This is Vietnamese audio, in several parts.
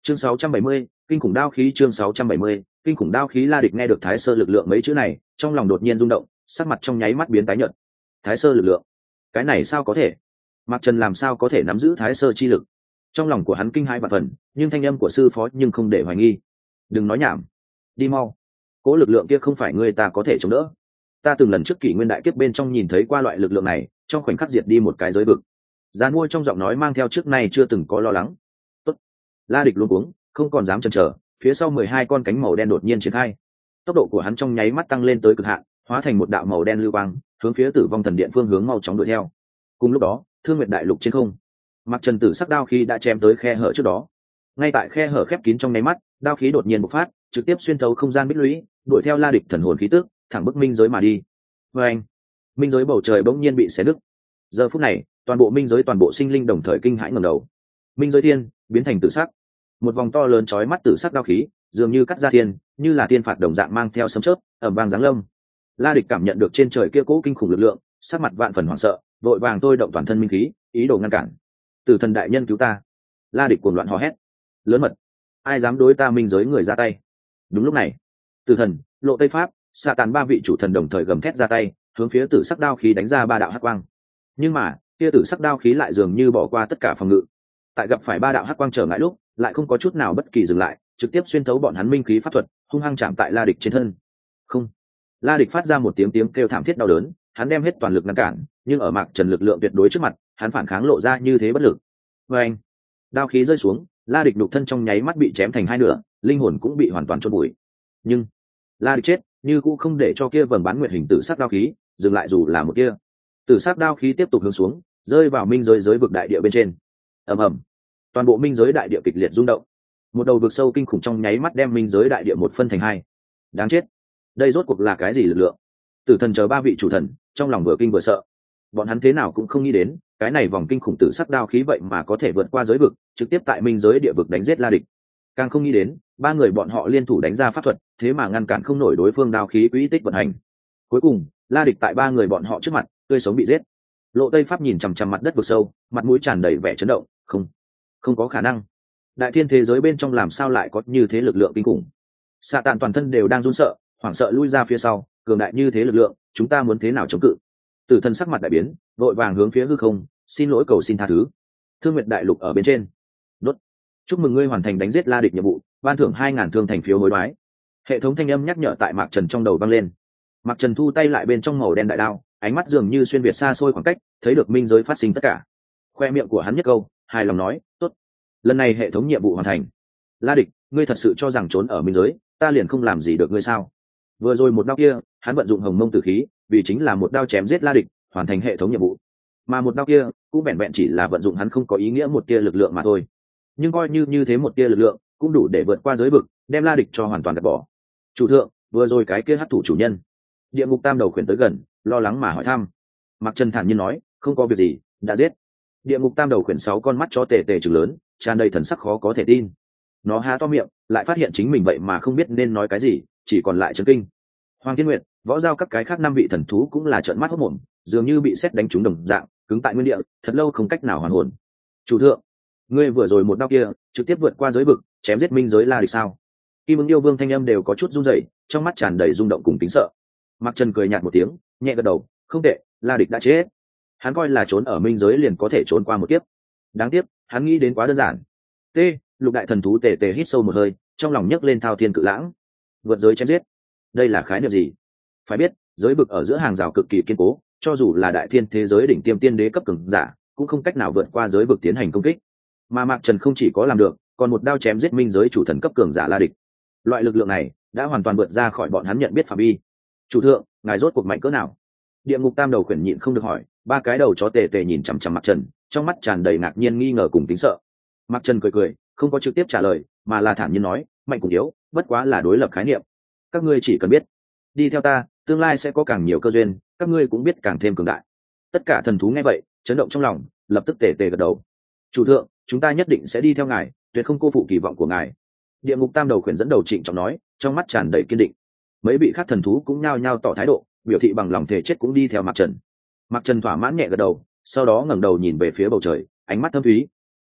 chương 670, kinh khủng đao khí. Chương 670, kinh khủng đao khí. La Địch nghe được Thái Sơ lực lượng mấy chữ này, trong lòng đột nhiên rung động, sắc mặt trong nháy mắt biến tái nhợt. Thái Sơ lực lượng, cái này sao có thể? Mạc Trần làm sao có thể nắm giữ Thái Sơ chi lực? Trong lòng của hắn kinh hãi vạn phần, nhưng thanh âm của sư phó nhưng không để hoài nghi. Đừng nói nhảm, đi mau. Cố lực lượng kia không phải người ta có thể chống đỡ. Ta từng lần trước kỷ nguyên đại kiếp bên trong nhìn thấy qua loại lực lượng này, trong khoảnh khắc diệt đi một cái giới vực. Giàn mua trong giọng nói mang theo trước nay chưa từng có lo lắng. Tốt. La Địch luống cuống, không còn dám chần chờ, phía sau 12 con cánh màu đen đột nhiên triển khai. Tốc độ của hắn trong nháy mắt tăng lên tới cực hạn, hóa thành một đạo màu đen lưu quang, hướng phía Tử Vong Thần Điện phương hướng mau chóng đuổi theo. Cùng lúc đó, Thương Nguyệt Đại Lục trên không, Mạc Trần tử sắc đao khí đã chém tới khe hở trước đó. Ngay tại khe hở khép kín trong nháy mắt, đao khí đột nhiên bộc phát, trực tiếp xuyên thấu không gian bích lũy, đuổi theo La Địch thần hồn khí tức, thẳng bức minh giới mà đi. Và anh, minh giới bầu trời bỗng nhiên bị xé nứt. Giờ phút này, toàn bộ minh giới toàn bộ sinh linh đồng thời kinh hãi ngẩng đầu. Minh giới thiên biến thành tử sắc, một vòng to lớn chói mắt tử sắc đao khí, dường như cắt ra thiên, như là tiên phạt đồng dạng mang theo sấm chớp, ầm vang giáng lâm. La Địch cảm nhận được trên trời kia cỗ kinh khủng lực lượng, sắc mặt vạn phần hoảng sợ, vội vàng thôi động toàn thân minh khí, ý đồ ngăn cản. Tử thần đại nhân cứu ta! La Địch cuồng loạn hò hét. Lớn mật, ai dám đối ta minh giới người ra tay? Đúng lúc này, Tử thần, Lộ Tây Pháp, Xạ Tàn ba vị chủ thần đồng thời gầm thét ra tay, hướng phía tử sắc đao khí đánh ra 3 đạo hắc quang. Nhưng mà, kia tử sắc đao khí lại dường như bỏ qua tất cả phòng ngự. Tại gặp phải 3 đạo hắc quang trở ngại lúc, lại không có chút nào bất kỳ dừng lại, trực tiếp xuyên thấu bọn hắn minh khí pháp thuật, hung hăng chạm tại La Địch trên thân. Không! La Địch phát ra một tiếng kêu thảm thiết đau đớn, hắn đem hết toàn lực ngăn cản, nhưng ở Mạc Trần lực lượng tuyệt đối trước mặt, hắn phản kháng lộ ra như thế bất lực. Và anh, đao khí rơi xuống, La Địch nhục thân trong nháy mắt bị chém thành 2 nửa, linh hồn cũng bị hoàn toàn chôn bụi. Nhưng La Địch chết, như cũng không để cho kia vầng bán nguyệt hình tử sắc đao khí dừng lại dù là một kia. Tử sắc đao khí tiếp tục hướng xuống, rơi vào minh giới giới vực đại địa bên trên. Ầm ầm, toàn bộ minh giới đại địa kịch liệt rung động. Một đầu vực sâu kinh khủng trong nháy mắt đem minh giới đại địa một phân thành 2. Đáng chết, đây rốt cuộc là cái gì lực lượng? Tử thần chờ 3 vị chủ thần trong lòng vừa kinh vừa sợ. Bọn hắn thế nào cũng không nghĩ đến, cái này vòng kinh khủng tử sắc đao khí vậy mà có thể vượt qua giới vực, trực tiếp tại minh giới địa vực đánh giết La Địch. Càng không nghĩ đến, 3 người bọn họ liên thủ đánh ra pháp thuật, thế mà ngăn cản không nổi đối phương đao khí quỹ tích vận hành. Cuối cùng, La Địch tại 3 người bọn họ trước mặt, tươi sống bị giết. Lộ Tây Pháp nhìn chằm chằm mặt đất vực sâu, mặt mũi tràn đầy vẻ chấn động. Không có khả năng. Đại thiên thế giới bên trong làm sao lại có như thế lực lượng kinh khủng? Xạ Tàn toàn thân đều đang run sợ, hoảng sợ lui ra phía sau. Cường đại như thế lực lượng, chúng ta muốn thế nào chống cự? Tử thần sắc mặt đại biến, vội vàng hướng phía hư không, xin lỗi cầu xin tha thứ. Thương Nguyệt Đại Lục ở bên trên. Đốt. Chúc mừng ngươi hoàn thành đánh giết La Địch nhiệm vụ, ban thưởng 2000 thương thành phiếu hối đoái. Hệ thống thanh âm nhắc nhở tại Mạc Trần trong đầu vang lên. Mạc Trần thu tay lại bên trong màu đen đại đao, ánh mắt dường như xuyên việt xa xôi khoảng cách, thấy được minh giới phát sinh tất cả. Khoe miệng của hắn nhất câu, hài lòng nói, tốt. Lần này hệ thống nhiệm vụ hoàn thành. La Địch, ngươi thật sự cho rằng trốn ở minh giới, ta liền không làm gì được ngươi sao? Vừa rồi một đao kia, hắn vận dụng hồng mông tử khí, vì chính là một đao chém giết La Địch, hoàn thành hệ thống nhiệm vụ. Mà một đao kia, cũng vẹn vẹn chỉ là vận dụng hắn không có ý nghĩa một tia lực lượng mà thôi. Nhưng coi như thế một tia lực lượng, cũng đủ để vượt qua giới vực, đem La Địch cho hoàn toàn gạt bỏ. Chủ thượng, vừa rồi cái kia hắc thủ chủ nhân. Địa ngục tam đầu khuyển tới gần, lo lắng mà hỏi thăm. Mạc Trần thản nhiên nói, không có việc gì, đã giết. Địa ngục tam đầu khuyển 6 con mắt cho tề tề trừng lớn, tràn đầy thần sắc khó có thể tin. Nó há to miệng, lại phát hiện chính mình vậy mà không biết nên nói cái gì, chỉ còn lại chấn kinh. Hoàng Thiên Nguyệt, Võ Giao các cái khác 5 vị thần thú cũng là trợn mắt hốt mồm, dường như bị sét đánh trúng đồng dạng, cứng tại nguyên địa, thật lâu không cách nào hoàn hồn. Chủ thượng, ngươi vừa rồi một đao kia, trực tiếp vượt qua giới vực, chém giết minh giới La Địch sao? Kim Ứng yêu vương thanh âm đều có chút run rẩy, trong mắt tràn đầy rung động cùng kính sợ. Mạc Trần cười nhạt một tiếng, nhẹ gật đầu, không tệ, La Địch đã chết. Hắn coi là trốn ở minh giới liền có thể trốn qua một kiếp. Đáng tiếc, hắn nghĩ đến quá đơn giản. T, Lục đại thần thú tề tề hít sâu một hơi, trong lòng nhấc lên thao thiên cự lãng. Vượt giới chém giết, đây là khái niệm gì? Phải biết, giới vực ở giữa hàng rào cực kỳ kiên cố, cho dù là đại thiên thế giới đỉnh tiêm tiên đế cấp cường giả, cũng không cách nào vượt qua giới vực tiến hành công kích. Mà Mạc Trần không chỉ có làm được, còn một đao chém giết minh giới chủ thần cấp cường giả La Địch. Loại lực lượng này đã hoàn toàn vượt ra khỏi bọn hắn nhận biết phạm vi. Chủ thượng, ngài rốt cuộc mạnh cỡ nào? Địa ngục tam đầu khuyển nhịn không được hỏi. 3 cái đầu chó tề tề nhìn chằm chằm Mạc Trần, trong mắt tràn đầy ngạc nhiên nghi ngờ cùng kính sợ. Mạc Trần cười cười, không có trực tiếp trả lời, mà là thản nhiên nói, mạnh cùng yếu, bất quá là đối lập khái niệm. Các ngươi chỉ cần biết, đi theo ta, tương lai sẽ có càng nhiều cơ duyên, các ngươi cũng biết càng thêm cường đại. Tất cả thần thú nghe vậy, chấn động trong lòng, lập tức tề tề gật đầu. Chủ thượng, chúng ta nhất định sẽ đi theo ngài, tuyệt không cô phụ kỳ vọng của ngài. Địa ngục tam đầu khuyển dẫn đầu trịnh trọng nói, trong mắt tràn đầy kiên định. Mấy vị khác thần thú cũng nhao nhao tỏ thái độ, biểu thị bằng lòng thể chết cũng đi theo Mạc Trần. Mạc Trần thỏa mãn nhẹ gật đầu, sau đó ngẩng đầu nhìn về phía bầu trời, ánh mắt thâm thúy.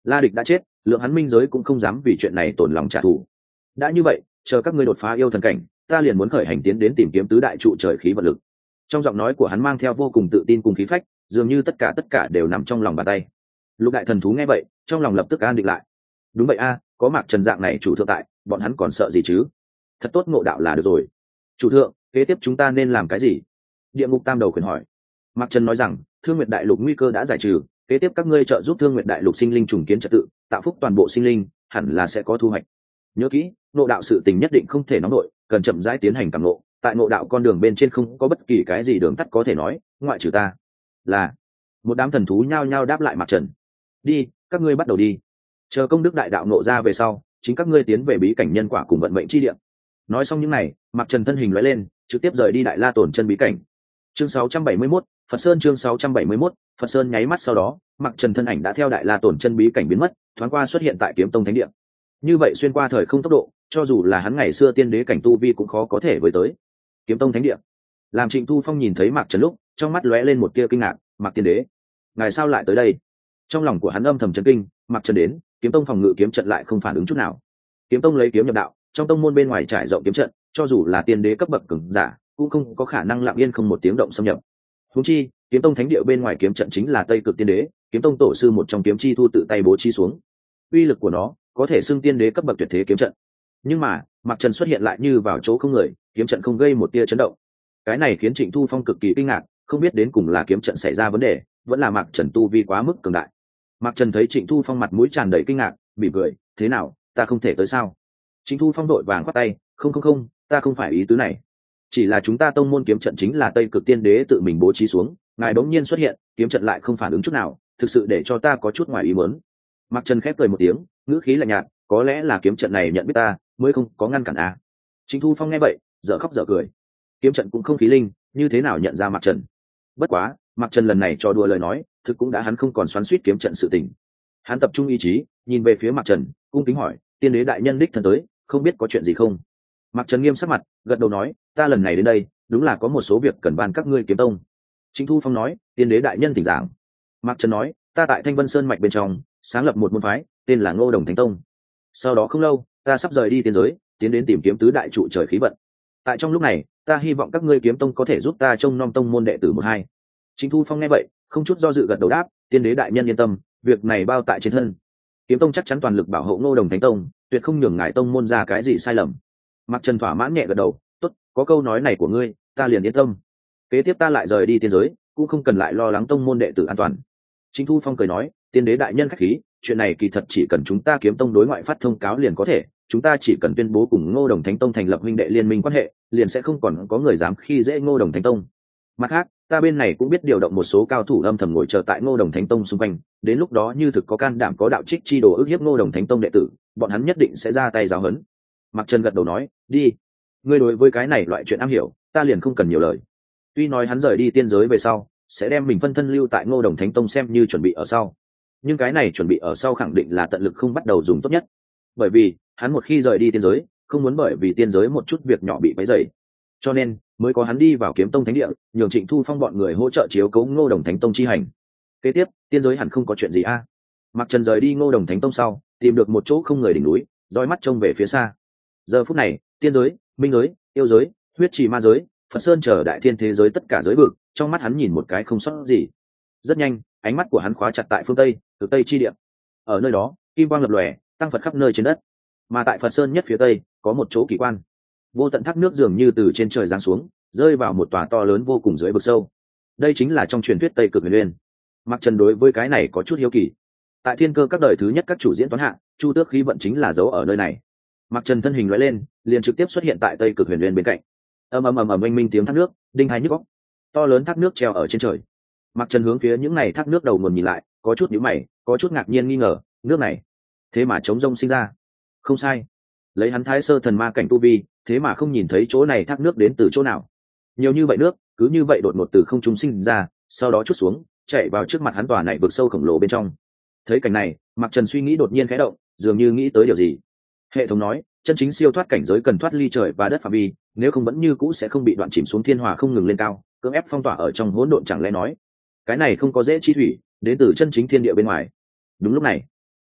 La Địch đã chết, lượng hắn minh giới cũng không dám vì chuyện này tổn lòng trả thù. Đã như vậy, chờ các ngươi đột phá yêu thần cảnh, ta liền muốn khởi hành tiến đến tìm kiếm tứ đại trụ trời khí vận lực. Trong giọng nói của hắn mang theo vô cùng tự tin cùng khí phách, dường như tất cả đều nằm trong lòng bàn tay. Lục đại thần thú nghe vậy, trong lòng lập tức an định lại. Đúng vậy a, có Mạc Trần dạng này chủ thượng tại, bọn hắn còn sợ gì chứ? Thật tốt ngộ đạo là được rồi. Chủ thượng, kế tiếp chúng ta nên làm cái gì? Địa ngục tam đầu khuyên hỏi. Mạc Trần nói rằng, Thương Nguyệt Đại Lục nguy cơ đã giải trừ, kế tiếp các ngươi trợ giúp Thương Nguyệt Đại Lục sinh linh trùng kiến trật tự, tạo phúc toàn bộ sinh linh, hẳn là sẽ có thu hoạch. Nhớ kỹ, ngộ đạo sự tình nhất định không thể nóng nổi, cần chậm rãi tiến hành cảm ngộ. Tại ngộ đạo con đường bên trên không có bất kỳ cái gì đường tắt có thể nói, ngoại trừ ta. Là. Một đám thần thú nhao nhao đáp lại Mạc Trần. Đi, các ngươi bắt đầu đi. Chờ công đức đại đạo ngộ ra về sau, chính các ngươi tiến về bí cảnh nhân quả cùng vận mệnh chi địa. Nói xong những này, Mạc Trần thân hình lóe lên, trực tiếp rời đi Đại La Tổn chân bí cảnh. Chương 671, Phật Sơn chương 671, Phật Sơn nháy mắt sau đó, Mạc Trần thân ảnh đã theo Đại La Tổn chân bí cảnh biến mất, thoáng qua xuất hiện tại Kiếm Tông thánh địa. Như vậy xuyên qua thời không tốc độ, cho dù là hắn ngày xưa tiên đế cảnh tu vi cũng khó có thể với tới. Kiếm Tông thánh địa. Làm Trịnh Thu Phong nhìn thấy Mạc Trần lúc, trong mắt lóe lên một tia kinh ngạc, "Mạc tiên đế, ngài sao lại tới đây?" Trong lòng của hắn âm thầm chấn kinh, Mạc Trần đến, Kiếm Tông phòng ngự kiếm trận lại không phản ứng chút nào. Kiếm Tông lấy kiếm nhập đạo, trong tông môn bên ngoài trải rộng kiếm trận, cho dù là tiên đế cấp bậc cường giả, cũng không có khả năng lặng yên không một tiếng động xâm nhập. Huống chi, Kiếm Tông thánh địa bên ngoài kiếm trận chính là Tây Cực Tiên Đế, Kiếm Tông tổ sư một trong kiếm chi thu tự tay bố trí xuống. Uy lực của nó có thể xưng tiên đế cấp bậc tuyệt thế kiếm trận. Nhưng mà, Mạc Trần xuất hiện lại như vào chỗ không người, kiếm trận không gây một tia chấn động. Cái này khiến Trịnh Thu Phong cực kỳ kinh ngạc, không biết đến cùng là kiếm trận xảy ra vấn đề, vẫn là Mạc Trần tu vi quá mức cường đại. Mạc Trần thấy Trịnh Thu Phong mặt mũi tràn đầy kinh ngạc, mỉm cười, "Thế nào, ta không thể tới sao?" Trịnh Thu Phong đội vàng khoát tay, "Không, ta không phải ý tứ này. Chỉ là chúng ta tông môn kiếm trận chính là Tây Cực Tiên Đế tự mình bố trí xuống, ngài bỗng nhiên xuất hiện, kiếm trận lại không phản ứng chút nào, thực sự để cho ta có chút ngoài ý muốn." Mạc Trần khép cười một tiếng, ngữ khí lạnh nhạt, "Có lẽ là kiếm trận này nhận biết ta, mới không có ngăn cản à?" Trịnh Thu Phong nghe vậy, dở khóc dở cười. Kiếm trận cũng không khí linh, như thế nào nhận ra Mạc Trần? Bất quá, Mạc Trần lần này trò đùa lời nói, thực cũng đã hắn không còn xoắn xuýt kiếm trận sự tình. Hắn tập trung ý chí, nhìn về phía Mạc Trần, cung kính hỏi, "Tiên đế đại nhân đích thân tới, không biết có chuyện gì không?" Mạc Trần nghiêm sắc mặt, gật đầu nói, "Ta lần này đến đây, đúng là có một số việc cần ban các ngươi kiếm tông." Trịnh Thu Phong nói, "Tiên đế đại nhân thỉnh giảng." Mạc Trần nói, "Ta tại Thanh Vân Sơn mạch bên trong, sáng lập một môn phái, tên là Ngô Đồng Thánh Tông. Sau đó không lâu, ta sắp rời đi tiên giới, tiến đến tìm kiếm tứ đại trụ trời khí vận. Tại trong lúc này, ta hy vọng các ngươi kiếm tông có thể giúp ta trông nom tông môn đệ tử một hai." Trịnh Thu Phong nghe vậy, không chút do dự gật đầu đáp, "Tiên đế đại nhân yên tâm, việc này bao tại trên thân. Kiếm tông chắc chắn toàn lực bảo hộ Ngô Đồng Thánh Tông, tuyệt không nhường ngài tông môn ra cái gì sai lầm." Mạc Trần thỏa mãn nhẹ gật đầu, "Tốt, có câu nói này của ngươi, ta liền yên tâm. Kế tiếp ta lại rời đi tiên giới, cũng không cần lại lo lắng tông môn đệ tử an toàn." Trịnh Thu Phong cười nói, "Tiên đế đại nhân khách khí, chuyện này kỳ thật chỉ cần chúng ta kiếm tông đối ngoại phát thông cáo liền có thể, chúng ta chỉ cần tuyên bố cùng Ngô Đồng Thánh Tông thành lập huynh đệ liên minh quan hệ, liền sẽ không còn có người dám khi dễ Ngô Đồng Thánh Tông. Mặt khác, ta bên này cũng biết điều động một số cao thủ âm thầm ngồi chờ tại Ngô Đồng Thánh Tông xung quanh, đến lúc đó như thực có can đảm có đạo trích chi đồ ức hiếp Ngô Đồng Thánh Tông đệ tử, bọn hắn nhất định sẽ ra tay giáo huấn." Mạc Trần gật đầu nói, "Đi, ngươi đối với cái này loại chuyện am hiểu, ta liền không cần nhiều lời." Tuy nói hắn rời đi tiên giới về sau, sẽ đem mình phân thân lưu tại Ngô Đồng Thánh Tông xem như chuẩn bị ở sau, nhưng cái này chuẩn bị ở sau khẳng định là tận lực không bắt đầu dùng tốt nhất, bởi vì hắn một khi rời đi tiên giới, không muốn bởi vì tiên giới một chút việc nhỏ bị váy dày, cho nên mới có hắn đi vào Kiếm Tông thánh địa, nhường Trịnh Thu Phong bọn người hỗ trợ chiếu cố Ngô Đồng Thánh Tông chi hành. Kế tiếp, tiên giới hẳn không có chuyện gì a. Mạc Trần rời đi Ngô Đồng Thánh Tông sau, tìm được một chỗ không người đỉnh núi, dõi mắt trông về phía xa. Giờ phút này, tiên giới, minh giới, yêu giới, huyết trì ma giới, Phật Sơn chờ đại thiên thế giới tất cả giới vực, trong mắt hắn nhìn một cái không sót gì. Rất nhanh, ánh mắt của hắn khóa chặt tại phương Tây, cực Tây chi địa. Ở nơi đó, kim quang lập lòe, tăng Phật khắp nơi trên đất. Mà tại Phật Sơn nhất phía Tây, có một chỗ kỳ quan. Vô tận thác nước dường như từ trên trời giáng xuống, rơi vào một tòa to lớn vô cùng dưới vực sâu. Đây chính là trong truyền thuyết Tây Cực Huyền Uyên. Mạc Trần đối với cái này có chút hiếu kỳ. Tại thiên cơ các đời thứ nhất các chủ diễn toán hạng, Chu Tước khí vận chính là dấu ở nơi này. Mạc Trần thân hình lóe lên, liền trực tiếp xuất hiện tại Tây Cực Huyền Uyên bên cạnh. Ầm ầm ầm ầm oanh minh tiếng thác nước, đinh hai nhức óc. To lớn thác nước treo ở trên trời. Mạc Trần hướng phía những này thác nước đầu nguồn nhìn lại, có chút nhíu mày, có chút ngạc nhiên nghi ngờ, nước này thế mà chống rông sinh ra. Không sai, lấy hắn Thái Sơ thần ma cảnh tu vi, thế mà không nhìn thấy chỗ này thác nước đến từ chỗ nào. Nhiều như vậy nước, cứ như vậy đột ngột từ không trung sinh ra, sau đó trút xuống, chạy vào trước mặt hắn tòa này vực sâu khổng lồ bên trong. Thấy cảnh này, Mạc Trần suy nghĩ đột nhiên khẽ động, dường như nghĩ tới điều gì. Hệ thống nói, chân chính siêu thoát cảnh giới cần thoát ly trời và đất phạm vi, nếu không vẫn như cũ sẽ không bị đoạn chìm xuống thiên hòa không ngừng lên cao, cưỡng ép phong tỏa ở trong hỗn độn. Chẳng lẽ nói cái này không có dễ chi thủy đến từ chân chính thiên địa bên ngoài. Đúng lúc này,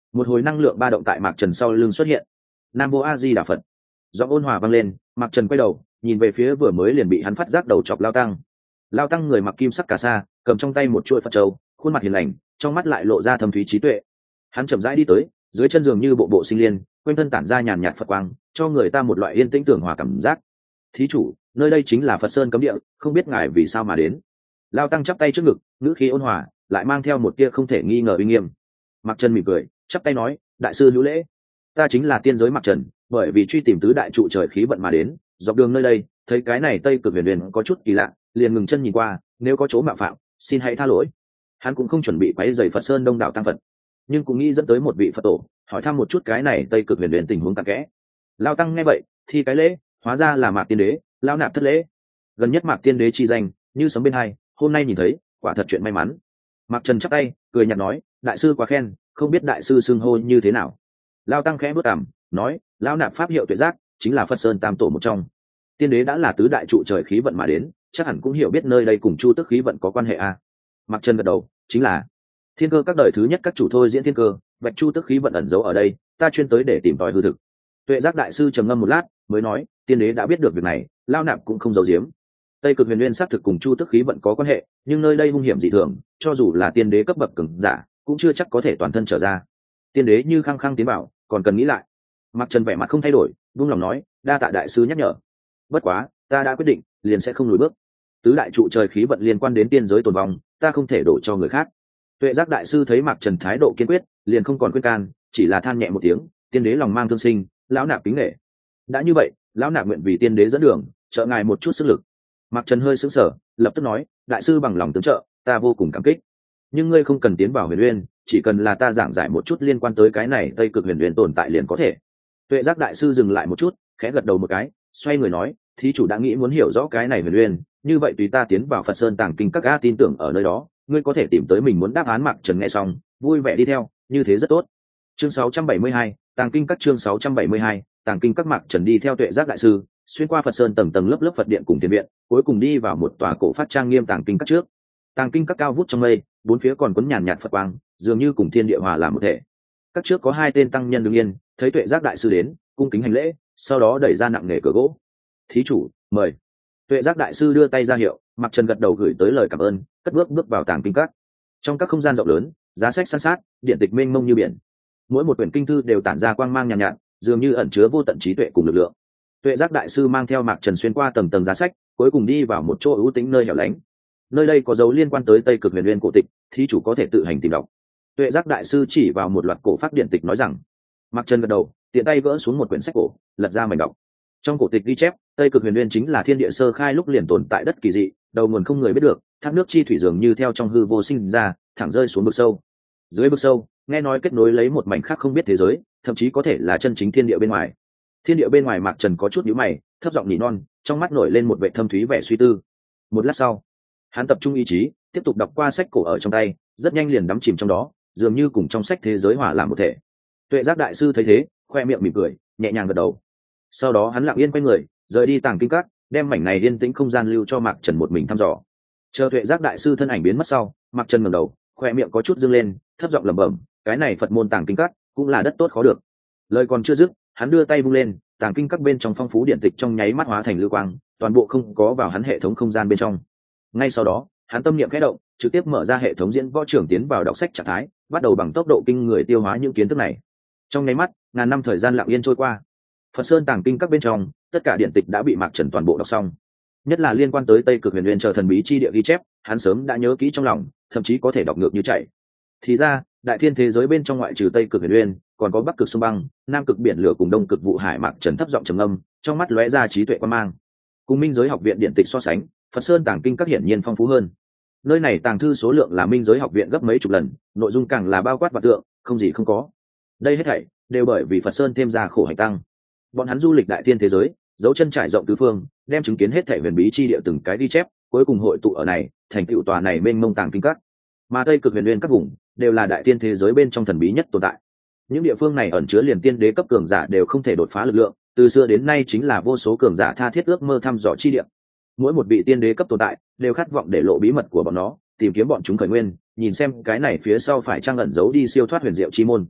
Một hồi năng lượng ba động tại mạc trần sau lưng xuất hiện. Nam Mô A Di Đà Phật. Giọng ôn hòa vang lên, mạc trần quay đầu nhìn về phía vừa mới liền bị hắn phát giác đầu chọc lao tăng. Lao tăng người mặc kim sắc cà sa, cầm trong tay một chuỗi Phật châu, khuôn mặt hiền lành, trong mắt lại lộ ra thâm thúy trí tuệ. Hắn chậm rãi đi tới, dưới chân giường như bộ bộ sinh liên, quanh thân tản ra nhàn nhạt Phật quang, cho người ta một loại yên tĩnh tưởng hòa cảm giác. Thí chủ, nơi đây chính là Phật Sơn cấm địa, không biết ngài vì sao mà đến. Lao tăng chắp tay trước ngực, ngữ khí ôn hòa, lại mang theo một tia không thể nghi ngờ uy nghiêm. Mạc Trần mỉm cười, chắp tay nói, đại sư hữu lễ. Ta chính là tiên giới Mạc Trần, bởi vì truy tìm tứ đại trụ trời khí vận mà đến, dọc đường nơi đây, thấy cái này Tây Cực Huyền Huyền có chút kỳ lạ, liền ngừng chân nhìn qua, nếu có chỗ mạo phạm, xin hãy tha lỗi. Hắn cũng không chuẩn bị quấy rầy Phật Sơn đông đảo tăng Phật, nhưng cũng nghĩ dẫn tới một vị Phật tổ, hỏi thăm một chút cái này Tây Cực Huyền Huyền tình huống cặn kẽ. Lao tăng nghe vậy, thi cái lễ, hóa ra là Mạc Tiên Đế, lao nạp thất lễ. Gần nhất Mạc Tiên Đế chi danh, như sấm bên hai, hôm nay nhìn thấy, quả thật chuyện may mắn. Mạc Trần chắp tay, cười nhạt nói, đại sư quá khen, không biết đại sư xưng hô như thế nào. Lao tăng khẽ bước cằm, nói, lao nạp pháp hiệu Tuệ Giác, chính là Phật Sơn tam tổ một trong. Tiên đế đã là tứ đại trụ trời khí vận mà đến, chắc hẳn cũng hiểu biết nơi đây cùng Chu Tước khí vận có quan hệ a. Mạc Trần gật đầu, chính là thiên cơ các đời thứ nhất các chủ thôi diễn thiên cơ, vạch Chu Tước khí vận ẩn giấu ở đây, ta chuyên tới để tìm tòi hư thực. Tuệ Giác đại sư trầm ngâm một lát, mới nói, tiên đế đã biết được việc này, lao nạp cũng không giấu giếm. Tây Cực Huyền Nguyên xác thực cùng Chu Tước khí vận có quan hệ, nhưng nơi đây hung hiểm dị thường, cho dù là tiên đế cấp bậc cường giả, cũng chưa chắc có thể toàn thân trở ra. Tiên đế như khăng khăng tiến vào, còn cần nghĩ lại. Mạc Trần vẻ mặt không thay đổi, buông lòng nói, đa tạ đại sư nhắc nhở. Bất quá, ta đã quyết định, liền sẽ không lùi bước. Tứ đại trụ trời khí vận liên quan đến tiên giới tồn vong, ta không thể đổ cho người khác. Tuệ Giác đại sư thấy Mạc Trần thái độ kiên quyết, liền không còn khuyên can, chỉ là than nhẹ một tiếng, tiên đế lòng mang thương sinh, lão nạp kính nể. Đã như vậy, lão nạp nguyện vì tiên đế dẫn đường, trợ ngài một chút sức lực. Mạc Trần hơi sững sờ, lập tức nói, đại sư bằng lòng tương trợ, ta vô cùng cảm kích. Nhưng ngươi không cần tiến vào Huyền Uyên, chỉ cần là ta giảng giải một chút liên quan tới cái này Tây Cực Huyền Uyên tồn tại liền có thể. Tuệ Giác đại sư dừng lại một chút, khẽ gật đầu một cái, xoay người nói, thí chủ đã nghĩ muốn hiểu rõ cái này Huyền Uyên, như vậy tùy ta tiến vào Phật Sơn tàng kinh các ga tin tưởng ở nơi đó, ngươi có thể tìm tới mình muốn đáp án. Mạc Trần nghe xong, vui vẻ đi theo, như thế rất tốt. Chương 672, tàng kinh các chương 672, tàng kinh các. Mạc Trần đi theo Tuệ Giác đại sư, xuyên qua Phật Sơn tầng tầng lớp lớp Phật điện cùng tiền viện, cuối cùng đi vào một tòa cổ phát trang nghiêm tàng kinh các trước. Tàng kinh các cao vút trong mây, bốn phía còn quấn nhàn nhạt Phật quang, dường như cùng thiên địa hòa làm một thể. Các trước có hai tên tăng nhân đứng yên, thấy Tuệ Giác đại sư đến, cung kính hành lễ, sau đó đẩy ra nặng nề cửa gỗ. Thí chủ, mời. Tuệ Giác đại sư đưa tay ra hiệu, Mạc Trần gật đầu gửi tới lời cảm ơn, cất bước vào tàng kinh các. Trong các không gian rộng lớn, giá sách san sát, điện tịch mênh mông như biển. Mỗi một quyển kinh thư đều tản ra quang mang nhàn nhạt, dường như ẩn chứa vô tận trí tuệ cùng lực lượng. Tuệ Giác đại sư mang theo Mạc Trần xuyên qua tầng tầng giá sách, cuối cùng đi vào một chỗ ưu tĩnh nơi hẻo lánh. Nơi đây có dấu liên quan tới Tây Cực Huyền Uyên cổ tịch, thí chủ có thể tự hành tìm đọc. Tuệ Giác đại sư chỉ vào một loạt cổ pháp điện tịch nói rằng. Mạc Trần gật đầu, tiện tay gỡ xuống một quyển sách cổ, lật ra mảnh đọc. Trong cổ tịch ghi chép, Tây Cực Huyền Uyên chính là thiên địa sơ khai lúc liền tồn tại đất kỳ dị, đầu nguồn không người biết được, thác nước chi thủy dường như theo trong hư vô sinh ra, thẳng rơi xuống vực sâu. Dưới vực sâu, nghe nói kết nối lấy một mảnh khác không biết thế giới, thậm chí có thể là chân chính thiên địa bên ngoài. Thiên địa bên ngoài. Mạc Trần có chút nhíu mày, thấp giọng nỉ non, trong mắt nổi lên một vẻ thâm thúy vẻ suy tư. Một lát sau, hắn tập trung ý chí, tiếp tục đọc qua sách cổ ở trong tay, rất nhanh liền đắm chìm trong đó, dường như cùng trong sách thế giới hòa làm một thể. Tuệ Giác đại sư thấy thế, khoe miệng mỉm cười, nhẹ nhàng gật đầu. Sau đó hắn lặng yên quay người, rời đi tàng kinh các, đem mảnh này yên tĩnh không gian lưu cho Mạc Trần một mình thăm dò. Chờ Tuệ Giác đại sư thân ảnh biến mất sau, Mạc Trần ngẩng đầu, khoe miệng có chút dương lên, thấp giọng lẩm bẩm, cái này Phật môn tàng kinh các cũng là đất tốt khó được. Lời còn chưa dứt, hắn đưa tay vung lên, tàng kinh các bên trong phong phú điện tịch trong nháy mắt hóa thành lưu quang, toàn bộ không có vào hắn hệ thống không gian bên trong. Ngay sau đó, hắn tâm niệm khẽ động, trực tiếp mở ra hệ thống diễn võ trưởng tiến vào đọc sách trạng thái, bắt đầu bằng tốc độ kinh người tiêu hóa những kiến thức này. Trong nháy mắt, ngàn năm thời gian lặng yên trôi qua. Phật Sơn tàng kinh các bên trong, tất cả điện tịch đã bị Mạc Trần toàn bộ đọc xong. Nhất là liên quan tới Tây Cực Huyền Uyên chờ thần bí chi địa ghi chép, hắn sớm đã nhớ kỹ trong lòng, thậm chí có thể đọc ngược như chảy. Thì ra, đại thiên thế giới bên trong ngoại trừ Tây Cực Huyền Uyên, còn có Bắc Cực sông băng, Nam Cực biển lửa cùng Đông Cực vụ hải. Mạc Trần thấp giọng trầm ngâm, trong mắt lóe ra trí tuệ quan mang. Cùng Minh Giới học viện điện tịch so sánh, Phật Sơn tàng kinh các hiển nhiên phong phú hơn. Nơi này tàng thư số lượng là Minh Giới học viện gấp mấy chục lần, nội dung càng là bao quát và tượng, không gì không có. Đây hết thảy đều bởi vì Phật Sơn thêm ra khổ hạnh tăng. Bọn hắn du lịch đại thiên thế giới, dấu chân trải rộng tứ phương, đem chứng kiến hết thảy huyền bí chi địa từng cái ghi chép, cuối cùng hội tụ ở này, thành tựu tòa này mênh mông tàng kinh các. Mà Tây Cực Huyền Uyên các vùng đều là đại thiên thế giới bên trong thần bí nhất tồn tại. Những địa phương này ẩn chứa liền tiên đế cấp cường giả đều không thể đột phá lực lượng, từ xưa đến nay chính là vô số cường giả tha thiết ước mơ thăm dò chi địa. Mỗi một vị tiên đế cấp tồn tại đều khát vọng để lộ bí mật của bọn nó, tìm kiếm bọn chúng khởi nguyên, nhìn xem cái này phía sau phải trang ẩn giấu đi siêu thoát huyền diệu chi môn.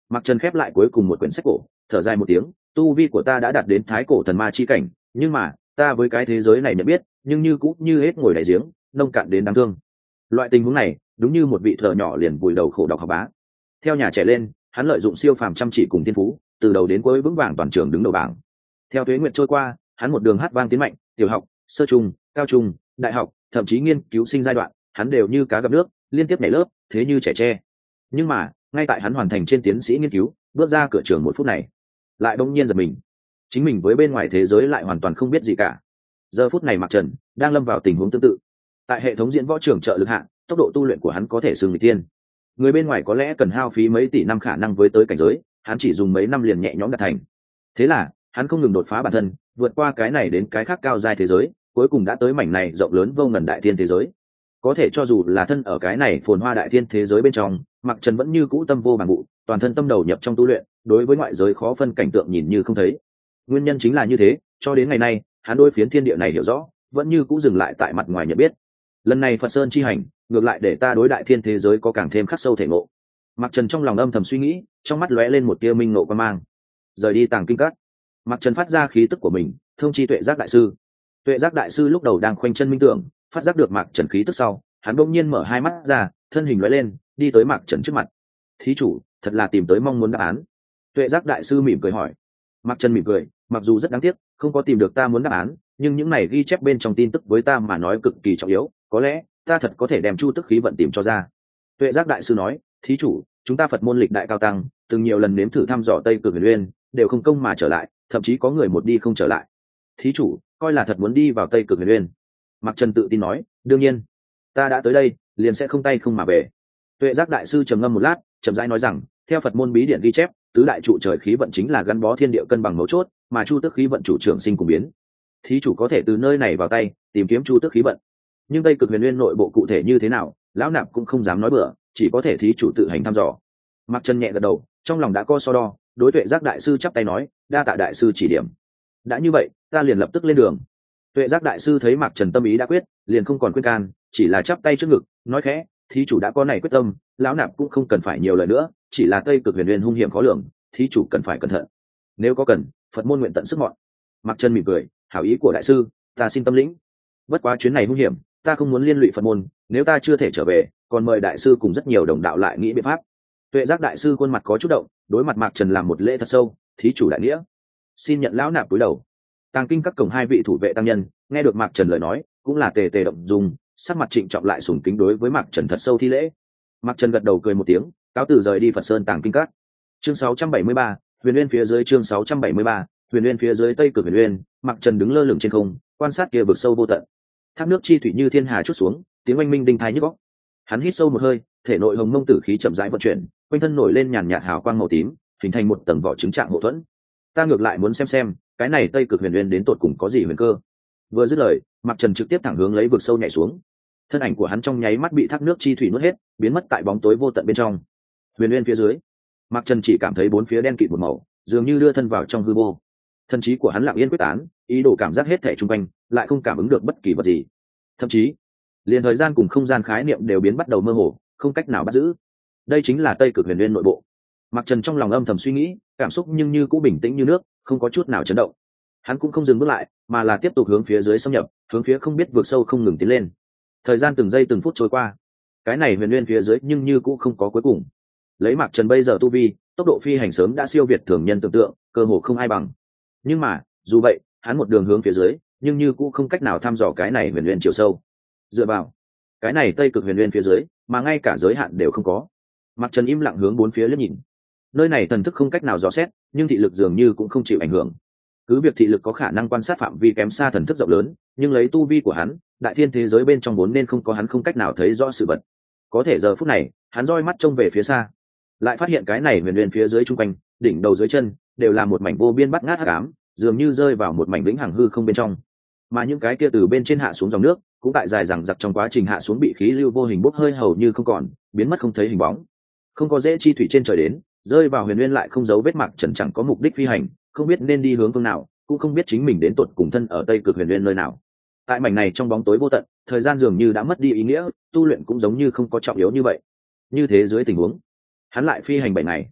Mặc Trần khép lại cuối cùng một quyển sách cổ, thở dài một tiếng, tu vi của ta đã đạt đến thái cổ thần ma chi cảnh, nhưng mà ta với cái thế giới này nhận biết nhưng như cũng như hết ngồi đại giếng, nông cạn đến đáng thương. Loại tình huống này đúng như một vị thợ nhỏ liền vùi đầu khổ đọc học bá. Theo nhà trẻ lên, hắn lợi dụng siêu phàm chăm chỉ cùng thiên phú, từ đầu đến cuối vững vàng toàn trường đứng đầu bảng. Theo tuế nguyện trôi qua, hắn một đường hát vang tiến mạnh, tiểu học, sơ trung, cao trung, đại học, thậm chí nghiên cứu sinh giai đoạn, hắn đều như cá gặp nước, liên tiếp nhảy lớp, thế như trẻ tre. Nhưng mà ngay tại hắn hoàn thành trên tiến sĩ nghiên cứu, bước ra cửa trường một phút này, lại bỗng nhiên giật mình, chính mình với bên ngoài thế giới lại hoàn toàn không biết gì cả. Giờ phút này Mạc Trần đang lâm vào tình huống tương tự. Tại hệ thống diễn võ trường trợ lực hạng, tốc độ tu luyện của hắn có thể xưng người tiên. Người bên ngoài có lẽ cần hao phí mấy tỷ năm khả năng với tới cảnh giới, hắn chỉ dùng mấy năm liền nhẹ nhõm đạt thành. Thế là hắn không ngừng đột phá bản thân, vượt qua cái này đến cái khác cao giai thế giới, cuối cùng đã tới mảnh này rộng lớn vô ngần đại thiên thế giới. Có thể cho dù là thân ở cái này phồn hoa đại thiên thế giới bên trong, Mạc Trần vẫn như cũ tâm vô bằng vụ, toàn thân tâm đầu nhập trong tu luyện, đối với ngoại giới khó phân cảnh tượng nhìn như không thấy. Nguyên nhân chính là như thế, cho đến ngày nay, hắn đối phiến thiên địa này hiểu rõ, vẫn như cũ dừng lại tại mặt ngoài nhận biết. Lần này Phật Sơn chi hành, ngược lại để ta đối đại thiên thế giới có càng thêm khắc sâu thể ngộ. Mạc Trần trong lòng âm thầm suy nghĩ, trong mắt lóe lên một tia minh ngộ quan mang. Rời đi tàng kinh các, Mạc Trần phát ra khí tức của mình, thông chi Tuệ Giác đại sư. Tuệ Giác đại sư lúc đầu đang khoanh chân minh tưởng, phát giác được Mạc Trần khí tức sau, hắn bỗng nhiên mở hai mắt ra, thân hình lóe lên, đi tới Mạc Trần trước mặt. Thí chủ, thật là tìm tới mong muốn đáp án. Tuệ Giác đại sư mỉm cười hỏi. Mạc Trần mỉm cười, mặc dù rất đáng tiếc, không có tìm được ta muốn đáp án, nhưng những này ghi chép bên trong tin tức với ta mà nói cực kỳ trọng yếu, có lẽ ta thật có thể đem chu tức khí vận tìm cho ra. Tuệ Giác đại sư nói, thí chủ, chúng ta Phật môn lịch đại cao tăng, từng nhiều lần nếm thử thăm dò Tây Cực Huyền Uyên, đều không công mà trở lại, thậm chí có người một đi không trở lại. Thí chủ, coi là thật muốn đi vào Tây Cực Huyền Uyên? Mạc Trần tự tin nói, đương nhiên, ta đã tới đây, liền sẽ không tay không mà về. Tuệ Giác đại sư trầm ngâm một lát, chậm rãi nói rằng, theo Phật môn bí điển ghi chép, tứ đại trụ trời khí vận chính là gắn bó thiên địa cân bằng mấu chốt, mà chu tức khí vận chủ trưởng sinh cùng biến. Thí chủ có thể từ nơi này vào tay, tìm kiếm chu tức khí vận. Nhưng Tây Cực Huyền Uyên nội bộ cụ thể như thế nào, lão nạp cũng không dám nói bừa, chỉ có thể thí chủ tự hành thăm dò. Mạc Trần nhẹ gật đầu, trong lòng đã có so đo, đối Tuệ Giác đại sư chắp tay nói, đa tạ đại sư chỉ điểm. Đã như vậy, ta liền lập tức lên đường. Tuệ Giác đại sư thấy Mạc Trần tâm ý đã quyết, liền không còn khuyên can, chỉ là chắp tay trước ngực, nói khẽ, thí chủ đã có này quyết tâm, lão nạp cũng không cần phải nhiều lời nữa, chỉ là Tây Cực Huyền Uyên hung hiểm khó lường, thí chủ cần phải cẩn thận. Nếu có cần, Phật môn nguyện tận sức mọn. Mạc Trần mỉm cười, hảo ý của đại sư, ta xin tâm lĩnh. Bất quá chuyến này hung hiểm, ta không muốn liên lụy Phật môn, nếu ta chưa thể trở về, còn mời đại sư cùng rất nhiều đồng đạo lại nghĩ biện pháp. Tuệ Giác đại sư khuôn mặt có chút động, đối mặt Mạc Trần làm một lễ thật sâu, thí chủ đại nghĩa, xin nhận lão nạp cúi đầu. Tàng kinh các cổng hai vị thủ vệ tăng nhân nghe được Mạc Trần lời nói, cũng là tề tề động dung, sắc mặt trịnh trọng lại sùng kính đối với Mạc Trần thật sâu thi lễ. Mạc Trần gật đầu cười một tiếng, cáo từ rời đi Phật Sơn Tàng kinh các. Chương 673, Huyền Uyên phía dưới. Chương 673, Huyền Uyên phía dưới. Tây Cực Huyền Uyên, Mạc Trần đứng lơ lửng trên không, quan sát kia vực sâu vô tận. Thác nước chi thủy như thiên hà chút xuống, tiếng oanh minh đinh thái nhức óc. Hắn hít sâu một hơi, thể nội hồng mông tử khí chậm rãi vận chuyển, quanh thân nổi lên nhàn nhạt hào quang màu tím, hình thành một tầng vỏ trứng trạng hậu thuẫn. Ta ngược lại muốn xem cái này Tây Cực Huyền Uyên đến tột cùng có gì huyền cơ. Vừa dứt lời, Mạc Trần trực tiếp thẳng hướng lấy vực sâu nhảy xuống. Thân ảnh của hắn trong nháy mắt bị thác nước chi thủy nuốt hết, biến mất tại bóng tối vô tận bên trong. Huyền Uyên phía dưới, Mạc Trần chỉ cảm thấy bốn phía đen kịt một màu, dường như đưa thân vào trong hư vô. Thân trí của hắn lặng yên quyết tán, ý đồ cảm giác hết thảy xung quanh, lại không cảm ứng được bất kỳ vật gì. Thậm chí, liền thời gian cùng không gian khái niệm đều biến bắt đầu mơ hồ, không cách nào bắt giữ. Đây chính là Tây Cực Huyền Uyên nội bộ. Mạc Trần trong lòng âm thầm suy nghĩ, cảm xúc nhưng như cũng bình tĩnh như nước, không có chút nào chấn động. Hắn cũng không dừng bước lại, mà là tiếp tục hướng phía dưới xâm nhập, hướng phía không biết vượt sâu không ngừng tiến lên. Thời gian từng giây từng phút trôi qua, cái này Huyền Uyên phía dưới nhưng như cũng không có cuối cùng. Lấy Mạc Trần bây giờ tu vi, tốc độ phi hành sớm đã siêu việt thường nhân tưởng tượng, cơ hồ không ai bằng. Nhưng mà, dù vậy, hắn một đường hướng phía dưới, nhưng như cũng không cách nào thăm dò cái này Huyền Uyên chiều sâu. Dựa vào cái này Tây Cực Huyền Uyên phía dưới, mà ngay cả giới hạn đều không có. Mạc Trần im lặng hướng bốn phía liếc nhìn. Nơi này thần thức không cách nào dò xét, nhưng thị lực dường như cũng không chịu ảnh hưởng. Cứ việc thị lực có khả năng quan sát phạm vi kém xa thần thức rộng lớn, nhưng lấy tu vi của hắn, đại thiên thế giới bên trong vốn nên không có hắn không cách nào thấy rõ sự vật. Có thể giờ phút này, hắn roi mắt trông về phía xa, lại phát hiện cái này Huyền Uyên phía dưới trung quanh, đỉnh đầu dưới chân đều là một mảnh vô biên bắt ngát hắc ám, dường như rơi vào một mảnh vĩnh hằng hư không bên trong. Mà những cái kia từ bên trên hạ xuống dòng nước, cũng tại dài dằng dặc trong quá trình hạ xuống bị khí lưu vô hình bốc hơi hầu như không còn, biến mất không thấy hình bóng. Không có dễ chi thủy trên trời đến, rơi vào Huyền Uyên lại không dấu vết. Mạc Trần chẳng có mục đích phi hành, không biết nên đi hướng phương nào, cũng không biết chính mình đến tột cùng thân ở Tây Cực Huyền Uyên nơi nào. Tại mảnh này trong bóng tối vô tận, thời gian dường như đã mất đi ý nghĩa, tu luyện cũng giống như không có trọng yếu như vậy. Như thế dưới tình huống, hắn lại phi hành 7 ngày.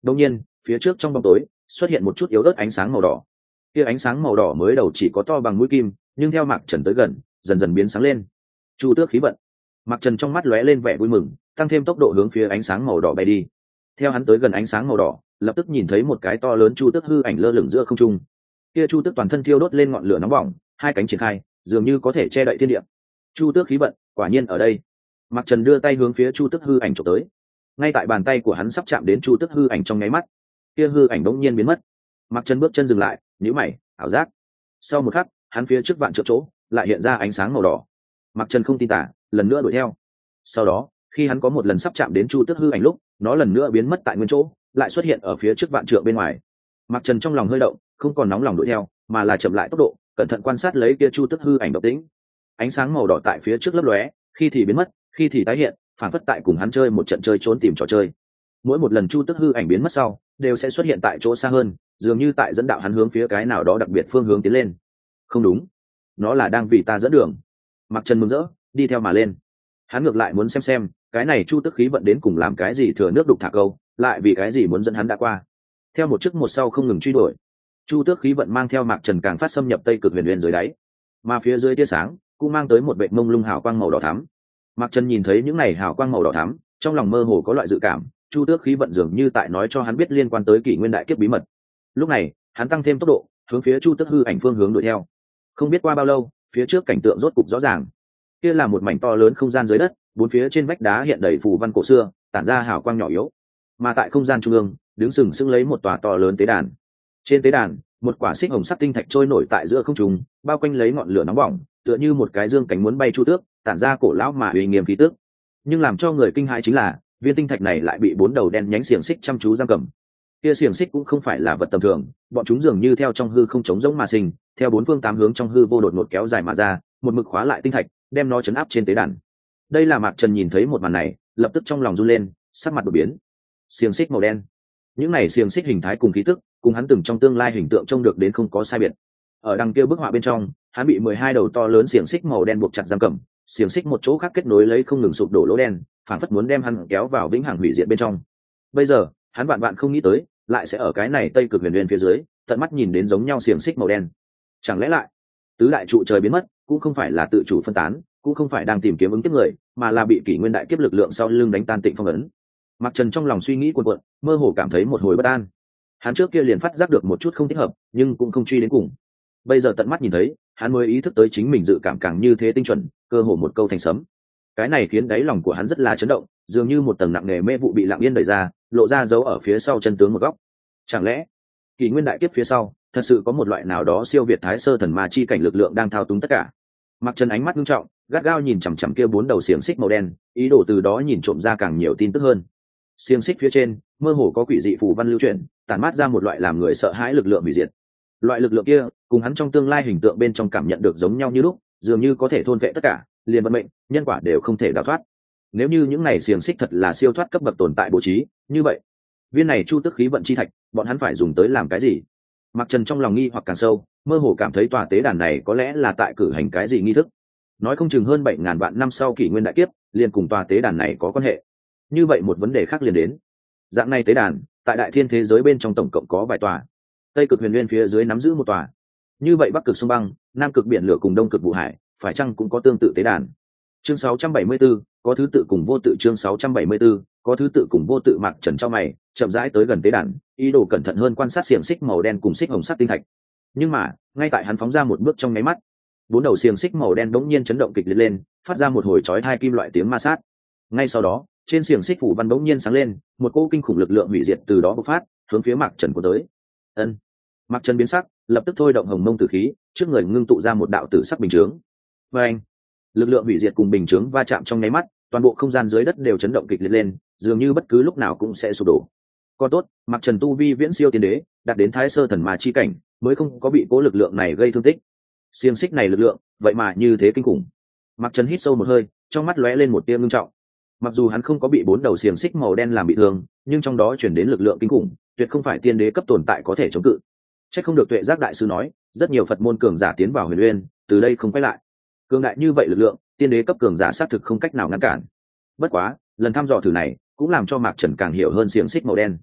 Đột nhiên phía trước trong bóng tối xuất hiện một chút yếu ớt ánh sáng màu đỏ. Kia ánh sáng màu đỏ mới đầu chỉ có to bằng mũi kim, nhưng theo Mạc Trần tới gần dần dần biến sáng lên. Chu tước khí vận. Mạc Trần trong mắt lóe lên vẻ vui mừng, tăng thêm tốc độ hướng phía ánh sáng màu đỏ bay đi. Theo hắn tới gần ánh sáng màu đỏ, lập tức nhìn thấy một cái to lớn chu tước hư ảnh lơ lửng giữa không trung. Kia chu tước toàn thân thiêu đốt lên ngọn lửa nóng bỏng, hai cánh triển khai, dường như có thể che đậy thiên địa. Chu tước khí vận, quả nhiên ở đây. Mạc Trần đưa tay hướng phía chu tước hư ảnh chụp tới. Ngay tại bàn tay của hắn sắp chạm đến chu tước hư ảnh trong nháy mắt, kia hư ảnh bỗng nhiên biến mất. Mạc Trần bước chân dừng lại, nhíu mày, ảo giác. Sau một khắc, hắn phía trước vạn trượng chỗ lại hiện ra ánh sáng màu đỏ. Mạc Trần không tin tả, lần nữa đuổi theo. Sau đó, khi hắn có một lần sắp chạm đến chu tước hư ảnh lúc, nó lần nữa biến mất tại nguyên chỗ, lại xuất hiện ở phía trước vạn trượng bên ngoài. Mạc Trần trong lòng hơi động, không còn nóng lòng đuổi theo, mà là chậm lại tốc độ, cẩn thận quan sát lấy kia chu tước hư ảnh động tĩnh. Ánh sáng màu đỏ tại phía trước lấp lóe, khi thì biến mất, khi thì tái hiện, phản phất tại cùng hắn chơi một trận chơi trốn tìm trò chơi. Mỗi một lần chu tước hư ảnh biến mất sau, đều sẽ xuất hiện tại chỗ xa hơn, dường như tại dẫn đạo hắn hướng phía cái nào đó đặc biệt phương hướng tiến lên. Không đúng, nó là đang vì ta dẫn đường. Mạc Trần mừng rỡ, đi theo mà lên. Hắn ngược lại muốn xem cái này chu tước khí vận đến cùng làm cái gì thừa nước đục thả câu, lại vì cái gì muốn dẫn hắn đã qua. Theo một trước một sau không ngừng truy đuổi, chu tước khí vận mang theo Mạc Trần càng phát xâm nhập Tây Cực Huyền Nguyên dưới đáy, mà phía dưới tia sáng cũng mang tới một vệt mông lung hào quang màu đỏ thắm. Mạc Trần nhìn thấy những này hào quang màu đỏ thắm, trong lòng mơ hồ có loại dự cảm, chu tước khí vận dường như tại nói cho hắn biết liên quan tới kỷ nguyên đại kiếp bí mật. Lúc này, hắn tăng thêm tốc độ, hướng phía chu tước hư ảnh phương hướng đuổi theo. Không biết qua bao lâu, phía trước cảnh tượng rốt cục rõ ràng. Kia là một mảnh to lớn không gian dưới đất, bốn phía trên vách đá hiện đầy phù văn cổ xưa, tản ra hào quang nhỏ yếu. Mà tại không gian trung ương, đứng sừng sững lấy một tòa to lớn tế đàn. Trên tế đàn, một quả xích hồng sắc tinh thạch trôi nổi tại giữa không trung, bao quanh lấy ngọn lửa nóng bỏng, tựa như một cái dương cánh muốn bay chu tước, tản ra cổ lão mà uy nghiêm khí tức. Nhưng làm cho người kinh hãi chính là, viên tinh thạch này lại bị bốn đầu đen nhánh xiềng xích chăm chú giam cầm. Kia xiềng xích cũng không phải là vật tầm thường, bọn chúng dường như theo trong hư không trống rỗng mà sinh, theo bốn phương tám hướng trong hư vô đột ngột kéo dài mà ra, một mực khóa lại tinh thạch, đem nó chấn áp trên tế đàn. Đây là Mạc Trần nhìn thấy một màn này, lập tức trong lòng run lên, sắc mặt đổi biến. Xiềng xích màu đen, những này xiềng xích hình thái cùng khí tức, cùng hắn từng trong tương lai hình tượng trông được đến không có sai biệt. Ở đằng kia bức họa bên trong, hắn bị 12 đầu to lớn xiềng xích màu đen buộc chặt giam cầm, xiềng xích một chỗ khác kết nối lấy không ngừng sụp đổ lỗ đen, phản phất muốn đem hắn kéo vào vĩnh hằng hủy diệt bên trong. Bây giờ, hắn vạn vạn không nghĩ tới, lại sẽ ở cái này Tây Cực Huyền Nguyên phía dưới, tận mắt nhìn đến giống nhau xiềng xích màu đen. Chẳng lẽ lại, tứ đại trụ trời biến mất, cũng không phải là tự chủ phân tán, cũng không phải đang tìm kiếm ứng kiếp người, mà là bị kỷ nguyên đại kiếp lực lượng sau lưng đánh tan Tịnh Phong ấn. Mạc Trần trong lòng suy nghĩ cuồn cuộn, mơ hồ cảm thấy một hồi bất an. Hắn trước kia liền phát giác được một chút không thích hợp, nhưng cũng không truy đến cùng. Bây giờ tận mắt nhìn thấy, hắn mới ý thức tới chính mình dự cảm càng như thế tinh chuẩn, cơ hồ một câu thành sấm. Cái này khiến đáy lòng của hắn rất là chấn động, dường như một tầng nặng nề mê vụ bị lặng yên đẩy ra, lộ ra dấu ở phía sau chân tướng một góc. Chẳng lẽ, kỷ nguyên đại kiếp phía sau, thật sự có một loại nào đó siêu việt thái sơ thần ma chi cảnh lực lượng đang thao túng tất cả? Mạc Trần ánh mắt nghiêm trọng, gắt gao nhìn chằm chằm kia bốn đầu xiềng xích màu đen, ý đồ từ đó nhìn trộm ra càng nhiều tin tức hơn. Xiềng xích phía trên, mơ hồ có quỷ dị phù văn lưu chuyển, tản mát ra một loại làm người sợ hãi lực lượng hủy diệt. Loại lực lượng kia, cùng hắn trong tương lai hình tượng bên trong cảm nhận được giống nhau như lúc, dường như có thể thôn vệ tất cả, liền vận mệnh, nhân quả đều không thể đào thoát. Nếu như những này xiềng xích thật là siêu thoát cấp bậc tồn tại bố trí, như vậy, viên này chu tức khí vận chi thạch, bọn hắn phải dùng tới làm cái gì? Mạc Trần trong lòng nghi hoặc càng sâu, mơ hồ cảm thấy tòa tế đàn này có lẽ là tại cử hành cái gì nghi thức. Nói không chừng hơn 7.000 vạn năm sau kỷ nguyên đại kiếp, liền cùng tòa tế đàn này có quan hệ. Như vậy một vấn đề khác liền đến. Dạng này tế đàn, tại đại thiên thế giới bên trong tổng cộng có vài tòa. Tây Cực Huyền Nguyên phía dưới nắm giữ một tòa. Như vậy Bắc Cực sông băng, Nam Cực biển lửa cùng Đông Cực vũ hải, phải chăng cũng có tương tự tế đàn? Chương 674, có thứ tự cùng vô tự. Chương 674, có thứ tự cùng vô tự. Mạc Trần trong mày, chậm rãi tới gần tế đàn, ý đồ cẩn thận hơn quan sát xiềng xích màu đen cùng xích hồng sắc tinh thạch. Nhưng mà, ngay tại hắn phóng ra một bước trong nháy mắt, bốn đầu xiềng xích màu đen đống nhiên chấn động kịch liệt lên, phát ra một hồi chói tai kim loại tiếng ma sát. Ngay sau đó, trên xiềng xích phủ văn đống nhiên sáng lên, một cỗ kinh khủng lực lượng hủy diệt từ đó bộc phát, hướng phía Mạc Trần của tới. Ân. Mạc Trần biến sắc, lập tức thôi động hồng mông tử khí, trước người ngưng tụ ra một đạo tử sắc bình chướng. Và anh, lực lượng hủy diệt cùng bình chướng va chạm trong nháy mắt, toàn bộ không gian dưới đất đều chấn động kịch liệt lên, dường như bất cứ lúc nào cũng sẽ sụp đổ. Còn tốt, Mạc Trần tu vi viễn siêu tiên đế, đạt đến thái sơ thần ma chi cảnh, mới không có bị cố lực lượng này gây thương tích. Xiềng xích này lực lượng, vậy mà như thế kinh khủng. Mạc Trần hít sâu một hơi, trong mắt lóe lên một tia ngưng trọng. Mặc dù hắn không có bị bốn đầu xiềng xích màu đen làm bị thương, nhưng trong đó chuyển đến lực lượng kinh khủng, tuyệt không phải tiên đế cấp tồn tại có thể chống cự. Chắc không được Tuệ Giác đại sư nói, rất nhiều Phật môn cường giả tiến vào Huyền Uyên, từ đây không quay lại. Cường đại như vậy lực lượng, tiên đế cấp cường giả xác thực không cách nào ngăn cản. Bất quá, lần thăm dò thử này cũng làm cho Mạc Trần càng hiểu hơn xiềng xích màu đen.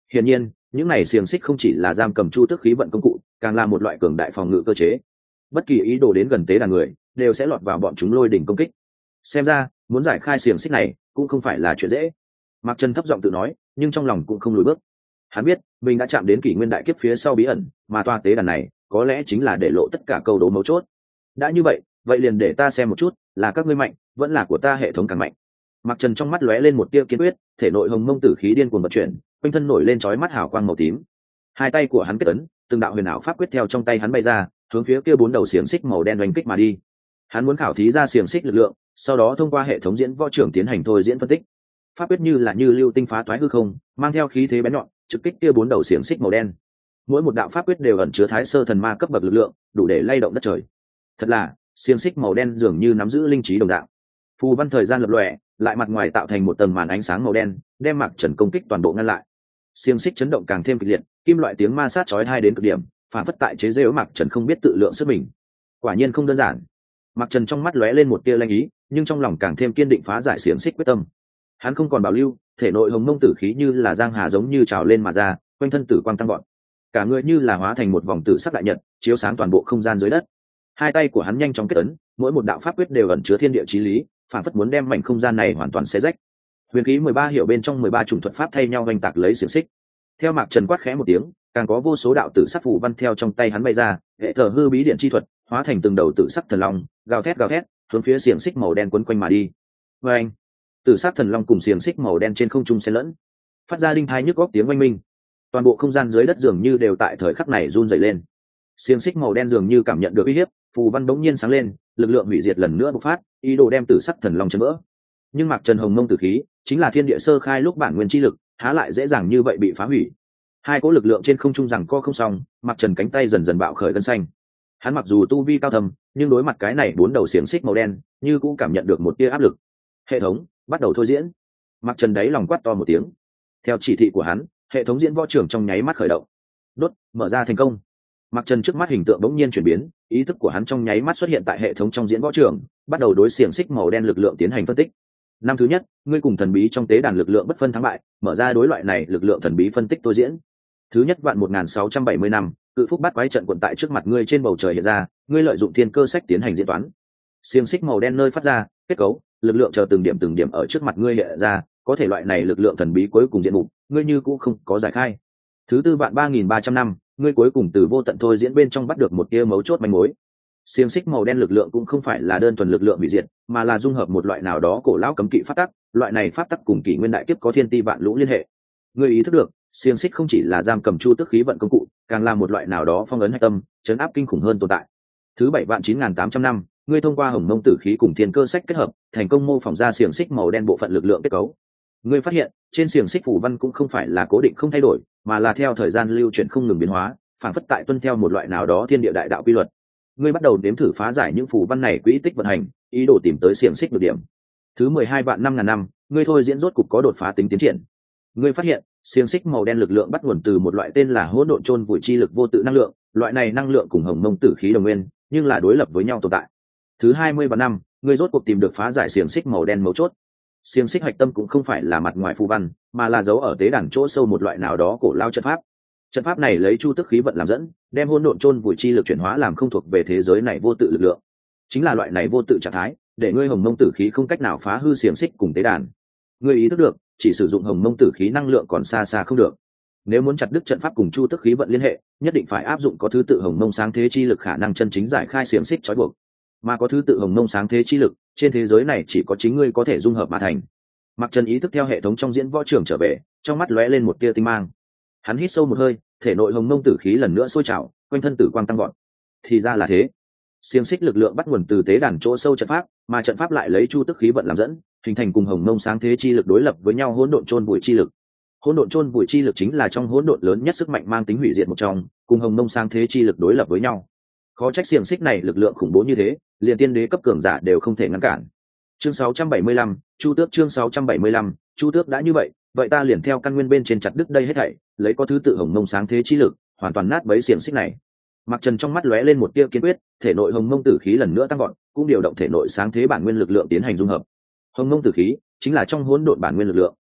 Hiển nhiên, những này xiềng xích không chỉ là giam cầm chu tước khí vận công cụ, càng là một loại cường đại phòng ngự cơ chế. Bất kỳ ý đồ đến gần tế đàn người, đều sẽ lọt vào bọn chúng lôi đỉnh công kích. Xem ra, muốn giải khai xiềng xích này cũng không phải là chuyện dễ. Mạc Trần thấp giọng tự nói, nhưng trong lòng cũng không lùi bước. Hắn biết, mình đã chạm đến kỷ nguyên đại kiếp phía sau bí ẩn, mà tòa tế đàn này, có lẽ chính là để lộ tất cả câu đố mấu chốt. Đã như vậy, vậy liền để ta xem một chút, là các ngươi mạnh, vẫn là của ta hệ thống càng mạnh. Mạc Trần trong mắt lóe lên một tia kiên quyết, thể nội hồng mông tử khí điên cuồng vận chuyển, quanh thân nổi lên chói mắt hào quang màu tím. Hai tay của hắn kết ấn, từng đạo huyền ảo pháp quyết theo trong tay hắn bay ra, hướng phía kia bốn đầu xiềng xích màu đen oanh kích mà đi. Hắn muốn khảo thí ra xiềng xích lực lượng, sau đó thông qua hệ thống diễn võ trưởng tiến hành thôi diễn phân tích. Pháp quyết như là như lưu tinh phá toái hư không, mang theo khí thế bén nhọn, trực kích kia bốn đầu xiềng xích màu đen. Mỗi một đạo pháp quyết đều ẩn chứa thái sơ thần ma cấp bậc lực lượng, đủ để lay động đất trời. Thật là, xiềng xích màu đen dường như nắm giữ linh trí đồng dạng. Phù văn thời gian lập lòe, lại mặt ngoài tạo thành một tầng màn ánh sáng màu đen, đem Mạc Trần công kích toàn bộ ngăn lại. Xiềng xích chấn động càng thêm kịch liệt, kim loại tiếng ma sát chói tai đến cực điểm, phản phất tại chế giễu Mạc Trần không biết tự lượng sức mình. Quả nhiên không đơn giản. Mạc Trần trong mắt lóe lên một tia lanh ý, nhưng trong lòng càng thêm kiên định phá giải xiềng xích quyết tâm. Hắn không còn bảo lưu, thể nội hồng mông tử khí như là giang hà giống như trào lên mà ra, quanh thân tử quang tăng vọt. Cả người như là hóa thành một vòng tử sắc đại nhật, chiếu sáng toàn bộ không gian dưới đất. Hai tay của hắn nhanh chóng kết ấn, mỗi một đạo pháp quyết đều ẩn chứa thiên địa chí lý, phản phất muốn đem mảnh không gian này hoàn toàn xé rách. Huyền khí 13 hiệu bên trong 13 chủng thuật pháp thay nhau vành tạc lấy xiềng xích. Theo Mạc Trần quát khẽ một tiếng, càng có vô số đạo tử sắc phù văn theo trong tay hắn bay ra, hệ thờ hư bí điện chi thuật, hóa thành từng đầu tử sắc thần long, gào thét, hướng phía xiềng xích màu đen quấn quanh mà đi. Và anh, tử sắc thần long cùng xiềng xích màu đen trên không trung xen lẫn, phát ra đinh thai nhức góc tiếng oanh minh. Toàn bộ không gian dưới đất dường như đều tại thời khắc này run rẩy lên. Xiềng xích màu đen dường như cảm nhận được uy hiếp, phù văn bỗng nhiên sáng lên, lực lượng hủy diệt lần nữa bộc phát, ý đồ đem tử sắc thần long chấn vỡ. Nhưng Mạc Trần hồng mông tử khí, chính là thiên địa sơ khai lúc bản nguyên chi lực, há lại dễ dàng như vậy bị phá hủy. Hai cỗ lực lượng trên không trung rằng co không xong, Mạc Trần cánh tay dần dần bạo khởi gân xanh. Hắn mặc dù tu vi cao thâm, nhưng đối mặt cái này bốn đầu xiềng xích màu đen, như cũng cảm nhận được một tia áp lực. Hệ thống, bắt đầu thôi diễn. Mạc Trần đáy lòng quát to một tiếng. Theo chỉ thị của hắn, hệ thống diễn võ trưởng trong nháy mắt khởi động. Đốt, mở ra thành công. Mạc Trần trước mắt hình tượng bỗng nhiên chuyển biến, ý thức của hắn trong nháy mắt xuất hiện tại hệ thống trong diễn võ trường, bắt đầu đối xiềng xích màu đen lực lượng tiến hành phân tích. Năm thứ nhất, ngươi cùng thần bí trong tế đàn lực lượng bất phân thắng bại, mở ra đối loại này lực lượng thần bí phân tích tôi diễn. Thứ nhất vạn 1670 năm, cự phúc bắt quái trận quận tại trước mặt ngươi trên bầu trời hiện ra, ngươi lợi dụng thiên cơ sách tiến hành diễn toán. Xiềng xích màu đen nơi phát ra, kết cấu, lực lượng chờ từng điểm ở trước mặt ngươi hiện ra, có thể loại này lực lượng thần bí cuối cùng diện mục, ngươi như cũng không có giải khai. Thứ tư vạn 3300 năm, ngươi cuối cùng từ vô tận thôi diễn bên trong bắt được một tia mấu chốt manh mối. Xiềng xích màu đen lực lượng cũng không phải là đơn thuần lực lượng hủy diệt, mà là dung hợp một loại nào đó cổ lão cấm kỵ pháp tắc, loại này pháp tắc cùng kỷ nguyên đại kiếp có thiên ti vạn lũ liên hệ. Ngươi ý thức được, xiềng xích không chỉ là giam cầm chu tước khí vận công cụ, càng là một loại nào đó phong ấn hạch tâm, chấn áp kinh khủng hơn tồn tại. Thứ bảy vạn 9800 năm, ngươi thông qua hồng mông tử khí cùng thiên cơ sách kết hợp, thành công mô phỏng ra xiềng xích màu đen bộ phận lực lượng kết cấu. Ngươi phát hiện, trên xiềng xích phù văn cũng không phải là cố định không thay đổi, mà là theo thời gian lưu chuyển không ngừng biến hóa, phản phất tại tuân theo một loại nào đó thiên địa đại đạo quy luật. Ngươi bắt đầu đếm thử phá giải những phù văn này quỹ tích vận hành, ý đồ tìm tới xiềng xích được điểm. Thứ 12 vạn 5000 năm, ngươi thôi diễn rốt cục có đột phá tính tiến triển. Ngươi phát hiện, xiềng xích màu đen lực lượng bắt nguồn từ một loại tên là hỗn độn chôn vùi chi lực vô tự năng lượng, loại này năng lượng cùng hồng mông tử khí đồng nguyên, nhưng là đối lập với nhau tồn tại. Thứ 20 vạn năm, ngươi rốt cuộc tìm được phá giải xiềng xích màu đen mấu chốt. Xiềng xích hạch tâm cũng không phải là mặt ngoài phù văn, mà là giấu ở tế đàn chỗ sâu một loại nào đó cổ lao trận pháp. Trận pháp này lấy chu tức khí vận làm dẫn, đem hỗn độn chôn vùi chi lực chuyển hóa làm không thuộc về thế giới này vô tự lực lượng. Chính là loại này vô tự trạng thái, để ngươi hồng mông tử khí không cách nào phá hư xiềng xích cùng tế đàn. Ngươi ý thức được, chỉ sử dụng hồng mông tử khí năng lượng còn xa xa không được. Nếu muốn chặt đứt trận pháp cùng chu tức khí vận liên hệ, nhất định phải áp dụng có thứ tự hồng mông sáng thế chi lực khả năng chân chính giải khai xiềng xích trói buộc. Mà có thứ tự hồng mông sáng thế chi lực, trên thế giới này chỉ có chính ngươi có thể dung hợp mà thành. Mạc Trần ý thức theo hệ thống trong diễn võ trường trở về, trong mắt lóe lên một tia tinh mang. Hắn hít sâu một hơi, thể nội hồng mông tử khí lần nữa sôi trào, quanh thân tử quang tăng vọt. Thì ra là thế. Xiềng xích lực lượng bắt nguồn từ tế đàn chỗ sâu trận pháp, mà trận pháp lại lấy chu tức khí vận làm dẫn, hình thành cùng hồng mông sáng thế chi lực đối lập với nhau hỗn độn chôn vùi chi lực. Hỗn độn chôn vùi chi lực chính là trong hỗn độn lớn nhất sức mạnh mang tính hủy diệt một trong, cùng hồng mông sáng thế chi lực đối lập với nhau. Khó trách xiềng xích này lực lượng khủng bố như thế, liền tiên đế cấp cường giả đều không thể ngăn cản. Chương 675, Chu Tước. Chương 675, Chu Tước. Đã như vậy, vậy ta liền theo căn nguyên bên trên chặt đứt đây hết thảy, lấy có thứ tự hồng mông sáng thế chi lực, hoàn toàn nát bấy xiềng xích này. Mạc Trần trong mắt lóe lên một tia kiên quyết, thể nội hồng mông tử khí lần nữa tăng vọt, cũng điều động thể nội sáng thế bản nguyên lực lượng tiến hành dung hợp. Hồng mông tử khí chính là trong hỗn độn bản nguyên lực lượng,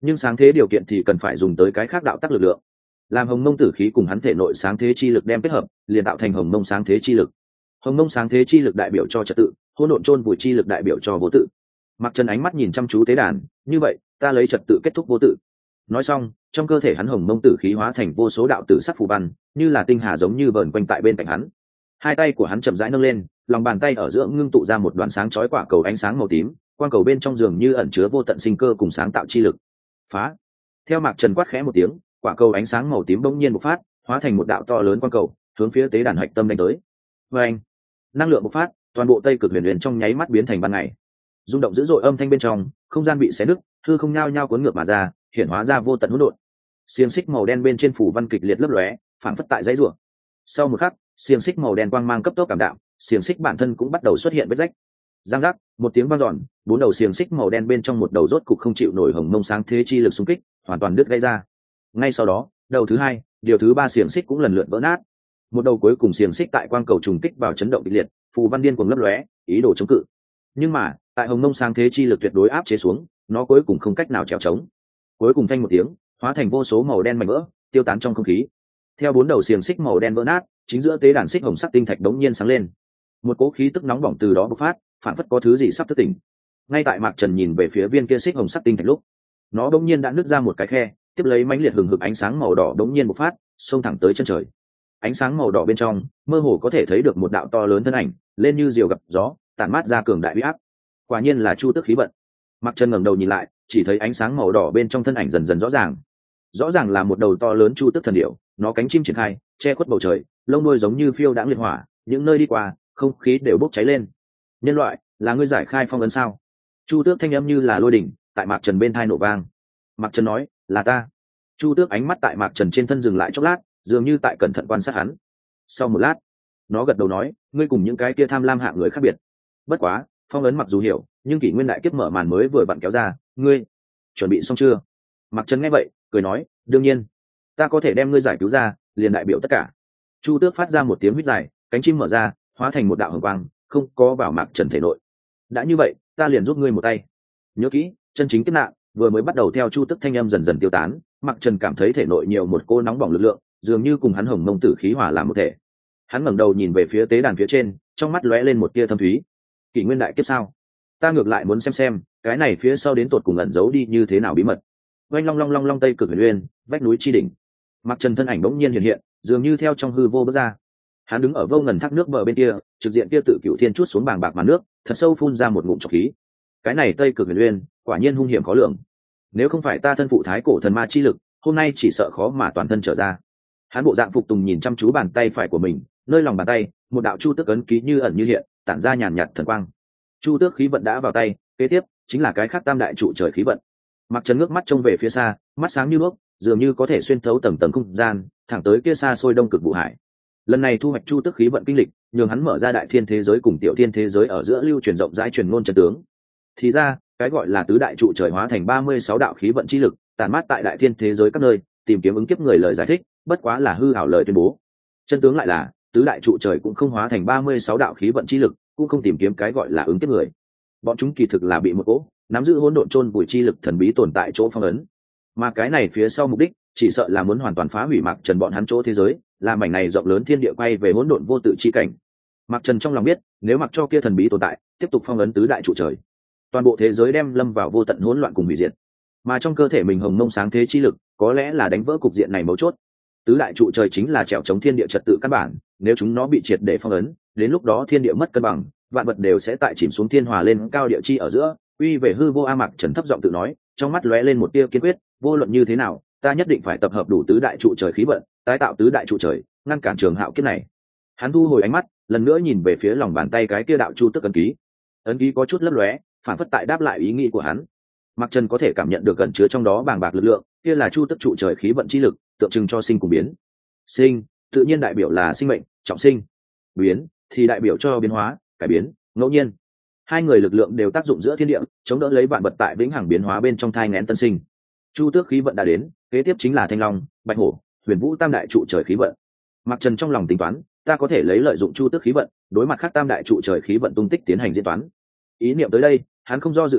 nhưng sáng thế điều kiện thì cần phải dùng tới cái khác đạo tắc lực lượng. Làm hồng mông tử khí cùng hắn thể nội sáng thế chi lực đem kết hợp, liền tạo thành hồng mông sáng thế chi lực. Hồng mông sáng thế chi lực đại biểu cho trật tự, hỗn độn chôn vùi chi lực đại biểu cho vô tự. Mặc Trần ánh mắt nhìn chăm chú tế đàn, như vậy ta lấy trật tự kết thúc vô tự. Nói xong, trong cơ thể hắn hồng mông tử khí hóa thành vô số đạo tử sắc phù văn, như là tinh hà giống như vờn quanh tại bên cạnh hắn. Hai tay của hắn chậm rãi nâng lên, lòng bàn tay ở giữa ngưng tụ ra một đoàn sáng chói quả cầu ánh sáng màu tím, quang cầu bên trong dường như ẩn chứa vô tận sinh cơ cùng sáng tạo chi lực. Phá! Theo Mạc Trần quát khẽ một tiếng, quả cầu ánh sáng màu tím bỗng nhiên bộc phát, hóa thành một đạo to lớn quang cầu, hướng phía tế đàn hạch tâm đánh tới. Oeng! Năng lượng bộc phát, toàn bộ Tây Cực Huyền Huyền trong nháy mắt biến thành ban ngày. Rung động dữ dội âm thanh bên trong, không gian bị xé nứt, hư không nhao nhao cuốn ngược mà ra, hiện hóa ra vô tận hỗn độn. Xiềng xích màu đen bên trên phủ văn kịch liệt lấp lóe, phảng phất tại dãy rủa. Sau một khắc, xiềng xích màu đen quang mang cấp tốc cảm đạm, xiềng xích bản thân cũng bắt đầu xuất hiện vết rách. Giang giác, một tiếng vang dọn, bốn đầu xiềng xích màu đen bên trong một đầu rốt cục không chịu nổi hồng mông sáng thế chi lực xung kích, hoàn toàn đứt gãy ra. Ngay sau đó, đầu thứ hai, điều thứ ba xiềng xích cũng lần lượt vỡ nát. Một đầu cuối cùng xiềng xích tại quang cầu trùng kích vào chấn động kịch liệt, phù văn điên cuồng lấp lóe, ý đồ chống cự. Nhưng mà, tại hồng mông sáng thế chi lực tuyệt đối áp chế xuống, nó cuối cùng không cách nào trèo trống. Cuối cùng phanh một tiếng, hóa thành vô số màu đen mảnh vỡ, tiêu tán trong không khí. Theo bốn đầu xiềng xích màu đen vỡ nát, chính giữa tế đàn xích hồng sắc tinh thạch đống nhiên sáng lên. Một cỗ khí tức nóng bỏng từ đó bộc phát, phản phất có thứ gì sắp thức tỉnh. Ngay tại Mạc Trần nhìn về phía viên kia xích hồng sắc tinh thạch lúc, nó đống nhiên đã nứt ra một cái khe, tiếp lấy mãnh liệt hừng hực ánh sáng màu đỏ đống nhiên bộc phát, xông thẳng tới chân trời. Ánh sáng màu đỏ bên trong, mơ hồ có thể thấy được một đạo to lớn thân ảnh, lên như diều gặp gió, tản mát ra cường đại uy áp. Quả nhiên là Chu Tước khí vận. Mạc Trần ngẩng đầu nhìn lại, chỉ thấy ánh sáng màu đỏ bên trong thân ảnh dần dần rõ ràng. Rõ ràng là một đầu to lớn Chu Tước thần điểu, nó cánh chim triển khai, che khuất bầu trời, lông đuôi giống như phiêu đãng liệt hỏa, những nơi đi qua, không khí đều bốc cháy lên. Nhân loại, là ngươi giải khai phong ấn sao? Chu Tước thanh âm như là lôi đỉnh, tại Mạc Trần bên tai nổ vang. Mạc Trần nói, là ta. Chu Tước ánh mắt tại Mạc Trần trên thân dừng lại chốc lát, dường như tại cẩn thận quan sát hắn. Sau một lát, nó gật đầu nói, ngươi cùng những cái kia tham lam hạng người khác biệt. Bất quá, phong ấn mặc dù hiểu, nhưng kỷ nguyên đại kiếp mở màn mới vừa vặn kéo ra, ngươi chuẩn bị xong chưa? Mạc Trần nghe vậy, cười nói, đương nhiên, ta có thể đem ngươi giải cứu ra, liền đại biểu tất cả. Chu Tước phát ra một tiếng huýt dài, cánh chim mở ra, hóa thành một đạo hồng quang, không có vào Mạc Trần thể nội. Đã như vậy, ta liền giúp ngươi một tay. Nhớ kỹ, chân chính kiếp nạn vừa mới bắt đầu. Theo Chu Tước thanh âm dần dần tiêu tán, Mạc Trần cảm thấy thể nội nhiều một cô nóng bỏng lực lượng, dường như cùng hắn hồng mông tử khí hòa làm một thể. Hắn ngẩng đầu nhìn về phía tế đàn phía trên, trong mắt lóe lên một tia thâm thúy. Kỷ nguyên đại kiếp sao? Ta ngược lại muốn xem cái này phía sau đến tột cùng ẩn giấu đi như thế nào bí mật. Oanh long long long long Tây Cực Huyền Uyên, vách núi chi đỉnh. Mạc Trần thân ảnh bỗng nhiên hiện, dường như theo trong hư vô bước ra. Hắn đứng ở vô ngần thác nước bờ bên kia, trực diện kia tự cửu thiên chuốt xuống bàng bạc màn nước, thật sâu phun ra một ngụm trọc khí. Cái này Tây Cực Huyền Uyên, quả nhiên hung hiểm khó lường. Nếu không phải ta thân phụ thái cổ thần ma chi lực, hôm nay chỉ sợ khó mà toàn thân trở ra. Hắn bộ dạng phục tùng nhìn chăm chú bàn tay phải của mình, nơi lòng bàn tay, một đạo Chu Tước ấn ký như ẩn như hiện, tản ra nhàn nhạt thần quang. Chu Tước khí vận đã vào tay, kế tiếp chính là cái khác tam đại trụ trời khí vận. Mạc Trần ngước mắt trông về phía xa, mắt sáng như đuốc, dường như có thể xuyên thấu tầng tầng không gian, thẳng tới kia xa xôi đông cực vũ hải. Lần này thu hoạch Chu Tước khí vận kinh lịch, nhường hắn mở ra đại thiên thế giới cùng tiểu thiên thế giới ở giữa lưu truyền rộng rãi truyền ngôn chân tướng. Thì ra, cái gọi là tứ đại trụ trời hóa thành 36 đạo khí vận chi lực, tản mát tại đại thiên thế giới các nơi, tìm kiếm ứng kiếp người lời giải thích, bất quá là hư ảo lời tuyên bố. Chân tướng lại là, tứ đại trụ trời cũng không hóa thành 36 đạo khí vận chi lực, cũng không tìm kiếm cái gọi là ứng kiếp người. Bọn chúng kỳ thực là bị một cỗ nắm giữ hỗn độn chôn vùi chi lực thần bí tồn tại chỗ phong ấn. Mà cái này phía sau mục đích, chỉ sợ là muốn hoàn toàn phá hủy Mạc Trần bọn hắn chỗ thế giới, làm mảnh này rộng lớn thiên địa quay về hỗn độn vô tự chi cảnh. Mạc Trần trong lòng biết, nếu mặc cho kia thần bí tồn tại tiếp tục phong ấn tứ đại trụ trời, toàn bộ thế giới đem lâm vào vô tận hỗn loạn cùng hủy diệt. Mà trong cơ thể mình hồng mông sáng thế chi lực, có lẽ là đánh vỡ cục diện này mấu chốt. Tứ đại trụ trời chính là trèo chống thiên địa trật tự căn bản, nếu chúng nó bị triệt để phong ấn, đến lúc đó thiên địa mất cân bằng, vạn vật đều sẽ tại chìm xuống thiên hòa lên cao địa chi ở giữa. Uy về hư vô a. Mạc Trần thấp giọng tự nói, trong mắt lóe lên một tia kiên quyết, vô luận như thế nào, ta nhất định phải tập hợp đủ tứ đại trụ trời khí vận, tái tạo tứ đại trụ trời, ngăn cản Trường Hạo kiếp này. Hắn thu hồi ánh mắt, lần nữa nhìn về phía lòng bàn tay cái kia đạo Chu Tước ấn ký. Ấn ký có chút lấp lóe, phản phất tại đáp lại ý nghĩ của hắn. Mạc Trần có thể cảm nhận được gần chứa trong đó bàng bạc lực lượng, kia là Chu Tước trụ trời khí vận chi lực, tượng trưng cho sinh cùng biến. Sinh, tự nhiên đại biểu là sinh mệnh, trọng sinh. Biến, thì đại biểu cho biến hóa, cải biến, ngẫu nhiên. Hai người lực lượng đều tác dụng giữa thiên địa, chống đỡ lấy vạn vật tại vĩnh hằng biến hóa bên trong thai nghén tân sinh. Chu Tước khí vận đã đến, kế tiếp chính là Thanh Long, Bạch Hổ, Huyền Vũ tam đại trụ trời khí vận. Mạc Trần trong lòng tính toán, ta có thể lấy lợi dụng Chu Tước khí vận, đối mặt khác tam đại trụ trời khí vận tung tích tiến hành diễn toán. Ý niệm tới đây, hắn không do dự nữa,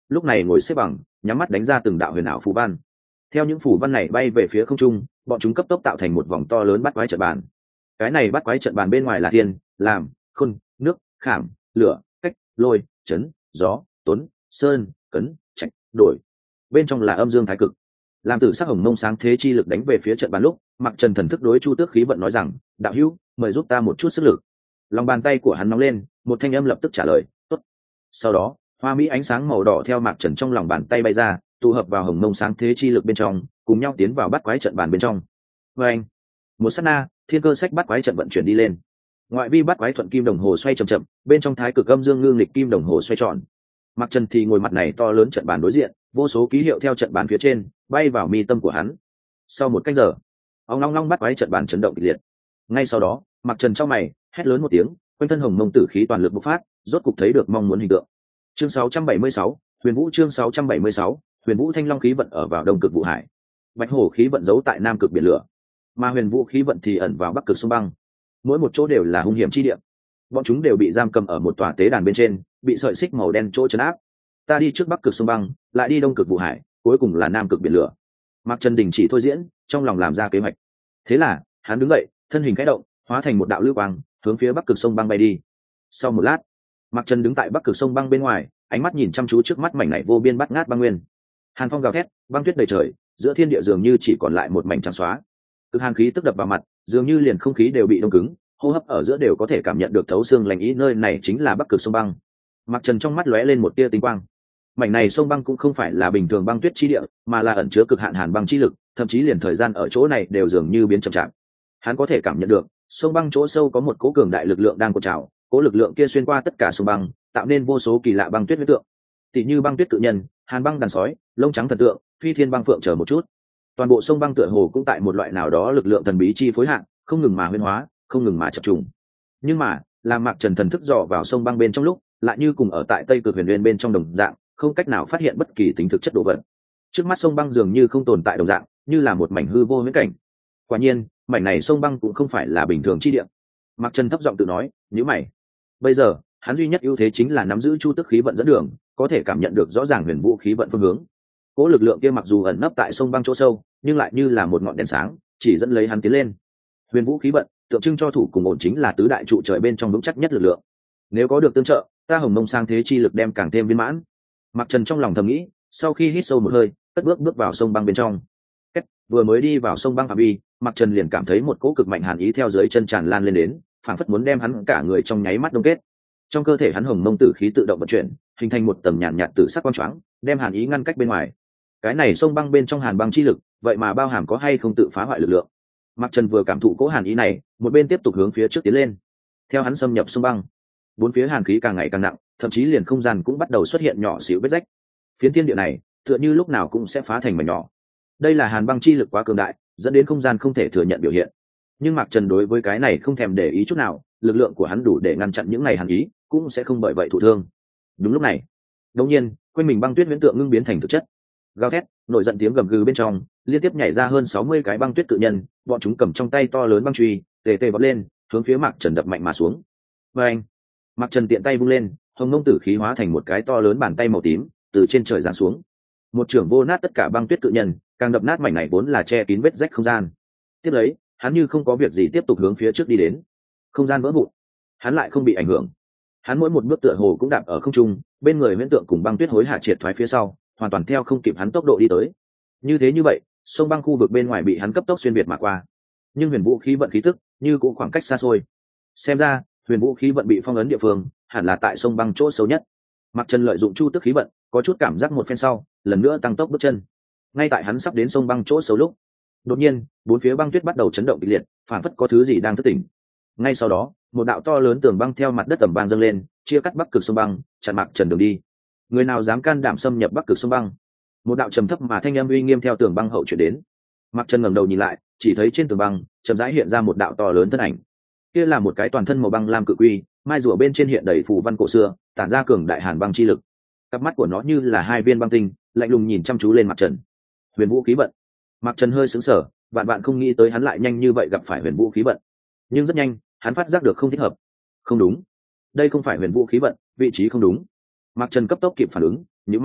lúc này ngồi xếp bằng, nhắm mắt đánh ra từng đạo huyền ảo phù văn. Theo những phù văn này bay về phía không trung, bọn chúng cấp tốc tạo thành một vòng to lớn bắt quái trận bàn. Cái này bắt quái trận bàn bên ngoài là thiên, làm, khôn, nước, khảm, lửa, cách, lôi, chấn, gió, tuấn, sơn, cấn, trạch, đổi. Bên trong là âm dương thái cực. Làm tử sắc hồng mông sáng thế chi lực đánh về phía trận bàn lúc, Mặc Trần thần thức đối Chu Tước khí vận nói rằng, đạo hữu, mời giúp ta một chút sức lực. Lòng bàn tay của hắn nóng lên, một thanh âm lập tức trả lời, tốt. Sau đó, hoa mỹ ánh sáng màu đỏ theo Mạc Trần trong lòng bàn tay bay ra, tụ hợp vào hồng mông sáng thế chi lực bên trong, cùng nhau tiến vào bắt quái trận bàn bên trong. Và anh, một sát na, thiên cơ sách bắt quái trận vận chuyển đi lên. Ngoại vi bắt quái thuận kim đồng hồ xoay chậm chậm, bên trong thái cực âm dương ngưng lịch kim đồng hồ xoay tròn. Mạc Trần thì ngồi mặt này to lớn trận bàn đối diện, vô số ký hiệu theo trận bàn phía trên bay vào mi tâm của hắn. Sau một canh giờ, ông long long bắt quái trận bàn chấn động kịch liệt. Ngay sau đó, Mạc Trần trong mày hét lớn một tiếng, quanh thân hồng mông tử khí toàn lực bộc phát, rốt cục thấy được mong muốn hình tượng. Chương 676, Huyền Vũ chương 676, Huyền Vũ thanh long khí vận ở vào đông cực vũ hải, bạch hổ khí vận giấu tại nam cực biển lửa, mà huyền vũ khí vận thì ẩn vào bắc cực sông băng. Mỗi một chỗ đều là hung hiểm chi địa, bọn chúng đều bị giam cầm ở một tòa tế đàn bên trên, bị sợi xích màu đen chỗ trấn áp. Ta đi trước bắc cực sông băng, lại đi đông cực vũ hải, cuối cùng là nam cực biển lửa. Mạc Trần đình chỉ thôi diễn, trong lòng làm ra kế hoạch. Thế là hắn đứng dậy, thân hình khẽ động, hóa thành một đạo lưu quang, hướng phía bắc cực sông băng bay đi. Sau một lát, Mạc Trần đứng tại bắc cực sông băng bên ngoài, ánh mắt nhìn chăm chú trước mắt mảnh này vô biên bát ngát băng nguyên. Hàn phong gào thét, băng tuyết đầy trời, giữa thiên địa dường như chỉ còn lại một mảnh trắng xóa. Cực hàn khí tức đập vào mặt, dường như liền không khí đều bị đông cứng, hô hấp ở giữa đều có thể cảm nhận được thấu xương lạnh ý. Nơi này chính là bắc cực sông băng. Mạc Trần trong mắt lóe lên một tia tinh quang. Mảnh này sông băng cũng không phải là bình thường băng tuyết chi địa, mà là ẩn chứa cực hạn hàn băng chi lực, thậm chí liền thời gian ở chỗ này đều dường như biến chậm chạp. Hắn có thể cảm nhận được, sông băng chỗ sâu có một cỗ cường đại lực lượng đang cuộn trào, cỗ lực lượng kia xuyên qua tất cả sông băng, tạo nên vô số kỳ lạ băng tuyết huyết tượng. Tỷ như băng tuyết cự nhân, hàn băng đàn sói, lông trắng thần tượng, phi thiên băng phượng chờ một chút. Toàn bộ sông băng tựa hồ cũng tại một loại nào đó lực lượng thần bí chi phối hạn, không ngừng mà huyễn hóa, không ngừng mà chập trùng. Nhưng mà, làm Mạc Trần thần thức dò vào sông băng bên trong lúc, lại như cùng ở tại Tây Cực Huyền Nguyên bên trong đồng dạng, không cách nào phát hiện bất kỳ tính thực chất đồ vật. Trước mắt sông băng dường như không tồn tại đồng dạng, như là một mảnh hư vô huyễn cảnh. Quả nhiên, mảnh này sông băng cũng không phải là bình thường chi địa. Mạc Trần thấp giọng tự nói, nhíu mày. Bây giờ, hắn duy nhất ưu thế chính là nắm giữ chu tức khí vận dẫn đường, có thể cảm nhận được rõ ràng huyền vũ khí vận phương hướng. Cỗ lực lượng kia mặc dù ẩn nấp tại sông băng chỗ sâu, nhưng lại như là một ngọn đèn sáng, chỉ dẫn lấy hắn tiến lên. Huyền vũ khí vận tượng trưng cho thủ cùng ổn chính là tứ đại trụ trời bên trong vững chắc nhất lực lượng. Nếu có được tương trợ, ta hồng mông sang thế chi lực đem càng thêm viên mãn. Mạc Trần trong lòng thầm nghĩ, sau khi hít sâu một hơi, cất bước vào sông băng bên trong. Vừa mới đi vào sông băng phạm vi, Mạc Trần liền cảm thấy một cỗ cực mạnh hàn ý theo dưới chân tràn lan lên đến, phảng phất muốn đem hắn cả người trong nháy mắt đông kết. Trong cơ thể hắn hồng mông tử khí tự động vận chuyển, hình thành một tầng nhàn nhạt tử sắc quang choáng, đem hàn ý ngăn cách bên ngoài. Cái này sông băng bên trong hàn băng chi lực, vậy mà bao hàm có hay không tự phá hoại lực lượng. Mạc Trần vừa cảm thụ cỗ hàn ý này, một bên tiếp tục hướng phía trước tiến lên. Theo hắn xâm nhập sông băng, bốn phía hàn khí càng ngày càng nặng, thậm chí liền không gian cũng bắt đầu xuất hiện nhỏ xíu vết rách. Phiến thiên địa này, tựa như lúc nào cũng sẽ phá thành mảnh nhỏ. Đây là hàn băng chi lực quá cường đại, dẫn đến không gian không thể thừa nhận biểu hiện. Nhưng Mạc Trần đối với cái này không thèm để ý chút nào, lực lượng của hắn đủ để ngăn chặn những này hàn ý, cũng sẽ không bởi vậy thụ thương. Đúng lúc này, đột nhiên, quanh mình băng tuyết huyễn tượng ngưng biến thành thực chất. Gào thét, nổi giận tiếng gầm gừ bên trong, liên tiếp nhảy ra hơn 60 cái băng tuyết cự nhân, bọn chúng cầm trong tay to lớn băng chùy, tề tề vọt lên, hướng phía Mạc Trần đập mạnh mà xuống. Và anh, Mạc Trần tiện tay vung lên, hồng mông tử khí hóa thành một cái to lớn bàn tay màu tím, từ trên trời giáng xuống. Một trưởng vô nát tất cả băng tuyết cự nhân, càng đập nát mảnh này vốn là che kín vết rách không gian. Tiếp lấy, hắn như không có việc gì tiếp tục hướng phía trước đi đến. Không gian vỡ vụn, hắn lại không bị ảnh hưởng. Hắn mỗi một bước tựa hồ cũng đạp ở không trung, bên người huyễn tượng cùng băng tuyết hối hạ triệt thoái phía sau, hoàn toàn theo không kịp hắn tốc độ đi tới. Như vậy, sông băng khu vực bên ngoài bị hắn cấp tốc xuyên việt mà qua. Nhưng huyền vũ khí vận khí tức, như cũng khoảng cách xa xôi. Xem ra, huyền vũ khí vận bị phong ấn địa phương, hẳn là tại sông băng chỗ sâu nhất. Mạc Trần lợi dụng chu tức khí vận, có chút cảm giác một phen sau, lần nữa tăng tốc bước chân. Ngay tại hắn sắp đến sông băng chỗ sâu lúc, đột nhiên, bốn phía băng tuyết bắt đầu chấn động kịch liệt, phản phất có thứ gì đang thức tỉnh. Ngay sau đó, một đạo to lớn tường băng theo mặt đất tầm băng dâng lên, chia cắt bắc cực sông băng, chặn Mạc Trần đường đi. Người nào dám can đảm xâm nhập bắc cực sông băng? Một đạo trầm thấp mà thanh âm uy nghiêm theo tường băng hậu chuyển đến. Mạc Trần ngẩng đầu nhìn lại, chỉ thấy trên tường băng chậm rãi hiện ra một đạo to lớn thân ảnh. Kia là một cái toàn thân màu băng lam cự quy, mai rùa bên trên hiện đầy phù văn cổ xưa, tản ra cường đại hàn băng chi lực. Cặp mắt của nó như là hai viên băng tinh, lạnh lùng nhìn chăm chú lên Mạc Trần. Huyền vũ khí vận. Mạc Trần hơi sững sờ, vạn vạn không nghĩ tới hắn lại nhanh như vậy gặp phải huyền vũ khí vận. Nhưng rất nhanh, hắn phát giác được không thích hợp. Không đúng, đây không phải huyền vũ khí vận, vị trí không đúng. Mạc Trần cấp tốc kịp phản ứng, nhíu mày,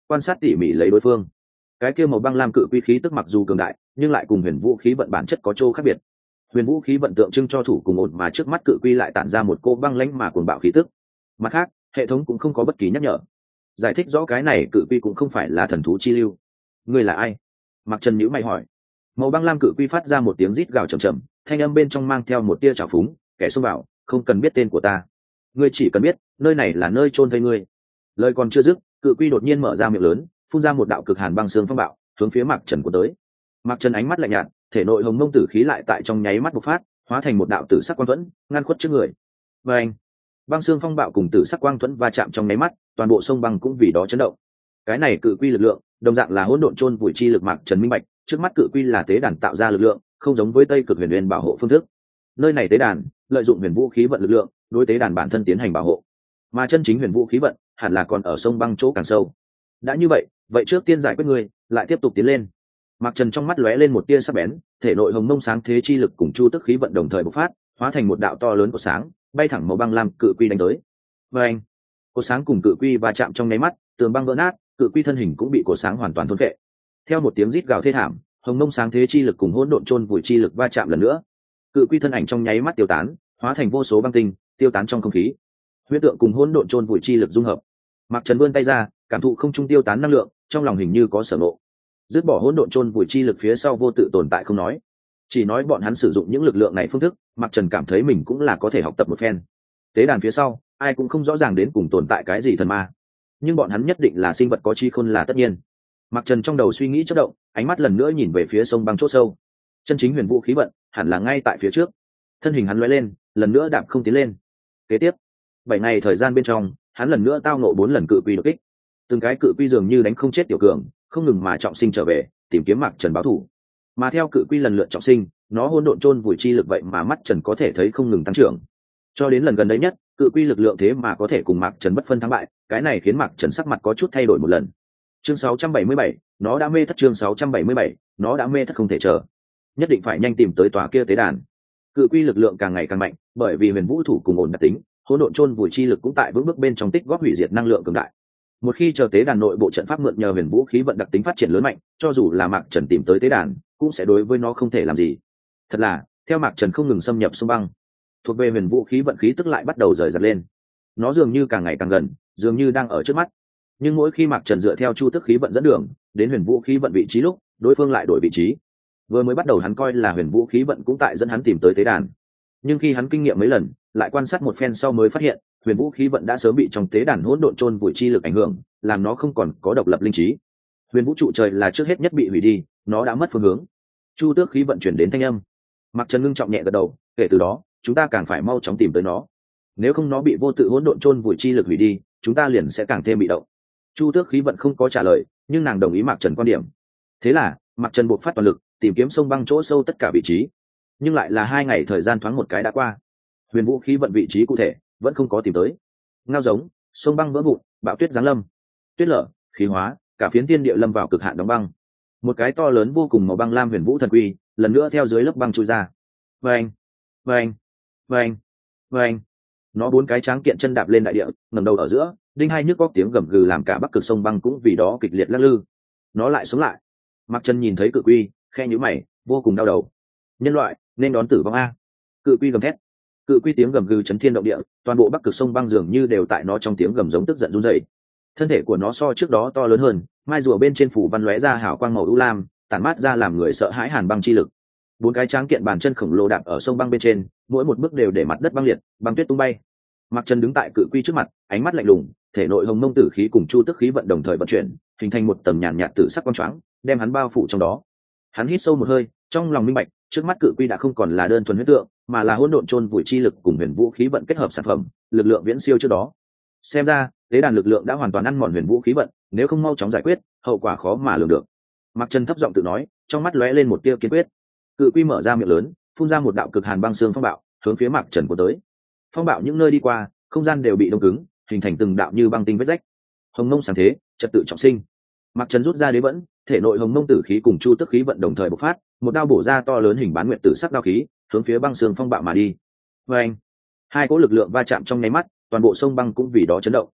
quan sát tỉ mỉ lấy đối phương. Cái kia màu băng lam cự quy khí tức mặc dù cường đại, nhưng lại cùng huyền vũ khí vận bản chất có chỗ khác biệt. Huyền vũ khí vận tượng trưng cho thủ cùng ổn, mà trước mắt cự quy lại tản ra một cô băng lãnh mà cuồng bạo khí tức. Mặt khác, hệ thống cũng không có bất kỳ nhắc nhở giải thích rõ cái này cự quy cũng không phải là thần thú chi lưu. Ngươi là ai? Mặc Trần nhíu mày hỏi. Màu băng lam cự quy phát ra một tiếng rít gào trầm trầm, thanh âm bên trong mang theo một tia trào phúng, kẻ xông vào, không cần biết tên của ta. Ngươi chỉ cần biết, nơi này là nơi chôn thây ngươi. Lời còn chưa dứt, cự quy đột nhiên mở ra miệng lớn, phun ra một đạo cực hàn băng xương phong bạo, hướng phía Mạc Trần của tới. Mạc Trần ánh mắt lạnh nhạt, thể nội hồng mông tử khí lại tại trong nháy mắt bộc phát, hóa thành một đạo tử sắc quang thuẫn, ngăn khuất trước người. Và anh, băng xương phong bạo cùng tử sắc quang thuẫn va chạm trong nháy mắt, toàn bộ sông băng cũng vì đó chấn động. Cái này cự quy lực lượng, đồng dạng là hỗn độn chôn vùi chi lực. Mạc Trần minh bạch, trước mắt cự quy là tế đàn tạo ra lực lượng, không giống với Tây Cực Huyền Nguyên bảo hộ phương thức. Nơi này tế đàn lợi dụng huyền vũ khí vận lực lượng, đối tế đàn bản thân tiến hành bảo hộ, mà chân chính huyền vũ khí vận hẳn là còn ở sông băng chỗ càng sâu. Đã như vậy, vậy trước tiên giải quyết người, lại tiếp tục tiến lên. Mạc Trần trong mắt lóe lên một tia sắc bén, thể nội hồng mông sáng thế chi lực cùng chu tức khí vận đồng thời bộc phát, hóa thành một đạo to lớn của sáng, bay thẳng màu băng lam cự quy đánh tới. Và anh, cột sáng cùng cự quy va chạm trong nháy mắt, tường băng vỡ nát, cự quy thân hình cũng bị cột sáng hoàn toàn thôn phệ. Theo một tiếng rít gào thê thảm, hồng mông sáng thế chi lực cùng hỗn độn chôn vùi chi lực va chạm lần nữa, cự quy thân ảnh trong nháy mắt tiêu tán, hóa thành vô số băng tinh, tiêu tán trong không khí. Huyễn tượng cùng hỗn độn chôn vùi chi lực dung hợp. Mạc Trần vươn tay ra, cảm thụ không trung tiêu tán năng lượng, trong lòng hình như có sở ngộ. Dứt bỏ hỗn độn chôn vùi chi lực phía sau vô tự tồn tại không nói, chỉ nói bọn hắn sử dụng những lực lượng này phương thức, Mạc Trần cảm thấy mình cũng là có thể học tập một phen. Tế đàn phía sau, ai cũng không rõ ràng đến cùng tồn tại cái gì thần ma, nhưng bọn hắn nhất định là sinh vật có trí khôn là tất nhiên. Mạc Trần trong đầu suy nghĩ chớp động, ánh mắt lần nữa nhìn về phía sông băng chỗ sâu. Chân chính huyền vũ khí vận hẳn là ngay tại phía trước. Thân hình hắn lóe lên, lần nữa đạp không tiến lên. Kế tiếp, 7 ngày thời gian bên trong, hắn lần nữa tao ngộ 4 lần cự quy đột kích. Từng cái cự quy dường như đánh không chết tiểu cường, không ngừng mà trọng sinh trở về, tìm kiếm Mạc Trần báo thù. Mà theo cự quy lần lượt trọng sinh, nó hỗn độn chôn vùi chi lực vậy mà mắt Trần có thể thấy không ngừng tăng trưởng. Cho đến lần gần đấy nhất, cự quy lực lượng thế mà có thể cùng Mạc Trần bất phân thắng bại, cái này khiến Mạc Trần sắc mặt có chút thay đổi một lần. Chương 677, nó đã mê thất. Chương 677, nó đã mê thất không thể chờ. Nhất định phải nhanh tìm tới tòa kia tế đàn. Cự quy lực lượng càng ngày càng mạnh, bởi vì huyền vũ thủ cùng ổn đặc tính, hỗn độn chôn vùi chi lực cũng tại vững bước bên trong tích góp hủy diệt năng lượng cường đại. Một khi chờ tế đàn nội bộ trận pháp mượn nhờ huyền vũ khí vận đặc tính phát triển lớn mạnh, cho dù là Mạc Trần tìm tới tế đàn, cũng sẽ đối với nó không thể làm gì. Thật là, theo Mạc Trần không ngừng xâm nhập sông băng, thuộc về huyền vũ khí vận khí tức lại bắt đầu rời rạc lên. Nó dường như càng ngày càng gần, dường như đang ở trước mắt. Nhưng mỗi khi Mạc Trần dựa theo chu tức khí vận dẫn đường đến huyền vũ khí vận vị trí lúc, đối phương lại đổi vị trí. Vừa mới bắt đầu hắn coi là huyền vũ khí vận cũng tại dẫn hắn tìm tới tế đàn, nhưng khi hắn kinh nghiệm mấy lần, lại quan sát một phen sau mới phát hiện huyền vũ khí vận đã sớm bị trong tế đàn hỗn độn chôn vùi chi lực ảnh hưởng, làm nó không còn có độc lập linh trí. Huyền vũ trụ trời là trước hết nhất bị hủy đi, nó đã mất phương hướng. Chu tước khí vận chuyển đến thanh âm. Mạc Trần ngưng trọng nhẹ gật đầu, kể từ đó chúng ta càng phải mau chóng tìm tới nó, nếu không nó bị vô tự hỗn độn chôn vùi chi lực hủy đi, chúng ta liền sẽ càng thêm bị động. Chu tước khí vận không có trả lời, nhưng nàng đồng ý Mạc Trần quan điểm. Thế là Mạc Trần buộc phát toàn lực tìm kiếm sông băng chỗ sâu tất cả vị trí, nhưng lại là 2 ngày thời gian thoáng một cái đã qua, huyền vũ khí vận vị trí cụ thể vẫn không có tìm tới. Ngao giống, sông băng vỡ vụn, bão tuyết giáng lâm, tuyết lở, khí hóa, cả phiến thiên địa lâm vào cực hạn đóng băng. Một cái to lớn vô cùng màu băng lam huyền vũ thần quy lần nữa theo dưới lớp băng trôi ra. Vâng, vâng, vâng, vâng. Nó 4 cái tráng kiện chân đạp lên đại địa, ngẩng đầu ở giữa, đinh hai nhức góc tiếng gầm gừ làm cả bắc cực sông băng cũng vì đó kịch liệt lắc lư. Nó lại sống lại. Mạc Trần nhìn thấy cự quy, khe nhíu mày, vô cùng đau đầu. Nhân loại nên đón tử vong a. Cự quy gầm thét. Cự quy tiếng gầm gừ chấn thiên động địa, toàn bộ bắc cực sông băng dường như đều tại nó trong tiếng gầm giống tức giận run rẩy. Thân thể của nó so trước đó to lớn hơn, mai rùa bên trên phủ văn lóe ra hào quang màu u lam, tản mát ra làm người sợ hãi hàn băng chi lực. 4 cái tráng kiện bàn chân khổng lồ đạp ở sông băng bên trên, mỗi một bước đều để mặt đất băng liệt, băng tuyết tung bay. Mạc Trần đứng tại cự quy trước mặt, ánh mắt lạnh lùng, thể nội hồng mông tử khí cùng chu tức khí vận đồng thời vận chuyển, hình thành một tầm nhàn nhạt tử sắc quang choáng, đem hắn bao phủ trong đó. Hắn hít sâu một hơi, trong lòng minh bạch, trước mắt cự quy đã không còn là đơn thuần huyết tượng, mà là hỗn độn chôn vùi chi lực cùng huyền vũ khí vận kết hợp sản phẩm, lực lượng viễn siêu trước đó. Xem ra, tế đàn lực lượng đã hoàn toàn ăn mòn huyền vũ khí vận, nếu không mau chóng giải quyết, hậu quả khó mà lường được. Mạc Trần thấp giọng tự nói, trong mắt lóe lên một tia kiên quyết. Cự quy mở ra miệng lớn, phun ra một đạo cực hàn băng xương phong bạo, hướng phía Mạc Trần của tới. Phong bạo những nơi đi qua, không gian đều bị đông cứng, hình thành từng đạo như băng tinh vết rách. Hồng mông sáng thế, trật tự trọng sinh. Mạc Trần rút ra đế vẫn, thể nội hồng mông tử khí cùng chu tức khí vận đồng thời bộc phát, một đao bổ ra to lớn hình bán nguyệt tử sắc đao khí, hướng phía băng xương phong bạo mà đi. Và anh, hai cỗ lực lượng va chạm trong nháy mắt, toàn bộ sông băng cũng vì đó chấn động.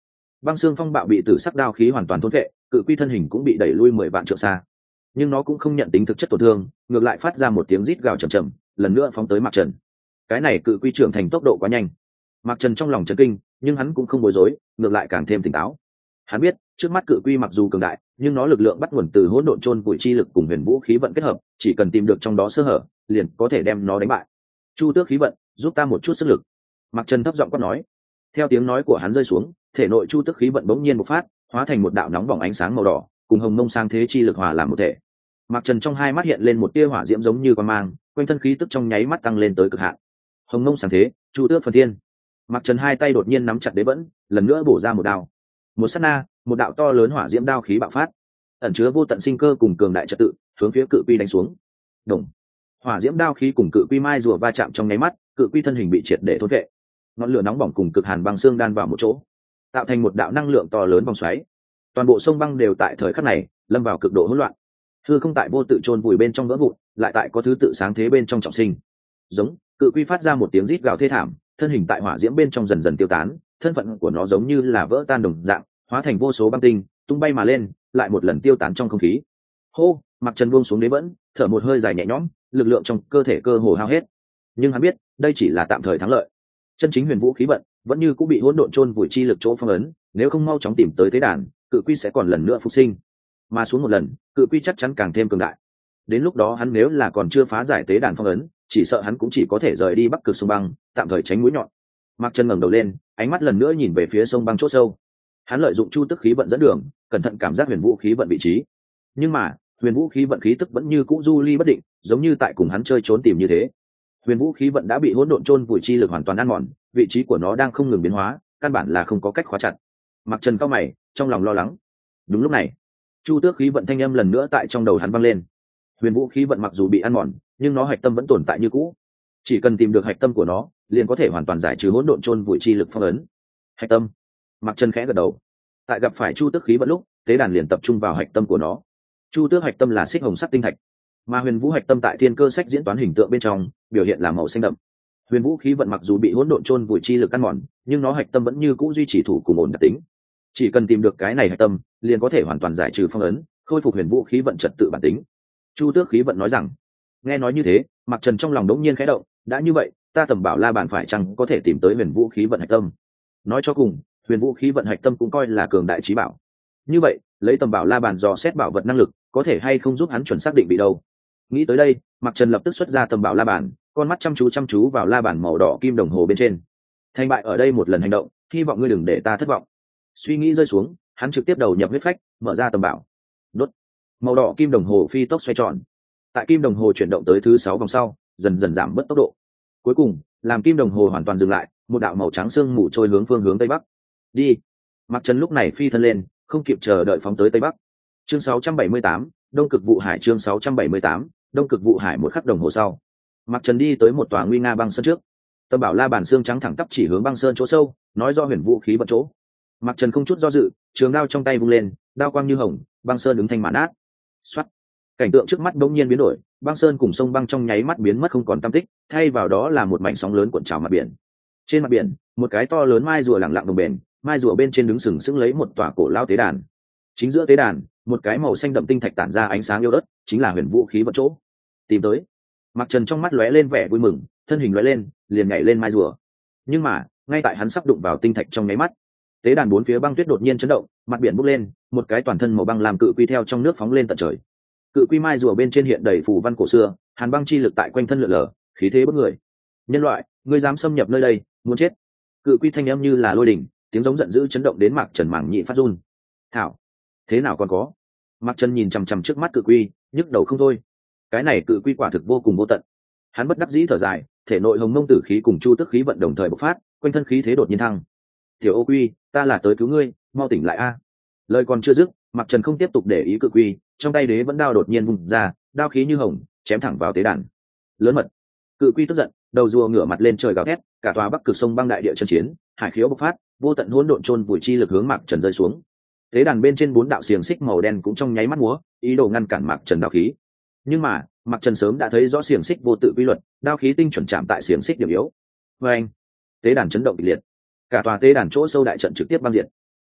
Băng xương phong bạo bị tử sắc đao khí hoàn toàn thôn vệ, cự quy thân hình cũng bị đẩy lui 10 vạn trượng xa, nhưng nó cũng không nhận tính thực chất tổn thương, ngược lại phát ra một tiếng rít gào trầm trầm, lần nữa phóng tới Mạc Trần. Cái này cự quy trưởng thành tốc độ quá nhanh. Mạc Trần trong lòng chấn kinh, nhưng hắn cũng không bối rối, ngược lại càng thêm tỉnh táo. Hắn biết, trước mắt cự quy mặc dù cường đại, nhưng nó lực lượng bắt nguồn từ hỗn độn chôn vùi chi lực cùng huyền vũ khí vận kết hợp, chỉ cần tìm được trong đó sơ hở, liền có thể đem nó đánh bại. Chu Tước khí vận, giúp ta một chút sức lực. Mạc Trần thấp giọng quát nói. Theo tiếng nói của hắn rơi xuống, thể nội Chu Tước khí vận bỗng nhiên bộc phát, hóa thành một đạo nóng bỏng ánh sáng màu đỏ, cùng hồng mông sang thế chi lực hòa làm một thể. Mạc Trần trong hai mắt hiện lên một tia hỏa diễm giống như quang mang, quanh thân khí tức trong nháy mắt tăng lên tới cực hạn. Hồng mông sáng thế, Chu Tước phần thiên. Mạc Trần hai tay đột nhiên nắm chặt đế vẫn, lần nữa bổ ra một đao. Một sát na, một đạo to lớn hỏa diễm đao khí bạo phát, ẩn chứa vô tận sinh cơ cùng cường đại trật tự, hướng phía cự quy đánh xuống. Đồng. Hỏa diễm đao khí cùng cự quy mai rùa va chạm trong nháy mắt, cự quy thân hình bị triệt để thôn vệ. Ngọn lửa nóng bỏng cùng cực hàn băng xương đan vào một chỗ, tạo thành một đạo năng lượng to lớn vòng xoáy. Toàn bộ sông băng đều tại thời khắc này lâm vào cực độ hỗn loạn. Hư không tại vô tự chôn vùi bên trong vỡ vụn, lại tại có thứ tự sáng thế bên trong trọng sinh. Giống, cự quy phát ra một tiếng rít gào thê thảm, thân hình tại hỏa diễm bên trong dần dần tiêu tán, thân phận của nó giống như là vỡ tan đồng dạng, hóa thành vô số băng tinh, tung bay mà lên, lại một lần tiêu tán trong không khí. Hô, Mạc Trần buông xuống đế vẫn, thở một hơi dài nhẹ nhõm, lực lượng trong cơ thể cơ hồ hao hết. Nhưng hắn biết, đây chỉ là tạm thời thắng lợi. Chân chính huyền vũ khí vận vẫn như cũng bị hỗn độn chôn vùi chi lực chỗ phong ấn, nếu không mau chóng tìm tới tế đàn, cự quy sẽ còn lần nữa phục sinh. Mà xuống một lần, cự quy chắc chắn càng thêm cường đại. Đến lúc đó hắn nếu là còn chưa phá giải tế đàn phong ấn, chỉ sợ hắn cũng chỉ có thể rời đi Bắc Cực sông băng, tạm thời tránh mũi nhọn. Mạc Trần ngẩng đầu lên, ánh mắt lần nữa nhìn về phía sông băng chỗ sâu. Hắn lợi dụng chu tức khí vận dẫn đường, cẩn thận cảm giác huyền vũ khí vận vị trí. Nhưng mà, huyền vũ khí vận khí tức vẫn như cũ du ly bất định, giống như tại cùng hắn chơi trốn tìm như thế. Huyền vũ khí vận đã bị hỗn độn chôn vùi chi lực hoàn toàn ăn mòn, vị trí của nó đang không ngừng biến hóa, căn bản là không có cách khóa chặt. Mạc Trần cau mày, trong lòng lo lắng. Đúng lúc này, chu tước khí vận thanh âm lần nữa tại trong đầu hắn vang lên. Huyền vũ khí vận mặc dù bị ăn mòn, nhưng nó hạch tâm vẫn tồn tại như cũ. Chỉ cần tìm được hạch tâm của nó, liền có thể hoàn toàn giải trừ hỗn độn chôn vùi chi lực phong ấn. Hạch tâm. Mạc Trần khẽ gật đầu. Tại gặp phải chu tước khí vận lúc, tế đàn liền tập trung vào hạch tâm của nó. Chu tước hạch tâm là xích hồng sắc tinh thạch, mà huyền vũ hạch tâm tại thiên cơ sách diễn toán hình tượng bên trong biểu hiện là màu xanh đậm. Huyền vũ khí vận mặc dù bị hỗn độn chôn vùi chi lực ăn mòn, nhưng nó hạch tâm vẫn như cũ duy trì thủ cùng ổn đặc tính. Chỉ cần tìm được cái này hạch tâm, liền có thể hoàn toàn giải trừ phong ấn, khôi phục huyền vũ khí vận trật tự bản tính. Chu tước khí vận nói rằng. Nghe nói như thế, Mạc Trần trong lòng đống nhiên khẽ động, đã như vậy, ta Tầm Bảo La Bàn phải chăng có thể tìm tới huyền vũ khí vận hạch tâm? Nói cho cùng, huyền vũ khí vận hạch tâm cũng coi là cường đại trí bảo. Như vậy, lấy Tầm Bảo La Bàn dò xét bảo vật năng lực, có thể hay không giúp hắn chuẩn xác định bị đâu? Nghĩ tới đây, Mạc Trần lập tức xuất ra Tầm Bảo La Bàn, con mắt chăm chú vào la bàn màu đỏ kim đồng hồ bên trên. Thành bại ở đây một lần hành động, hy vọng ngươi đừng để ta thất vọng. Suy nghĩ rơi xuống, hắn trực tiếp đầu nhập huyết phách, mở ra tầm bảo. Đốt. Màu đỏ kim đồng hồ phi tốc xoay tròn. Tại kim đồng hồ chuyển động tới thứ 6 vòng sau, dần dần giảm bớt tốc độ. Cuối cùng, làm kim đồng hồ hoàn toàn dừng lại, một đạo màu trắng sương mù trôi hướng phương hướng tây bắc. Đi. Mạc Trần lúc này phi thân lên, không kịp chờ đợi phóng tới tây bắc. Chương 678, Đông Cực Vụ Hải. Chương 678, Đông Cực Vụ Hải. Một khắc đồng hồ sau, Mạc Trần đi tới một tòa nguy nga băng sơn trước. Tầm Bảo La Bàn xương trắng thẳng tắp chỉ hướng băng sơn chỗ sâu, nói do huyền vũ khí vận chỗ. Mạc Trần không chút do dự, trường đao trong tay vung lên, đao quang như hồng, băng sơn ứng thanh mã nát. Soát. Cảnh tượng trước mắt bỗng nhiên biến đổi, băng sơn cùng sông băng trong nháy mắt biến mất không còn tăm tích, thay vào đó là một mảnh sóng lớn cuộn trào mặt biển. Trên mặt biển, một cái to lớn mai rùa lẳng lặng đồng bền, mai rùa bên trên đứng sừng sững lấy một tòa cổ lao tế đàn. Chính giữa tế đàn, một cái màu xanh đậm tinh thạch tản ra ánh sáng yêu ớt, chính là huyền vũ khí vận chỗ. Tìm tới. Mạc Trần trong mắt lóe lên vẻ vui mừng, thân hình lóe lên, liền nhảy lên mai rùa. Nhưng mà, ngay tại hắn sắp đụng vào tinh thạch trong nháy mắt, tế đàn bốn phía băng tuyết đột nhiên chấn động, mặt biển bốc lên, một cái toàn thân màu băng làm cự quy theo trong nước phóng lên tận trời. Cự quy mai rùa bên trên hiện đầy phù văn cổ xưa, hàn băng chi lực tại quanh thân lượn lờ, khí thế bức người. Nhân loại, ngươi dám xâm nhập nơi đây, muốn chết! Cự quy thanh âm như là lôi đình, tiếng giống giận dữ chấn động đến Mạc Trần mảng nhị phát run. Thảo, thế nào còn có? Mạc Trần nhìn chằm chằm trước mắt cự quy, nhức đầu không thôi. Cái này cự quy quả thực vô cùng vô tận. Hắn bất đắc dĩ thở dài, thể nội hồng mông tử khí cùng chu tức khí vận đồng thời bộc phát, quanh thân khí thế đột nhiên thăng. Tiểu Ô Quy, ta là tới cứu ngươi, mau tỉnh lại a! Lời còn chưa dứt, Mạc Trần không tiếp tục để ý cự quy, trong tay đế vẫn đao đột nhiên vung ra, đao khí như hồng, chém thẳng vào tế đàn. Lớn mật! Cự quy tức giận, đầu rùa ngửa mặt lên trời gào thét, cả tòa Bắc Cực sông băng đại địa chân chiến, hải khiếu bộc phát, vô tận hỗn độn chôn vùi chi lực hướng Mạc Trần rơi xuống. Tế đàn bên trên 4 đạo xiềng xích màu đen cũng trong nháy mắt múa, ý đồ ngăn cản Mạc Trần đao khí. Nhưng mà, Mạc Trần sớm đã thấy rõ xiềng xích vô tự quy luật, đao khí tinh chuẩn chạm tại xiềng xích điểm yếu. Và anh, tế đàn chấn động kịch liệt, cả tòa tế đàn chỗ sâu đại trận trực tiếp băng diệt.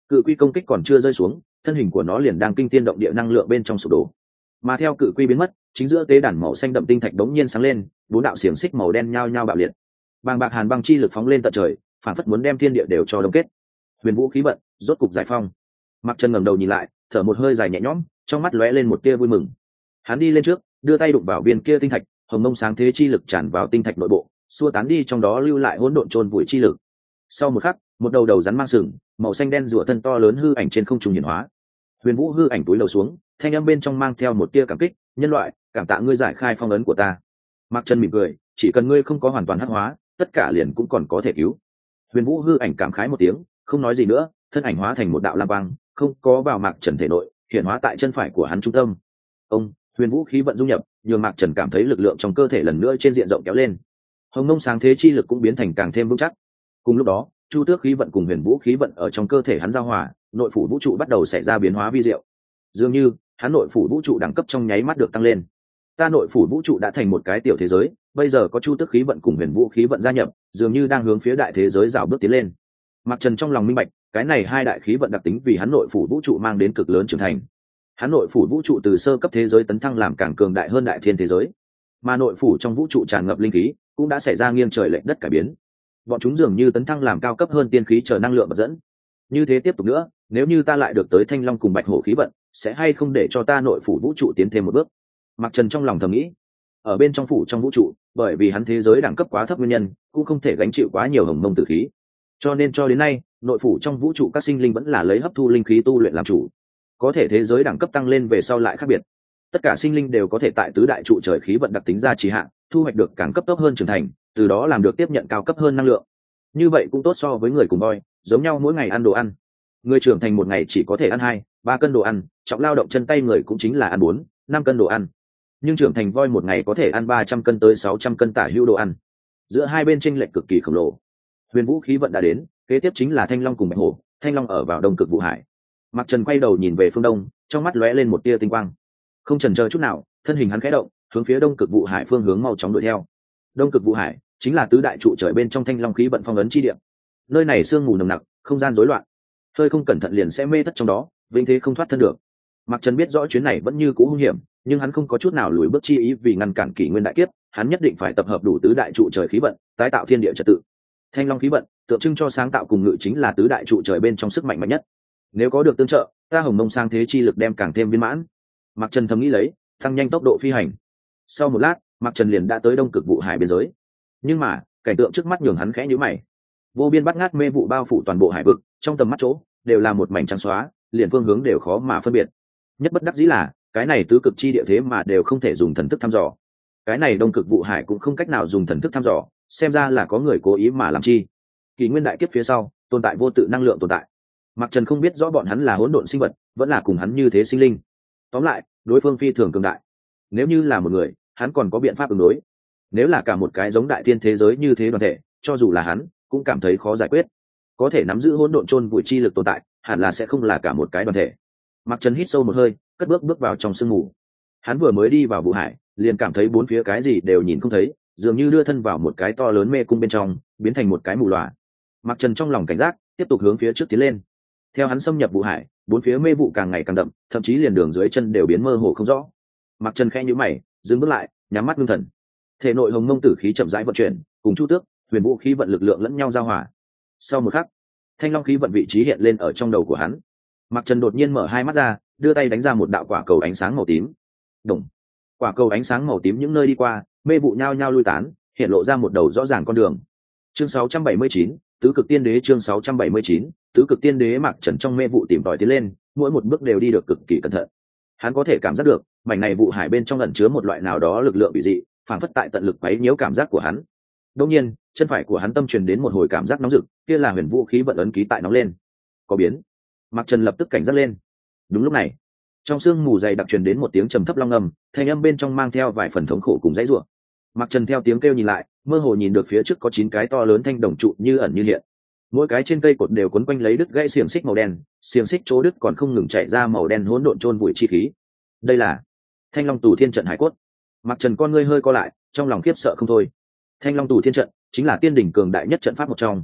Cự quy công kích còn chưa rơi xuống, thân hình của nó liền đang kinh thiên động địa năng lượng bên trong sụp đổ. Mà theo cự quy biến mất, chính giữa tế đàn màu xanh đậm tinh thạch đống nhiên sáng lên, bốn đạo xiềng xích màu đen nhao nhao bạo liệt. Bàng bạc hàn băng chi lực phóng lên tận trời, phản phất muốn đem thiên địa đều cho đông kết. Huyền vũ khí vận rốt cục giải phong. Mặc Trần ngẩng đầu nhìn lại, thở một hơi dài nhẹ nhõm, trong mắt lóe lên một tia vui mừng. Hắn đi lên trước, đưa tay đụng vào viên kia tinh thạch, hồng mông sáng thế chi lực tràn vào tinh thạch nội bộ, xua tán đi trong đó lưu lại hỗn độn trôn vùi chi lực. Sau một khắc, một đầu đầu rắn mang sừng, màu xanh đen rùa thân to lớn hư ảnh trên không trung hiển hóa. Huyền vũ hư ảnh túi lầu xuống, thanh âm bên trong mang theo một tia cảm kích, nhân loại, cảm tạ ngươi giải khai phong ấn của ta. Mặc Trần mỉm cười, chỉ cần ngươi không có hoàn toàn hắc hóa, tất cả liền cũng còn có thể cứu. Huyền vũ hư ảnh cảm khái một tiếng, không nói gì nữa, thân ảnh hóa thành một đạo lam quang, không có vào Mạc Trần thể nội, hiện hóa tại chân phải của hắn trung tâm. Ông, huyền vũ khí vận dung nhập, nhường Mạc Trần cảm thấy lực lượng trong cơ thể lần nữa trên diện rộng kéo lên. Hồng mông sáng thế chi lực cũng biến thành càng thêm vững chắc. Cùng lúc đó, chu tước khí vận cùng huyền vũ khí vận ở trong cơ thể hắn giao hòa, nội phủ vũ trụ bắt đầu xảy ra biến hóa vi diệu. Dường như hắn nội phủ vũ trụ đẳng cấp trong nháy mắt được tăng lên. Ta nội phủ vũ trụ đã thành một cái tiểu thế giới, bây giờ có chu tước khí vận cùng huyền vũ khí vận gia nhập, dường như đang hướng phía đại thế giới rào bước tiến lên. Mạc Trần trong lòng minh bạch, cái này hai đại khí vận đặc tính vì hắn nội phủ vũ trụ mang đến cực lớn trưởng thành. Hắn nội phủ vũ trụ từ sơ cấp thế giới tấn thăng làm càng cường đại hơn đại thiên thế giới, mà nội phủ trong vũ trụ tràn ngập linh khí cũng đã xảy ra nghiêng trời lệch đất cải biến. Bọn chúng dường như tấn thăng làm cao cấp hơn tiên khí chờ năng lượng vật dẫn. Như thế tiếp tục nữa, nếu như ta lại được tới thanh long cùng bạch hổ khí vận, sẽ hay không để cho ta nội phủ vũ trụ tiến thêm một bước? Mạc Trần trong lòng thầm nghĩ. Ở bên trong phủ trong vũ trụ, bởi vì hắn thế giới đẳng cấp quá thấp nguyên nhân, cũng không thể gánh chịu quá nhiều hồng mông tử khí, cho nên cho đến nay nội phủ trong vũ trụ các sinh linh vẫn là lấy hấp thu linh khí tu luyện làm chủ. Có thể thế giới đẳng cấp tăng lên về sau lại khác biệt, tất cả sinh linh đều có thể tại tứ đại trụ trời khí vận đặc tính ra trì hạn, thu hoạch được càng cấp tốc hơn trưởng thành, từ đó làm được tiếp nhận cao cấp hơn năng lượng. Như vậy cũng tốt so với người cùng voi, giống nhau mỗi ngày ăn đồ ăn. Người trưởng thành một ngày chỉ có thể ăn 2-3 cân đồ ăn, trọng lao động chân tay người cũng chính là ăn 4-5 cân đồ ăn. Nhưng trưởng thành voi một ngày có thể ăn 300 cân tới 600 cân tả hữu đồ ăn. Giữa hai bên chênh lệch cực kỳ khổng lồ. Huyền vũ khí vận đã đến, kế tiếp chính là thanh long cùng bạch hổ. Thanh long ở vào đông cực vũ hải. Mạc Trần quay đầu nhìn về phương đông, trong mắt lóe lên một tia tinh quang. Không chần chờ chút nào, thân hình hắn khẽ động, hướng phía đông cực vũ hải phương hướng mau chóng đuổi theo. Đông cực vũ hải chính là tứ đại trụ trời bên trong thanh long khí vận phong ấn chi địa. Nơi này sương mù nồng nặc, không gian rối loạn, hơi không cẩn thận liền sẽ mê thất trong đó, vĩnh thế không thoát thân được. Mạc Trần biết rõ chuyến này vẫn như cũ hung hiểm, nhưng hắn không có chút nào lùi bước chi ý, vì ngăn cản kỷ nguyên đại kiếp, hắn nhất định phải tập hợp đủ tứ đại trụ trời khí vận, tái tạo thiên địa trật tự. Thanh long khí vận tượng trưng cho sáng tạo cùng ngự chính là tứ đại trụ trời bên trong sức mạnh mạnh nhất. Nếu có được tương trợ, ta hồng mông sang thế chi lực đem càng thêm viên mãn. Mạc Trần thầm nghĩ lấy, tăng nhanh tốc độ phi hành. Sau một lát, Mạc Trần liền đã tới đông cực vũ hải biên giới. Nhưng mà cảnh tượng trước mắt nhường hắn khẽ nhíu mày. Vô biên bát ngát mê vụ bao phủ toàn bộ hải vực, trong tầm mắt chỗ đều là một mảnh trắng xóa, liền phương hướng đều khó mà phân biệt. Nhất bất đắc dĩ là cái này tứ cực chi địa thế mà đều không thể dùng thần thức thăm dò. Cái này đông cực vũ hải cũng không cách nào dùng thần thức thăm dò, xem ra là có người cố ý mà làm chi. Kỷ nguyên đại kiếp phía sau tồn tại vô tự năng lượng tồn tại. Mạc Trần không biết rõ bọn hắn là hỗn độn sinh vật, vẫn là cùng hắn như thế sinh linh. Tóm lại, đối phương phi thường cường đại. Nếu như là một người, hắn còn có biện pháp ứng đối. Nếu là cả một cái giống đại thiên thế giới như thế đoàn thể, cho dù là hắn cũng cảm thấy khó giải quyết. Có thể nắm giữ hỗn độn chôn vùi chi lực tồn tại, hẳn là sẽ không là cả một cái đoàn thể. Mạc Trần hít sâu một hơi, cất bước vào trong sương mù. Hắn vừa mới đi vào vũ hải, liền cảm thấy bốn phía cái gì đều nhìn không thấy, dường như đưa thân vào một cái to lớn mê cung bên trong, biến thành một cái mù lòa. Mạc Trần trong lòng cảnh giác, tiếp tục hướng phía trước tiến lên. Theo hắn xâm nhập vũ hải, bốn phía mê vụ càng ngày càng đậm, thậm chí liền đường dưới chân đều biến mơ hồ không rõ. Mạc Trần khẽ nhíu mày, dừng bước lại, nhắm mắt ngưng thần. Thể nội hồng mông tử khí chậm rãi vận chuyển, cùng chu tước, huyền vũ khí vận lực lượng lẫn nhau giao hòa. Sau một khắc, thanh long khí vận vị trí hiện lên ở trong đầu của hắn. Mạc Trần đột nhiên mở hai mắt ra, đưa tay đánh ra một đạo quả cầu ánh sáng màu tím. Đùng. Quả cầu ánh sáng màu tím những nơi đi qua, mê vụ nhao nhao lui tán, hiện lộ ra một đầu rõ ràng con đường. Chương 679, tứ cực tiên đế. Chương 679, tứ cực tiên đế. Mạc Trần trong mê vụ tìm tòi tiến lên, mỗi một bước đều đi được cực kỳ cẩn thận. Hắn có thể cảm giác được, mảnh này vụ hải bên trong ẩn chứa một loại nào đó lực lượng bị dị, phản phất tại tận lực quấy nhiễu cảm giác của hắn. Đương nhiên, chân phải của hắn tâm truyền đến một hồi cảm giác nóng rực, kia là huyền vũ khí vận ấn ký tại nóng lên. Có biến. Mạc Trần lập tức cảnh giác lên. Đúng lúc này, trong sương mù dày đặc truyền đến một tiếng trầm thấp long ngầm, thanh âm bên trong mang theo vài phần thống khổ cùng dãy rủa. Mạc Trần theo tiếng kêu nhìn lại, mơ hồ nhìn được phía trước có 9 cái to lớn thanh đồng trụ như ẩn như hiện. Mỗi cái trên cây cột đều quấn quanh lấy đứt gãy xiềng xích màu đen, xiềng xích chỗ đứt còn không ngừng chạy ra màu đen hỗn độn chôn vùi chi khí. Đây là Thanh Long Tù Thiên Trận hải cốt. Mạc Trần con ngươi hơi co lại, trong lòng khiếp sợ không thôi. Thanh Long Tù Thiên Trận chính là tiên đỉnh cường đại nhất trận pháp một trong.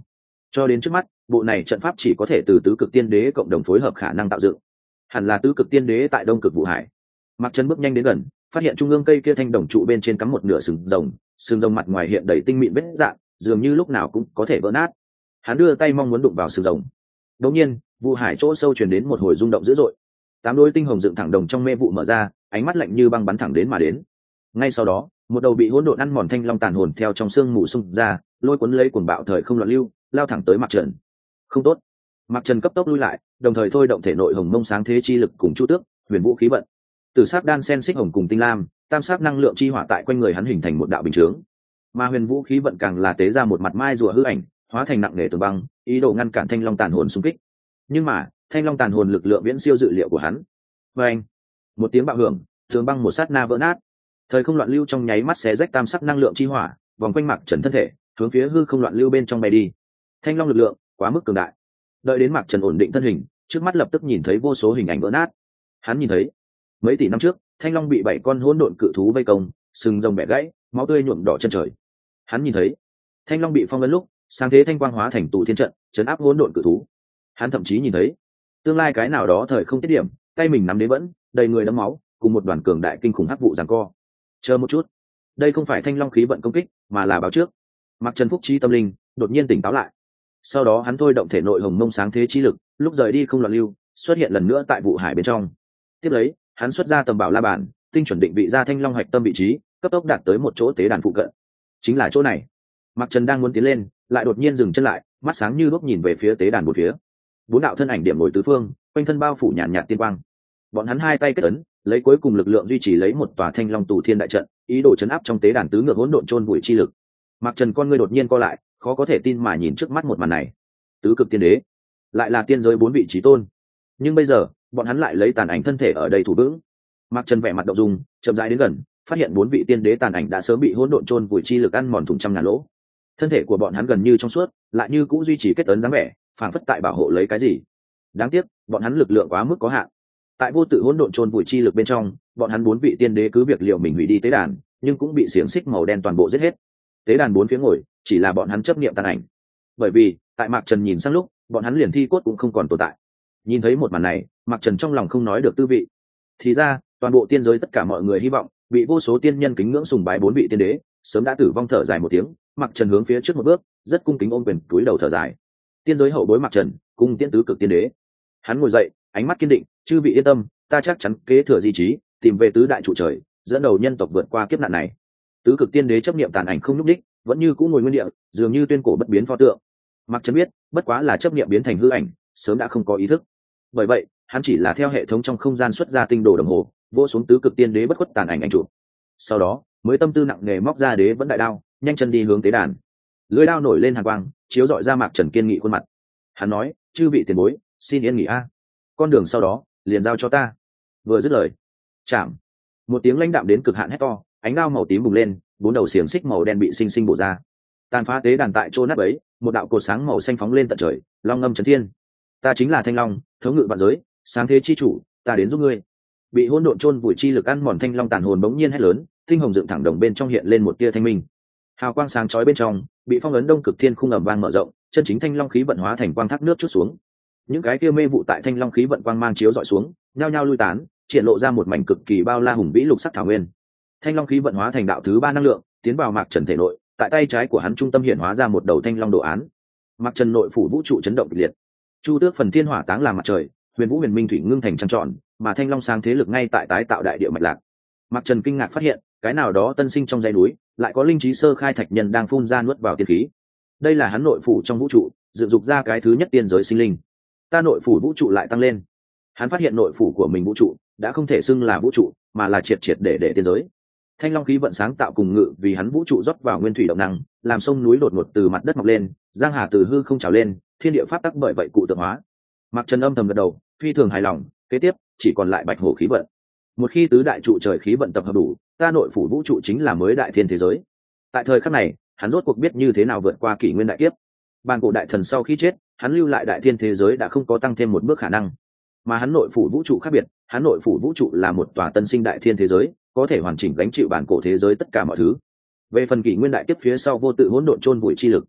Cho đến trước mắt, bộ này trận pháp chỉ có thể từ tứ cực tiên đế cộng đồng phối hợp khả năng tạo dựng, hẳn là tứ cực tiên đế tại đông cực vũ hải. Mặc Trần bước nhanh đến gần, phát hiện trung ương cây kia thanh đồng trụ bên trên cắm một nửa sừng rồng mặt ngoài hiện đầy tinh mịn vết dạng, dường như lúc nào cũng có thể vỡ nát. Hắn đưa tay mong muốn đụng vào sừng rồng. Đột nhiên, vũ hải chỗ sâu truyền đến một hồi rung động dữ dội. Tám đôi tinh hồng dựng thẳng đồng trong mê vụ mở ra, ánh mắt lạnh như băng bắn thẳng đến mà đến. Ngay sau đó, một đầu bị hỗn độn ăn mòn thanh long tàn hồn theo trong xương mù xung ra, lôi cuốn lấy cuồng bạo thời không loạn lưu, lao thẳng tới Mạc Trần. Không tốt. Mạc Trần cấp tốc lui lại, đồng thời thôi động thể nội hồng mông sáng thế chi lực cùng chu tước, huyền vũ khí vận. Từ sắc đan sen xích hồng cùng tinh lam, tam sắc năng lượng chi hỏa tại quanh người hắn hình thành một đạo bình chướng. Mà huyền vũ khí vận càng là tế ra một mặt mai rùa hư ảnh, hóa thành nặng nề tường băng, ý đồ ngăn cản thanh long tàn hồn xung kích. Nhưng mà, thanh long tàn hồn lực lượng viễn siêu dự liệu của hắn. Và anh, một tiếng bạo hưởng, tường băng một sát na vỡ nát. Thời không loạn lưu trong nháy mắt xé rách tam sắc năng lượng chi hỏa, vòng quanh Mạc Trần thân thể, hướng phía hư không loạn lưu bên trong bay đi. Thanh long lực lượng quá mức cường đại. Đợi đến Mạc Trần ổn định thân hình, trước mắt lập tức nhìn thấy vô số hình ảnh vỡ nát. Hắn nhìn thấy, mấy tỷ năm trước, thanh long bị 7 con hỗn độn cự thú vây công, sừng rồng bẻ gãy, máu tươi nhuộm đỏ chân trời. Hắn nhìn thấy, thanh long bị phong ấn lúc, sáng thế thanh quang hóa thành tụ thiên trận, trấn áp hỗn độn cự thú. Hắn thậm chí nhìn thấy, tương lai cái nào đó thời không tiết điểm, tay mình nắm đến vẫn đầy người đẫm máu, cùng một đoàn cường đại kinh khủng hắc vụ giằng co. Chờ một chút, đây không phải thanh long khí vận công kích, mà là báo trước. Mạc Trần phúc trí tâm linh đột nhiên tỉnh táo lại. Sau đó hắn thôi động thể nội hồng mông sáng thế chi lực, lúc rời đi không loạn lưu, xuất hiện lần nữa tại vụ hải bên trong. Tiếp lấy, hắn xuất ra tầm bảo la bàn, tinh chuẩn định vị ra thanh long hạch tâm vị trí, cấp tốc đạt tới một chỗ tế đàn phụ cận. Chính là chỗ này. Mạc Trần đang muốn tiến lên, lại đột nhiên dừng chân lại, mắt sáng như đuốc nhìn về phía tế đàn một phía. 4 đạo thân ảnh điểm ngồi tứ phương, quanh thân bao phủ nhàn nhạt tiên quang. Bọn hắn hai tay kết ấn, lấy cuối cùng lực lượng duy trì lấy một tòa thanh long tù thiên đại trận, ý đồ chấn áp trong tế đàn tứ ngược hỗn độn chôn vùi chi lực. Mạc Trần con ngươi đột nhiên co lại, khó có thể tin mà nhìn trước mắt một màn này. Tứ cực tiên đế, lại là tiên giới 4 vị chí tôn. Nhưng bây giờ, bọn hắn lại lấy tàn ảnh thân thể ở đây thủ vững. Mạc Trần vẻ mặt động dung, chậm rãi đến gần, phát hiện 4 vị tiên đế tàn ảnh đã sớm bị hỗn độn chôn vùi chi lực ăn mòn thủng trăm ngàn lỗ. Thân thể của bọn hắn gần như trong suốt, lại như cũng duy trì kết ấn dáng vẻ, phảng phất tại bảo hộ lấy cái gì. Đáng tiếc, bọn hắn lực lượng quá mức có hạn. Tại vô tự hỗn độn chôn vùi chi lực bên trong, bọn hắn 4 vị tiên đế cứ việc liệu mình hủy đi tế đàn, nhưng cũng bị xiềng xích màu đen toàn bộ giết hết. Tế đàn 4 phía ngồi, chỉ là bọn hắn chấp niệm tàn ảnh. Bởi vì, tại Mạc Trần nhìn sang lúc, bọn hắn liền thi cốt cũng không còn tồn tại. Nhìn thấy một màn này, Mạc Trần trong lòng không nói được tư vị. Thì ra, toàn bộ tiên giới tất cả mọi người hy vọng, bị vô số tiên nhân kính ngưỡng sùng bái 4 vị tiên đế, sớm đã tử vong thở dài một tiếng. Mạc Trần hướng phía trước một bước, rất cung kính ôm quyền cúi đầu thở dài. Tiên giới hậu bối Mạc Trần, cung tiễn tứ cực tiên đế. Hắn ngồi dậy, ánh mắt kiên định, chư vị yên tâm, ta chắc chắn kế thừa di trí, tìm về tứ đại trụ trời, dẫn đầu nhân tộc vượt qua kiếp nạn này. Tứ cực tiên đế chấp niệm tàn ảnh không nhúc đích, vẫn như cũ ngồi nguyên địa, dường như tuyên cổ bất biến pho tượng. Mạc Trần biết, bất quá là chấp niệm biến thành hư ảnh, sớm đã không có ý thức. Bởi vậy, hắn chỉ là theo hệ thống trong không gian xuất ra tinh đồ đồng hồ, vỗ xuống tứ cực tiên đế bất khuất tàn ảnh anh chủ. Sau đó, mới tâm tư nặng nề móc ra đế vẫn đại đao, nhanh chân đi hướng tế đàn. Lưỡi đao nổi lên hàn quang, chiếu rọi ra Mạc Trần kiên nghị khuôn mặt. Hắn nói, chư vị tiền bối, xin yên nghỉ a. Con đường sau đó, liền giao cho ta. Vừa dứt lời, chạm. Một tiếng lãnh đạm đến cực hạn hét to, ánh đao màu tím bùng lên, 4 đầu xiềng xích màu đen bị sinh sinh bổ ra. Tàn phá tế đàn tại chỗ nát bấy, một đạo cột sáng màu xanh phóng lên tận trời, long ngâm chấn thiên. Ta chính là Thanh Long, thống ngự vạn giới, sáng thế chi chủ, ta đến giúp ngươi. Bị hỗn độn chôn vùi chi lực ăn mòn thanh long tàn hồn bỗng nhiên hét lớn, tinh hồng dựng thẳng đồng bên trong hiện lên một tia thanh minh. Hào quang sáng chói bên trong, bị phong ấn đông cực thiên khung ầm vang mở rộng, chân chính thanh long khí vận hóa thành quang thác nước chút xuống. Những cái kia mê vụ tại thanh long khí vận quang mang chiếu dọi xuống, nhao nhao lui tán, triển lộ ra một mảnh cực kỳ bao la hùng vĩ lục sắc thảo nguyên. Thanh long khí vận hóa thành đạo thứ 3 năng lượng, tiến vào Mạc Trần thể nội, tại tay trái của hắn trung tâm hiện hóa ra một đầu thanh long đồ án. Mạc Trần nội phủ vũ trụ chấn động kịch liệt. Chu tước phần thiên hỏa táng làm mặt trời, huyền vũ huyền minh thủy ngưng thành trăng tròn, mà thanh long sáng thế lực ngay tại tái tạo đại địa mạch lạc. Mạc Trần kinh ngạc phát hiện, cái nào đó tân sinh trong dãy núi, lại có linh trí sơ khai thạch nhân đang phun ra nuốt vào tiên khí. Đây là hắn nội phủ trong vũ trụ, dựng dục ra cái thứ nhất tiên giới sinh linh. Ta nội phủ vũ trụ lại tăng lên. Hắn phát hiện nội phủ của mình vũ trụ đã không thể xưng là vũ trụ, mà là triệt triệt để tiên giới. Thanh long khí vận sáng tạo cùng ngự vì hắn vũ trụ rót vào nguyên thủy động năng, làm sông núi đột ngột từ mặt đất mọc lên, giang hà từ hư không trào lên, thiên địa pháp tắc bởi vậy cụ tượng hóa. Mạc Trần âm thầm gật đầu, phi thường hài lòng. Kế tiếp chỉ còn lại bạch hổ khí vận. Một khi tứ đại trụ trời khí vận tập hợp đủ, ta nội phủ vũ trụ chính là mới đại thiên thế giới. Tại thời khắc này, hắn rốt cuộc biết như thế nào vượt qua kỷ nguyên đại kiếp. Bàn cổ đại thần sau khi chết, hắn lưu lại đại thiên thế giới đã không có tăng thêm một bước khả năng. Mà hắn nội phủ vũ trụ khác biệt, hắn nội phủ vũ trụ là một tòa tân sinh đại thiên thế giới, có thể hoàn chỉnh gánh chịu bản cổ thế giới tất cả mọi thứ. Về phần kỷ nguyên đại kiếp phía sau vô tự hỗn độn chôn vùi chi lực,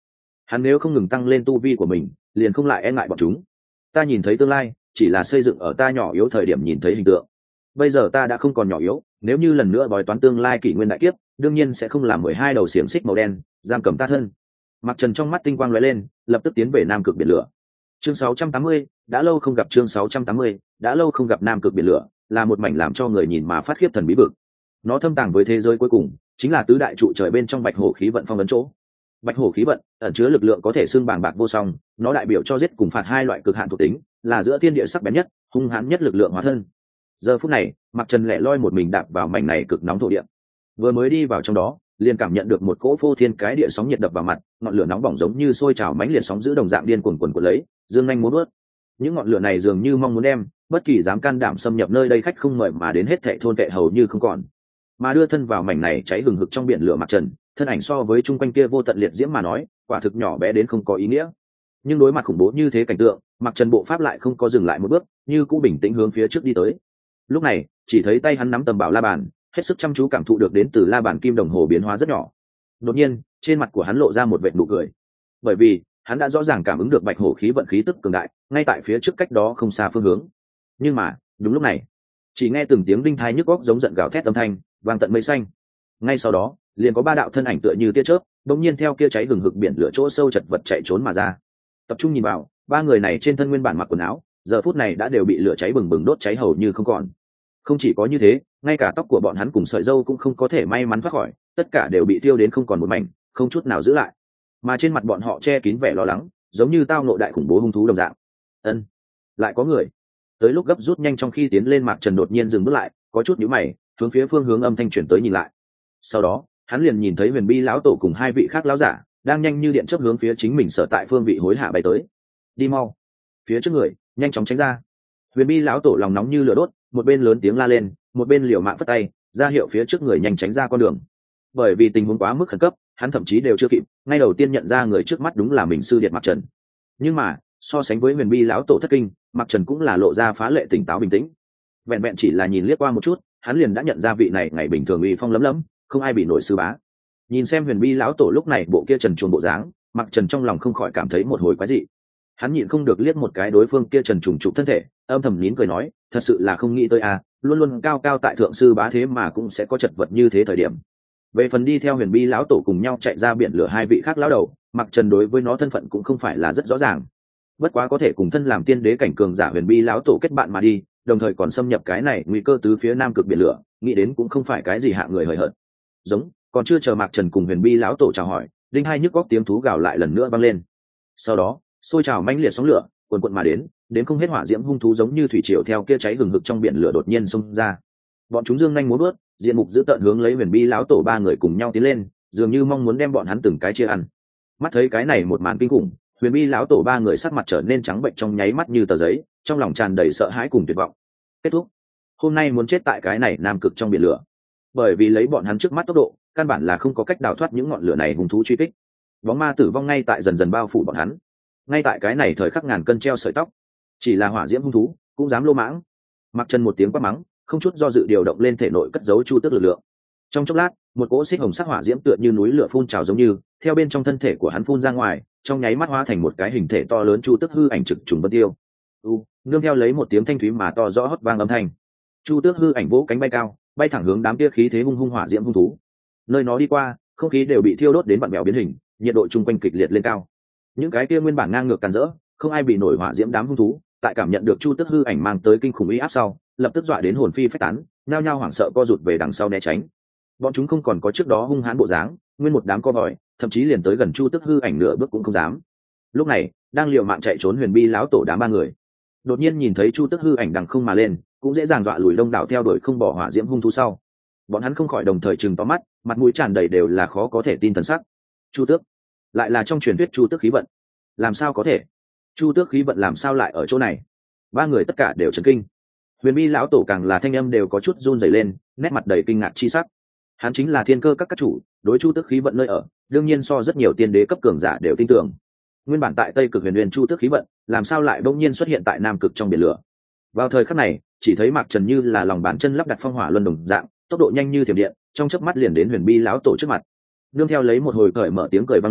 Hắn nếu không ngừng tăng lên tu vi của mình, liền không lại e ngại bọn chúng. Ta nhìn thấy tương lai, chỉ là xây dựng ở ta nhỏ yếu thời điểm nhìn thấy hình tượng. Bây giờ ta đã không còn nhỏ yếu, nếu như lần nữa bói toán tương lai kỷ nguyên đại kiếp, đương nhiên sẽ không làm 12 đầu xiềng xích màu đen giam cầm ta thân. Mặc Trần trong mắt tinh quang lóe lên, lập tức tiến về Nam Cực biển lửa. Chương 680, đã lâu không gặp. Chương 680, đã lâu không gặp. Nam Cực biển lửa là một mảnh làm cho người nhìn mà phát khiếp thần bí vực. Nó thâm tàng với thế giới cuối cùng, chính là tứ đại trụ trời bên trong Bạch Hổ khí vận phong ấn chỗ. Bạch Hổ khí vận ẩn chứa lực lượng có thể xưng bàng bạc vô song, nó đại biểu cho giết cùng phạt hai loại cực hạn thuộc tính, là giữa thiên địa sắc bén nhất, hung hãn nhất lực lượng hóa thân. Giờ phút này, Mặc Trần lẻ loi một mình đạp vào mảnh này cực nóng thổ địa. Vừa mới đi vào trong đó, liền cảm nhận được một cỗ phô thiên cái địa sóng nhiệt đập vào mặt, ngọn lửa nóng bỏng giống như sôi trào mãnh liệt sóng giữ đồng dạng điên cuồng cuồn cuộn lấy, dương nhanh muốn vớt. Những ngọn lửa này dường như mong muốn đem bất kỳ dám can đảm xâm nhập nơi đây khách không mời mà đến hết thảy thôn vệ hầu như không còn. Mà đưa thân vào mảnh này cháy hừng hực trong biển lửa Mặc Trần, thân ảnh so với chung quanh kia vô tận liệt diễm mà nói, quả thực nhỏ bé đến không có ý nghĩa. Nhưng đối mặt khủng bố như thế cảnh tượng, Mặc Trần bộ pháp lại không có dừng lại một bước, như cũ bình tĩnh hướng phía trước đi tới. Lúc này, chỉ thấy tay hắn nắm tầm bảo la bàn, hết sức chăm chú cảm thụ được đến từ la bàn kim đồng hồ biến hóa rất nhỏ. Đột nhiên, trên mặt của hắn lộ ra một vệt nụ cười, bởi vì hắn đã rõ ràng cảm ứng được Bạch Hổ khí vận khí tức cường đại, ngay tại phía trước cách đó không xa phương hướng. Nhưng mà, đúng lúc này, chỉ nghe từng tiếng đinh thai nhức óc giống giận gào thét âm thanh, vang tận mây xanh. Ngay sau đó, liền có ba đạo thân ảnh tựa như tia chớp, đột nhiên theo kia cháy hừng hực biển lửa chỗ sâu chật vật chạy trốn mà ra. Tập trung nhìn vào, ba người này trên thân nguyên bản mặc quần áo, giờ phút này đã đều bị lửa cháy bừng bừng đốt cháy hầu như không còn. Không chỉ có như thế, ngay cả tóc của bọn hắn cùng sợi râu cũng không có thể may mắn thoát khỏi, tất cả đều bị thiêu đến không còn một mảnh, không chút nào giữ lại. Mà trên mặt bọn họ che kín vẻ lo lắng, giống như tao ngộ đại khủng bố hung thú đồng dạng. Ân, lại có người. Tới lúc gấp rút nhanh trong khi tiến lên, Mạc Trần đột nhiên dừng bước lại, có chút nhíu mày, hướng phía phương hướng âm thanh truyền tới nhìn lại. Sau đó, hắn liền nhìn thấy Huyền Bi lão tổ cùng hai vị khác lão giả đang nhanh như điện chớp hướng phía chính mình sở tại phương vị hối hạ bay tới. Đi mau, phía trước người, nhanh chóng tránh ra. Huyền Bi lão tổ lòng nóng như lửa đốt, một bên lớn tiếng la lên, một bên liều mạng phất tay ra hiệu phía trước người nhanh tránh ra con đường. Bởi vì tình huống quá mức khẩn cấp, hắn thậm chí đều chưa kịp ngay đầu tiên nhận ra người trước mắt đúng là mình sư điệt Mạc Trần. Nhưng mà so sánh với Huyền Bi lão tổ thất kinh, Mạc Trần cũng là lộ ra phá lệ tỉnh táo bình tĩnh. Vẹn vẹn chỉ là nhìn liếc qua một chút, hắn liền đã nhận ra vị này ngày bình thường uy phong lấm lấm, không ai bị nổi sư bá. Nhìn xem Huyền Bi lão tổ lúc này bộ kia trần truồng bộ dáng, Mạc Trần trong lòng không khỏi cảm thấy một hồi quái dị. Hắn nhịn không được liếc một cái đối phương kia trần trùng trục thân thể, âm thầm nín cười nói, thật sự là không nghĩ tới à, luôn luôn cao cao tại thượng sư bá thế mà cũng sẽ có chật vật như thế thời điểm. Về phần đi theo Huyền Bi lão tổ cùng nhau chạy ra biển lửa hai vị khác lão đầu, Mạc Trần đối với nó thân phận cũng không phải là rất rõ ràng. Bất quá có thể cùng thân làm tiên đế cảnh cường giả Huyền Bi lão tổ kết bạn mà đi, đồng thời còn xâm nhập cái này nguy cơ tứ phía Nam Cực biển lửa, nghĩ đến cũng không phải cái gì hạ người hời hợt. Giống, còn chưa chờ Mạc Trần cùng Huyền Bi lão tổ chào hỏi, đinh hai nhức góc tiếng thú gào lại lần nữa vang lên. Sau đó, xôi trào mãnh liệt sóng lửa cuồn cuộn mà đến không hết hỏa diễm hung thú giống như thủy triều theo kia cháy hừng hực trong biển lửa đột nhiên xông ra. Bọn chúng dương nhanh múa vớt, diện mục dữ tợn hướng lấy Huyền Bi lão tổ ba người cùng nhau tiến lên, dường như mong muốn đem bọn hắn từng cái chia ăn. Mắt thấy cái này một màn kinh khủng, Huyền Bi lão tổ ba người sắc mặt trở nên trắng bệnh trong nháy mắt như tờ giấy, trong lòng tràn đầy sợ hãi cùng tuyệt vọng. Kết thúc, hôm nay muốn chết tại cái này Nam Cực trong biển lửa. Bởi vì lấy bọn hắn trước mắt tốc độ, căn bản là không có cách đào thoát những ngọn lửa này hung thú truy kích. Bóng ma tử vong ngay tại dần dần bao phủ bọn hắn. Ngay tại cái này thời khắc ngàn cân treo sợi tóc, chỉ là hỏa diễm hung thú cũng dám lô mãng. Mặc Trần một tiếng quát mắng, không chút do dự điều động lên thể nội cất giấu chu tước lực lượng. Trong chốc lát, một cỗ xích hồng sắc hỏa diễm tựa như núi lửa phun trào giống như theo bên trong thân thể của hắn phun ra ngoài, trong nháy mắt hóa thành một cái hình thể to lớn chu tước hư ảnh trực trùng vân tiêu. Nương theo lấy một tiếng thanh thúy mà to rõ hót vang âm thanh, chu tước hư ảnh vỗ cánh bay cao, bay thẳng hướng đám kia khí thế hung hung hỏa diễm hung thú. Nơi nó đi qua, không khí đều bị thiêu đốt đến vặn vẹo biến hình, nhiệt độ chung quanh kịch liệt lên cao. Những cái kia nguyên bản ngang ngược càn rỡ, không ai bị nổi hỏa diễm đám hung thú, tại cảm nhận được chu tước hư ảnh mang tới kinh khủng uy áp sau, lập tức dọa đến hồn phi phách tán, nhao nhao hoảng sợ co rụt về đằng sau né tránh. Bọn chúng không còn có trước đó hung hãn bộ dáng, nguyên một đám co vòi, thậm chí liền tới gần chu tước hư ảnh nửa bước cũng không dám. Lúc này, đang liều mạng chạy trốn Huyền Bi lão tổ đám ba người, đột nhiên nhìn thấy chu tước hư ảnh đằng không mà lên, cũng dễ dàng dọa lùi đông đảo theo đuổi không bỏ hỏa diễm hung thú sau. Bọn hắn không khỏi đồng thời trừng to mắt, mặt mũi tràn đầy đều là khó có thể tin thần sắc. Chu tước, lại là trong truyền thuyết chu tước khí vận. Làm sao có thể? Chu tước khí vận làm sao lại ở chỗ này? Ba người tất cả đều chấn kinh. Huyền Bi lão tổ càng là thanh âm đều có chút run rẩy lên, nét mặt đầy kinh ngạc chi sắc. Hắn chính là thiên cơ các chủ, đối chu tước khí vận nơi ở, đương nhiên so rất nhiều tiên đế cấp cường giả đều tin tưởng. Nguyên bản tại Tây Cực Huyền Huyền chu tước khí vận, làm sao lại bỗng nhiên xuất hiện tại Nam Cực trong biển lửa? Vào thời khắc này, chỉ thấy Mạc Trần như là lòng bàn chân lắp đặt phong hỏa luân đồng dạng, tốc độ nhanh như thiểm điện, trong chớp mắt liền đến Huyền Bi lão tổ trước mặt. Nương theo lấy một hồi cởi mở tiếng cười vang lên,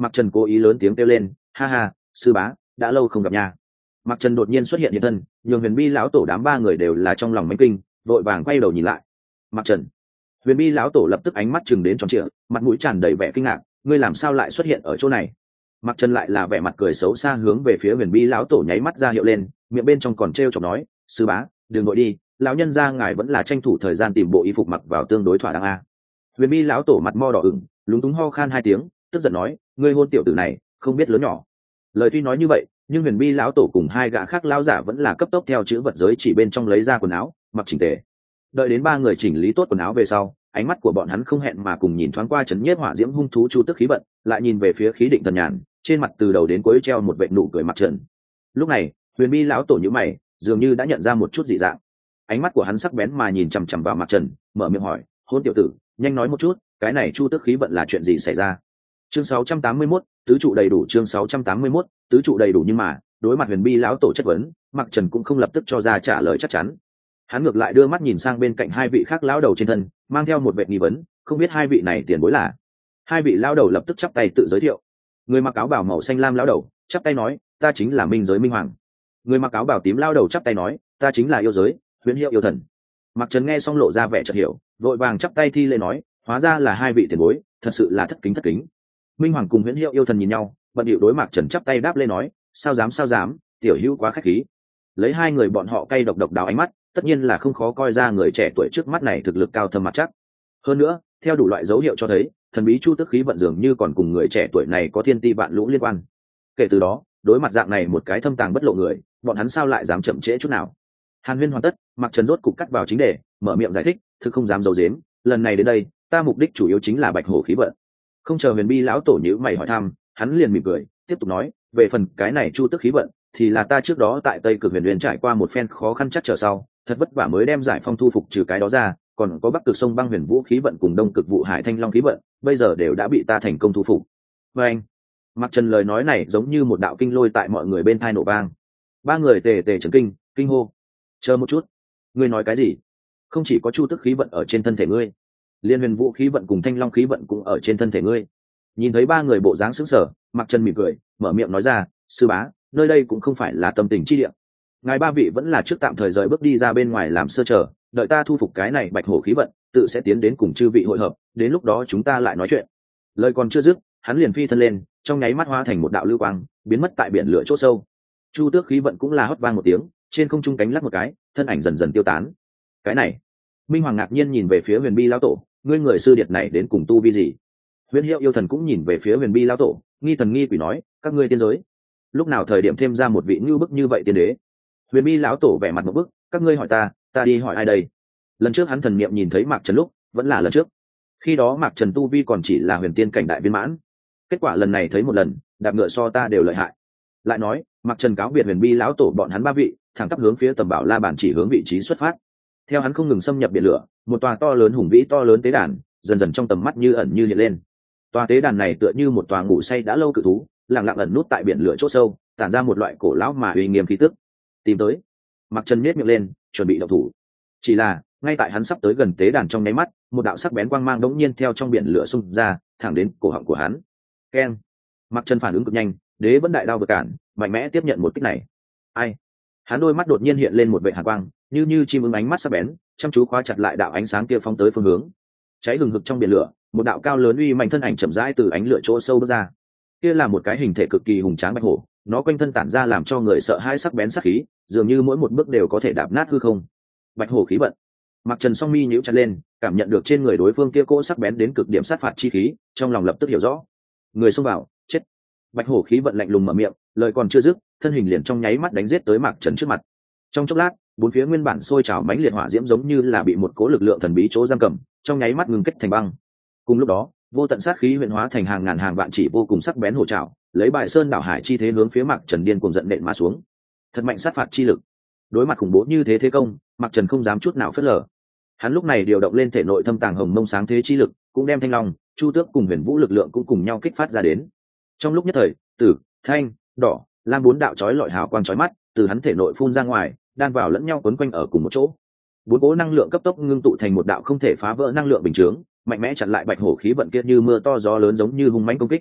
Mạc Trần cố ý lớn tiếng kêu lên, ha ha, sư bá, đã lâu không gặp nha. Mạc Trần đột nhiên xuất hiện hiện thân, nhường Huyền Bi lão tổ đám ba người đều là trong lòng mánh kinh, vội vàng quay đầu nhìn lại. Mạc Trần. Huyền Bi lão tổ lập tức ánh mắt chừng đến tròn trịa, mặt mũi tràn đầy vẻ kinh ngạc, ngươi làm sao lại xuất hiện ở chỗ này? Mạc Trần lại là vẻ mặt cười xấu xa hướng về phía Huyền Bi lão tổ nháy mắt ra hiệu lên, miệng bên trong còn trêu chọc nói, sư bá, đừng vội đi, lão nhân gia ngài vẫn là tranh thủ thời gian tìm bộ y phục mặc vào tương đối thỏa đáng a. Huyền Bi lão tổ mặt mo đỏ ửng, lúng túng ho khan hai tiếng, tức giận nói, ngươi hôn tiểu tử này, không biết lớn nhỏ. Lời tuy nói như vậy, nhưng Huyền Bi lão tổ cùng hai gã khác lão giả vẫn là cấp tốc theo chữ vật giới chỉ bên trong lấy ra quần áo, mặc chỉnh tề. Đợi đến ba người chỉnh lý tốt quần áo về sau, ánh mắt của bọn hắn không hẹn mà cùng nhìn thoáng qua chấn nhiếp hỏa diễm hung thú chu tức khí vận, lại nhìn về phía khí định thần nhàn, trên mặt từ đầu đến cuối treo một vệt nụ cười Mạc Trần. Lúc này, Huyền Bi lão tổ nhíu mày, dường như đã nhận ra một chút dị dạng. Ánh mắt của hắn sắc bén mà nhìn chằm chằm vào Mạc Trần, mở miệng hỏi, hôn tiểu tử, nhanh nói một chút, cái này chu tức khí vận là chuyện gì xảy ra? Chương 681, tứ trụ đầy đủ. Chương 681, tứ trụ đầy đủ. Nhưng mà đối mặt Huyền Bi lão tổ chất vấn, Mạc Trần cũng không lập tức cho ra trả lời chắc chắn. Hắn ngược lại đưa mắt nhìn sang bên cạnh hai vị khác lão đầu trên thân, mang theo một vẻ nghi vấn, không biết hai vị này tiền bối là? Hai vị lão đầu lập tức chắp tay tự giới thiệu. Người mặc áo bào màu xanh lam lão đầu chắp tay nói, ta chính là Minh Giới Minh Hoàng. Người mặc áo bào tím lão đầu chắp tay nói, ta chính là Yêu Giới Huyễn Hiệu Yêu Thần. Mạc Trần nghe xong lộ ra vẻ chợt hiểu, vội vàng chắp tay thi lễ nói, hóa ra là hai vị tiền bối, thật sự là thất kính thất kính. Minh Hoàng cùng Huyễn Hiệu Yêu Thần nhìn nhau, bận điệu đối Mạc Trần chắp tay đáp lên nói, sao dám, tiểu hữu quá khách khí. Lấy hai người bọn họ cay độc đáo ánh mắt, tất nhiên là không khó coi ra người trẻ tuổi trước mắt này thực lực cao thâm mặt chắc. Hơn nữa, theo đủ loại dấu hiệu cho thấy, thần bí chu tức khí vận dường như còn cùng người trẻ tuổi này có thiên ti vạn lũ liên quan. Kể từ đó, đối mặt dạng này một cái thâm tàng bất lộ người, bọn hắn sao lại dám chậm trễ chút nào? Hàn Huyên hoàn tất, Mạc Trần rốt cục cắt vào chính đề, mở miệng giải thích, thực không dám giấu giếm, lần này đến đây, ta mục đích chủ yếu chính là bạch hổ khí vận. Không chờ Huyền Bi lão tổ nhíu mày hỏi thăm, hắn liền mỉm cười, tiếp tục nói, về phần cái này chu tức khí vận, thì là ta trước đó tại Tây Cực Huyền Nguyên trải qua một phen khó khăn chắc trở sau, thật vất vả mới đem giải phong thu phục trừ cái đó ra, còn có Bắc Cực sông băng huyền vũ khí vận cùng Đông Cực vụ hải thanh long khí vận, bây giờ đều đã bị ta thành công thu phục. Và anh, Mạc Trần lời nói này giống như một đạo kinh lôi tại mọi người bên tai nổ vang. Ba người tề tề chấn kinh, kinh hô. Chờ một chút, ngươi nói cái gì? Không chỉ có chu tức khí vận ở trên thân thể ngươi, liên huyền vũ khí vận cùng thanh long khí vận cũng ở trên thân thể ngươi. Nhìn thấy ba người bộ dáng sững sờ, Mạc Trần mỉm cười, mở miệng nói ra, sư bá, nơi đây cũng không phải là tâm tình chi địa. Ngài ba vị vẫn là trước tạm thời rời bước đi ra bên ngoài làm sơ chờ, đợi ta thu phục cái này bạch hổ khí vận, tự sẽ tiến đến cùng chư vị hội hợp, đến lúc đó chúng ta lại nói chuyện. Lời còn chưa dứt, hắn liền phi thân lên, trong nháy mắt hóa thành một đạo lưu quang, biến mất tại biển lửa chỗ sâu. Chu tước khí vận cũng là hót vang một tiếng, trên không trung cánh lắc một cái, thân ảnh dần dần tiêu tán. Cái này, Minh Hoàng ngạc nhiên nhìn về phía Huyền Bi lão tổ, ngươi người sư điệt này đến cùng tu vi gì? Huyễn Hiệu Yêu Thần cũng nhìn về phía Huyền Bi lão tổ, nghi thần nghi quỷ nói, các ngươi tiên giới, lúc nào thời điểm thêm ra một vị như bức như vậy tiên đế? Huyền Bi lão tổ vẻ mặt một bức, các ngươi hỏi ta đi hỏi ai đây? Lần trước hắn thần niệm nhìn thấy Mạc Trần lúc, vẫn là lần trước. Khi đó Mạc Trần tu vi còn chỉ là huyền tiên cảnh đại viên mãn. Kết quả lần này thấy một lần, đạp ngựa so ta đều lợi hại. Lại nói, Mạc Trần cáo biệt Huyền Bi lão tổ bọn hắn ba vị, thẳng tắp hướng phía Tầm Bảo La Bàn chỉ hướng vị trí xuất phát. Theo hắn không ngừng xâm nhập biển lửa, một tòa to lớn hùng vĩ to lớn tế đàn, dần dần trong tầm mắt như ẩn như hiện lên. Tòa tế đàn này tựa như một tòa ngủ say đã lâu cự thú, lặng lặng ẩn nút tại biển lửa chỗ sâu, tản ra một loại cổ lão mà uy nghiêm khí tức. Tìm tới. Mạc Trần nhếch miệng lên, chuẩn bị động thủ. Chỉ là, ngay tại hắn sắp tới gần tế đàn trong nháy mắt, một đạo sắc bén quang mang đống nhiên theo trong biển lửa xung ra, thẳng đến cổ họng của hắn. Keng. Mạc Trần phản ứng cực nhanh, đế vẫn đại đao vượt cản, mạnh mẽ tiếp nhận một kích này. Ai? Hắn đôi mắt đột nhiên hiện lên một vệt hàn quang, như chim ưng ánh mắt sắc bén, chăm chú khóa chặt lại đạo ánh sáng kia phóng tới phương hướng. Cháy hừng hực trong biển lửa, một đạo cao lớn uy mạnh thân ảnh chậm rãi từ ánh lửa chỗ sâu bước ra. Kia là một cái hình thể cực kỳ hùng tráng bạch hổ, nó quanh thân tản ra làm cho người sợ hãi sắc bén sắc khí, dường như mỗi một bước đều có thể đạp nát hư không. Bạch hổ khí vận. Mạc Trần song mi nhíu chặt lên, cảm nhận được trên người đối phương kia cỗ sắc bén đến cực điểm sát phạt chi khí, trong lòng lập tức hiểu rõ. Người xông vào, chết. Bạch hổ khí vận lạnh lùng mở miệng, lời còn chưa dứt, thân hình liền trong nháy mắt đánh giết tới Mạc Trần trước mặt. Trong chốc lát, bốn phía nguyên bản sôi trào mãnh liệt hỏa diễm giống như là bị một cỗ lực lượng thần bí chỗ giam cầm, trong nháy mắt ngừng kết thành băng. Cùng lúc đó, vô tận sát khí huyễn hóa thành hàng ngàn hàng vạn chỉ vô cùng sắc bén hổ trảo, lấy bài sơn đảo hải chi thế hướng phía Mạc Trần điên cuồng giận nện mà xuống. Thật mạnh sát phạt chi lực. Đối mặt khủng bố như thế công, Mạc Trần không dám chút nào phớt lờ. Hắn lúc này điều động lên thể nội thâm tàng hồng mông sáng thế chi lực, cũng đem thanh long, chu tước cùng huyền vũ lực lượng cũng cùng nhau kích phát ra đến. Trong lúc nhất thời, tử, thanh, đỏ, lam bốn đạo chói lọi hào quang chói mắt từ hắn thể nội phun ra ngoài, đan vào lẫn nhau quấn quanh ở cùng một chỗ. Bốn cỗ năng lượng cấp tốc ngưng tụ thành một đạo không thể phá vỡ năng lượng bình chướng, mạnh mẽ chặn lại bạch hổ khí vận kia như mưa to gió lớn giống như hung mãnh công kích.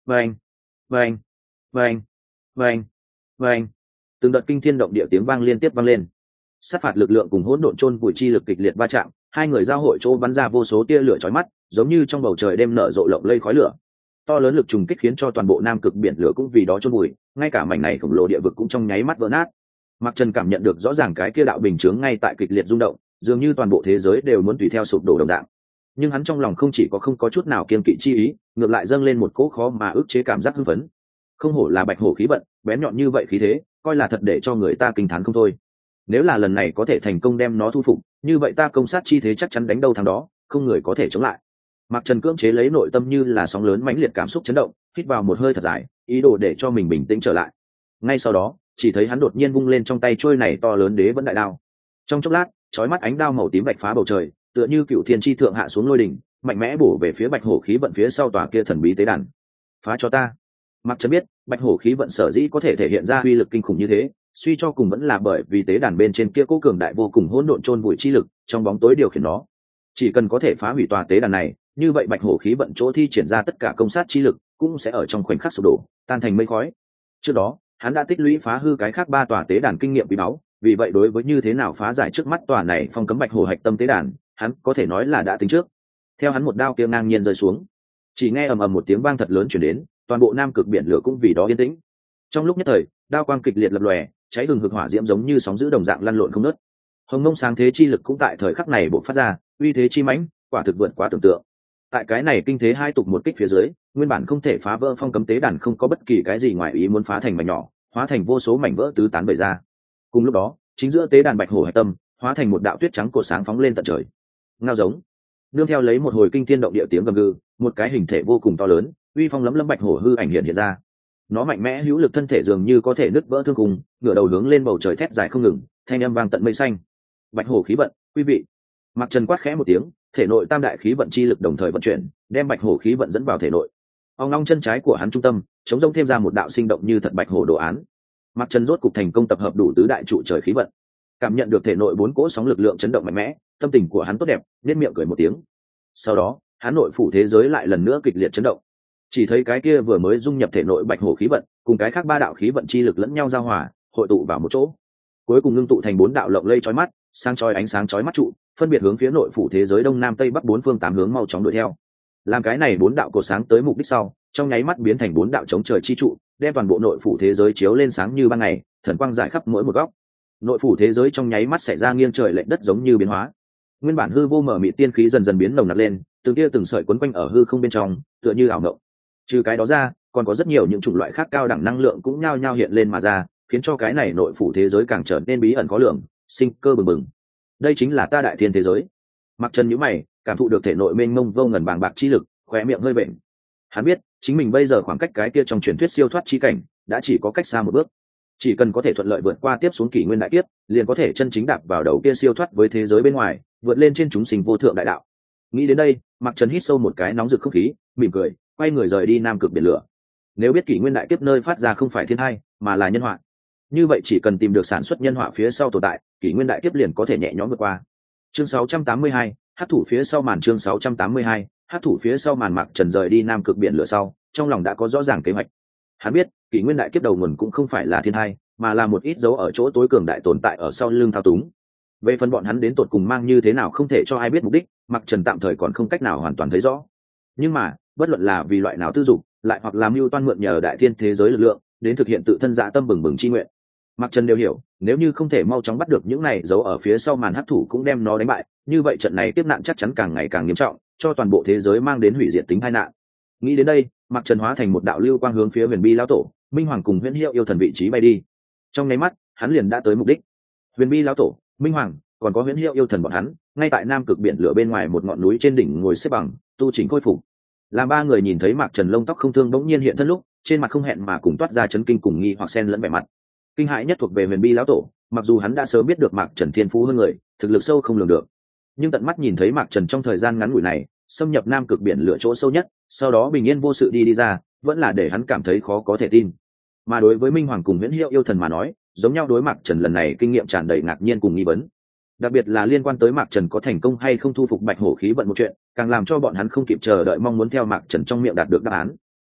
vâng, vâng, vâng, vâng, vâng. Từng đợt kinh thiên động địa tiếng vang liên tiếp vang lên. Sát phạt lực lượng cùng hỗn độn chôn bụi chi lực kịch liệt va chạm, hai người giao hội chỗ bắn ra vô số tia lửa chói mắt, giống như trong bầu trời đêm nở rộ lộng lây khói lửa. To lớn lực trùng kích khiến cho toàn bộ nam cực biển lửa cũng vì đó chôn bụi, ngay cả mảnh này khổng lồ địa vực cũng trong nháy mắt vỡ nát. Mạc Trần cảm nhận được rõ ràng cái kia đạo bình chướng ngay tại kịch liệt rung động, dường như toàn bộ thế giới đều muốn tùy theo sụp đổ đồng dạng. Nhưng hắn trong lòng không chỉ có không có chút nào kiêng kỵ chi ý, ngược lại dâng lên một cỗ khó mà ức chế cảm giác hưng phấn. Không hổ là bạch hổ khí vận, bén nhọn như vậy khí thế, coi là thật để cho người ta kinh thán không thôi. Nếu là lần này có thể thành công đem nó thu phục, như vậy ta công sát chi thế chắc chắn đánh đâu thắng đó, không người có thể chống lại. Mạc Trần cưỡng chế lấy nội tâm như là sóng lớn mãnh liệt cảm xúc chấn động, hít vào một hơi thật dài, ý đồ để cho mình bình tĩnh trở lại. Ngay sau đó, chỉ thấy hắn đột nhiên vung lên trong tay trôi này to lớn đế vẫn đại đao. Trong chốc lát, chói mắt ánh đao màu tím bạch phá bầu trời, tựa như cựu thiên chi thượng hạ xuống lôi đỉnh, mạnh mẽ bổ về phía bạch hổ khí vận phía sau tòa kia thần bí tế đàn. Phá cho ta! Mạc Trần biết, bạch hổ khí vận sở dĩ có thể thể hiện ra uy lực kinh khủng như thế, suy cho cùng vẫn là bởi vì tế đàn bên trên kia cố cường đại vô cùng hỗn độn chôn bụi chi lực trong bóng tối điều khiển nó. Chỉ cần có thể phá hủy tòa tế đàn này, như vậy bạch hổ khí vận chỗ thi triển ra tất cả công sát chi lực cũng sẽ ở trong khoảnh khắc sụp đổ, tan thành mây khói. Trước đó, hắn đã tích lũy phá hư cái khác 3 tòa tế đàn kinh nghiệm quý báu, vì vậy đối với như thế nào phá giải trước mắt tòa này phong cấm bạch hổ hạch tâm tế đàn, hắn có thể nói là đã tính trước. Theo hắn một đao kia ngang nhiên rơi xuống, chỉ nghe ầm ầm một tiếng vang thật lớn truyền đến, toàn bộ nam cực biển lửa cũng vì đó yên tĩnh. Trong lúc nhất thời, đao quang kịch liệt lập lòe, cháy hừng hực hỏa diễm giống như sóng dữ đồng dạng lăn lộn không ngớt. Hồng mông sáng thế chi lực cũng tại thời khắc này bộc phát ra, uy thế chi mãnh, quả thực vượt quá tưởng tượng. Tại cái này kinh thế hai tục một kích phía dưới, nguyên bản không thể phá vỡ phong cấm tế đàn không có bất kỳ cái gì ngoài ý muốn phá thành mảnh nhỏ, hóa thành vô số mảnh vỡ tứ tán bày ra. Cùng lúc đó, chính giữa tế đàn bạch hổ hải tâm, hóa thành một đạo tuyết trắng cột sáng phóng lên tận trời. Ngao giống. Nương theo lấy một hồi kinh thiên động địa tiếng gầm gừ, một cái hình thể vô cùng to lớn, uy phong lấm lấm bạch hổ hư ảnh hiện ra. Nó mạnh mẽ hữu lực thân thể dường như có thể nứt vỡ thương cùng, ngửa đầu hướng lên bầu trời thét dài không ngừng, thanh âm vang tận mây xanh. Bạch hổ khí vận, quý vị. Mặc Trần quát khẽ một tiếng, thể nội tam đại khí vận chi lực đồng thời vận chuyển, đem bạch hổ khí vận dẫn vào thể nội. Ong long chân trái của hắn trung tâm, chống rông thêm ra một đạo sinh động như thật bạch hổ đồ án. Mặc Trần rốt cục thành công tập hợp đủ tứ đại trụ trời khí vận. Cảm nhận được thể nội 4 cỗ sóng lực lượng chấn động mạnh mẽ, tâm tình của hắn tốt đẹp, nhếch miệng cười một tiếng. Sau đó, hắn nội phủ thế giới lại lần nữa kịch liệt chấn động. Chỉ thấy cái kia vừa mới dung nhập thể nội bạch hổ khí vận, cùng cái khác 3 đạo khí vận chi lực lẫn nhau giao hòa, hội tụ vào một chỗ. Cuối cùng ngưng tụ thành 4 đạo lộng lây chói mắt, sáng chói ánh sáng chói mắt trụ, phân biệt hướng phía nội phủ thế giới đông nam tây bắc 4 phương 8 hướng mau chóng đuổi theo. Làm cái này 4 đạo cột sáng tới mục đích sau, trong nháy mắt biến thành 4 đạo chống trời chi trụ, đem toàn bộ nội phủ thế giới chiếu lên sáng như ban ngày, thần quang rải khắp mỗi một góc. Nội phủ thế giới trong nháy mắt xảy ra nghiêng trời lệch đất giống như biến hóa. Nguyên bản hư vô mở mịt tiên khí dần dần biến nồng nặc lên, từng tia từng sợi quấn quanh ở hư không bên trong, tựa như ảo ngộng. Trừ cái đó ra, còn có rất nhiều những chủng loại khác cao đẳng năng lượng cũng nhao nhao hiện lên mà ra, khiến cho cái này nội phủ thế giới càng trở nên bí ẩn khó lường, sinh cơ bừng bừng. Đây chính là ta đại thiên thế giới. Mặc Trần nhíu mày, cảm thụ được thể nội mênh mông vô ngần bàng bạc chi lực, khóe miệng hơi bệnh. Hắn biết, chính mình bây giờ khoảng cách cái kia trong truyền thuyết siêu thoát chi cảnh, đã chỉ có cách xa một bước. Chỉ cần có thể thuận lợi vượt qua tiếp xuống kỷ nguyên đại kiếp, liền có thể chân chính đạp vào đầu kia siêu thoát với thế giới bên ngoài, vượt lên trên chúng sinh vô thượng đại đạo. Nghĩ đến đây, Mặc Trần hít sâu một cái nóng rực không khí, mỉm cười, quay người rời đi nam cực biển lửa. Nếu biết kỷ nguyên đại kiếp nơi phát ra không phải thiên hai, mà là nhân họa, như vậy chỉ cần tìm được sản xuất nhân họa phía sau tồn tại, kỷ nguyên đại kiếp liền có thể nhẹ nhõm vượt qua. Chương 682, hắc thủ phía sau màn. Chương 682, hắc thủ phía sau màn. Mặc Trần rời đi nam cực biển lửa sau, trong lòng đã có rõ ràng kế hoạch. Hắn biết, kỷ nguyên đại kiếp đầu nguồn cũng không phải là thiên hai, mà là một ít dấu ở chỗ tối cường đại tồn tại ở sau lưng thao túng. Về phần bọn hắn đến tột cùng mang như thế nào không thể cho ai biết mục đích, Mặc Trần tạm thời còn không cách nào hoàn toàn thấy rõ. Nhưng mà, bất luận là vì loại nào tư dục, lại hoặc là mưu toan mượn nhờ đại thiên thế giới lực lượng đến thực hiện tự thân dạ tâm bừng bừng chi nguyện, Mặc Trần đều hiểu, nếu như không thể mau chóng bắt được những này giấu ở phía sau màn hắc thủ cũng đem nó đánh bại, như vậy trận này tiếp nạn chắc chắn càng ngày càng nghiêm trọng, cho toàn bộ thế giới mang đến hủy diệt tính tai nạn. Nghĩ đến đây, Mặc Trần hóa thành một đạo lưu quang hướng phía Huyền Bi lão tổ, Minh Hoàng cùng Huyễn Hiệu yêu thần vị trí bay đi. Trong nháy mắt, hắn liền đã tới mục đích. Huyền Bi lão tổ, Minh Hoàng, còn có Huyễn Hiệu yêu thần bọn hắn, ngay tại nam cực biển lửa bên ngoài một ngọn núi trên đỉnh ngồi xếp bằng, tu chỉnh khôi phục. Làm 3 người nhìn thấy Mặc Trần lông tóc không thương bỗng nhiên hiện thân lúc, trên mặt không hẹn mà cùng toát ra chấn kinh cùng nghi hoặc xen lẫn vẻ mặt. Kinh hãi nhất thuộc về Huyền Bi lão tổ, mặc dù hắn đã sớm biết được Mạc Trần thiên phú hơn người, thực lực sâu không lường được, nhưng tận mắt nhìn thấy Mạc Trần trong thời gian ngắn ngủi này xâm nhập nam cực biển lửa chỗ sâu nhất, sau đó bình yên vô sự đi ra, vẫn là để hắn cảm thấy khó có thể tin. Mà đối với Minh Hoàng cùng Huyễn Hiệu yêu thần mà nói, giống nhau đối Mạc Trần lần này kinh nghiệm tràn đầy ngạc nhiên cùng nghi vấn, đặc biệt là liên quan tới Mạc Trần có thành công hay không thu phục bạch hổ khí vận một chuyện, càng làm cho bọn hắn không kịp chờ đợi mong muốn theo Mạc Trần trong miệng đạt được đáp án.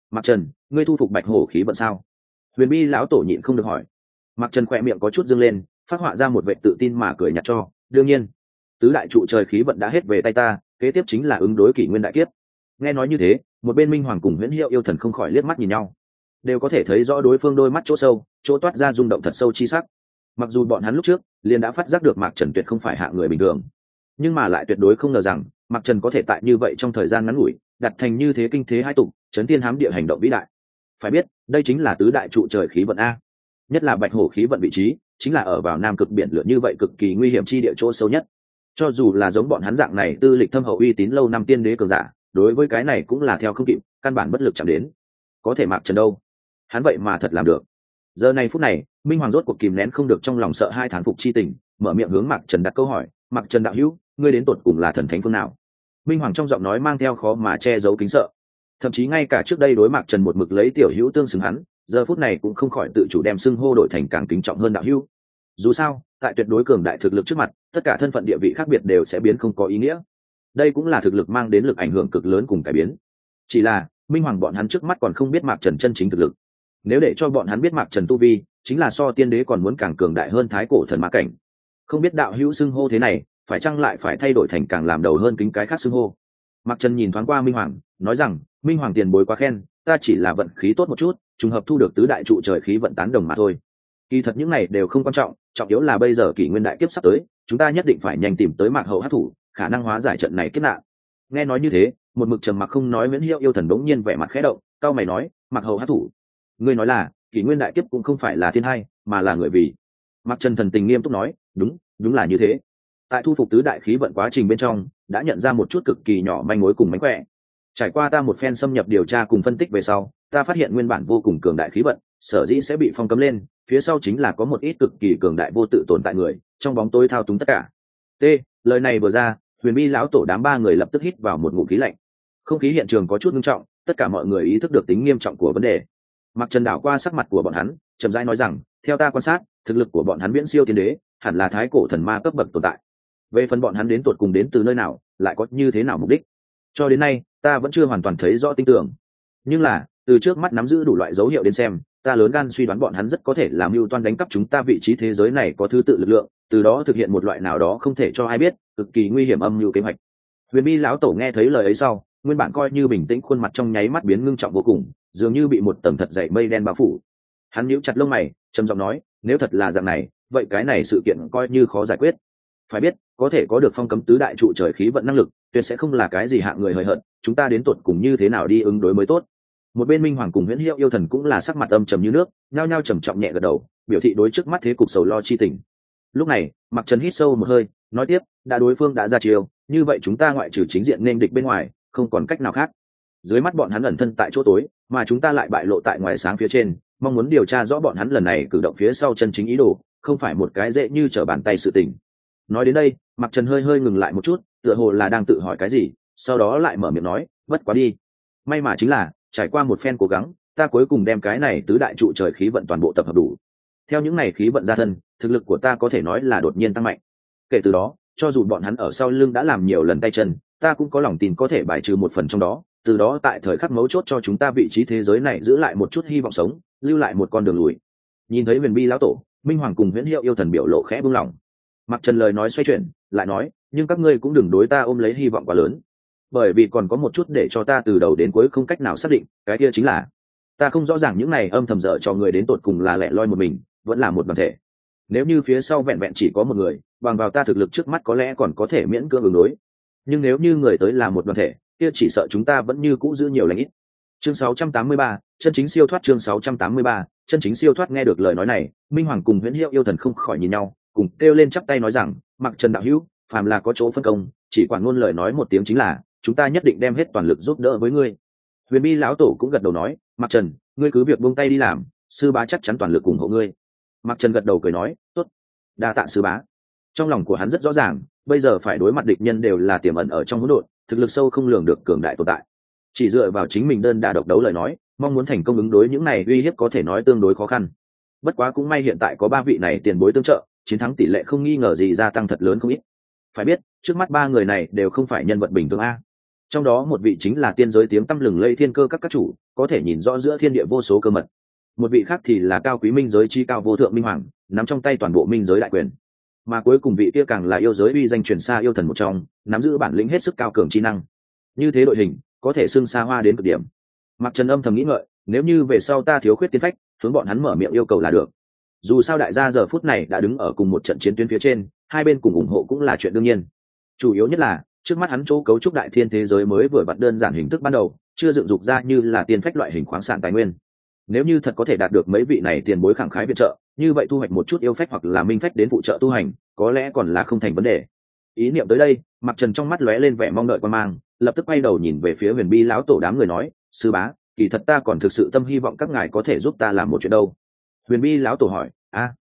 Mặc Trần, ngươi thu phục bạch hổ khí vận sao? Huyền Bi lão tổ nhịn không được hỏi. Mặc Trần khỏe miệng có chút dương lên, phát họa ra một vệ tự tin mà cười nhạt cho, đương nhiên, tứ đại trụ trời khí vận đã hết về tay ta, kế tiếp chính là ứng đối kỷ nguyên đại kiếp. Nghe nói như thế, một bên Minh Hoàng cùng Huyễn Hiệu yêu thần không khỏi liếc mắt nhìn nhau, đều có thể thấy rõ đối phương đôi mắt chỗ sâu, chỗ toát ra rung động thật sâu chi sắc. Mặc dù bọn hắn lúc trước liền đã phát giác được Mạc Trần tuyệt không phải hạng người bình thường, nhưng mà lại tuyệt đối không ngờ rằng Mạc Trần có thể tại như vậy trong thời gian ngắn ngủi đặt thành như thế kinh thế hai tục, chấn thiên hám địa hành động vĩ đại. Phải biết, đây chính là tứ đại trụ trời khí vận a, nhất là bạch hổ khí vận vị trí chính là ở vào nam cực biển lửa như vậy cực kỳ nguy hiểm chi địa chỗ sâu nhất. Cho dù là giống bọn hắn dạng này tư lịch thâm hậu uy tín lâu năm tiên đế cường giả, đối với cái này cũng là theo không kịp, căn bản bất lực chạm đến. Có thể Mạc Trần đâu, hắn vậy mà thật làm được. Giờ này phút này, Minh Hoàng rốt cuộc kìm nén không được trong lòng sợ hai thán phục chi tình, mở miệng hướng Mạc Trần đặt câu hỏi, Mạc Trần đạo hữu, ngươi đến tột cùng là thần thánh phương nào? Minh Hoàng trong giọng nói mang theo khó mà che giấu kính sợ, thậm chí ngay cả trước đây đối Mạc Trần một mực lấy tiểu hữu tương xứng hắn, giờ phút này cũng không khỏi tự chủ đem xưng hô đổi thành càng kính trọng hơn đạo hữu. Dù sao, tại tuyệt đối cường đại thực lực trước mặt, tất cả thân phận địa vị khác biệt đều sẽ biến không có ý nghĩa. Đây cũng là thực lực mang đến lực ảnh hưởng cực lớn cùng cải biến. Chỉ là Minh Hoàng bọn hắn trước mắt còn không biết Mạc Trần chân chính thực lực. Nếu để cho bọn hắn biết Mạc Trần tu vi chính là so tiên đế còn muốn càng cường đại hơn thái cổ thần ma cảnh, không biết đạo hữu xưng hô thế này phải chăng lại phải thay đổi thành càng làm đầu hơn kính cái khác xưng hô. Mạc Trần nhìn thoáng qua Minh Hoàng, nói rằng, Minh Hoàng tiền bối quá khen, ta chỉ là vận khí tốt một chút, trùng hợp thu được tứ đại trụ trời khí vận tán đồng mà thôi. Kỳ thật những này đều không quan trọng, trọng yếu là bây giờ kỷ nguyên đại kiếp sắp tới, chúng ta nhất định phải nhanh tìm tới Mạc Hậu hắc thủ, khả năng hóa giải trận này kiếp nạn. Nghe nói như thế, một mực trầm mặc không nói Nguyễn Hiệu yêu thần đống nhiên vẻ mặt khẽ động, cao mày nói, Mạc Hậu hắc thủ, ngươi nói là kỷ nguyên đại kiếp cũng không phải là thiên hai, mà là người vì. Mạc Trần thần tình nghiêm túc nói, đúng là như thế. Tại thu phục tứ đại khí vận quá trình bên trong, đã nhận ra một chút cực kỳ nhỏ manh mối cùng mánh khỏe. Trải qua ta một phen xâm nhập điều tra cùng phân tích về sau, ta phát hiện nguyên bản vô cùng cường đại khí vận, sở dĩ sẽ bị phong cấm lên, phía sau chính là có một ít cực kỳ cường đại vô tự tồn tại người, trong bóng tối thao túng tất cả. T, lời này vừa ra, Huyền Bi lão tổ đám ba người lập tức hít vào một ngụm khí lạnh. Không khí hiện trường có chút nghiêm trọng, tất cả mọi người ý thức được tính nghiêm trọng của vấn đề. Mặc Trần đảo qua sắc mặt của bọn hắn, chậm rãi nói rằng, theo ta quan sát, thực lực của bọn hắn viễn siêu tiên đế, hẳn là thái cổ thần ma cấp bậc tồn tại. Về phần bọn hắn đến tột cùng đến từ nơi nào, lại có như thế nào mục đích, cho đến nay ta vẫn chưa hoàn toàn thấy rõ tin tưởng. Nhưng là từ trước mắt nắm giữ đủ loại dấu hiệu đến xem, ta lớn gan suy đoán bọn hắn rất có thể làm mưu toan đánh cắp chúng ta vị trí thế giới này có thứ tự lực lượng, từ đó thực hiện một loại nào đó không thể cho ai biết, cực kỳ nguy hiểm âm mưu kế hoạch. Huyền Bi lão tổ nghe thấy lời ấy sau, nguyên bản coi như bình tĩnh khuôn mặt trong nháy mắt biến ngưng trọng vô cùng, dường như bị một tầng thật dày mây đen bao phủ. Hắn nhíu chặt lông mày, trầm giọng nói, nếu thật là dạng này, vậy cái này sự kiện coi như khó giải quyết. Phải biết, có thể có được phong cấm tứ đại trụ trời khí vận năng lực, tuyệt sẽ không là cái gì hạng người hời hợt, chúng ta đến tột cùng như thế nào đi ứng đối mới tốt. Một bên Minh Hoàng cùng Huyễn Hiệu yêu thần cũng là sắc mặt âm trầm như nước, nhao nhao trầm trọng nhẹ gật đầu, biểu thị đối trước mắt thế cục sầu lo chi tình. Lúc này, Mạc Trần hít sâu một hơi, nói tiếp, đã đối phương đã ra chiêu, như vậy chúng ta ngoại trừ chính diện nên địch bên ngoài, không còn cách nào khác. Dưới mắt bọn hắn ẩn thân tại chỗ tối, mà chúng ta lại bại lộ tại ngoài sáng phía trên, mong muốn điều tra rõ bọn hắn lần này cử động phía sau chân chính ý đồ, không phải một cái dễ như trở bàn tay sự tình. Nói đến đây, Mạc Trần hơi ngừng lại một chút, tựa hồ là đang tự hỏi cái gì, sau đó lại mở miệng nói, bất quá đi. May mà chính là, trải qua một phen cố gắng, ta cuối cùng đem cái này tứ đại trụ trời khí vận toàn bộ tập hợp đủ. Theo những này khí vận ra thân, thực lực của ta có thể nói là đột nhiên tăng mạnh. Kể từ đó, cho dù bọn hắn ở sau lưng đã làm nhiều lần tay chân, ta cũng có lòng tin có thể bài trừ một phần trong đó, từ đó tại thời khắc mấu chốt cho chúng ta vị trí thế giới này giữ lại một chút hy vọng sống, lưu lại một con đường lùi. Nhìn thấy Huyền Bi lão tổ, Minh Hoàng cùng Huyễn Hiệu yêu thần biểu lộ khẽ buông lỏng. Mặc Trần lời nói xoay chuyển, lại nói, nhưng các ngươi cũng đừng đối ta ôm lấy hy vọng quá lớn, bởi vì còn có một chút để cho ta từ đầu đến cuối không cách nào xác định, cái kia chính là ta không rõ ràng những này âm thầm dở cho người đến tột cùng là lẻ loi một mình, vẫn là một đoàn thể. Nếu như phía sau vẹn vẹn chỉ có một người, bằng vào ta thực lực trước mắt có lẽ còn có thể miễn cưỡng ứng đối, nhưng nếu như người tới là một đoàn thể, kia chỉ sợ chúng ta vẫn như cũ giữ nhiều lành ít. Chương 683, chân chính siêu thoát. Chương 683, chân chính siêu thoát. Nghe được lời nói này, Minh Hoàng cùng Huyễn Hiệu yêu thần không khỏi nhìn nhau, cùng kêu lên chắp tay nói rằng, Mạc Trần đạo hữu, phàm là có chỗ phân công, chỉ quản ngôn lời nói một tiếng chính là, chúng ta nhất định đem hết toàn lực giúp đỡ với ngươi. Huyền Bi lão tổ cũng gật đầu nói, Mạc Trần, ngươi cứ việc buông tay đi làm, sư bá chắc chắn toàn lực ủng hộ ngươi. Mạc Trần gật đầu cười nói, tốt, đa tạ sư bá. Trong lòng của hắn rất rõ ràng, bây giờ phải đối mặt địch nhân đều là tiềm ẩn ở trong hỗn độn, thực lực sâu không lường được cường đại tồn tại. Chỉ dựa vào chính mình đơn đả độc đấu lời nói, mong muốn thành công ứng đối những này uy hiếp có thể nói tương đối khó khăn. Bất quá cũng may hiện tại có ba vị này tiền bối tương trợ, chiến thắng tỷ lệ không nghi ngờ gì gia tăng thật lớn không ít. Phải biết, trước mắt ba người này đều không phải nhân vật bình thường a. Trong đó một vị chính là tiên giới tiếng tăm lừng lây thiên cơ các chủ, có thể nhìn rõ giữa thiên địa vô số cơ mật. Một vị khác thì là cao quý minh giới chi cao vô thượng minh hoàng, nắm trong tay toàn bộ minh giới đại quyền. Mà cuối cùng vị kia càng là yêu giới uy danh truyền xa yêu thần một trong, nắm giữ bản lĩnh hết sức cao cường chi năng. Như thế đội hình có thể xưng xa hoa đến cực điểm. Mặc Trần âm thầm nghĩ ngợi, nếu như về sau ta thiếu khuyết tiên phách, hướng bọn hắn mở miệng yêu cầu là được. Dù sao đại gia giờ phút này đã đứng ở cùng một trận chiến tuyến phía trên, hai bên cùng ủng hộ cũng là chuyện đương nhiên. Chủ yếu nhất là trước mắt hắn chỗ cấu trúc đại thiên thế giới mới vừa vặn đơn giản hình thức ban đầu, chưa dựng dục ra như là tiên phách loại hình khoáng sản tài nguyên. Nếu như thật có thể đạt được mấy vị này tiền bối khẳng khái viện trợ, như vậy thu hoạch một chút yêu phách hoặc là minh phách đến phụ trợ tu hành, có lẽ còn là không thành vấn đề. Ý niệm tới đây, Mặc Trần trong mắt lóe lên vẻ mong đợi quan mang, lập tức quay đầu nhìn về phía Huyền Bi lão tổ đám người nói, sư bá, kỳ thật ta còn thực sự tâm hy vọng các ngài có thể giúp ta làm một chuyện đâu. Huyền Bi lão tổ hỏi,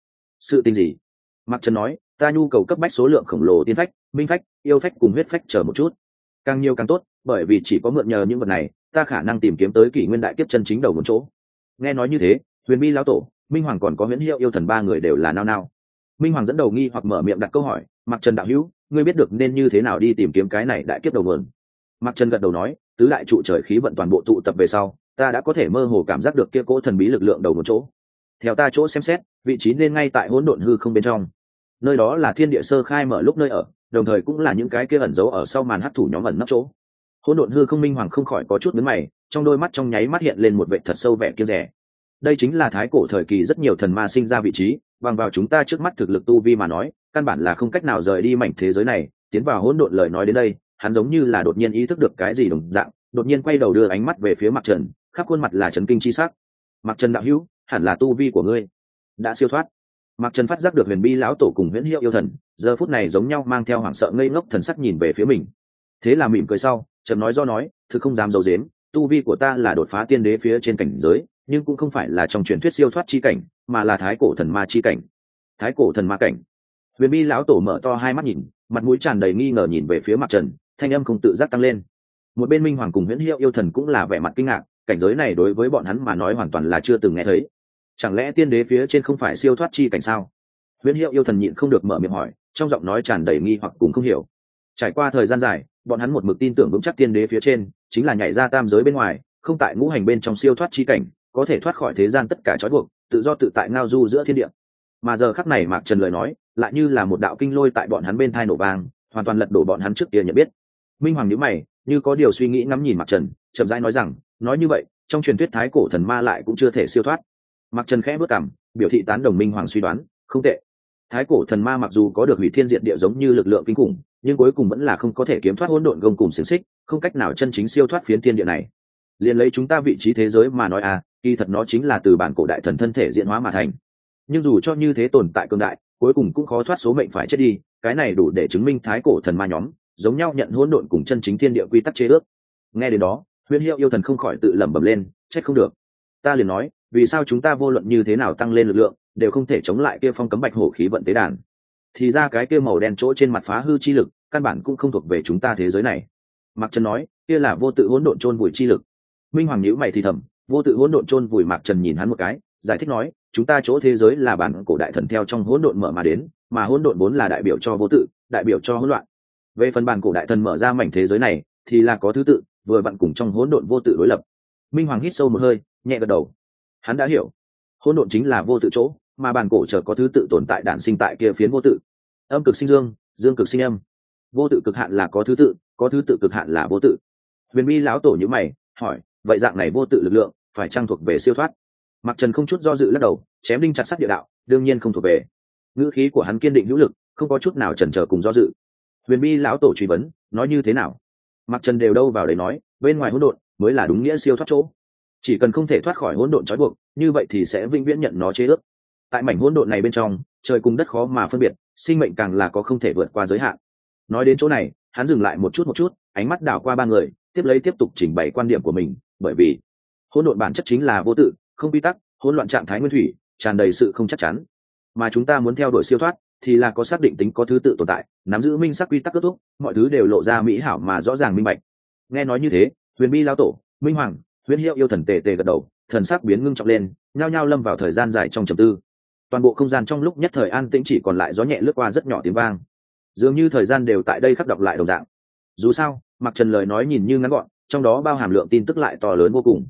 sự tình gì? Mặc Trần nói, ta nhu cầu cấp bách số lượng khổng lồ tiên phách, minh phách, yêu phách cùng huyết phách chờ một chút, càng nhiều càng tốt, bởi vì chỉ có mượn nhờ những vật này, ta khả năng tìm kiếm tới kỷ nguyên đại kiếp chân chính đầu một chỗ. Nghe nói như thế, Huyền Bi lão tổ, Minh Hoàng còn có Huyễn Hiệu yêu thần ba người đều là nao nao. Minh Hoàng dẫn đầu nghi hoặc mở miệng đặt câu hỏi, Mặc Trần đạo hữu, ngươi biết được nên như thế nào đi tìm kiếm cái này đại kiếp đầu nguồn? Mặc Trần gật đầu nói, tứ đại trụ trời khí vận toàn bộ tụ tập về sau, ta đã có thể mơ hồ cảm giác được kia cỗ thần bí lực lượng đầu một chỗ. Theo ta chỗ xem xét, vị trí nên ngay tại hỗn độn hư không bên trong. Nơi đó là thiên địa sơ khai mở lúc nơi ở, đồng thời cũng là những cái kia ẩn giấu ở sau màn hắc thủ nhóm ẩn nấp chỗ. Hỗn độn hư không. Minh Hoàng không khỏi có chút nhướng mày, trong đôi mắt trong nháy mắt hiện lên một vẻ thật sâu vẻ kiêng dè. Đây chính là thái cổ thời kỳ rất nhiều thần ma sinh ra vị trí, bằng vào chúng ta trước mắt thực lực tu vi mà nói, căn bản là không cách nào rời đi mảnh thế giới này, tiến vào hỗn độn. Lời nói đến đây, hắn giống như là đột nhiên ý thức được cái gì đồng dạng, đột nhiên quay đầu đưa ánh mắt về phía Mặc Trần, khắp khuôn mặt là chấn kinh chi sắc. Mặc Trần đạo hữu, hẳn là tu vi của ngươi đã siêu thoát. Mặc Trần phát giác được Huyền Bi lão tổ cùng Huyễn Hiệu yêu thần giờ phút này giống nhau mang theo hoảng sợ ngây ngốc thần sắc nhìn về phía mình. Thế là mỉm cười sau, chợt nói do nói, thực không dám giấu giếm, tu vi của ta là đột phá tiên đế phía trên cảnh giới, nhưng cũng không phải là trong truyền thuyết siêu thoát chi cảnh, mà là thái cổ thần ma chi cảnh. Thái cổ thần ma cảnh? Huyền Bi lão tổ mở to hai mắt nhìn, mặt mũi tràn đầy nghi ngờ nhìn về phía Mặc Trần, thanh âm không tự giác tăng lên. Một bên Minh Hoàng cùng Huyễn Hiệu yêu thần cũng là vẻ mặt kinh ngạc, cảnh giới này đối với bọn hắn mà nói hoàn toàn là chưa từng nghe thấy. Chẳng lẽ tiên đế phía trên không phải siêu thoát chi cảnh sao? Huyễn Hiệu yêu thần nhịn không được mở miệng hỏi, trong giọng nói tràn đầy nghi hoặc cùng không hiểu. Trải qua thời gian dài, bọn hắn một mực tin tưởng vững chắc tiên đế phía trên chính là nhảy ra tam giới bên ngoài, không tại ngũ hành bên trong siêu thoát chi cảnh, có thể thoát khỏi thế gian tất cả trói buộc, tự do tự tại ngao du giữa thiên địa. Mà giờ khắc này Mạc Trần lời nói lại như là một đạo kinh lôi tại bọn hắn bên thai nổ vang, hoàn toàn lật đổ bọn hắn trước kia nhận biết. Minh Hoàng nhíu mày, như có điều suy nghĩ ngắm nhìn Mạc Trần, chậm rãi nói rằng, nói như vậy, trong truyền thuyết thái cổ thần ma lại cũng chưa thể siêu thoát. Mạc Trần khẽ bước cằm, biểu thị tán đồng Minh Hoàng suy đoán, không tệ. Thái cổ thần ma mặc dù có được hủy thiên diệt địa giống như lực lượng kinh khủng, nhưng cuối cùng vẫn là không có thể kiếm thoát hỗn độn gông cùng xiềng xích, không cách nào chân chính siêu thoát phiến thiên địa này. Liên lấy chúng ta vị trí thế giới mà nói kỳ thật nó chính là từ bản cổ đại thần thân thể diễn hóa mà thành. Nhưng dù cho như thế tồn tại cường đại, cuối cùng cũng khó thoát số mệnh phải chết đi, cái này đủ để chứng minh thái cổ thần ma nhóm giống nhau nhận hỗn độn cùng chân chính thiên địa quy tắc chế ước. Nghe đến đó, Huyễn Hiệu yêu thần không khỏi tự lẩm bẩm lên, trách không được. Ta liền nói, vì sao chúng ta vô luận như thế nào tăng lên lực lượng, đều không thể chống lại kia phong cấm bạch hổ khí vận tế đàn. Thì ra cái kia màu đen chỗ trên mặt phá hư chi lực, căn bản cũng không thuộc về chúng ta thế giới này. Mạc Trần nói, kia là vô tự hỗn độn chôn vùi chi lực. Minh Hoàng nhíu mày thì thầm, vô tự hỗn độn chôn vùi. Mạc Trần nhìn hắn một cái, giải thích nói, chúng ta chỗ thế giới là bản cổ đại thần theo trong hỗn độn mở mà đến, mà hỗn độn vốn là đại biểu cho vô tự, đại biểu cho hỗn loạn. Về phần bản cổ đại thần mở ra mảnh thế giới này, thì là có thứ tự, vừa vặn cùng trong hỗn độn vô tự đối lập. Minh Hoàng hít sâu một hơi, nhẹ gật đầu. Hắn đã hiểu, hỗn độn chính là vô tự chỗ, mà bản cổ chờ có thứ tự tồn tại đản sinh tại kia phiến vô tự. Âm cực sinh dương, dương cực sinh âm. Vô tự cực hạn là có thứ tự cực hạn là vô tự. Huyền Bi lão tổ nhíu mày, hỏi, vậy dạng này vô tự lực lượng phải trang thuộc về siêu thoát? Mạc Trần không chút do dự lắc đầu, chém đinh chặt sắt địa đạo, đương nhiên không thuộc về. Ngữ khí của hắn kiên định hữu lực, không có chút nào chần chờ cùng do dự. Huyền Bi lão tổ truy vấn, nói như thế nào? Mạc Trần đều đâu vào đấy nói, bên ngoài hỗn độn mới là đúng nghĩa siêu thoát chỗ. Chỉ cần không thể thoát khỏi hỗn độn trói buộc, như vậy thì sẽ vĩnh viễn nhận nó chế ước. Tại mảnh hỗn độn này bên trong, trời cùng đất khó mà phân biệt, sinh mệnh càng là có không thể vượt qua giới hạn. Nói đến chỗ này, hắn dừng lại một chút, ánh mắt đảo qua ba người, tiếp tục trình bày quan điểm của mình, bởi vì hỗn độn bản chất chính là vô tự, không quy tắc, hỗn loạn trạng thái nguyên thủy, tràn đầy sự không chắc chắn. Mà chúng ta muốn theo đuổi siêu thoát, thì là có xác định tính, có thứ tự tồn tại, nắm giữ minh sắc quy tắc kết thúc, mọi thứ đều lộ ra mỹ hảo mà rõ ràng minh bạch. Nghe nói như thế, Huyền Bi lão tổ, Minh Hoàng, Huyễn Hiệu yêu thần tề gật đầu, thần sắc biến ngưng trọng lên, nhao nhao lâm vào thời gian dài trong trầm tư. Toàn bộ không gian trong lúc nhất thời an tĩnh, chỉ còn lại gió nhẹ lướt qua rất nhỏ tiếng vang, dường như thời gian đều tại đây khắc đọc lại đồng dạng. Dù sao, Mạc Trần lời nói nhìn như ngắn gọn, trong đó bao hàm lượng tin tức lại to lớn vô cùng.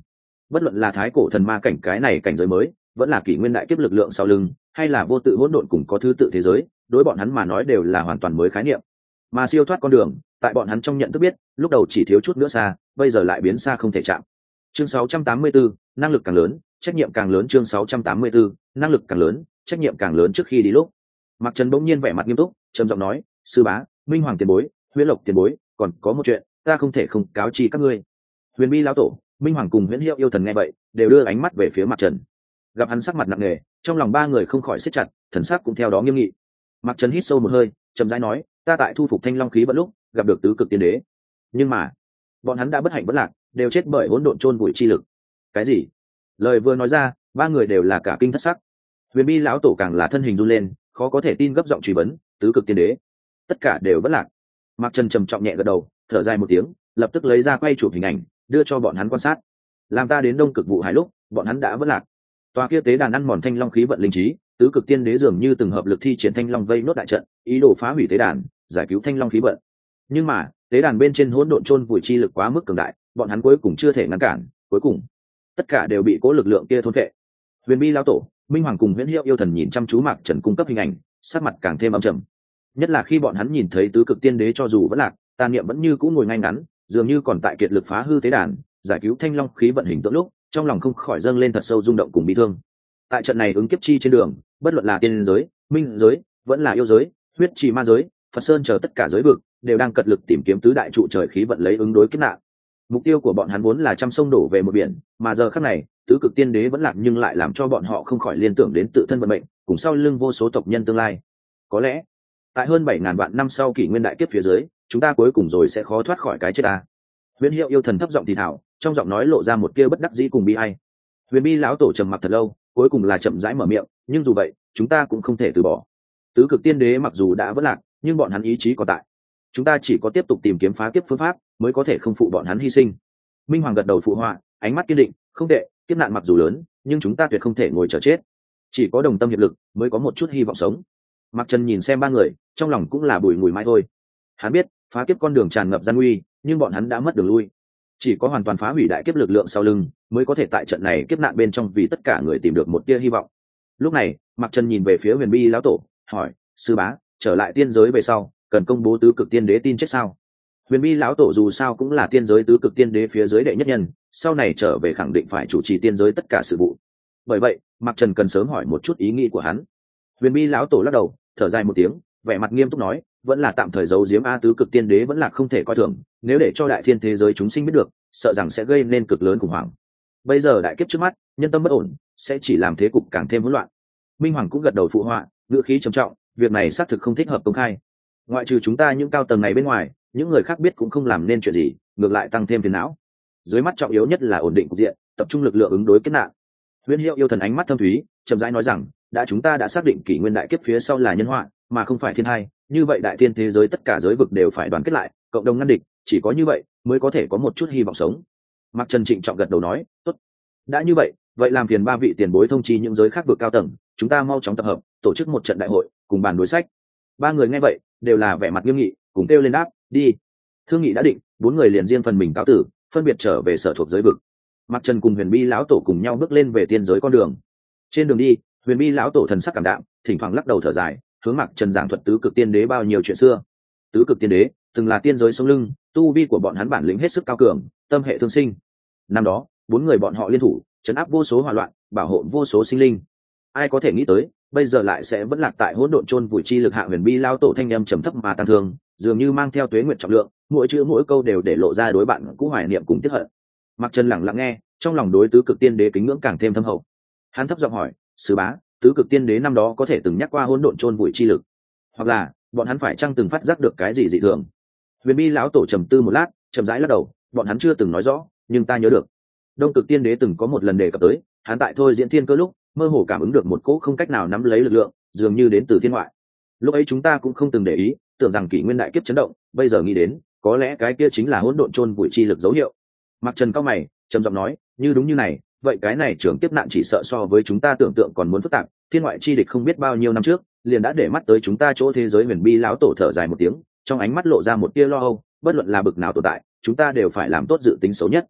bất luận là thái cổ thần ma cảnh cái này cảnh giới mới, vẫn là kỷ nguyên đại kiếp lực lượng sau lưng, hay là vô tự hỗn độn cùng có thứ tự thế giới, đối bọn hắn mà nói đều là hoàn toàn mới khái niệm. Mà siêu thoát con đường, tại bọn hắn trong nhận thức biết, lúc đầu chỉ thiếu chút nữa xa, bây giờ lại biến xa không thể chạm. Chương 684, năng lực càng lớn, trách nhiệm càng lớn. Chương 684, năng lực càng lớn, trách nhiệm càng lớn. Trước khi đi lúc, Mạc Trần bỗng nhiên vẻ mặt nghiêm túc, trầm giọng nói: sư bá, Minh Hoàng tiền bối, Huyễn Lộc tiền bối, còn có một chuyện, ta không thể không cáo chi các ngươi. Huyền Bi lão tổ, Minh Hoàng cùng Huyễn Hiệu yêu thần nghe vậy, đều đưa ánh mắt về phía Mạc Trần. Gặp hắn sắc mặt nặng nề, trong lòng ba người không khỏi siết chặt, thần sắc cũng theo đó nghiêm nghị. Mạc Trần hít sâu một hơi, chậm rãi nói: ta tại thu phục Thanh Long khí vận lúc, gặp được tứ cực tiên đế, nhưng mà bọn hắn đã bất hạnh bất lạc, đều chết bởi hỗn độn chôn vùi chi lực. Cái gì? Lời vừa nói ra, ba người đều là cả kinh thất sắc. Huyền Bi lão tổ càng là thân hình run lên, khó có thể tin, gấp giọng truy vấn: tứ cực tiên đế tất cả đều bất lạc? Mạc Trần trầm trọng nhẹ gật đầu, thở dài một tiếng, lập tức lấy ra quay chụp hình ảnh, đưa cho bọn hắn quan sát. Làm ta đến Đông Cực vụ hải lúc, bọn hắn đã bất lạc. Tòa kia tế đàn ăn mòn Thanh Long khí vận linh trí, tứ cực tiên đế dường như từng hợp lực thi triển Thanh Long vây nốt đại trận, ý đồ phá hủy tế đàn, giải cứu Thanh Long khí vận. Nhưng mà tế đàn bên trên hỗn độn chôn vùi chi lực quá mức cường đại, bọn hắn cuối cùng chưa thể ngăn cản, cuối cùng tất cả đều bị cố lực lượng kia thôn phệ. Huyền Bi lão tổ, Minh Hoàng cùng Huyễn Hiệu yêu thần nhìn chăm chú Mạc Trần cung cấp hình ảnh, sắc mặt càng thêm âm trầm. Nhất là khi bọn hắn nhìn thấy tứ cực tiên đế cho dù vẫn lạc, tàn niệm vẫn như cũ ngồi ngay ngắn, dường như còn tại kiệt lực phá hư tế đàn, giải cứu Thanh Long khí vận hình tượng lúc, trong lòng không khỏi dâng lên thật sâu rung động cùng bi thương. Tại trận này ứng kiếp chi trên đường, bất luận là tiên giới, minh giới, vẫn là yêu giới, huyết trì ma giới, Phật Sơn chờ tất cả giới vực, đều đang cật lực tìm kiếm tứ đại trụ trời khí vận lấy ứng đối kiếp nạn. Mục tiêu của bọn hắn vốn là trăm sông đổ về một biển, mà giờ khắc này, tứ cực tiên đế vẫn lạc, nhưng lại làm cho bọn họ không khỏi liên tưởng đến tự thân vận mệnh, cùng sau lưng vô số tộc nhân tương lai. Có lẽ, tại hơn 7.000 vạn năm sau kỷ nguyên đại kiếp phía dưới, chúng ta cuối cùng rồi sẽ khó thoát khỏi cái chết ta. Huyễn Hiệu yêu thần thấp giọng thì thào, trong giọng nói lộ ra một tia bất đắc dĩ cùng bi ai. Huyền Bi lão tổ trầm mặc thật lâu, cuối cùng là chậm rãi mở miệng: nhưng dù vậy, chúng ta cũng không thể từ bỏ. Tứ cực tiên đế mặc dù đã vỡ lạc, nhưng bọn hắn ý chí còn tại. Chúng ta chỉ có tiếp tục tìm kiếm phá kiếp phương pháp, mới có thể không phụ bọn hắn hy sinh. Minh Hoàng gật đầu phụ họa, ánh mắt kiên định: không tệ, kiếp nạn mặc dù lớn, nhưng chúng ta tuyệt không thể ngồi chờ chết. Chỉ có đồng tâm hiệp lực, mới có một chút hy vọng sống. Mạc Trần nhìn xem ba người, trong lòng cũng là bùi ngùi mãi thôi. Hắn biết, phá kiếp con đường tràn ngập gian nguy, nhưng bọn hắn đã mất đường lui. Chỉ có hoàn toàn phá hủy đại kiếp lực lượng sau lưng, mới có thể tại trận này kiếp nạn bên trong vì tất cả người tìm được một tia hy vọng. Lúc này, Mạc Trần nhìn về phía Huyền Bi lão tổ, hỏi: sư bá, trở lại tiên giới về sau, cần công bố tứ cực tiên đế tin chết sao? Huyền Bi lão tổ dù sao cũng là tiên giới tứ cực tiên đế phía dưới đệ nhất nhân, sau này trở về khẳng định phải chủ trì tiên giới tất cả sự vụ. Bởi vậy, Mạc Trần cần sớm hỏi một chút ý nghĩ của hắn. Huyền Bi lão tổ lắc đầu, thở dài một tiếng, vẻ mặt nghiêm túc nói: vẫn là tạm thời giấu giếm a, tứ cực tiên đế vẫn là không thể coi thường, nếu để cho đại thiên thế giới chúng sinh biết được, sợ rằng sẽ gây nên cực lớn khủng hoảng. Bây giờ đại kiếp trước mắt, nhân tâm bất ổn, sẽ chỉ làm thế cục càng thêm hỗn loạn. Minh Hoàng cũng gật đầu phụ họa, ngữ khí trầm trọng: việc này xác thực không thích hợp công khai. Ngoại trừ chúng ta những cao tầng này bên ngoài, những người khác biết cũng không làm nên chuyện gì, ngược lại tăng thêm phiền não. Dưới mắt trọng yếu nhất là ổn định cục diện, tập trung lực lượng ứng đối kiếp nạn. Huyễn Hiệu yêu thần ánh mắt thâm thúy, chậm rãi nói rằng: chúng ta đã xác định kỷ nguyên đại kiếp phía sau là nhân họa, mà không phải thiên hai, như vậy đại thiên thế giới tất cả giới vực đều phải đoàn kết lại, cộng đồng ngăn địch, chỉ có như vậy mới có thể có một chút hy vọng sống. Mạc Trần trịnh trọng gật đầu nói: tốt. Đã như vậy, vậy làm phiền ba vị tiền bối thông chi những giới khác vực cao tầng, chúng ta mau chóng tập hợp, tổ chức một trận đại hội, cùng bàn đối sách. Ba người nghe vậy, đều là vẻ mặt nghiêm nghị, cùng kêu lên đáp: đi. Thương nghị đã định, bốn người liền riêng phần mình cáo tử, phân biệt trở về sở thuộc giới vực. Mạc Trần cùng Huyền Bi lão tổ cùng nhau bước lên về tiên giới con đường. Trên đường đi, Huyền Bi lão tổ thần sắc cảm đạm, thỉnh thoảng lắc đầu thở dài, hướng Mạc Trần giảng thuật tứ cực tiên đế bao nhiêu chuyện xưa. Tứ cực tiên đế từng là tiên giới sống lưng, tu vi của bọn hắn bản lĩnh hết sức cao cường, tâm hệ thương sinh. Năm đó, bốn người bọn họ liên thủ, trấn áp vô số hỏa loạn, bảo hộ vô số sinh linh. Ai có thể nghĩ tới, bây giờ lại sẽ vẫn lạc tại hỗn độn chôn vùi chi lực hạ. Huyền Bi lão tổ thanh âm trầm thấp mà tăng thương, dường như mang theo tuế nguyệt trọng lượng, mỗi chữ mỗi câu đều để lộ ra đối bạn cũ hoài niệm cùng tiếc hận. Mạc Trần lặng lặng nghe, trong lòng đối tứ cực tiên đế kính ngưỡng càng thêm thâm hậu. Hắn thấp giọng hỏi: sư bá, tứ cực tiên đế năm đó có thể từng nhắc qua hỗn độn chôn vùi chi lực, hoặc là bọn hắn phải chăng từng phát giác được cái gì dị thường? Huyền Bi lão tổ trầm tư một lát, chậm rãi lắc đầu: bọn hắn chưa từng nói rõ, nhưng ta nhớ được Đông Cực tiên đế từng có một lần đề cập tới, hắn tại thôi diễn thiên cơ lúc mơ hồ cảm ứng được một cỗ không cách nào nắm lấy lực lượng, dường như đến từ thiên ngoại. Lúc ấy chúng ta cũng không từng để ý, tưởng rằng kỷ nguyên đại kiếp chấn động, bây giờ nghĩ đến, có lẽ cái kia chính là hỗn độn chôn vùi chi lực dấu hiệu. Mạc Trần cao mày, trầm giọng nói: như đúng như này, vậy cái này trưởng kiếp nạn chỉ sợ so với chúng ta tưởng tượng còn muốn phức tạp. Thiên ngoại chi địch không biết bao nhiêu năm trước liền đã để mắt tới chúng ta chỗ thế giới. Huyền Bi lão tổ thở dài một tiếng, trong ánh mắt lộ ra một tia lo âu: bất luận là bực nào tồn tại, chúng ta đều phải làm tốt dự tính xấu nhất.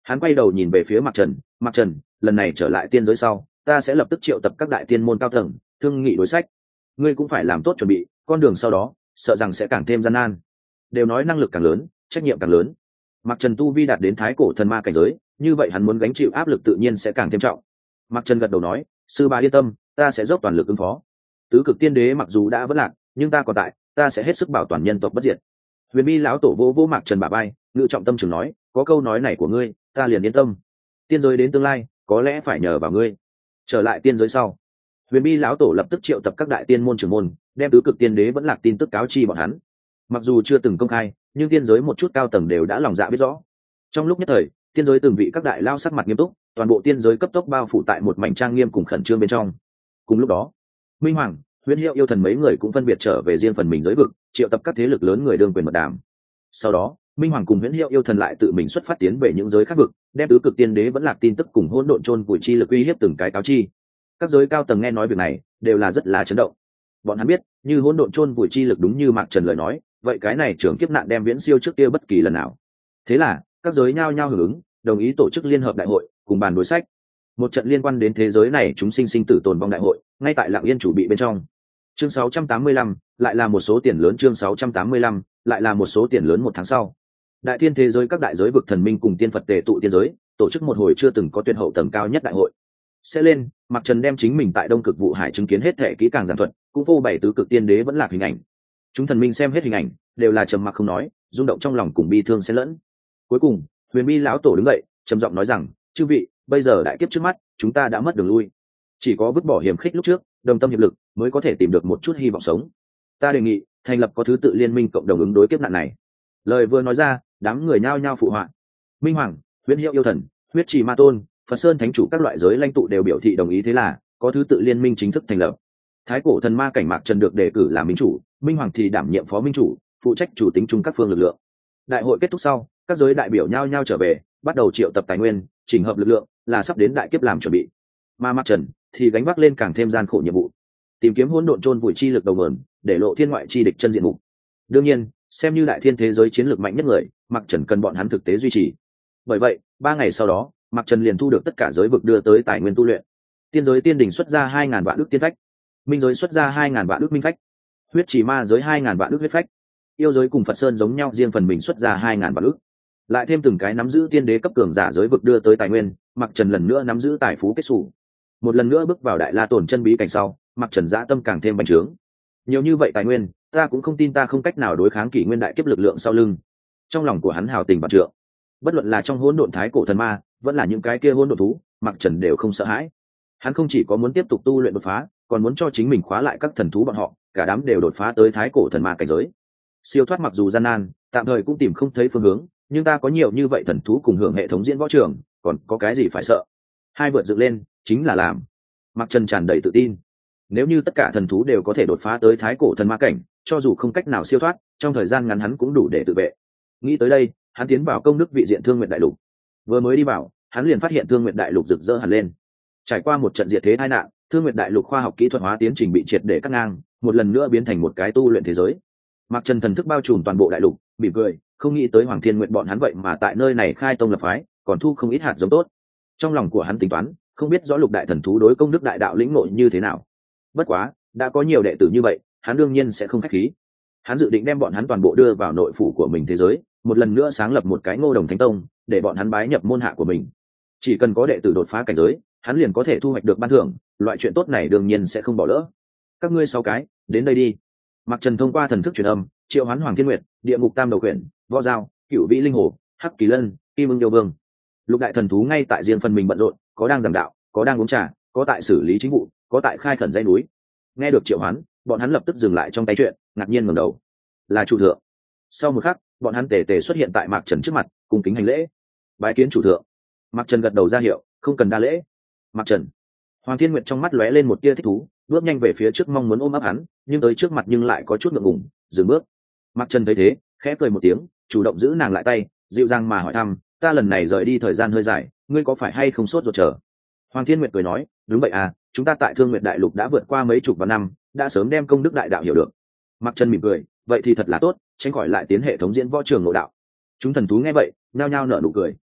Hắn quay đầu nhìn về phía Mạc Trần, lần này trở lại tiên giới sau, ta sẽ lập tức triệu tập các đại tiên môn cao tầng, thương nghị đối sách. Ngươi cũng phải làm tốt chuẩn bị, con đường sau đó, sợ rằng sẽ càng thêm gian nan. Đều nói năng lực càng lớn, trách nhiệm càng lớn. Mạc Trần tu vi đạt đến thái cổ thần ma cảnh giới, như vậy hắn muốn gánh chịu áp lực tự nhiên sẽ càng thêm trọng. Mạc Trần gật đầu nói, sư bá yên tâm, ta sẽ dốc toàn lực ứng phó. Tứ cực tiên đế mặc dù đã vất lạc, nhưng ta còn tại, ta sẽ hết sức bảo toàn nhân tộc bất diệt. Huyền Bi lão tổ vô Mạc Trần bả vai, ngự trọng tâm trường nói, có câu nói này của ngươi, ta liền yên tâm. Tiên giới đến tương lai, có lẽ phải nhờ vào ngươi. Trở lại tiên giới sau, Huyền Bi lão tổ lập tức triệu tập các đại tiên môn trưởng môn, đem tứ cực tiên đế vẫn lạc tin tức cáo chi bọn hắn. Mặc dù chưa từng công khai, nhưng tiên giới một chút cao tầng đều đã lòng dạ biết rõ. Trong lúc nhất thời, tiên giới từng vị các đại lao sắc mặt nghiêm túc, toàn bộ tiên giới cấp tốc bao phủ tại một mảnh trang nghiêm cùng khẩn trương bên trong. Cùng lúc đó, Minh Hoàng, Huyễn Hiệu yêu thần mấy người cũng phân biệt trở về riêng phần mình giới vực, triệu tập các thế lực lớn người đương quyền mật đàm. Sau đó, Minh Hoàng cùng Huyễn Hiệu yêu thần lại tự mình xuất phát tiến về những giới khác vực, đem tứ cực tiên đế vẫn lạc tin tức cùng hỗn độn chôn vùi chi lực uy hiếp từng cái cáo chi. Các giới cao tầng nghe nói việc này, đều là rất là chấn động. Bọn hắn biết, như hỗn độn chôn vùi chi lực đúng như Mạc Trần lời nói, vậy cái này trưởng kiếp nạn đem viễn siêu trước kia bất kỳ lần nào. Thế là, các giới nhao nhao hưởng ứng, đồng ý tổ chức liên hợp đại hội, cùng bàn đối sách. Một trận liên quan đến thế giới này chúng sinh sinh tử tồn vong đại hội, ngay tại Lặng Yên chủ bị bên trong. Chương 685, lại là một số tiền lớn. Chương 685, lại là một số tiền lớn. Một tháng sau, đại thiên thế giới các đại giới vực thần minh cùng tiên Phật tề tụ tiên giới, tổ chức một hồi chưa từng có tuyệt hậu tầng cao nhất đại hội. Sẽ lên, Mạc Trần đem chính mình tại Đông Cực Vụ Hải chứng kiến hết thể kỹ càng giản thuật, cũng vô bảy tứ cực tiên đế vẫn lạc hình ảnh. Chúng thần minh xem hết hình ảnh, đều là trầm mặc không nói, rung động trong lòng cùng bi thương xen lẫn. Cuối cùng, Huyền Bi lão tổ đứng dậy, trầm giọng nói rằng, chư vị, bây giờ đại kiếp trước mắt, chúng ta đã mất đường lui, chỉ có vứt bỏ hiểm khích lúc trước, đồng tâm hiệp lực, mới có thể tìm được một chút hy vọng sống. Ta đề nghị thành lập có thứ tự liên minh cộng đồng ứng đối kiếp nạn này. Lời vừa nói ra, đám người nhao nhao phụ họa. Minh Hoàng, Huyễn Hiệu yêu thần, Huyết Trì Ma Tôn, Phật Sơn thánh chủ các loại giới lãnh tụ đều biểu thị đồng ý. Thế là có thứ tự liên minh chính thức thành lập. Thái cổ thần ma cảnh Mạc Trần được đề cử làm minh chủ, Minh Hoàng thì đảm nhiệm phó minh chủ, phụ trách chủ tính chung các phương lực lượng. Đại hội kết thúc sau, các giới đại biểu nhao nhao trở về, bắt đầu triệu tập tài nguyên, chỉnh hợp lực lượng, là sắp đến đại kiếp làm chuẩn bị. Mà Mạc Trần thì gánh vác lên càng thêm gian khổ nhiệm vụ, tìm kiếm hỗn độn chôn vùi chi lực đầu nguồn, để lộ thiên ngoại chi địch chân diện mục. Đương nhiên, xem như đại thiên thế giới chiến lược mạnh nhất người, Mạc Trần cần bọn hắn thực tế duy trì. Bởi vậy, 3 ngày sau đó, Mạc Trần liền thu được tất cả giới vực đưa tới tài nguyên tu luyện. Tiên giới tiên đỉnh xuất ra 2000 vạn ức tiên phách, minh giới xuất ra 2000 vạn ức minh phách, huyết chỉ ma giới 2000 vạn ức huyết phách, yêu giới cùng Phật Sơn giống nhau riêng phần mình xuất ra 2000 vạn ức. Lại thêm từng cái nắm giữ tiên đế cấp cường giả giới vực đưa tới tài nguyên, Mạc Trần lần nữa nắm giữ tài phú kết sủ. Một lần nữa bước vào đại la tổn chân bí cảnh sau, Mạc Trần dã tâm càng thêm bành trướng. Nhiều như vậy tài nguyên, ta cũng không tin ta không cách nào đối kháng kỷ nguyên đại kiếp lực lượng sau lưng. Trong lòng của hắn hào tình vạn trượng. Bất luận là trong hỗn độn thái cổ thần ma, vẫn là những cái kia hỗn độn thú, Mạc Trần đều không sợ hãi. Hắn không chỉ có muốn tiếp tục tu luyện đột phá, còn muốn cho chính mình khóa lại các thần thú bọn họ, cả đám đều đột phá tới thái cổ thần ma cảnh giới. Siêu thoát mặc dù gian nan, tạm thời cũng tìm không thấy phương hướng, nhưng ta có nhiều như vậy thần thú cùng hưởng hệ thống diễn võ trường, còn có cái gì phải sợ? Hai vượt dựng lên, chính là làm. Mạc Trần tràn đầy tự tin. Nếu như tất cả thần thú đều có thể đột phá tới thái cổ thần ma cảnh, cho dù không cách nào siêu thoát, trong thời gian ngắn hắn cũng đủ để tự vệ. Nghĩ tới đây, hắn tiến vào công đức vị diện Thương Nguyệt Đại Lục. Vừa mới đi vào, hắn liền phát hiện Thương Nguyệt Đại Lục rực rỡ hẳn lên. Trải qua một trận diệt thế tai nạn, Thương Nguyệt Đại Lục khoa học kỹ thuật hóa tiến trình bị triệt để cắt ngang, một lần nữa biến thành một cái tu luyện thế giới. Mạc Trần thần thức bao trùm toàn bộ đại lục, mỉm cười, không nghĩ tới Hoàng Thiên Nguyệt bọn hắn vậy mà tại nơi này khai tông lập phái, còn thu không ít hạt giống tốt. Trong lòng của hắn tính toán, không biết rõ lục đại thần thú đối công đức đại đạo lĩnh ngộ như thế nào. Bất quá, đã có nhiều đệ tử như vậy, hắn đương nhiên sẽ không khách khí. Hắn dự định đem bọn hắn toàn bộ đưa vào nội phủ của mình thế giới, một lần nữa sáng lập một cái Ngô Đồng Thánh Tông, để bọn hắn bái nhập môn hạ của mình. Chỉ cần có đệ tử đột phá cảnh giới, hắn liền có thể thu hoạch được ban thưởng, loại chuyện tốt này đương nhiên sẽ không bỏ lỡ. Các ngươi 6 cái, đến đây đi. Mạc Trần thông qua thần thức truyền âm, triệu hoán Hoàng Thiên Nguyệt, Địa Ngục Tam Đầu Quyển, Võ Dao, Cửu Vĩ Linh Hổ, Hắc Kỳ Lân, Kim Ưng Yêu Vương. Lục đại thần thú ngay tại riêng phần mình bận rộn, có đang giảng đạo, có đang uống trà, có tại xử lý chính vụ, có tại khai khẩn dãy núi. Nghe được triệu hoán, bọn hắn lập tức dừng lại trong tay chuyện, ngạc nhiên ngẩng đầu. Là chủ thượng. Sau một khắc, bọn hắn tề tề xuất hiện tại Mạc Trần trước mặt, cung kính hành lễ. Bái kiến chủ thượng. Mạc Trần gật đầu ra hiệu, không cần đa lễ. Mạc Trần. Hoàng Thiên Nguyệt trong mắt lóe lên một tia thích thú, bước nhanh về phía trước mong muốn ôm ấp hắn, nhưng tới trước mặt nhưng lại có chút ngượng ngùng, dừng bước. Mạc Trần thấy thế, khẽ cười một tiếng, chủ động giữ nàng lại tay, dịu dàng mà hỏi thăm, ta lần này rời đi thời gian hơi dài, ngươi có phải hay không sốt ruột chờ? Hoàng Thiên Nguyệt cười nói, đúng vậy à, chúng ta tại Thương Nguyệt Đại Lục đã vượt qua mấy chục vạn năm, đã sớm đem công đức đại đạo hiểu được. Mạc Trần mỉm cười, vậy thì thật là tốt, tránh khỏi lại tiến hệ thống diễn võ trường nội đạo. Chúng thần thú nghe vậy, nhao nhao nở nụ cười.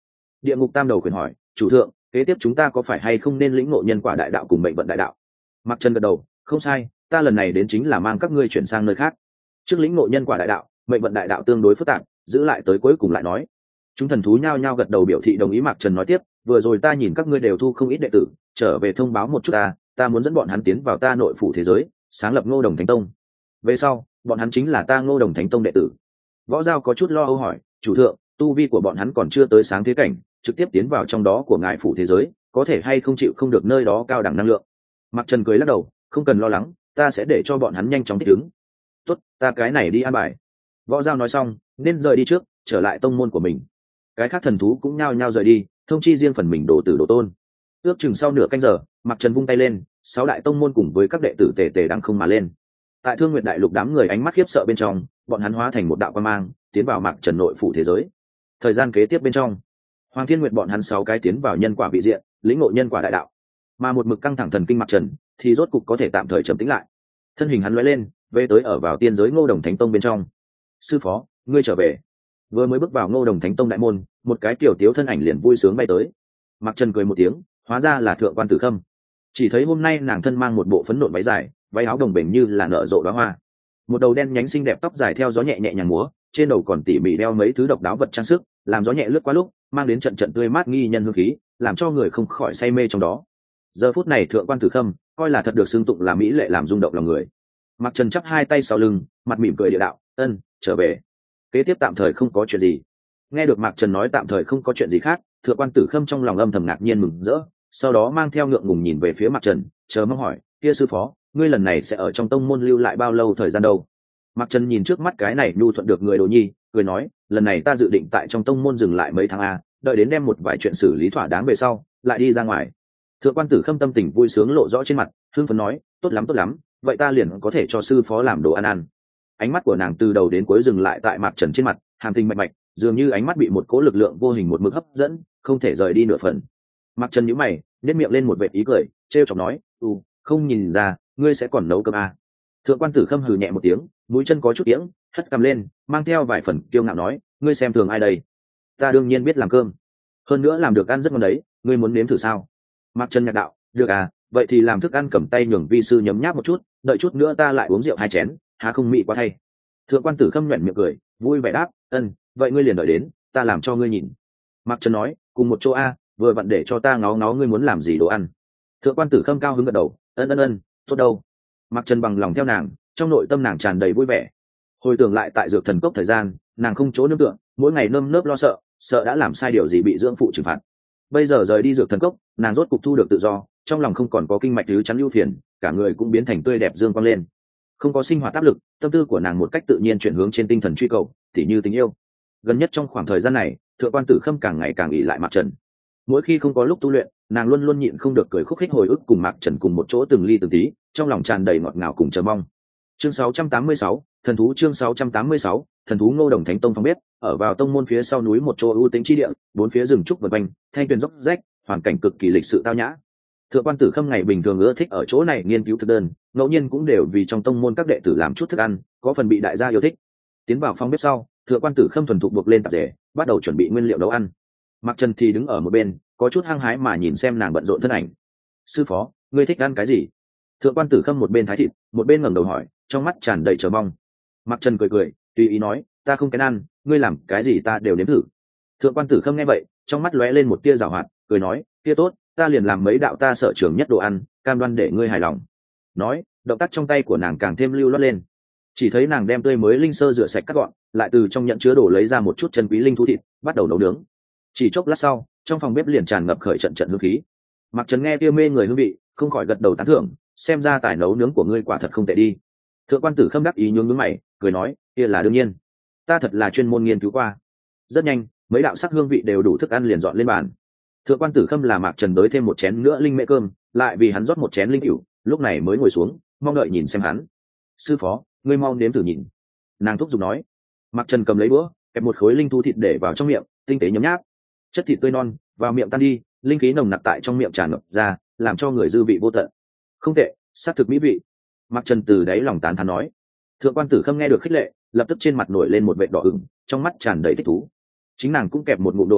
Địa ngục tam đầu khuyển hỏi, chủ thượng, kế tiếp chúng ta có phải hay không nên lĩnh ngộ nhân quả đại đạo cùng mệnh vận đại đạo? Mặc Trần gật đầu, không sai, ta lần này đến chính là mang các ngươi chuyển sang nơi khác. Trước lĩnh ngộ nhân quả đại đạo, mệnh vận đại đạo tương đối phức tạp, giữ lại tới cuối cùng lại nói. Chúng thần thú nhao nhao gật đầu biểu thị đồng ý. Mạc Trần nói tiếp, vừa rồi ta nhìn các ngươi đều thu không ít đệ tử, trở về thông báo một chút ta muốn dẫn bọn hắn tiến vào ta nội phủ thế giới, sáng lập Ngô Đồng Thánh Tông. Về sau, bọn hắn chính là ta Ngô Đồng Thánh Tông đệ tử. Võ Giao có chút lo âu hỏi, chủ thượng, tu vi của bọn hắn còn chưa tới sáng thế cảnh, trực tiếp tiến vào trong đó của ngài phủ thế giới, có thể hay không chịu không được nơi đó cao đẳng năng lượng? Mạc Trần cười lắc đầu, không cần lo lắng, ta sẽ để cho bọn hắn nhanh chóng thích ứng. Tốt, ta cái này đi an bài. Võ Giao nói xong, nên rời đi trước, trở lại tông môn của mình. Cái khác thần thú cũng nhao nhao rời đi, thông chi riêng phần mình đồ tử đồ tôn. Ước chừng sau nửa canh giờ, Mạc Trần vung tay lên, 6 đại tông môn cùng với các đệ tử tề tề đằng không mà lên. Tại Thương Nguyệt Đại Lục, đám người ánh mắt khiếp sợ bên trong, bọn hắn hóa thành một đạo quang mang, tiến vào Mạc Trần nội phủ thế giới. Thời gian kế tiếp bên trong, Hoàng Thiên Nguyệt bọn hắn 6 cái tiến vào nhân quả vị diện, lĩnh ngộ nhân quả đại đạo. Mà một mực căng thẳng thần kinh Mạc Trần thì rốt cục có thể tạm thời trầm tĩnh lại. Thân hình hắn lóe lên, về tới ở vào tiên giới Ngô Đồng Thánh Tông bên trong. Sư phó, ngươi trở về. Vừa mới bước vào Ngô Đồng Thánh Tông đại môn, một cái tiểu tiếu thân ảnh liền vui sướng bay tới. Mạc Trần cười một tiếng, hóa ra là Thượng quan Tử Khâm. Chỉ thấy hôm nay nàng thân mang một bộ phấn nộn váy dài, váy áo đồng bềnh như là nở rộ đóa hoa, một đầu đen nhánh xinh đẹp tóc dài theo gió nhẹ nhẹ nhàng múa, trên đầu còn tỉ mỉ đeo mấy thứ độc đáo vật trang sức, làm gió nhẹ lướt qua lúc mang đến trận trận tươi mát nghi nhân hương khí, làm cho người không khỏi say mê trong đó. Giờ phút này Thượng quan Tử Khâm coi là thật được xưng tụng là mỹ lệ làm rung động lòng người. Mạc Trần chắp hai tay sau lưng, mặt mỉm cười địa đạo, ân, trở về. Kế tiếp tạm thời không có chuyện gì. Nghe được Mạc Trần nói tạm thời không có chuyện gì khác, Thượng quan Tử Khâm trong lòng âm thầm ngạc nhiên mừng rỡ, sau đó mang theo ngượng ngùng nhìn về phía Mạc Trần, chờ mong hỏi, kia sư phó, ngươi lần này sẽ ở trong tông môn lưu lại bao lâu thời gian đâu? Mạc Trần nhìn trước mắt cái này nhu thuận được người đồ nhi, cười nói, lần này ta dự định tại trong tông môn dừng lại mấy tháng đợi đến đem một vài chuyện xử lý thỏa đáng về sau, lại đi ra ngoài. Thượng quan Tử Khâm tâm tình vui sướng lộ rõ trên mặt, hưng phấn nói, tốt lắm, vậy ta liền có thể cho sư phó làm đồ ăn. Ánh mắt của nàng từ đầu đến cuối dừng lại tại Mạc Trần trên mặt, hàm tình mạch mạch, dường như ánh mắt bị một cỗ lực lượng vô hình một mực hấp dẫn, không thể rời đi nửa phần. Mạc Trần nhíu mày, nhếch miệng lên một vệt ý cười, trêu chọc nói, không nhìn ra, ngươi sẽ còn nấu cơm Thượng quan Tử Khâm hừ nhẹ một tiếng, mũi chân có chút tiếng, hất cằm lên, mang theo vài phần kiêu ngạo nói, ngươi xem thường ai đây? Ta đương nhiên biết làm cơm, hơn nữa làm được ăn rất ngon đấy, ngươi muốn nếm thử sao? Mạc Trần nhạc đạo, được vậy thì làm thức ăn cầm tay nhường vi sư nhấm nháp một chút, đợi chút nữa ta lại uống rượu 2 chén, há không mị quá thay. Thượng quan Tử Khâm nhếch miệng cười, vui vẻ đáp, vậy ngươi liền đợi đến, ta làm cho ngươi nhìn. Mạc Trần nói, cùng một chỗ vừa vặn để cho ta ngó ngó ngươi muốn làm gì đồ ăn. Thượng quan Tử Khâm cao hứng gật đầu, ân, tốt đâu. Mạc Trần bằng lòng theo nàng, trong nội tâm nàng tràn đầy vui vẻ. Hồi tưởng lại tại dược thần cốc thời gian, nàng không chỗ nương tựa, mỗi ngày nơm nớp lo sợ đã làm sai điều gì bị dưỡng phụ trừng phạt. Bây giờ rời đi dược thần cốc, nàng rốt cục thu được tự do, trong lòng không còn có kinh mạch thứ chắn ưu phiền, cả người cũng biến thành tươi đẹp dương quang lên. Không có sinh hoạt áp lực, tâm tư của nàng một cách tự nhiên chuyển hướng trên tinh thần truy cầu, tỉ như tình yêu. Gần nhất trong khoảng thời gian này, Thượng quan Tử Khâm càng ngày càng ỷ lại Mạc Trần. Mỗi khi không có lúc tu luyện, nàng luôn luôn nhịn không được cười khúc khích hồi ức cùng Mạc Trần cùng một chỗ từng ly từng tí, trong lòng tràn đầy ngọt ngào cùng chờ mong. Chương 686, thần thú. Chương 686, thần thú. Ngô Đồng Thánh Tông phong bếp, ở vào tông môn phía sau núi một chỗ ưu tĩnh chi địa, bốn phía rừng trúc vần quanh, thanh tuyền dốc rách, hoàn cảnh cực kỳ lịch sự tao nhã. Thượng quan Tử Khâm ngày bình thường ưa thích ở chỗ này nghiên cứu thực đơn, ngẫu nhiên cũng đều vì trong tông môn các đệ tử làm chút thức ăn, có phần bị đại gia yêu thích. Tiến vào phòng bếp sau, Thượng quan Tử Khâm thuần thục buộc lên tạp dề, bắt đầu chuẩn bị nguyên liệu nấu ăn. Mạc Trần thì đứng ở một bên, có chút hăng hái mà nhìn xem nàng bận rộn thân ảnh. Sư phó, ngươi thích ăn cái gì? Thượng quan Tử Khâm một bên thái thịt, một bên ngẩng đầu hỏi, trong mắt tràn đầy chờ mong. Mạc Trần cười, tùy ý nói, ta không kén ăn, ngươi làm cái gì ta đều nếm thử. Thượng quan Tử Khâm nghe vậy, trong mắt lóe lên một tia giảo hoạt, cười nói, kia tốt, ta liền làm mấy đạo ta sở trường nhất đồ ăn, cam đoan để ngươi hài lòng. Nói, động tác trong tay của nàng càng thêm lưu loát lên. Chỉ thấy nàng đem tươi mới linh sơ rửa sạch cắt gọn, lại từ trong nhận chứa đồ lấy ra một chút chân quý linh thú thịt, bắt đầu nấu nướng. Chỉ chốc lát sau, trong phòng bếp liền tràn ngập khởi trận trận hương khí. Mạc Trần nghe kia mê người hương vị, không khỏi gật đầu tán thưởng, xem ra tài nấu nướng của ngươi quả thật không tệ đi. Thượng quan Tử Khâm đáp ý nhướng nhướng mày, cười nói, kia là đương nhiên, ta thật là chuyên môn nghiên cứu qua. Rất nhanh, mấy đạo sắc hương vị đều đủ thức ăn liền dọn lên bàn. Thượng quan Tử Khâm là Mạc Trần đới thêm một chén nữa linh mễ cơm, lại vì hắn rót một chén linh cửu, lúc này mới ngồi xuống, mong đợi nhìn xem hắn. Sư phó, ngươi mau nếm thử nhìn. Nàng thúc giục nói. Mạc Trần cầm lấy đũa, kẹp một khối linh thú thịt để vào trong miệng, tinh tế nhấm nháp. Chất thịt tươi non, vào miệng tan đi, linh khí nồng nặc tại trong miệng tràn ngập ra, làm cho người dư vị vô tận. Không tệ, sát thực mỹ vị. Mạc Trần từ đáy lòng tán thán nói. Thượng quan Tử Khâm nghe được khích lệ, lập tức trên mặt nổi lên một vệt đỏ ửng, trong mắt tràn đầy thích thú. Chính nàng cũng kẹp một ngụm đồ ăn,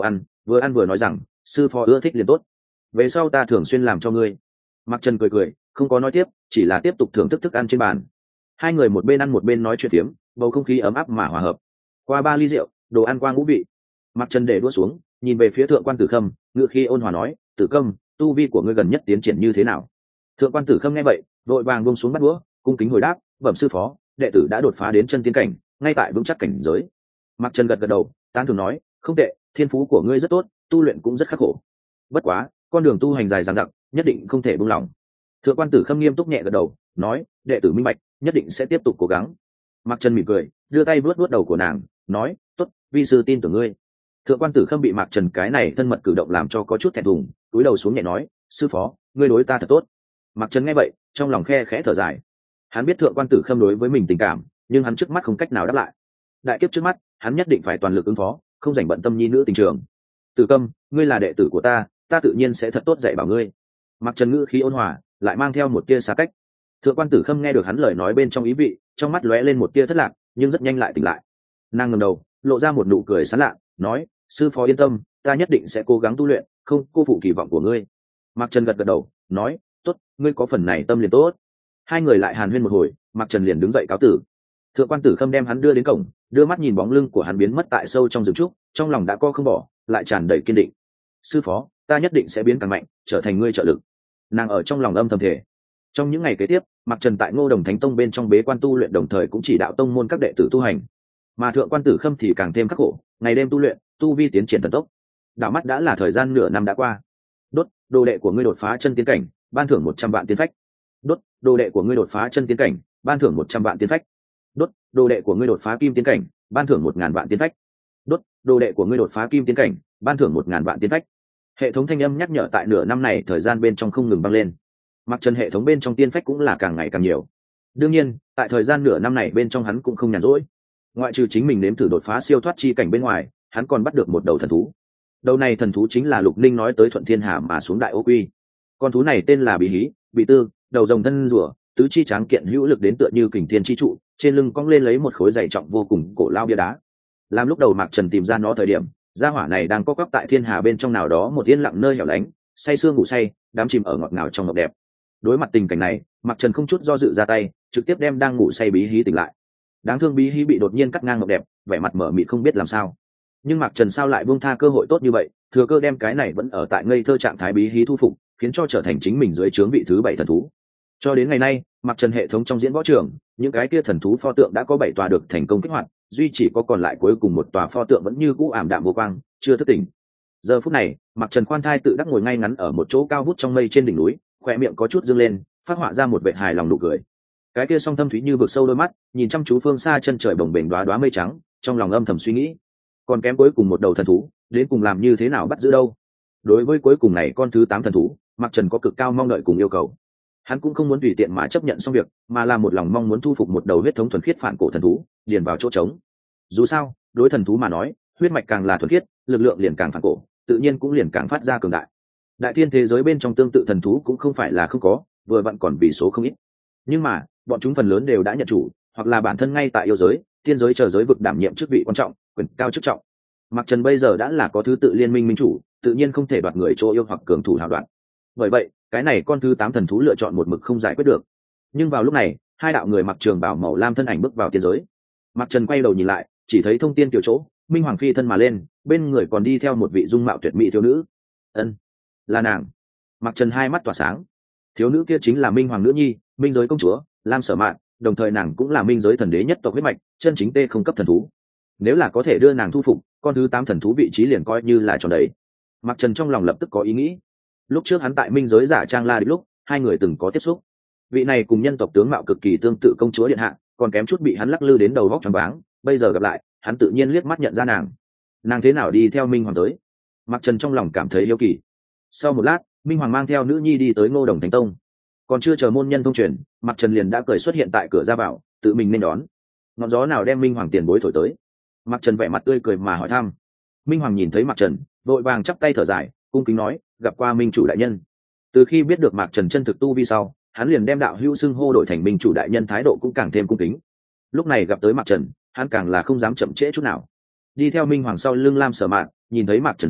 vừa ăn vừa nói rằng sư phó ưa thích liền tốt, về sau ta thường xuyên làm cho ngươi. Mạc Trần cười cười, không có nói tiếp, chỉ là tiếp tục thưởng thức thức ăn trên bàn. Hai người một bên ăn một bên nói chuyện phiếm, bầu không khí ấm áp mà hòa hợp. Qua 3 ly rượu, đồ ăn qua ngũ vị. Mạc Trần để đũa xuống, nhìn về phía thượng quan Tử Khâm, ngựa khí ôn hòa nói, Tử Khâm, tu vi của ngươi gần nhất tiến triển như thế nào? Thượng quan Tử Khâm nghe vậy, vội vàng buông xuống bát đũa, cung kính hồi đáp, bẩm sư phó, đệ tử đã đột phá đến chân tiên cảnh, ngay tại vững chắc cảnh giới. Mạc Trần gật gật đầu, tán thưởng nói, không tệ, thiên phú của ngươi rất tốt, tu luyện cũng rất khắc khổ. Bất quá, con đường tu hành dài dằng dặc, nhất định không thể buông lỏng. Thượng quan Tử Khâm nghiêm túc nhẹ gật đầu, nói, đệ tử minh bạch, nhất định sẽ tiếp tục cố gắng. Mạc Trần mỉm cười, đưa tay vuốt vuốt đầu của nàng, nói, tốt, vi sư tin tưởng ngươi. Thượng quan Tử Khâm bị Mạc Trần cái này thân mật cử động làm cho có chút thẹn thùng, cúi đầu xuống nhẹ nói, sư phó, ngươi đối ta thật tốt. Mạc Trần nghe vậy, trong lòng khe khẽ thở dài. Hắn biết thượng quan Tử Khâm đối với mình tình cảm, nhưng hắn trước mắt không cách nào đáp lại. Đại kiếp trước mắt, hắn nhất định phải toàn lực ứng phó, không dành bận tâm nhi nữ tình trường. Tử Khâm, ngươi là đệ tử của ta, ta tự nhiên sẽ thật tốt dạy bảo ngươi. Mạc Trần ngữ khí ôn hòa, lại mang theo một tia xa cách. Thượng quan Tử Khâm nghe được hắn lời nói bên trong ý vị, trong mắt lóe lên một tia thất lạc, nhưng rất nhanh lại tỉnh lại. Nàng ngẩng đầu, lộ ra một nụ cười sán lạ, nói, sư phó yên tâm, ta nhất định sẽ cố gắng tu luyện, không cô phụ kỳ vọng của ngươi. Mạc Trần gật gật đầu, nói, tốt, ngươi có phần này tâm liền tốt. Hai người lại hàn huyên một hồi, Mạc Trần liền đứng dậy cáo tử. Thượng quan Tử Khâm đem hắn đưa đến cổng, đưa mắt nhìn bóng lưng của hắn biến mất tại sâu trong rừng trúc, trong lòng đã co không bỏ, lại tràn đầy kiên định. Sư phó, ta nhất định sẽ biến càng mạnh, trở thành ngươi trợ lực. Nàng ở trong lòng âm thầm thể. Trong những ngày kế tiếp, Mạc Trần tại Ngô Đồng Thánh Tông bên trong bế quan tu luyện, đồng thời cũng chỉ đạo tông môn các đệ tử tu hành. Mà thượng quan Tử Khâm thì càng thêm khắc khổ, ngày đêm tu luyện, tu vi tiến triển thần tốc. Đảo mắt đã là thời gian nửa năm đã qua. Đốt, đồ đệ của ngươi đột phá chân tiến cảnh, ban thưởng 100 vạn tiên phách. Đốt, đồ đệ của ngươi đột phá chân tiến cảnh, ban thưởng 100 vạn tiên phách. Đốt, đồ đệ của ngươi đột phá kim tiến cảnh, ban thưởng 1000 vạn tiên phách. Đốt, đồ đệ của ngươi đột phá kim tiến cảnh, ban thưởng 1000 vạn tiên phách. Hệ thống thanh âm nhắc nhở tại nửa năm này thời gian bên trong không ngừng vang lên. Mặc Trần hệ thống bên trong tiên phách cũng là càng ngày càng nhiều. Đương nhiên, tại thời gian nửa năm này bên trong hắn cũng không nhàn rỗi. Ngoại trừ chính mình nếm thử đột phá siêu thoát chi cảnh bên ngoài, hắn còn bắt được một đầu thần thú. Đầu này thần thú chính là Lục Ninh nói tới Thuận Thiên Hà mà xuống Đại Ô Quy. Con thú này tên là Bí Hí, Bị Tư, đầu rồng thân rùa, tứ chi tráng kiện hữu lực đến tựa như kình thiên chi trụ, trên lưng cong lên lấy một khối dày trọng vô cùng cổ lao bia đá. Làm lúc đầu Mạc Trần tìm ra nó thời điểm, gia hỏa này đang co quắp tại thiên hà bên trong nào đó một yên lặng nơi hẻo lánh, say sưa ngủ say, đắm chìm ở ngọt ngào trong mộng đẹp. Đối mặt tình cảnh này, Mạc Trần không chút do dự ra tay, trực tiếp đem đang ngủ say Bí Hí tỉnh lại. Đáng thương Bí Hí bị đột nhiên cắt ngang mộng đẹp, vẻ mặt mở mịt không biết làm sao. Nhưng Mạc Trần sao lại buông tha cơ hội tốt như vậy, thừa cơ đem cái này vẫn ở tại ngây thơ trạng thái Bí Hí thu phục, khiến cho trở thành chính mình dưới trướng vị thứ 7 thần thú. Cho đến ngày nay, Mạc Trần hệ thống trong diễn võ trường, những cái kia thần thú pho tượng đã có 7 tòa được thành công kích hoạt, duy chỉ có còn lại cuối cùng một tòa pho tượng vẫn như cũ ảm đạm vô quang, chưa thức tỉnh. Giờ phút này, Mạc Trần khoan thai tự đắc ngồi ngay ngắn ở một chỗ cao vút trong mây trên đỉnh núi, khóe miệng có chút dương lên, phát họa ra một vẻ hài lòng nụ cười. Cái kia song thâm thúy như vực sâu đôi mắt, nhìn chăm chú phương xa chân trời bồng bềnh đóa đóa mây trắng, trong lòng âm thầm suy nghĩ, còn kém cuối cùng một đầu thần thú, đến cùng làm như thế nào bắt giữ đâu? Đối với cuối cùng này con thứ 8 thần thú, Mạc Trần có cực cao mong đợi cùng yêu cầu. Hắn cũng không muốn tùy tiện mà chấp nhận xong việc, mà là một lòng mong muốn thu phục một đầu huyết thống thuần khiết phản cổ thần thú, điền vào chỗ trống. Dù sao, đối thần thú mà nói, huyết mạch càng là thuần khiết, lực lượng liền càng phản cổ, tự nhiên cũng liền càng phát ra cường đại. Đại thiên thế giới bên trong tương tự thần thú cũng không phải là không có, vừa vặn còn vì số không ít. Nhưng mà, bọn chúng phần lớn đều đã nhận chủ, hoặc là bản thân ngay tại yêu giới, tiên giới chờ giới vực đảm nhiệm chức vị quan trọng, quyền cao chức trọng. Mạc Trần bây giờ đã là có thứ tự liên minh minh chủ, tự nhiên không thể đoạt người chỗ yêu hoặc cường thủ hào đoạn. Bởi vậy, cái này con thứ 8 thần thú lựa chọn một mực không giải quyết được. Nhưng vào lúc này, hai đạo người mặc trường bào màu lam thân ảnh bước vào tiên giới. Mạc Trần quay đầu nhìn lại, chỉ thấy thông tiên tiểu chỗ, Minh Hoàng phi thân mà lên, bên người còn đi theo một vị dung mạo tuyệt mỹ thiếu nữ. Ân, là nàng. Mạc Trần hai mắt tỏa sáng. Thiếu nữ kia chính là Minh Hoàng nữ nhi, Minh giới công chúa, Lam Sở Mạn, đồng thời nàng cũng là Minh giới thần đế nhất tộc huyết mạch, chân chính tê không cấp thần thú. Nếu là có thể đưa nàng thu phục, con thứ 8 thần thú vị trí liền coi như là tròn đầy. Mạc Trần trong lòng lập tức có ý nghĩ. Lúc trước hắn tại Minh giới giả trang La Địch lúc, hai người từng có tiếp xúc. Vị này cùng nhân tộc tướng mạo cực kỳ tương tự công chúa điện hạ, còn kém chút bị hắn lắc lư đến đầu vóc choáng váng, bây giờ gặp lại, hắn tự nhiên liếc mắt nhận ra nàng. Nàng thế nào đi theo Minh Hoàng tới? Mạc Trần trong lòng cảm thấy yêu kỳ. Sau một lát, Minh Hoàng mang theo nữ nhi đi tới Ngô Đồng Thánh Tông. Còn chưa chờ môn nhân thông truyền, Mạc Trần liền đã cười xuất hiện tại cửa ra vào, tự mình nên đón. Ngọn gió nào đem Minh Hoàng tiền bối thổi tới? Mạc Trần vẻ mặt tươi cười mà hỏi thăm. Minh Hoàng nhìn thấy Mạc Trần, vội vàng chắp tay thở dài, cung kính nói, gặp qua Minh chủ đại nhân. Từ khi biết được Mạc Trần chân thực tu vi sau, hắn liền đem đạo hữu xưng hô đổi thành Minh chủ đại nhân, thái độ cũng càng thêm cung kính. Lúc này gặp tới Mạc Trần, hắn càng là không dám chậm trễ chút nào. Đi theo Minh Hoàng sau lưng Lam Sở Mạn, nhìn thấy Mạc Trần sau,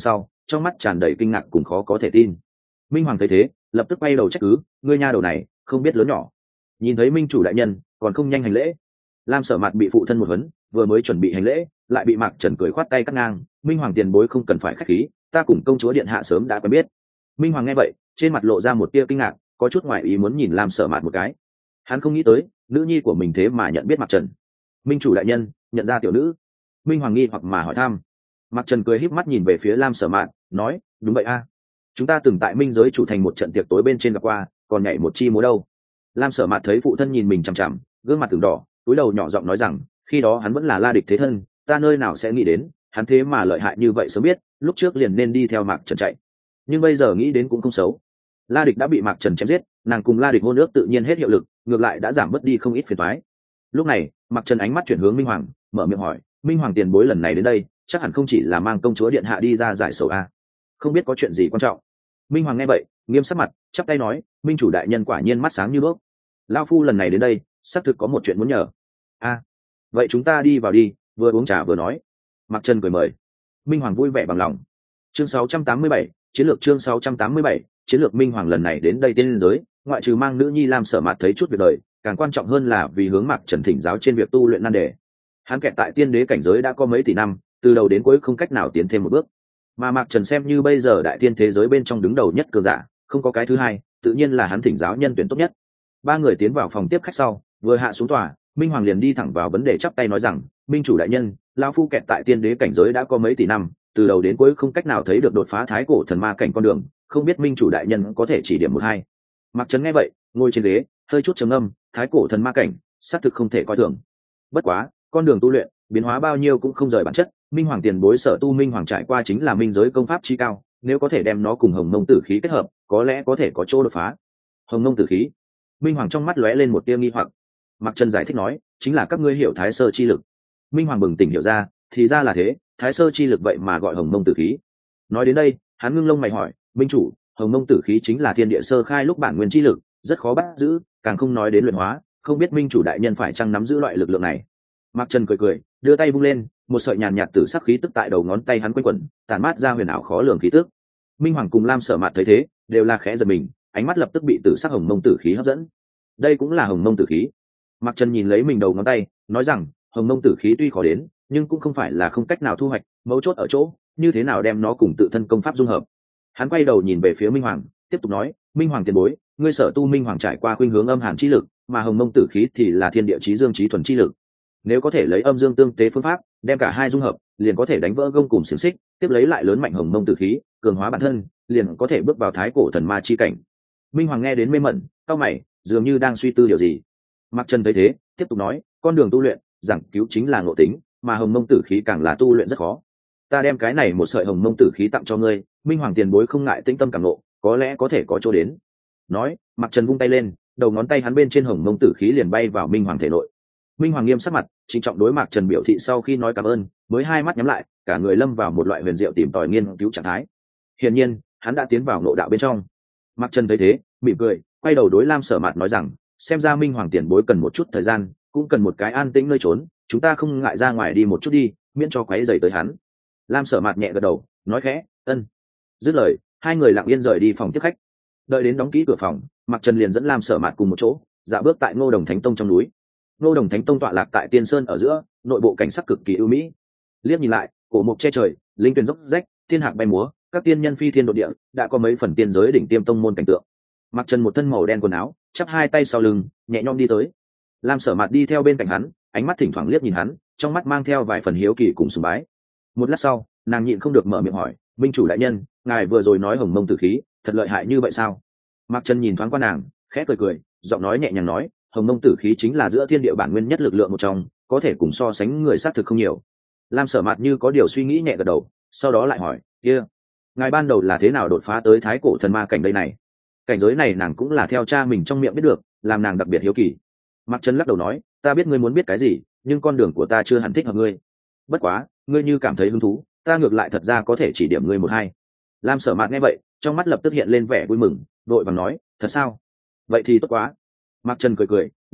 trong mắt tràn đầy kinh ngạc cùng khó có thể tin. Minh hoàng thấy thế lập tức quay đầu trách cứ, ngươi nha đầu này không biết lớn nhỏ, nhìn thấy minh chủ đại nhân còn không nhanh hành lễ. Lam Sở Mạt bị phụ thân một vấn, vừa mới chuẩn bị hành lễ lại bị Mạc Trần cười khoát tay cắt ngang, minh hoàng tiền bối không cần phải khách khí, ta cùng công chúa điện hạ sớm đã quen biết. Minh hoàng nghe vậy trên mặt lộ ra một tia kinh ngạc, có chút ngoại ý muốn nhìn Lam Sở Mạt một cái. Hắn không nghĩ tới nữ nhi của mình thế mà nhận biết Mạc Trần. Minh chủ đại nhân nhận ra tiểu nữ? Minh hoàng nghi hoặc mà hỏi thăm. Mạc Trần cười híp mắt nhìn về phía Lam Sở Mạt, nói, đúng vậy a, chúng ta từng tại minh giới chủ thành một trận tiệc tối bên trên gặp qua, còn nhảy một chi múa đâu. Lam Sở Mạt thấy phụ thân nhìn mình chằm chằm, gương mặt từng đỏ, cúi đầu nhỏ giọng nói rằng, khi đó hắn vẫn là La Địch thế thân, ta nơi nào sẽ nghĩ đến hắn thế mà lợi hại như vậy, sớm biết lúc trước liền nên đi theo Mạc Trần chạy, nhưng bây giờ nghĩ đến cũng không xấu. La Địch đã bị Mạc Trần chém giết, nàng cùng La Địch hôn ước tự nhiên hết hiệu lực, ngược lại đã giảm bớt đi không ít phiền toái. Lúc này Mạc Trần ánh mắt chuyển hướng Minh hoàng, mở miệng hỏi, minh hoàng tiền bối lần này đến đây chắc hẳn không chỉ là mang công chúa điện hạ đi ra giải sầu a, không biết có chuyện gì quan trọng? Minh hoàng nghe vậy nghiêm sắc mặt, chắp tay nói, minh chủ đại nhân quả nhiên mắt sáng như đuốc, lao phu lần này đến đây xác thực có một chuyện muốn nhờ. A, vậy chúng ta đi vào đi, vừa uống trà vừa nói. Mạc Trần cười mời. Minh hoàng vui vẻ bằng lòng. Chương 687, chiến lược. Chương 687, chiến lược. Minh hoàng lần này đến đây tiên giới ngoại trừ mang nữ nhi Lam Sở Mạt thấy chút việc đời, càng quan trọng hơn là vì hướng Mạc Trần thỉnh giáo trên việc tu luyện nan đề. Hắn kẹt tại tiên đế cảnh giới đã có mấy tỷ năm, từ đầu đến cuối không cách nào tiến thêm một bước, mà Mạc Trần xem như bây giờ đại tiên thế giới bên trong đứng đầu nhất cường giả, không có cái thứ hai, tự nhiên là hắn thỉnh giáo nhân tuyển tốt nhất. Ba người tiến vào phòng tiếp khách sau, vừa hạ xuống tòa, Minh hoàng liền đi thẳng vào vấn đề, chắp tay nói rằng, minh chủ đại nhân, lão phu kẹt tại tiên đế cảnh giới đã có mấy tỷ năm, từ đầu đến cuối không cách nào thấy được đột phá thái cổ thần ma cảnh con đường, không biết minh chủ đại nhân có thể chỉ điểm một hai. Mạc Trần nghe vậy ngồi trên ghế hơi chút trầm ngâm, thái cổ thần ma cảnh xác thực không thể coi thường, bất quá con đường tu luyện biến hóa bao nhiêu cũng không rời bản chất. Minh hoàng tiền bối sở tu minh hoàng trải qua chính là minh giới công pháp chi cao, nếu có thể đem nó cùng hồng mông tử khí kết hợp, có lẽ có thể có chỗ đột phá. Hồng mông tử khí? Minh hoàng trong mắt lóe lên một tia nghi hoặc. Mạc Trần giải thích nói, chính là các ngươi hiểu thái sơ chi lực. Minh hoàng bừng tỉnh hiểu ra, thì ra là thế, thái sơ chi lực vậy mà gọi hồng mông tử khí. Nói đến đây hắn ngưng lông mày hỏi, minh chủ, hồng mông tử khí chính là thiên địa sơ khai lúc bản nguyên chi lực, rất khó bắt giữ, càng không nói đến luyện hóa, không biết minh chủ đại nhân phải chăng nắm giữ loại lực lượng này? Mạc Trần cười cười, đưa tay vung lên, một sợi nhàn nhạt tử sắc khí tức tại đầu ngón tay hắn quanh quẩn, tản mát ra huyền ảo khó lường khí tức. Minh hoàng cùng Lam Sở Mạt thấy thế đều là khẽ giật mình, ánh mắt lập tức bị tử sắc hồng mông tử khí hấp dẫn. Đây cũng là hồng mông tử khí? Mạc Trần nhìn lấy mình đầu ngón tay, nói rằng, hồng mông tử khí tuy khó đến, nhưng cũng không phải là không cách nào thu hoạch, mấu chốt ở chỗ như thế nào đem nó cùng tự thân công pháp dung hợp. Hắn quay đầu nhìn về phía Minh hoàng, tiếp tục nói, minh hoàng tiền bối, ngươi sở tu minh hoàng trải qua khuynh hướng âm hàn chi lực, mà hồng mông tử khí thì là thiên địa chí dương chí thuần chi lực. Nếu có thể lấy âm dương tương tế phương pháp đem cả hai dung hợp, liền có thể đánh vỡ gông cùng xiềng xích, tiếp lấy lại lớn mạnh hồng mông tử khí, cường hóa bản thân, liền có thể bước vào thái cổ thần ma chi cảnh. Minh hoàng nghe đến mê mẩn, cau mày, dường như đang suy tư điều gì. Mạc Trần thấy thế tiếp tục nói, con đường tu luyện giảng cứu chính là ngộ tính, mà hồng mông tử khí càng là tu luyện rất khó. Ta đem cái này một sợi hồng mông tử khí tặng cho ngươi, minh hoàng tiền bối không ngại tĩnh tâm cảm ngộ, có lẽ có thể có chỗ đến. Nói Mạc Trần vung tay lên, đầu ngón tay hắn bên trên hồng mông tử khí liền bay vào minh hoàng thể nội. Minh hoàng nghiêm sắc mặt, trịnh trọng đối Mạc Trần biểu thị sau khi nói cảm ơn, mới hai mắt nhắm lại, cả người lâm vào một loại huyền diệu tìm tòi nghiên cứu trạng thái. Hiển nhiên hắn đã tiến vào nội đạo bên trong. Mạc Trần thấy thế mỉm cười, quay đầu đối Lam Sở Mạt nói rằng, xem ra minh hoàng tiền bối cần một chút thời gian, cũng cần một cái an tĩnh nơi trốn, chúng ta không ngại ra ngoài đi một chút đi, miễn cho quấy rầy tới hắn. Lam Sở Mạt nhẹ gật đầu, nói khẽ, ân. Dứt lời hai người lặng yên rời đi phòng tiếp khách. Đợi đến đóng kỹ cửa phòng, Mạc Trần liền dẫn Lam Sở Mạt cùng một chỗ dạo bước tại Ngô Đồng Thánh Tông trong núi. Ngô Đồng Thánh Tông tọa lạc tại Tiên Sơn ở giữa, nội bộ cảnh sắc cực kỳ ưu mỹ. Liếc nhìn lại, cổ mục che trời, linh tuyền dốc rách, thiên hạc bay múa, các tiên nhân phi thiên độ địa, đã có mấy phần tiên giới đỉnh tiêm tông môn cảnh tượng. Mạc Trần một thân màu đen quần áo, chắp hai tay sau lưng, nhẹ nhõm đi tới. Lam Sở Mạt đi theo bên cạnh hắn, ánh mắt thỉnh thoảng liếc nhìn hắn, trong mắt mang theo vài phần hiếu kỳ cùng sùng bái. Một lát sau, nàng nhịn không được mở miệng hỏi, minh chủ đại nhân, ngài vừa rồi nói hồng mông tử khí thật lợi hại như vậy sao? Mạc Trần nhìn thoáng qua nàng, khẽ cười cười, giọng nói nhẹ nhàng nói, hồng mông tử khí chính là giữa thiên địa bản nguyên nhất lực lượng một trong, có thể cùng so sánh người xác thực không nhiều. Lam Sở Mạt như có điều suy nghĩ nhẹ gật đầu, sau đó lại hỏi, kia ngài ban đầu là thế nào đột phá tới thái cổ thần ma cảnh đây này? Cảnh giới này nàng cũng là theo cha mình trong miệng biết được, làm nàng đặc biệt hiếu kỳ. Mạc Trần lắc đầu nói, ta biết ngươi muốn biết cái gì, nhưng con đường của ta chưa hẳn thích hợp ngươi. Bất quá ngươi như cảm thấy hứng thú, ta ngược lại thật ra có thể chỉ điểm ngươi một hai. Lam Sở Mạt nghe vậy trong mắt lập tức hiện lên vẻ vui mừng, vội vàng nói, thật sao? Vậy thì tốt quá. Mạc Trần cười cười nói,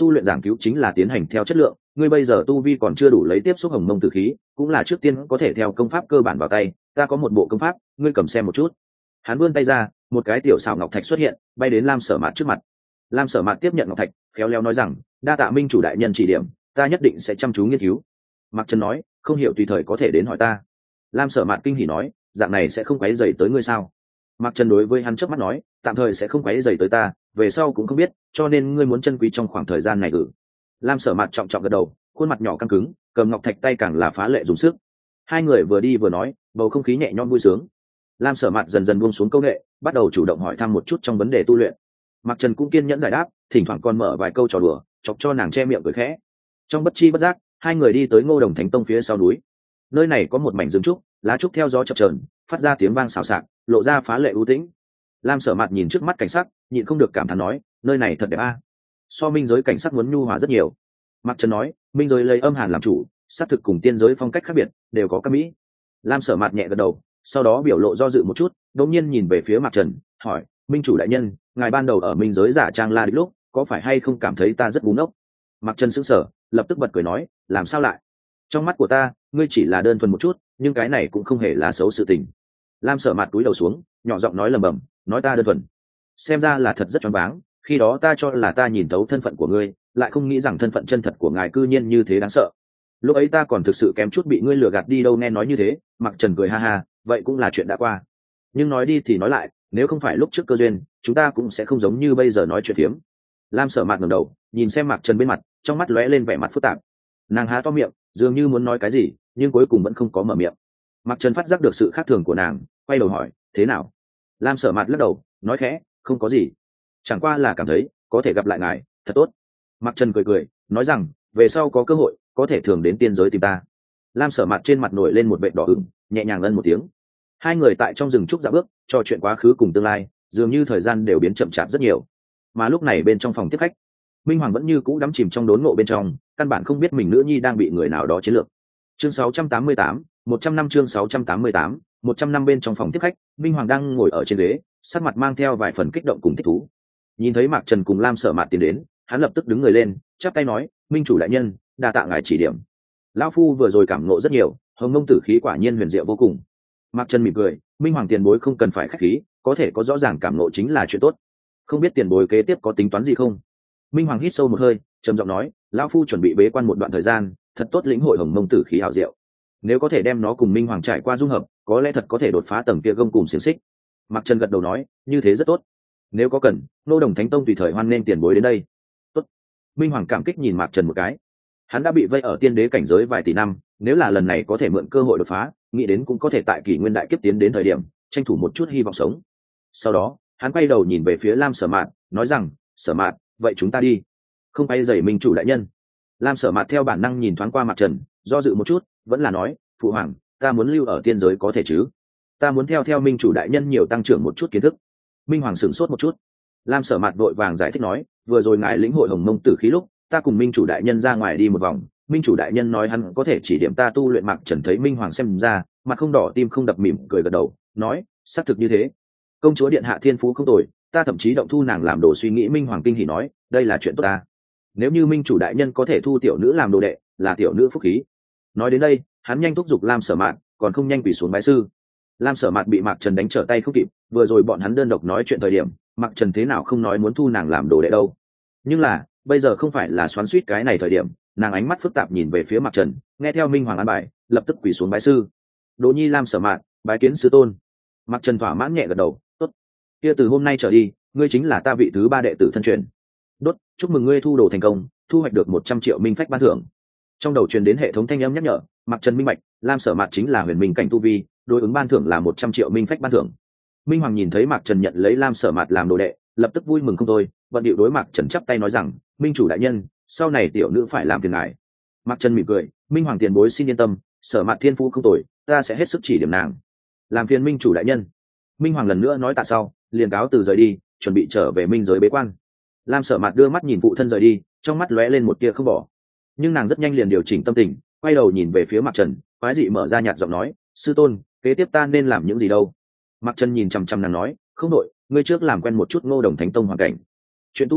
tu luyện giảng cứu chính là tiến hành theo chất lượng, ngươi bây giờ tu vi còn chưa đủ lấy tiếp xúc hồng mông tử khí, cũng là trước tiên có thể theo công pháp cơ bản vào tay, ta có một bộ công pháp, ngươi cầm xem một chút. Hắn vươn tay ra, một cái tiểu xảo ngọc thạch xuất hiện, bay đến Lam Sở Mạt trước mặt. Lam Sở Mạt tiếp nhận ngọc thạch, khéo léo nói rằng, đa tạ minh chủ đại nhân chỉ điểm, ta nhất định sẽ chăm chú nghiên cứu. Mạc Trần nói, không hiểu tùy thời có thể đến hỏi ta. Lam Sở Mạt kinh hỉ nói, dạng này sẽ không quấy rầy tới ngươi sao? Mạc Trần đối với hắn chớp mắt nói, tạm thời sẽ không quấy rầy tới ta, về sau cũng không biết, cho nên ngươi muốn trân quý trong khoảng thời gian này ư? Lam Sở Mạt trọng trọng gật đầu, khuôn mặt nhỏ căng cứng, cầm ngọc thạch tay càng là phá lệ dùng sức. Hai người vừa đi vừa nói, bầu không khí nhẹ nhõm vui sướng. Lam Sở Mạt dần dần buông xuống câu nghệ, bắt đầu chủ động hỏi thăm một chút trong vấn đề tu luyện. Mạc Trần cũng kiên nhẫn giải đáp, thỉnh thoảng còn mở vài câu trò đùa, chọc cho nàng che miệng cười khẽ. Trong bất chi bất giác, hai người đi tới Ngô Đồng Thánh Tông phía sau núi. Nơi này có một mảnh rừng trúc, lá trúc theo gió chập chờn, phát ra tiếng vang xào xạc, lộ ra phá lệ ưu tĩnh. Lam Sở Mạt nhìn trước mắt cảnh sắc, nhịn không được cảm thán nói, nơi này thật đẹp a. So minh giới cảnh sắc muốn nhu hòa rất nhiều. Mạc Trần nói, minh giới lấy âm hàn làm chủ, xác thực cùng tiên giới phong cách khác biệt, đều có các mỹ. Lam Sở Mạt nhẹ gật đầu, sau đó biểu lộ do dự một chút, đột nhiên nhìn về phía Mạc Trần, hỏi, minh chủ đại nhân, ngài ban đầu ở minh giới giả trang La Địch lúc, có phải hay không cảm thấy ta rất ngu ngốc? Mạc Trần sững sờ, lập tức bật cười nói, làm sao lại? Trong mắt của ta, ngươi chỉ là đơn thuần một chút, nhưng cái này cũng không hề là xấu sự tình. Lam Sở Mạt cúi đầu xuống, nhỏ giọng nói lẩm bẩm, nói ta đơn thuần. Xem ra là thật rất choáng váng, khi đó ta cho là ta nhìn thấu thân phận của ngươi, lại không nghĩ rằng thân phận chân thật của ngài cư nhiên như thế đáng sợ. Lúc ấy ta còn thực sự kém chút bị ngươi lừa gạt đi đâu. Nghe nói như thế, Mạc Trần cười ha ha, vậy cũng là chuyện đã qua. Nhưng nói đi thì nói lại, nếu không phải lúc trước cơ duyên, chúng ta cũng sẽ không giống như bây giờ nói chuyện phiếm. Lam Sở Mạt ngẩng đầu, nhìn xem Mạc Trần bên mặt, trong mắt lóe lên vẻ mặt phức tạp. Nàng há to miệng, dường như muốn nói cái gì, nhưng cuối cùng vẫn không có mở miệng. Mạc Trần phát giác được sự khác thường của nàng, quay đầu hỏi, thế nào? Lam Sở Mạt lắc đầu, nói khẽ, không có gì, chẳng qua là cảm thấy có thể gặp lại ngài, thật tốt. Mạc Trần cười cười, nói rằng, về sau có cơ hội, có thể thường đến tiên giới tìm ta. Lam Sở Mạt trên mặt nổi lên một vệt đỏ ửng, nhẹ nhàng ân một tiếng. Hai người tại trong rừng trúc dạo bước, trò chuyện quá khứ cùng tương lai, dường như thời gian đều biến chậm chạp rất nhiều. Mà lúc này bên trong phòng tiếp khách, Minh Hoàng vẫn như cũ đắm chìm trong đốn ngộ bên trong, căn bản không biết mình nữ nhi đang bị người nào đó chiến lược. Chương 688, 100 năm chương 688, 100 năm bên trong phòng tiếp khách, Minh Hoàng đang ngồi ở trên ghế, sắc mặt mang theo vài phần kích động cùng thích thú. Nhìn thấy Mạc Trần cùng Lam Sở Mạt tiến đến, hắn lập tức đứng người lên, chắp tay nói, minh chủ đại nhân, đa tạ ngài chỉ điểm. Lão phu vừa rồi cảm ngộ rất nhiều, hồng mông tử khí quả nhiên huyền diệu vô cùng. Mạc Trần mỉm cười, Minh Hoàng tiền bối không cần phải khách khí, có thể có rõ ràng cảm ngộ chính là chuyện tốt. Không biết tiền bối kế tiếp có tính toán gì không? Minh Hoàng hít sâu một hơi, trầm giọng nói, lão phu chuẩn bị bế quan một đoạn thời gian, thật tốt lĩnh hội hồng mông tử khí hảo diệu. Nếu có thể đem nó cùng Minh Hoàng trải qua dung hợp, có lẽ thật có thể đột phá tầng kia gông cùng xiềng xích. Mạc Trần gật đầu nói, như thế rất tốt. Nếu có cần, Nô Đồng Thánh Tông tùy thời hoan nghênh tiền bối đến đây. Tốt. Minh Hoàng cảm kích nhìn Mạc Trần một cái. Hắn đã bị vây ở tiên đế cảnh giới vài tỷ năm, nếu là lần này có thể mượn cơ hội đột phá, nghĩ đến cũng có thể tại kỷ nguyên đại kiếp tiến đến thời điểm, tranh thủ một chút hy vọng sống. Sau đó, hắn quay đầu nhìn về phía Lam Sở Mạt, nói rằng, Sở Mạt, vậy chúng ta đi. Không quay dày minh chủ đại nhân. Lam Sở Mạt theo bản năng nhìn thoáng qua Mạc Trần, do dự một chút, vẫn là nói, phụ hoàng, ta muốn lưu ở tiên giới có thể chứ? Ta muốn theo minh chủ đại nhân nhiều tăng trưởng một chút kiến thức. Minh Hoàng sửng sốt một chút. Lam Sở Mạt vội vàng giải thích nói, vừa rồi ngài lĩnh hội hồng mông tử khí lúc, ta cùng minh chủ đại nhân ra ngoài đi một vòng, minh chủ đại nhân nói hắn có thể chỉ điểm ta tu luyện. Mạc Trần thấy Minh Hoàng xem ra, mặt không đỏ tim không đập, mỉm cười gật đầu, nói, xác thực như thế. Công chúa điện hạ thiên phú không tồi, ta thậm chí động thu nàng làm đồ suy nghĩ. Minh Hoàng kinh hỉ nói, đây là chuyện tốt ta. Nếu như minh chủ đại nhân có thể thu tiểu nữ làm đồ đệ, là tiểu nữ phúc khí. Nói đến đây, hắn nhanh thúc giục Lam Sở Mạt, còn không nhanh quỳ xuống bái sư. Lam Sở Mạt bị Mạc Trần đánh trở tay không kịp, vừa rồi bọn hắn đơn độc nói chuyện thời điểm, Mạc Trần thế nào không nói muốn thu nàng làm đồ đệ đâu. Nhưng là, bây giờ không phải là xoắn xuýt cái này thời điểm, nàng ánh mắt phức tạp nhìn về phía Mạc Trần, nghe theo Minh Hoàng an bài, lập tức quỳ xuống bái sư. Đỗ nhi Lam Sở Mạt, bái kiến sư tôn. Mạc Trần thỏa mãn nhẹ gật đầu, tốt. Kia từ hôm nay trở đi, ngươi chính là ta vị thứ 3 đệ tử thân truyền. Đốt, chúc mừng ngươi thu đồ thành công, thu hoạch được 100 triệu minh phách ban thưởng. Trong đầu truyền đến hệ thống thanh âm nhắc nhở, Mạc Trần minh bạch, Lam Sở Mạt chính là huyền minh cảnh tu vi, đối ứng ban thưởng là 100 triệu minh phách ban thưởng. Minh Hoàng nhìn thấy Mạc Trần nhận lấy Lam Sở Mạt làm đồ đệ, lập tức vui mừng không thôi, bận điệu đối Mạc Trần chắp tay nói rằng, minh chủ đại nhân, sau này tiểu nữ phải làm phiền ngài. Mạc Trần mỉm cười, Minh Hoàng tiền bối xin yên tâm, Sở Mạt thiên phú không tồi, ta sẽ hết sức chỉ điểm nàng. Làm phiền minh chủ đại nhân. Minh Hoàng lần nữa nói tạ sau, liền cáo từ rời đi, chuẩn bị trở về minh giới bế quan. Lam Sở Mạt đưa mắt nhìn phụ thân rời đi, trong mắt lóe lên một tia không bỏ. Nhưng nàng rất nhanh liền điều chỉnh tâm tình, quay đầu nhìn về phía Mạc Trần, quái dị mở ra nhạt giọng nói, sư tôn, kế tiếp ta nên làm những gì đâu? Mạc Trần nhìn chằm chằm nàng nói, không đội, ngươi trước làm quen một chút Ngô Đồng Thánh Tông hoàn cảnh. Chuyện tu luyện,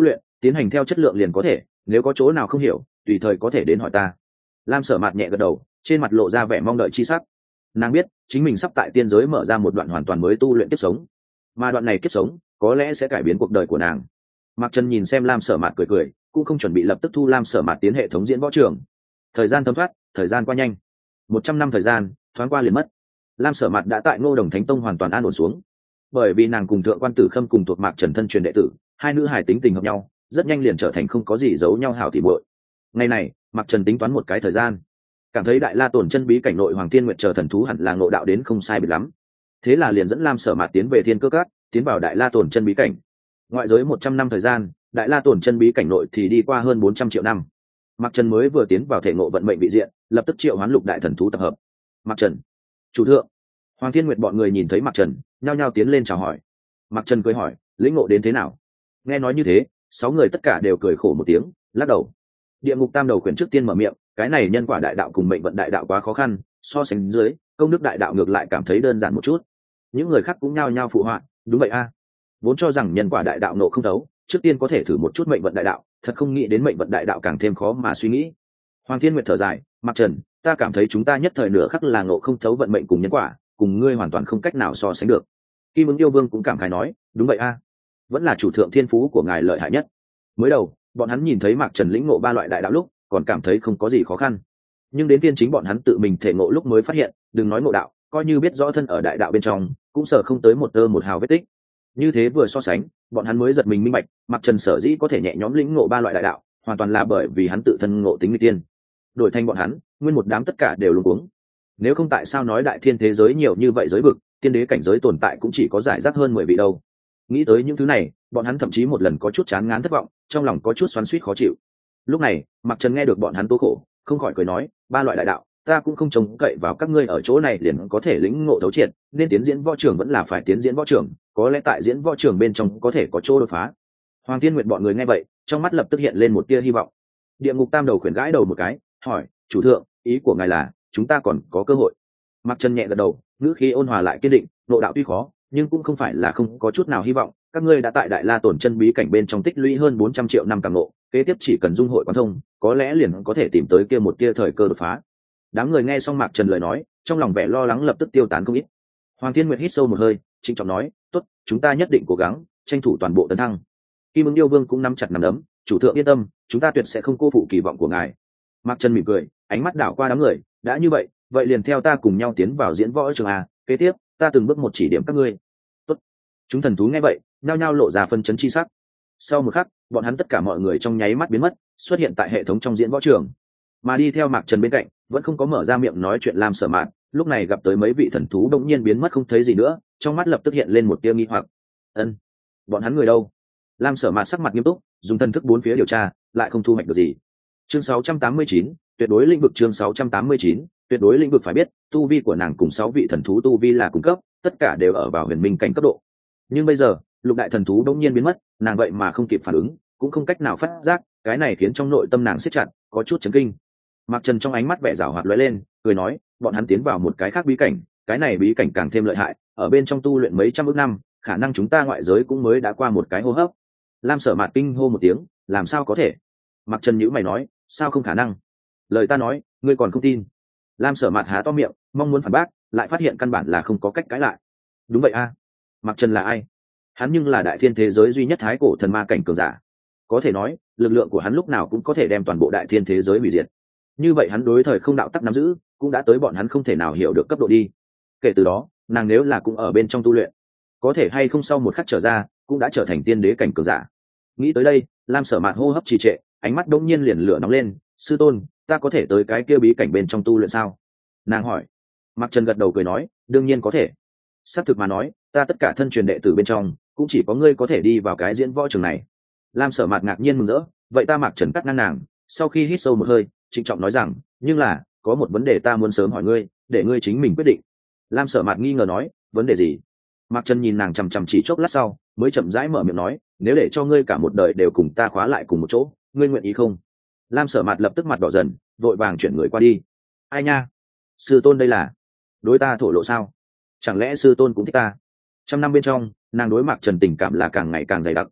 tiến hành theo chất lượng liền có thể, nếu có chỗ nào không hiểu tùy thời có thể đến hỏi ta. Lam Sở Mạt nhẹ gật đầu, trên mặt lộ ra vẻ mong đợi chi sắc. Nàng biết chính mình sắp tại tiên giới mở ra một đoạn hoàn toàn mới tu luyện kiếp sống, mà đoạn này kiếp sống có lẽ sẽ cải biến cuộc đời của nàng. Mạc Trần nhìn xem Lam Sở Mạt cười cười, cũng không chuẩn bị lập tức thu Lam Sở Mạt tiến hệ thống diễn võ trường. Thời gian thấm thoát, thời gian qua nhanh, 100 năm thời gian thoáng qua liền mất. Lam Sở Mạt đã tại Ngô Đồng Thánh Tông hoàn toàn an ổn xuống, bởi vì nàng cùng thượng quan Tử Khâm cùng thuộc Mạc Trần thân truyền đệ tử, hai nữ hài tính tình hợp nhau, rất nhanh liền trở thành không có gì giấu nhau hảo tỉ muội. Ngày này, Mạc Trần tính toán một cái thời gian, cảm thấy Đại La Tổn chân bí cảnh nội Hoàng Thiên Nguyệt chờ thần thú hẳn là ngộ đạo đến không sai biệt lắm, thế là liền dẫn Lam Sở Mạt tiến về Thiên Cơ Các, tiến vào Đại La Tổn chân bí cảnh. Ngoại giới 100 năm thời gian, Đại La Tổn chân bí cảnh nội thì đi qua hơn 400 triệu năm. Mạc Trần mới vừa tiến vào thể ngộ vận mệnh vị diện, lập tức triệu hoán lục đại thần thú tập hợp. Mạc Trần, chủ thượng. Hoàng Thiên Nguyệt bọn người nhìn thấy Mạc Trần, nhao nhao tiến lên chào hỏi. Mạc Trần cười hỏi, lĩnh ngộ đến thế nào? Nghe nói như thế, 6 người tất cả đều cười khổ một tiếng, lắc đầu. Địa ngục tam đầu quyển trước tiên mở miệng, cái này nhân quả đại đạo cùng mệnh vận đại đạo quá khó khăn, so sánh dưới, công đức đại đạo ngược lại cảm thấy đơn giản một chút. Những người khác cũng nhao nhao phụ họa, đúng vậy a. Vốn cho rằng nhân quả đại đạo nộ không thấu, trước tiên có thể thử một chút mệnh vận đại đạo, thật không nghĩ đến mệnh vận đại đạo càng thêm khó mà suy nghĩ. Hoàng Thiên Nguyệt thở dài, Mạc Trần, ta cảm thấy chúng ta nhất thời nửa khắc là ngộ không thấu vận mệnh cùng nhân quả, cùng ngươi hoàn toàn không cách nào so sánh được. Kim Ứng Yêu Vương cũng cảm khái nói, đúng vậy a, vẫn là chủ thượng thiên phú của ngài lợi hại nhất. Mới đầu, bọn hắn nhìn thấy Mạc Trần lĩnh ngộ ba loại đại đạo lúc, còn cảm thấy không có gì khó khăn. Nhưng đến tiên chính bọn hắn tự mình thể ngộ lúc mới phát hiện, đừng nói ngộ đạo, coi như biết rõ thân ở đại đạo bên trong, cũng sợ không tới một tơ một hào vết tích. Như thế vừa so sánh, bọn hắn mới giật mình minh bạch, Mạc Trần sở dĩ có thể nhẹ nhõm lĩnh ngộ ba loại đại đạo, hoàn toàn là bởi vì hắn tự thân ngộ tính nghịch tiên. Đổi thành bọn hắn, nguyên một đám tất cả đều luống cuống. Nếu không tại sao nói đại thiên thế giới nhiều như vậy giới vực, tiên đế cảnh giới tồn tại cũng chỉ có giải rác hơn 10 vị đâu. Nghĩ tới những thứ này, bọn hắn thậm chí một lần có chút chán ngán thất vọng, trong lòng có chút xoắn xuýt khó chịu. Lúc này, Mạc Trần nghe được bọn hắn tố khổ, không khỏi cười nói, ba loại đại đạo, ta cũng không trông cậy vào các ngươi ở chỗ này liền có thể lĩnh ngộ thấu triệt, nên tiến diễn võ trường vẫn là phải tiến diễn võ trường, có lẽ tại diễn võ trường bên trong có thể có chỗ đột phá. Hoàng Thiên Nguyệt bọn người nghe vậy, trong mắt lập tức hiện lên một tia hy vọng. Địa ngục tam đầu khuyển gãi đầu một cái, hỏi, chủ thượng, ý của ngài là chúng ta còn có cơ hội? Mạc Trần nhẹ gật đầu, ngữ khí ôn hòa lại kiên định, ngộ đạo tuy khó, nhưng cũng không phải là không có chút nào hy vọng. Các ngươi đã tại Đại La Tổn chân bí cảnh bên trong tích lũy hơn 400 triệu năm càng ngộ, kế tiếp chỉ cần dung hội quán thông, có lẽ liền có thể tìm tới kia một tia thời cơ đột phá. Đám người nghe xong Mạc Trần lời nói, trong lòng vẻ lo lắng lập tức tiêu tán không ít. Hoàng Thiên Nguyệt hít sâu một hơi, trịnh trọng nói, tốt, chúng ta nhất định cố gắng, tranh thủ toàn bộ tấn thăng. Kim Ứng Yêu Vương cũng nắm chặt nắm đấm, chủ thượng yên tâm, chúng ta tuyệt sẽ không cô phụ kỳ vọng của ngài. Mạc Trần mỉm cười, ánh mắt đảo qua đám người, đã như vậy, vậy liền theo ta cùng nhau tiến vào diễn võ trường a, kế tiếp, ta từng bước một chỉ điểm các ngươi. Tốt. Chúng thần thú nghe vậy, nhao nhao lộ ra phân chấn chi sắc. Sau một khắc, bọn hắn tất cả mọi người trong nháy mắt biến mất, xuất hiện tại hệ thống trong diễn võ trường. Mà đi theo Mạc Trần bên cạnh, vẫn không có mở ra miệng nói chuyện Lam Sở Mạt, lúc này gặp tới mấy vị thần thú đột nhiên biến mất không thấy gì nữa, trong mắt lập tức hiện lên một tia nghi hoặc. Ân, bọn hắn người đâu? Lam Sở Mạt sắc mặt nghiêm túc, dùng thần thức bốn phía điều tra, lại không thu hoạch được gì. Chương 689, tuyệt đối lĩnh vực. Chương 689, tuyệt đối lĩnh vực. Phải biết, tu vi của nàng cùng 6 vị thần thú tu vi là cùng cấp, tất cả đều ở vào huyền minh cảnh cấp độ. Nhưng bây giờ, lục đại thần thú đột nhiên biến mất, nàng vậy mà không kịp phản ứng, cũng không cách nào phát giác, cái này khiến trong nội tâm nàng siết chặt, có chút chấn kinh. Mạc Trần trong ánh mắt vẻ giảo hoạt lóe lên, cười nói, bọn hắn tiến vào một cái khác bí cảnh, cái này bí cảnh càng thêm lợi hại, ở bên trong tu luyện mấy trăm ức năm, khả năng chúng ta ngoại giới cũng mới đã qua một cái hô hấp. Lam Sở Mạt kinh hô một tiếng, làm sao có thể? Mạc Trần nhíu mày nói, sao không khả năng? Lời ta nói, ngươi còn không tin? Lam Sở Mạt há to miệng, mong muốn phản bác, lại phát hiện căn bản là không có cách cãi lại. Đúng vậy a. Mạc Trần là ai? Hắn nhưng là đại thiên thế giới duy nhất thái cổ thần ma cảnh cường giả. Có thể nói, lực lượng của hắn lúc nào cũng có thể đem toàn bộ đại thiên thế giới hủy diệt. Như vậy hắn đối thời không đạo tắc nắm giữ, cũng đã tới bọn hắn không thể nào hiểu được cấp độ đi. Kể từ đó, nàng nếu là cũng ở bên trong tu luyện, có thể hay không sau một khắc trở ra, cũng đã trở thành tiên đế cảnh cường giả. Nghĩ tới đây, Lam Sở Mạt hô hấp trì trệ, ánh mắt đống nhiên liền lửa nóng lên, sư tôn, ta có thể tới cái kia bí cảnh bên trong tu luyện sao? Nàng hỏi. Mạc Trần gật đầu cười nói, đương nhiên có thể. Xác thực mà nói, ta tất cả thân truyền đệ tử bên trong, cũng chỉ có ngươi có thể đi vào cái diễn võ trường này. Lam Sở Mạt ngạc nhiên mừng rỡ, vậy ta Mạc Trần cắt ngang nàng, sau khi hít sâu một hơi, trịnh trọng nói rằng, nhưng là, có một vấn đề ta muốn sớm hỏi ngươi, để ngươi chính mình quyết định. Lam Sở Mạt nghi ngờ nói, vấn đề gì? Mạc Trần nhìn nàng chằm chằm chỉ chốc lát sau, mới chậm rãi mở miệng nói, nếu để cho ngươi cả một đời đều cùng ta khóa lại cùng một chỗ, ngươi nguyện ý không? Lam Sở Mạt lập tức mặt đỏ dần, vội vàng chuyển người qua đi. Ai nha? Sư tôn đây là đối ta thổ lộ sao? Chẳng lẽ sư tôn cũng thích ta? Trăm năm bên trong, nàng đối Mạc Trần tình cảm là càng ngày càng dày đặc.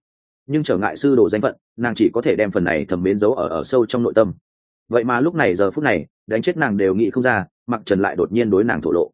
nhưng trở ngại sư đồ danh phận, nàng chỉ có thể đem phần này thầm mến giấu ở sâu trong nội tâm. Vậy mà lúc này giờ phút này đánh chết nàng đều nghĩ không ra, Mặc Trần lại đột nhiên đối nàng thổ lộ.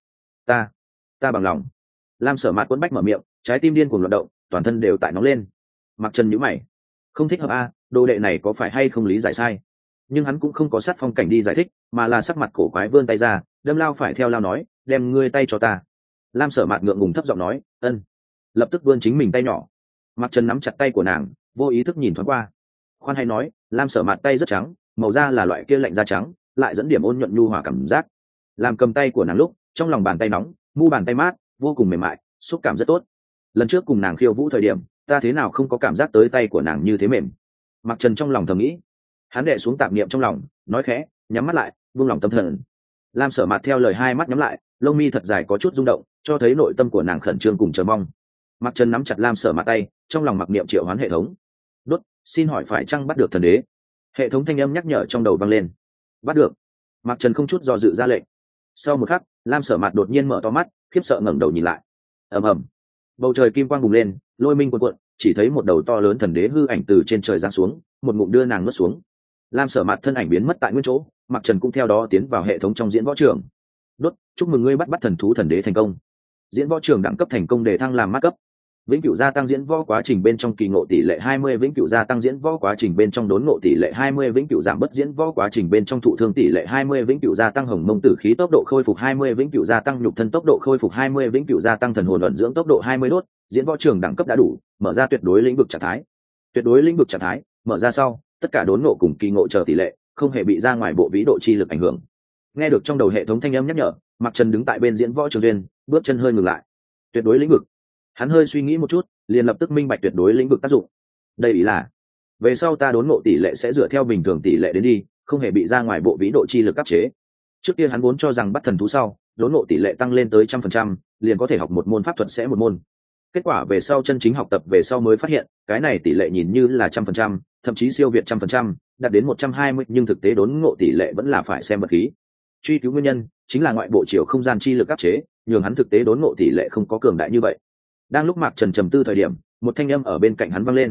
Ta bằng lòng. Lam Sở Mạt quấn bách mở miệng, trái tim điên cuồng loạn động, toàn thân đều tại nóng lên. Mặc Trần nhíu mày, không thích hợp a, đồ đệ này có phải hay không lý giải sai? Nhưng hắn cũng không có sát phong cảnh đi giải thích, mà là sắc mặt cổ quái vươn tay ra, đâm lao phải theo lao nói, đem ngươi tay cho ta. Lam Sở Mạt ngượng ngùng thấp giọng nói, ân. Lập tức vươn chính mình tay nhỏ. Mặc Trần nắm chặt tay của nàng, vô ý thức nhìn thoáng qua. Khoan hay nói, Lam Sở Mạt tay rất trắng, màu da là loại kia lạnh da trắng, lại dẫn điểm ôn nhuận nhu hòa cảm giác. Làm cầm tay của nàng lúc, trong lòng bàn tay nóng, mu bàn tay mát, vô cùng mềm mại, xúc cảm rất tốt. Lần trước cùng nàng khiêu vũ thời điểm, ta thế nào không có cảm giác tới tay của nàng như thế mềm. Mặc Trần trong lòng thầm nghĩ. Hắn đệ xuống tạp niệm trong lòng, nói khẽ, nhắm mắt lại, buông lòng tâm thần. Lam Sở Mạt theo lời hai mắt nhắm lại, lông mi thật dài có chút rung động, cho thấy nội tâm của nàng khẩn trương cùng chờ mong. Mặc Trần nắm chặt Lam Sở Mạt tay, trong lòng mặc niệm triệu hoán hệ thống. Đốt, xin hỏi phải chăng bắt được thần đế? Hệ thống thanh âm nhắc nhở trong đầu vang lên. Bắt được. Mặc Trần không chút do dự ra lệnh. Sau một khắc, Lam Sở Mạt đột nhiên mở to mắt, khiếp sợ ngẩng đầu nhìn lại. Ầm ầm. Bầu trời kim quang bùng lên, lôi minh cuộn cuộn, chỉ thấy một đầu to lớn thần đế hư ảnh từ trên trời giáng xuống, một ngụm đưa nàng nuốt xuống. Lam Sở Mạt thân ảnh biến mất tại nguyên chỗ, Mặc Trần cũng theo đó tiến vào hệ thống trong diễn võ trường. Đốt, chúc mừng ngươi bắt thần thú thần đế thành công. Diễn võ trường đẳng cấp thành công để thăng làm mát cấp. Vĩnh cửu gia tăng diễn võ quá trình bên trong kỳ ngộ tỷ lệ 20, vĩnh cửu gia tăng diễn võ quá trình bên trong đốn ngộ tỷ lệ 20, vĩnh cửu giảm bớt diễn võ quá trình bên trong thụ thương tỷ lệ 20, vĩnh cửu gia tăng hồng mông tử khí tốc độ khôi phục 20, vĩnh cửu gia tăng nhục thân tốc độ khôi phục 20, vĩnh cửu gia tăng thần hồn ẩn dưỡng tốc độ 20 đốt. Diễn võ trường đẳng cấp đã đủ, mở ra tuyệt đối lĩnh vực trạng thái. Tuyệt đối lĩnh vực trạng thái mở ra sau, tất cả đốn ngộ cùng kỳ ngộ chờ tỷ lệ không hề bị ra ngoài bộ vĩ độ chi lực ảnh hưởng. Nghe được trong đầu hệ thống thanh âm nhắc nhở, Mặc Trần đứng tại bên diễn võ trường duyên, bước chân hơi ngừng lại. Tuyệt đối lĩnh vực. Hắn hơi suy nghĩ một chút, liền lập tức minh bạch tuyệt đối lĩnh vực tác dụng. Đây ý là về sau ta đốn ngộ tỷ lệ sẽ dựa theo bình thường tỷ lệ đến đi, không hề bị ra ngoài bộ vĩ độ chi lực áp chế. Trước kia hắn vốn cho rằng bắt thần thú sau, đốn ngộ tỷ lệ tăng lên tới 100%, liền có thể học một môn pháp thuật sẽ một môn. Kết quả về sau chân chính học tập về sau mới phát hiện, cái này tỷ lệ nhìn như là 100%, thậm chí siêu việt 100%, đạt đến 120, nhưng thực tế đốn ngộ tỷ lệ vẫn là phải xem vật khí. Truy cứu nguyên nhân, chính là ngoại bộ chiều không gian chi lực áp chế, nhường hắn thực tế đốn ngộ tỷ lệ không có cường đại như vậy. Đang lúc Mạc Trần trầm tư thời điểm, một thanh âm ở bên cạnh hắn vang lên.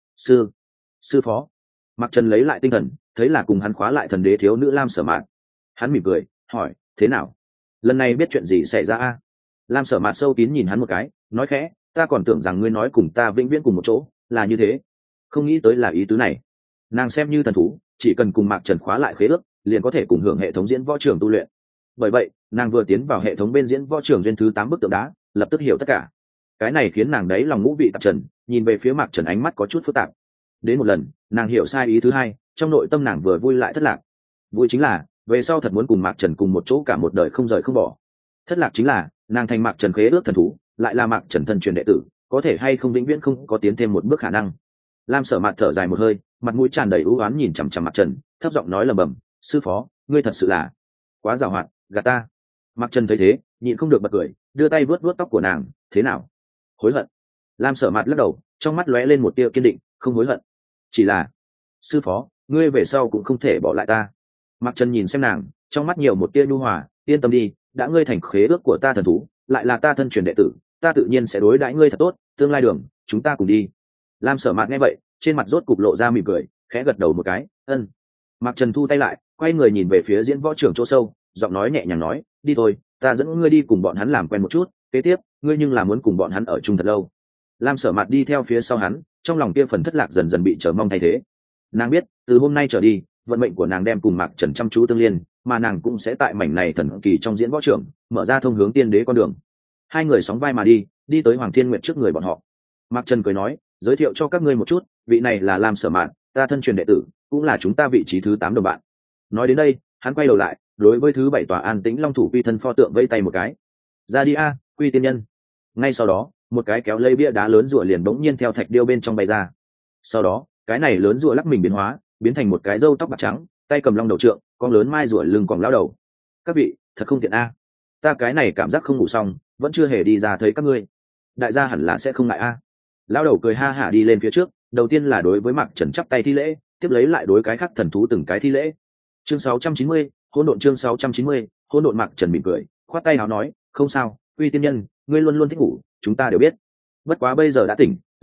Sư phó. Mạc Trần lấy lại tinh thần, thấy là cùng hắn khóa lại thần đế thiếu nữ Lam Sở Mạt. Hắn mỉm cười, hỏi, thế nào? Lần này biết chuyện gì xảy ra a? Lam Sở Mạt sâu kín nhìn hắn một cái, nói khẽ, ta còn tưởng rằng ngươi nói cùng ta vĩnh viễn cùng một chỗ, là như thế. Không nghĩ tới là ý tứ này. Nàng xem như thần thú, chỉ cần cùng Mạc Trần khóa lại khế ước, liền có thể cùng hưởng hệ thống diễn võ trường tu luyện. Bởi vậy, nàng vừa tiến vào hệ thống bên diễn võ trường duyên thứ 8 bức tượng đá, lập tức hiểu tất cả. Cái này khiến nàng đấy lòng ngũ vị tạp trần, nhìn về phía Mạc Trần ánh mắt có chút phức tạp. Đến một lần, nàng hiểu sai ý thứ hai, trong nội tâm nàng vừa vui lại thất lạc. Vui chính là về sau thật muốn cùng Mạc Trần cùng một chỗ cả một đời không rời không bỏ. Thất lạc chính là nàng thành Mạc Trần khế ước thần thú, lại là Mạc Trần thân truyền đệ tử, có thể hay không vĩnh viễn không có tiến thêm một bước khả năng. Lam Sở Mạt thở dài một hơi, mặt mũi tràn đầy ưu oán nhìn chằm chằm Mạc Trần, thấp giọng nói lẩm bẩm, sư phó, ngươi thật sự là quá giàu hoạt, gạt ta. Mạc Trần thấy thế, nhịn không được bật cười, đưa tay vuốt vuốt tóc của nàng, thế nào? Hối hận? Lam Sở Mạt lắc đầu, trong mắt lóe lên một tia kiên định, không hối hận. Chỉ là, sư phó, ngươi về sau cũng không thể bỏ lại ta. Mạc Trần nhìn xem nàng, trong mắt nhiều một tia nhu hòa, yên tâm đi, đã ngươi thành khế ước của ta thần thú, lại là ta thân truyền đệ tử, ta tự nhiên sẽ đối đãi ngươi thật tốt, tương lai đường, chúng ta cùng đi. Lam Sở Mạt nghe vậy, trên mặt rốt cục lộ ra mỉm cười, khẽ gật đầu một cái, ân. Mạc Trần thu tay lại, quay người nhìn về phía diễn võ trưởng chỗ sâu, giọng nói nhẹ nhàng nói, đi thôi, ta dẫn ngươi đi cùng bọn hắn làm quen một chút, kế tiếp, ngươi nhưng là muốn cùng bọn hắn ở chung thật lâu. Lam Sở Mạt đi theo phía sau hắn, trong lòng kia phần thất lạc dần dần bị chờ mong thay thế. Nàng biết, từ hôm nay trở đi, vận mệnh của nàng đem cùng Mạc Trần chăm chú tương liên, mà nàng cũng sẽ tại mảnh này thần kỳ trong diễn võ trưởng, mở ra thông hướng tiên đế con đường. Hai người sóng vai mà đi, đi tới Hoàng Thiên Nguyệt trước người bọn họ. Mạc Trần cười nói, giới thiệu cho các ngươi một chút, vị này là Lam Sở Mạt, ta thân truyền đệ tử, cũng là chúng ta vị trí thứ 8 đồng bạn. Nói đến đây, hắn quay đầu lại, đối với thứ 7 tòa An Tĩnh Long thủ quy thân pho tượng vẫy tay một cái. Ra đi a, Quy tiên nhân. Ngay sau đó, một cái kéo lây bia đá lớn rùa liền bỗng nhiên theo thạch điêu bên trong bay ra. Sau đó, cái này lớn rùa lắc mình biến hóa, biến thành một cái râu tóc bạc trắng, tay cầm long đầu trượng, con lớn mai rùa lưng còn lao đầu. Các vị, thật không tiện a. Ta cái này cảm giác không ngủ xong, vẫn chưa hề đi ra thấy các ngươi. Đại gia hẳn là sẽ không ngại a. Lao đầu cười ha hả đi lên phía trước, đầu tiên là đối với Mạc Trần chắp tay thi lễ, tiếp lấy lại đối cái khác thần thú từng cái thi lễ. Chương 690, hỗn độn chương 690, hỗn độn. Mạc Trần mỉm cười, khoát tay áo nói, không sao, Uy tiên nhân, ngươi luôn luôn thích ngủ, chúng ta đều biết. Bất quá bây giờ đã tỉnh,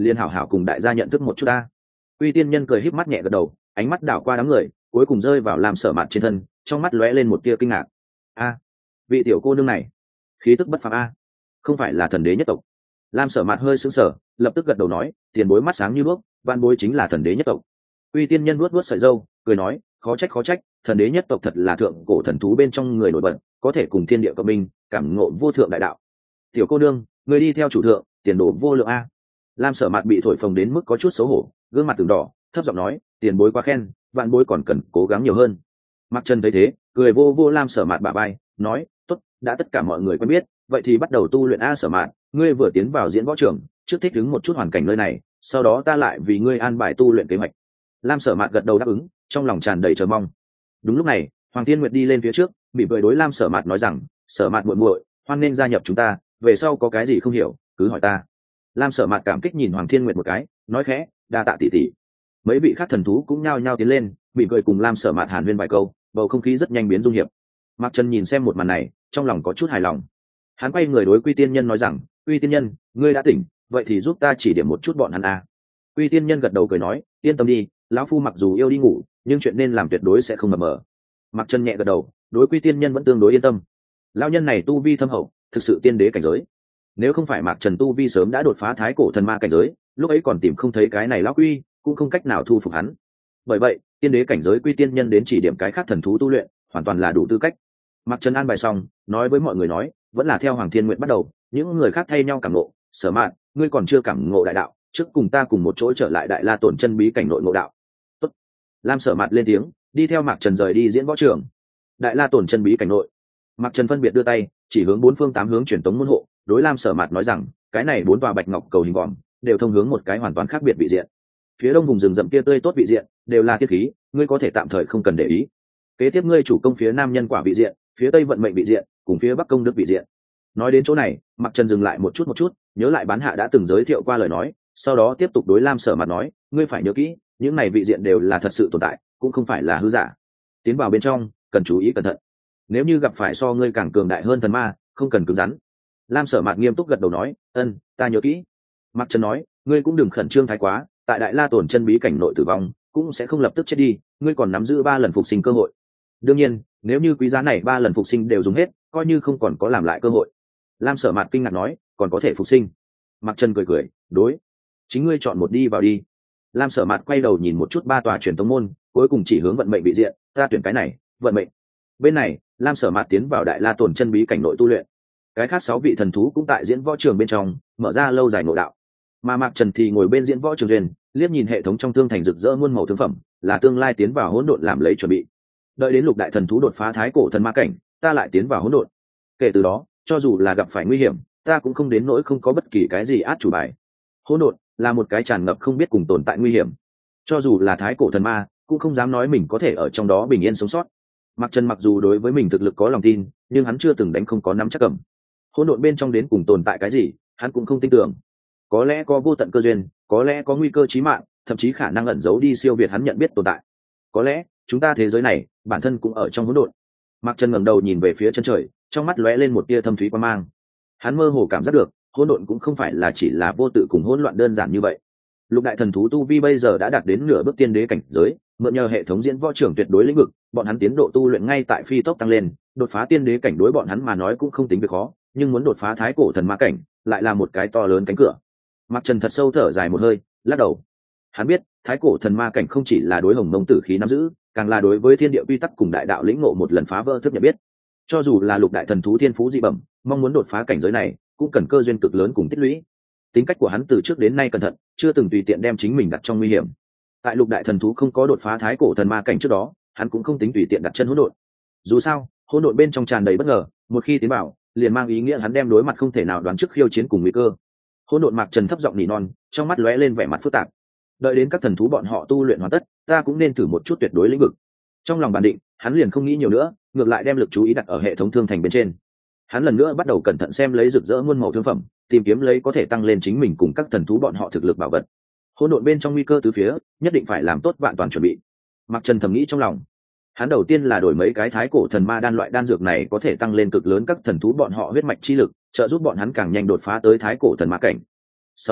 liền hảo hảo cùng đại gia nhận thức một chút ta. Uy tiên nhân cười híp mắt nhẹ gật đầu, ánh mắt đảo qua đám người, cuối cùng rơi vào Lam Sở Mạt trên thân, trong mắt lóe lên một tia kinh ngạc. A, vị tiểu cô nương này, khí tức bất phàm a, không phải là thần đế nhất tộc? Lam Sở Mạt hơi sững sờ, lập tức gật đầu nói, tiền bối mắt sáng như đuốc, van bối chính là thần đế nhất tộc. Uy tiên nhân vuốt vuốt sợi râu, cười nói, khó trách, thần đế nhất tộc thật là thượng cổ thần thú bên trong người nổi bật, có thể cùng thiên địa cộng minh, cảm ngộ vô thượng đại đạo. Tiểu cô nương, người đi theo chủ thượng, tiền đồ vô lượng a. Lam Sở Mạt bị thổi phồng đến mức có chút xấu hổ, gương mặt từng đỏ, thấp giọng nói, tiền bối quá khen, vạn bối còn cần cố gắng nhiều hơn. Mặc Trần thấy thế, cười vô vô Lam Sở Mạt bả vai, nói, tốt, đã tất cả mọi người quen biết, vậy thì bắt đầu tu luyện a. Sở Mạt, ngươi vừa tiến vào diễn võ trường, trước thích ứng một chút hoàn cảnh nơi này, sau đó ta lại vì ngươi an bài tu luyện kế hoạch. Lam Sở Mạt gật đầu đáp ứng, trong lòng tràn đầy chờ mong. Đúng lúc này, Hoàng Thiên Nguyệt đi lên phía trước, mỉm cười đối Lam Sở Mạt nói rằng, Sở Mạt muội muội, hoan nên gia nhập chúng ta, về sau có cái gì không hiểu, cứ hỏi ta. Lam Sở Mạt cảm kích nhìn Hoàng Thiên Nguyệt một cái, nói khẽ, đa tạ tỷ tỷ. Mấy vị khác thần thú cũng nhao nhao tiến lên, mỉm cười cùng Lam Sở Mạt hàn huyên vài câu, bầu không khí rất nhanh biến dung hiệp. Mạc Trần nhìn xem một màn này, trong lòng có chút hài lòng. Hắn quay người đối Quy Tiên Nhân nói rằng, Quy Tiên Nhân, ngươi đã tỉnh, vậy thì giúp ta chỉ điểm một chút bọn hắn a. Quy Tiên Nhân gật đầu cười nói, yên tâm đi, lão phu mặc dù yêu đi ngủ, nhưng chuyện nên làm tuyệt đối sẽ không mập mờ. Mạc Trần nhẹ gật đầu, đối Quy Tiên Nhân vẫn tương đối yên tâm. Lão nhân này tu vi thâm hậu, thực sự tiên đế cảnh giới. Nếu không phải Mạc Trần tu vi sớm đã đột phá thái cổ thần ma cảnh giới, lúc ấy còn tìm không thấy cái này lão Quy, cũng không cách nào thu phục hắn. Bởi vậy, tiên đế cảnh giới Quy Tiên Nhân đến chỉ điểm cái khác thần thú tu luyện, hoàn toàn là đủ tư cách. Mạc Trần an bài xong, nói với mọi người nói, vẫn là theo Hoàng Thiên Nguyện bắt đầu, những người khác thay nhau cảm ngộ. Sở Mạn, ngươi còn chưa cảm ngộ đại đạo, trước cùng ta cùng một chỗ trở lại Đại La Tổn chân bí cảnh nội ngộ đạo. Tốt. Lam Sở Mạn lên tiếng, đi theo Mạc Trần rời đi diễn võ trường. Đại La Tổn chân bí cảnh nội. Mạc Trần phân biệt đưa tay, chỉ hướng bốn phương tám hướng truyền tống môn hộ, đối Lam Sở Mạn nói rằng, cái này bốn tòa bạch ngọc cầu hình vòm, đều thông hướng một cái hoàn toàn khác biệt vị diện. Phía đông vùng rừng rậm kia tươi tốt vị diện, đều là tiên khí, ngươi có thể tạm thời không cần để ý. Kế tiếp ngươi chủ công phía nam nhân quả vị diện, phía tây vận mệnh vị diện, cùng phía bắc công đức vị diện. Nói đến chỗ này, Mạc Trần dừng lại một chút, nhớ lại bán hạ đã từng giới thiệu qua lời nói, sau đó tiếp tục đối Lam Sở Mạn nói, ngươi phải nhớ kỹ, những này vị diện đều là thật sự tồn tại, cũng không phải là hư giả. Tiến vào bên trong, cần chú ý cẩn thận. Nếu như gặp phải so ngươi càng cường đại hơn thần ma, không cần cứng rắn. Lam Sở Mạn nghiêm túc gật đầu nói, ta nhớ kỹ. Mạc Trần nói, ngươi cũng đừng khẩn trương thái quá, tại Đại La Tổn chân bí cảnh nội tử vong, cũng sẽ không lập tức chết đi, ngươi còn nắm giữ 3 lần phục sinh cơ hội. Đương nhiên, nếu như quý giá này 3 lần phục sinh đều dùng hết, coi như không còn có làm lại cơ hội. Lam Sở Mạn kinh ngạc nói, còn có thể phục sinh? Mạc Trần cười, đối, chính ngươi chọn một đi vào đi. Lam Sở Mạn quay đầu nhìn một chút 3 tòa truyền tống môn, cuối cùng chỉ hướng vận mệnh vị diện, ta tuyển cái này, vận mệnh. Bên này, Lam Sở Mạn tiến vào Đại La Tổn chân bí cảnh nội tu luyện. Cái khác 6 vị thần thú cũng tại diễn võ trường bên trong, mở ra lâu dài nội đạo. Mà Mạc Trần thì ngồi bên diễn võ trường duyên, liếc nhìn hệ thống trong thương thành rực rỡ muôn màu thương phẩm, là tương lai tiến vào hỗn độn làm lấy chuẩn bị. Đợi đến lục đại thần thú đột phá thái cổ thần ma cảnh, ta lại tiến vào hỗn độn. Kể từ đó, cho dù là gặp phải nguy hiểm, ta cũng không đến nỗi không có bất kỳ cái gì át chủ bài. Hỗn độn là một cái tràn ngập không biết cùng tồn tại nguy hiểm. Cho dù là thái cổ thần ma, cũng không dám nói mình có thể ở trong đó bình yên sống sót. Mạc Trần mặc dù đối với mình thực lực có lòng tin, nhưng hắn chưa từng đánh không có nắm chắc cầm. Hỗn độn bên trong đến cùng tồn tại cái gì, hắn cũng không tin tưởng. Có lẽ có vô tận cơ duyên, có lẽ có nguy cơ chí mạng, thậm chí khả năng ẩn giấu đi siêu việt hắn nhận biết tồn tại. Có lẽ chúng ta thế giới này bản thân cũng ở trong hỗn độn. Mạc Trần ngẩng đầu nhìn về phía chân trời, trong mắt lóe lên một tia thâm thúy quang mang. Hắn mơ hồ cảm giác được, hỗn độn cũng không phải là chỉ là vô tự cùng hỗn loạn đơn giản như vậy. Lục đại thần thú tu vi bây giờ đã đạt đến nửa bước tiên đế cảnh giới, mượn nhờ hệ thống diễn võ trưởng tuyệt đối lĩnh vực, bọn hắn tiến độ tu luyện ngay tại phi tốc tăng lên, đột phá tiên đế cảnh đối bọn hắn mà nói cũng không tính việc khó, nhưng muốn đột phá thái cổ thần ma cảnh, lại là một cái to lớn cánh cửa. Mạc Trần thật sâu thở dài một hơi, lắc đầu. Hắn biết, thái cổ thần ma cảnh không chỉ là đối hồng mông tử khí nắm giữ, càng là đối với thiên địa quy tắc cùng đại đạo lĩnh ngộ một lần phá vỡ thức nhận biết. Cho dù là lục đại thần thú thiên phú dị bẩm, mong muốn đột phá cảnh giới này, cũng cần cơ duyên cực lớn cùng tích lũy. Tính cách của hắn từ trước đến nay cẩn thận, chưa từng tùy tiện đem chính mình đặt trong nguy hiểm. Tại lục đại thần thú không có đột phá thái cổ thần ma cảnh trước đó, hắn cũng không tính tùy tiện đặt chân hỗn độn. Dù sao, hỗn độn bên trong tràn đầy bất ngờ, một khi tiến vào, liền mang ý nghĩa hắn đem đối mặt không thể nào đoán trước khiêu chiến cùng nguy cơ. Hỗn độn Mạc Trần thấp giọng nỉ non, trong mắt lóe lên vẻ mặt phức tạp. Đợi đến các thần thú bọn họ tu luyện hoàn tất, ta cũng nên thử một chút tuyệt đối lĩnh vực. Trong lòng bàn định, hắn liền không nghĩ nhiều nữa, ngược lại đem lực chú ý đặt ở hệ thống thương thành bên trên. Hắn lần nữa bắt đầu cẩn thận xem lấy rực rỡ muôn màu thương phẩm, tìm kiếm lấy có thể tăng lên chính mình cùng các thần thú bọn họ thực lực bảo vật. Hỗn độn bên trong nguy cơ tứ phía, nhất định phải làm tốt vạn toàn chuẩn bị. Mạc Trần thầm nghĩ trong lòng. Hắn đầu tiên là đổi mấy cái thái cổ thần ma đan, loại đan dược này có thể tăng lên cực lớn các thần thú bọn họ huyết mạch chi lực, trợ giúp bọn hắn càng nhanh đột phá tới thái cổ thần ma cảnh. Sau đó,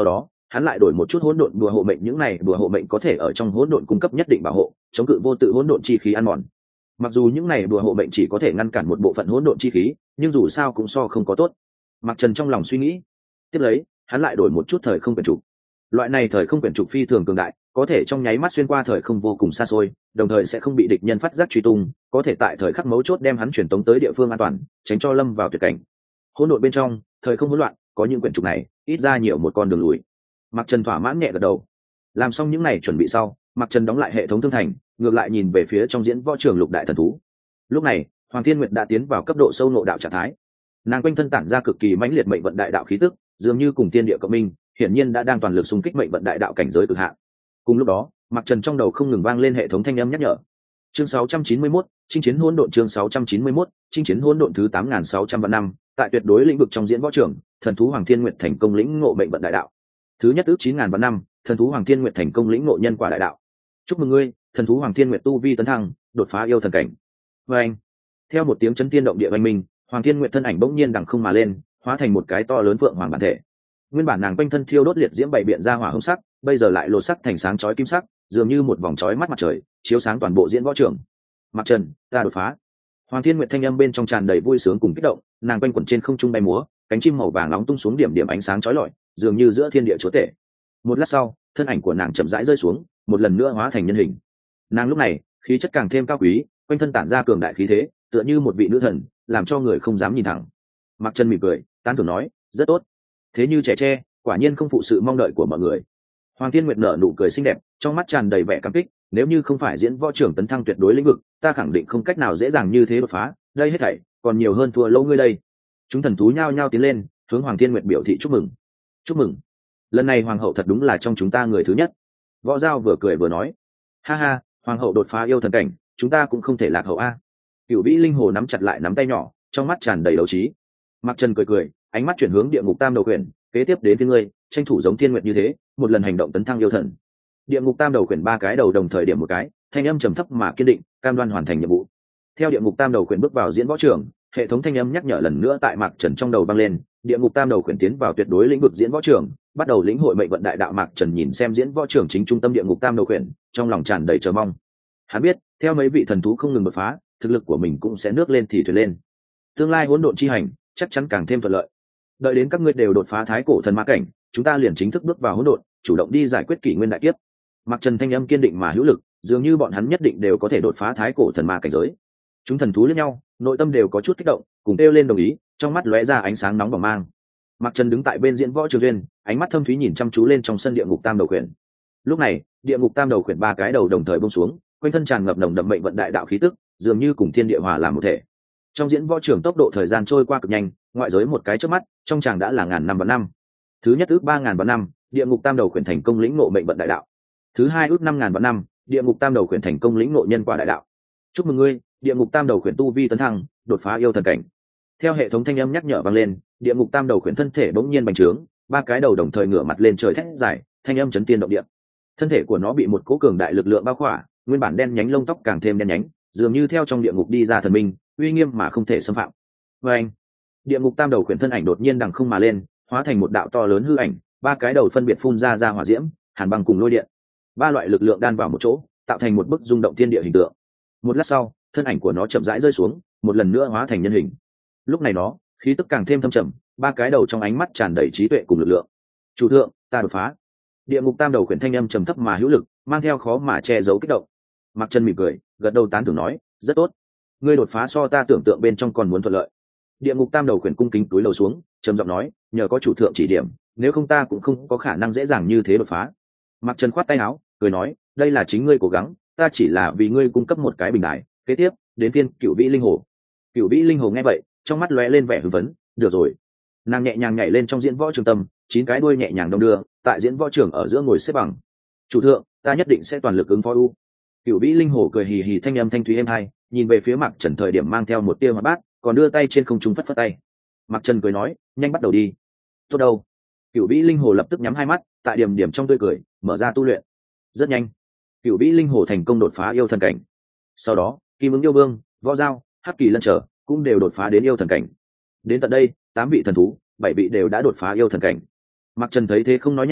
hắn lại đổi một chút hỗn độn đùa hộ mệnh, những này đùa hộ mệnh có thể ở trong hỗn độn cung cấp nhất định bảo hộ, chống cự vô tự hỗn độn chi khí ăn mòn. Mặc dù những này đùa hộ mệnh chỉ có thể ngăn cản một bộ phận hỗn độn chi khí, nhưng dù sao cũng so không có tốt. Mặc Trần trong lòng suy nghĩ. Tiếp lấy, hắn lại đổi một chút thời không quyển trục. Loại này thời không quyển trục phi thường cường đại, có thể trong nháy mắt xuyên qua thời không vô cùng xa xôi, đồng thời sẽ không bị địch nhân phát giác truy tung, có thể tại thời khắc mấu chốt đem hắn truyền tống tới địa phương an toàn, tránh cho lâm vào tuyệt cảnh. Hỗn độn bên trong, thời không hỗn loạn, có những quyển trục này, ít ra nhiều một con đường lùi. Mặc Trần thỏa mãn nhẹ gật đầu. Làm xong những này chuẩn bị sau, Mặc Trần đóng lại hệ thống thương thành, ngược lại nhìn về phía trong diễn võ trường lục đại thần thú. Lúc này, Hoàng Thiên Nguyệt đã tiến vào cấp độ sâu ngộ đạo trạng thái. Nàng quanh thân tản ra cực kỳ mãnh liệt mệnh vận đại đạo khí tức, dường như cùng tiên địa cộng minh, hiển nhiên đã đang toàn lực xung kích mệnh vận đại đạo cảnh giới cực hạn. Cùng lúc đó, Mặc Trần trong đầu không ngừng vang lên hệ thống thanh âm nhắc nhở. Chương 691, chinh chiến hỗn độn, chương 691, chinh chiến hỗn độn thứ 8605, tại tuyệt đối lĩnh vực trong diễn võ trường, thần thú Hoàng Thiên Nguyệt thành công lĩnh ngộ mệnh vận đại đạo. Thứ nhất ước 9000 vạn năm, thần thú Hoàng Thiên Nguyệt thành công lĩnh ngộ nhân quả đại đạo. Chúc mừng ngươi, thần thú Hoàng Thiên Nguyệt tu vi tấn thăng, đột phá yêu thần cảnh. Và anh, theo một tiếng chấn thiên động địa oanh minh, Hoàng Thiên Nguyệt thân ảnh bỗng nhiên đằng không mà lên, hóa thành một cái to lớn phượng hoàng bản thể. Nguyên bản nàng quanh thân thiêu đốt liệt diễm bảy biện ra hỏa hồng sắc, bây giờ lại lột sắc thành sáng chói kim sắc, dường như một vòng chói mắt mặt trời, chiếu sáng toàn bộ diễn võ trường. Mặc Trần, ta đột phá. Hoàng Thiên Nguyệt thanh âm bên trong tràn đầy vui sướng cùng kích động, nàng quanh quẩn trên không trung bay múa, cánh chim màu vàng nóng tung xuống điểm điểm ánh sáng chói lọi, dường như giữa thiên địa chúa tể. Một lát sau, thân ảnh của nàng chậm rãi rơi xuống, một lần nữa hóa thành nhân hình. Nàng lúc này, khí chất càng thêm cao quý, quanh thân tản ra cường đại khí thế, tựa như một vị nữ thần, làm cho người không dám nhìn thẳng. Mặc Trần mỉm cười, tán thưởng nói, rất tốt. Thế như trẻ tre, quả nhiên không phụ sự mong đợi của mọi người. Hoàng Thiên Nguyệt nở nụ cười xinh đẹp, trong mắt tràn đầy vẻ cảm kích, nếu như không phải diễn võ trưởng tấn thăng tuyệt đối lĩnh vực, ta khẳng định không cách nào dễ dàng như thế đột phá, đây hết thảy còn nhiều hơn thua lâu ngươi đây. Chúng thần thú nhao nhao tiến lên, hướng Hoàng Thiên Nguyệt biểu thị chúc mừng. Chúc mừng. Lần này hoàng hậu thật đúng là trong chúng ta người thứ nhất. Võ Giao vừa cười vừa nói, ha ha, hoàng hậu đột phá yêu thần cảnh, chúng ta cũng không thể lạc hậu a. Cửu Vĩ Linh Hồ nắm chặt lại nắm tay nhỏ, trong mắt tràn đầy đấu trí. Mặc Trần cười cười, ánh mắt chuyển hướng địa ngục tam đầu quyển, kế tiếp đến với ngươi, tranh thủ giống Thiên Nguyệt như thế, một lần hành động tấn thăng yêu thần. Địa ngục tam đầu quyển ba cái đầu đồng thời điểm một cái, thanh âm trầm thấp mà kiên định, cam đoan hoàn thành nhiệm vụ. Theo địa ngục tam đầu quyển bước vào diễn võ trường, hệ thống thanh âm nhắc nhở lần nữa tại Mạc Trần trong đầu vang lên, địa ngục tam đầu quyển tiến vào tuyệt đối lĩnh vực diễn võ trường, bắt đầu lĩnh hội mệnh vận đại đạo. Mạc Trần nhìn xem diễn võ trường chính trung tâm địa ngục tam đầu quyển, trong lòng tràn đầy chờ mong. Hắn biết, theo mấy vị thần thú không ngừng đột phá, thực lực của mình cũng sẽ nước lên thì thuyền lên. Tương lai hỗn độn chi hành chắc chắn càng thêm thuận lợi. Đợi đến các ngươi đều đột phá thái cổ thần ma cảnh, chúng ta liền chính thức bước vào hỗn độn, chủ động đi giải quyết kỷ nguyên đại kiếp. Mạc Trần thanh âm kiên định mà hữu lực, dường như bọn hắn nhất định đều có thể đột phá thái cổ thần ma cảnh giới. Chúng thần thú liếc nhau, nội tâm đều có chút kích động, cùng kêu lên đồng ý, trong mắt lóe ra ánh sáng nóng bỏng mang. Mạc Trần đứng tại bên diễn võ trường duyên, ánh mắt thâm thúy nhìn chăm chú lên trong sân địa ngục tam đầu quyển. Lúc này, địa ngục tam đầu quyển ba cái đầu đồng thời buông xuống, quanh thân tràn ngập nồng đậm mệnh vận đại đạo khí tức, dường như cùng thiên địa hòa làm một thể. Trong diễn võ trường tốc độ thời gian trôi qua cực nhanh, ngoại giới một cái chớp mắt, trong chàng đã là ngàn năm vạn năm. Thứ nhất ước 3000 vạn năm, địa ngục tam đầu quyển thành công lĩnh ngộ mệnh vận đại đạo. Thứ hai ước 5000 vạn năm, địa ngục tam đầu quyển thành công lĩnh ngộ nhân quả đại đạo. Chúc mừng ngươi, địa ngục tam đầu quyển tu vi tấn thăng, đột phá yêu thần cảnh. Theo hệ thống thanh âm nhắc nhở vang lên, địa ngục tam đầu quyển thân thể bỗng nhiên bành trướng, ba cái đầu đồng thời ngửa mặt lên trời thét dài, thanh âm chấn tiên động địa. Thân thể của nó bị một cỗ cường đại lực lượng bao khỏa, nguyên bản đen nhánh lông tóc càng thêm đen nhánh, dường như theo trong địa ngục đi ra thần minh, uy nghiêm mà không thể xâm phạm. Và anh, địa ngục tam đầu quyển thân ảnh đột nhiên đằng không mà lên, hóa thành một đạo to lớn hư ảnh, ba cái đầu phân biệt phun ra hỏa diễm, hàn băng cùng lôi điện, ba loại lực lượng đan vào một chỗ, tạo thành một bức rung động thiên địa hình tượng. Một lát sau, thân ảnh của nó chậm rãi rơi xuống, một lần nữa hóa thành nhân hình. Lúc này nó khí tức càng thêm thâm trầm, ba cái đầu trong ánh mắt tràn đầy trí tuệ cùng lực lượng. Chủ thượng, ta đột phá. Địa ngục tam đầu quyển thanh âm trầm thấp mà hữu lực, mang theo khó mà che giấu kích động. Mặc Chân mỉm cười, gật đầu tán thưởng nói, rất tốt, ngươi đột phá so ta tưởng tượng bên trong còn muốn thuận lợi. Địa ngục tam đầu quyển cung kính túi lầu xuống, trầm giọng nói, nhờ có chủ thượng chỉ điểm, nếu không ta cũng không có khả năng dễ dàng như thế đột phá. Mặc Chân khoát tay áo, cười nói, đây là chính ngươi cố gắng, ta chỉ là vì ngươi cung cấp một cái bình đài. Kế tiếp đến phiên Cửu Vĩ Linh Hồ. Cửu Vĩ Linh Hồ nghe vậy, trong mắt lóe lên vẻ hưng phấn, được rồi. Nàng nhẹ nhàng nhảy lên trong diễn võ trường tâm, 9 cái đuôi nhẹ nhàng đong đưa, tại diễn võ trường ở giữa ngồi xếp bằng. Chủ thượng, ta nhất định sẽ toàn lực ứng phó u. Cửu Vĩ Linh Hồ cười hì hì thanh âm thanh thúy êm hai, nhìn về phía Mạc Trần thời điểm mang theo một tia hoạt bát, còn đưa tay trên không trung phất phất tay. Mạc Trần cười nói, nhanh bắt đầu đi. Tốt đâu. Cửu Vĩ Linh Hồ lập tức nhắm hai mắt, tại điểm điểm trong tươi cười, mở ra tu luyện. Rất nhanh, Cửu Vĩ Linh Hồ thành công đột phá yêu thần cảnh. Sau đó, Kim Ứng yêu vương, Võ Giao, Hắc Kỳ Lân trở cũng đều đột phá đến yêu thần cảnh. Đến tận đây, 8 vị thần thú, 7 vị đều đã đột phá yêu thần cảnh. Mạc Trần thấy thế không nói nhảm,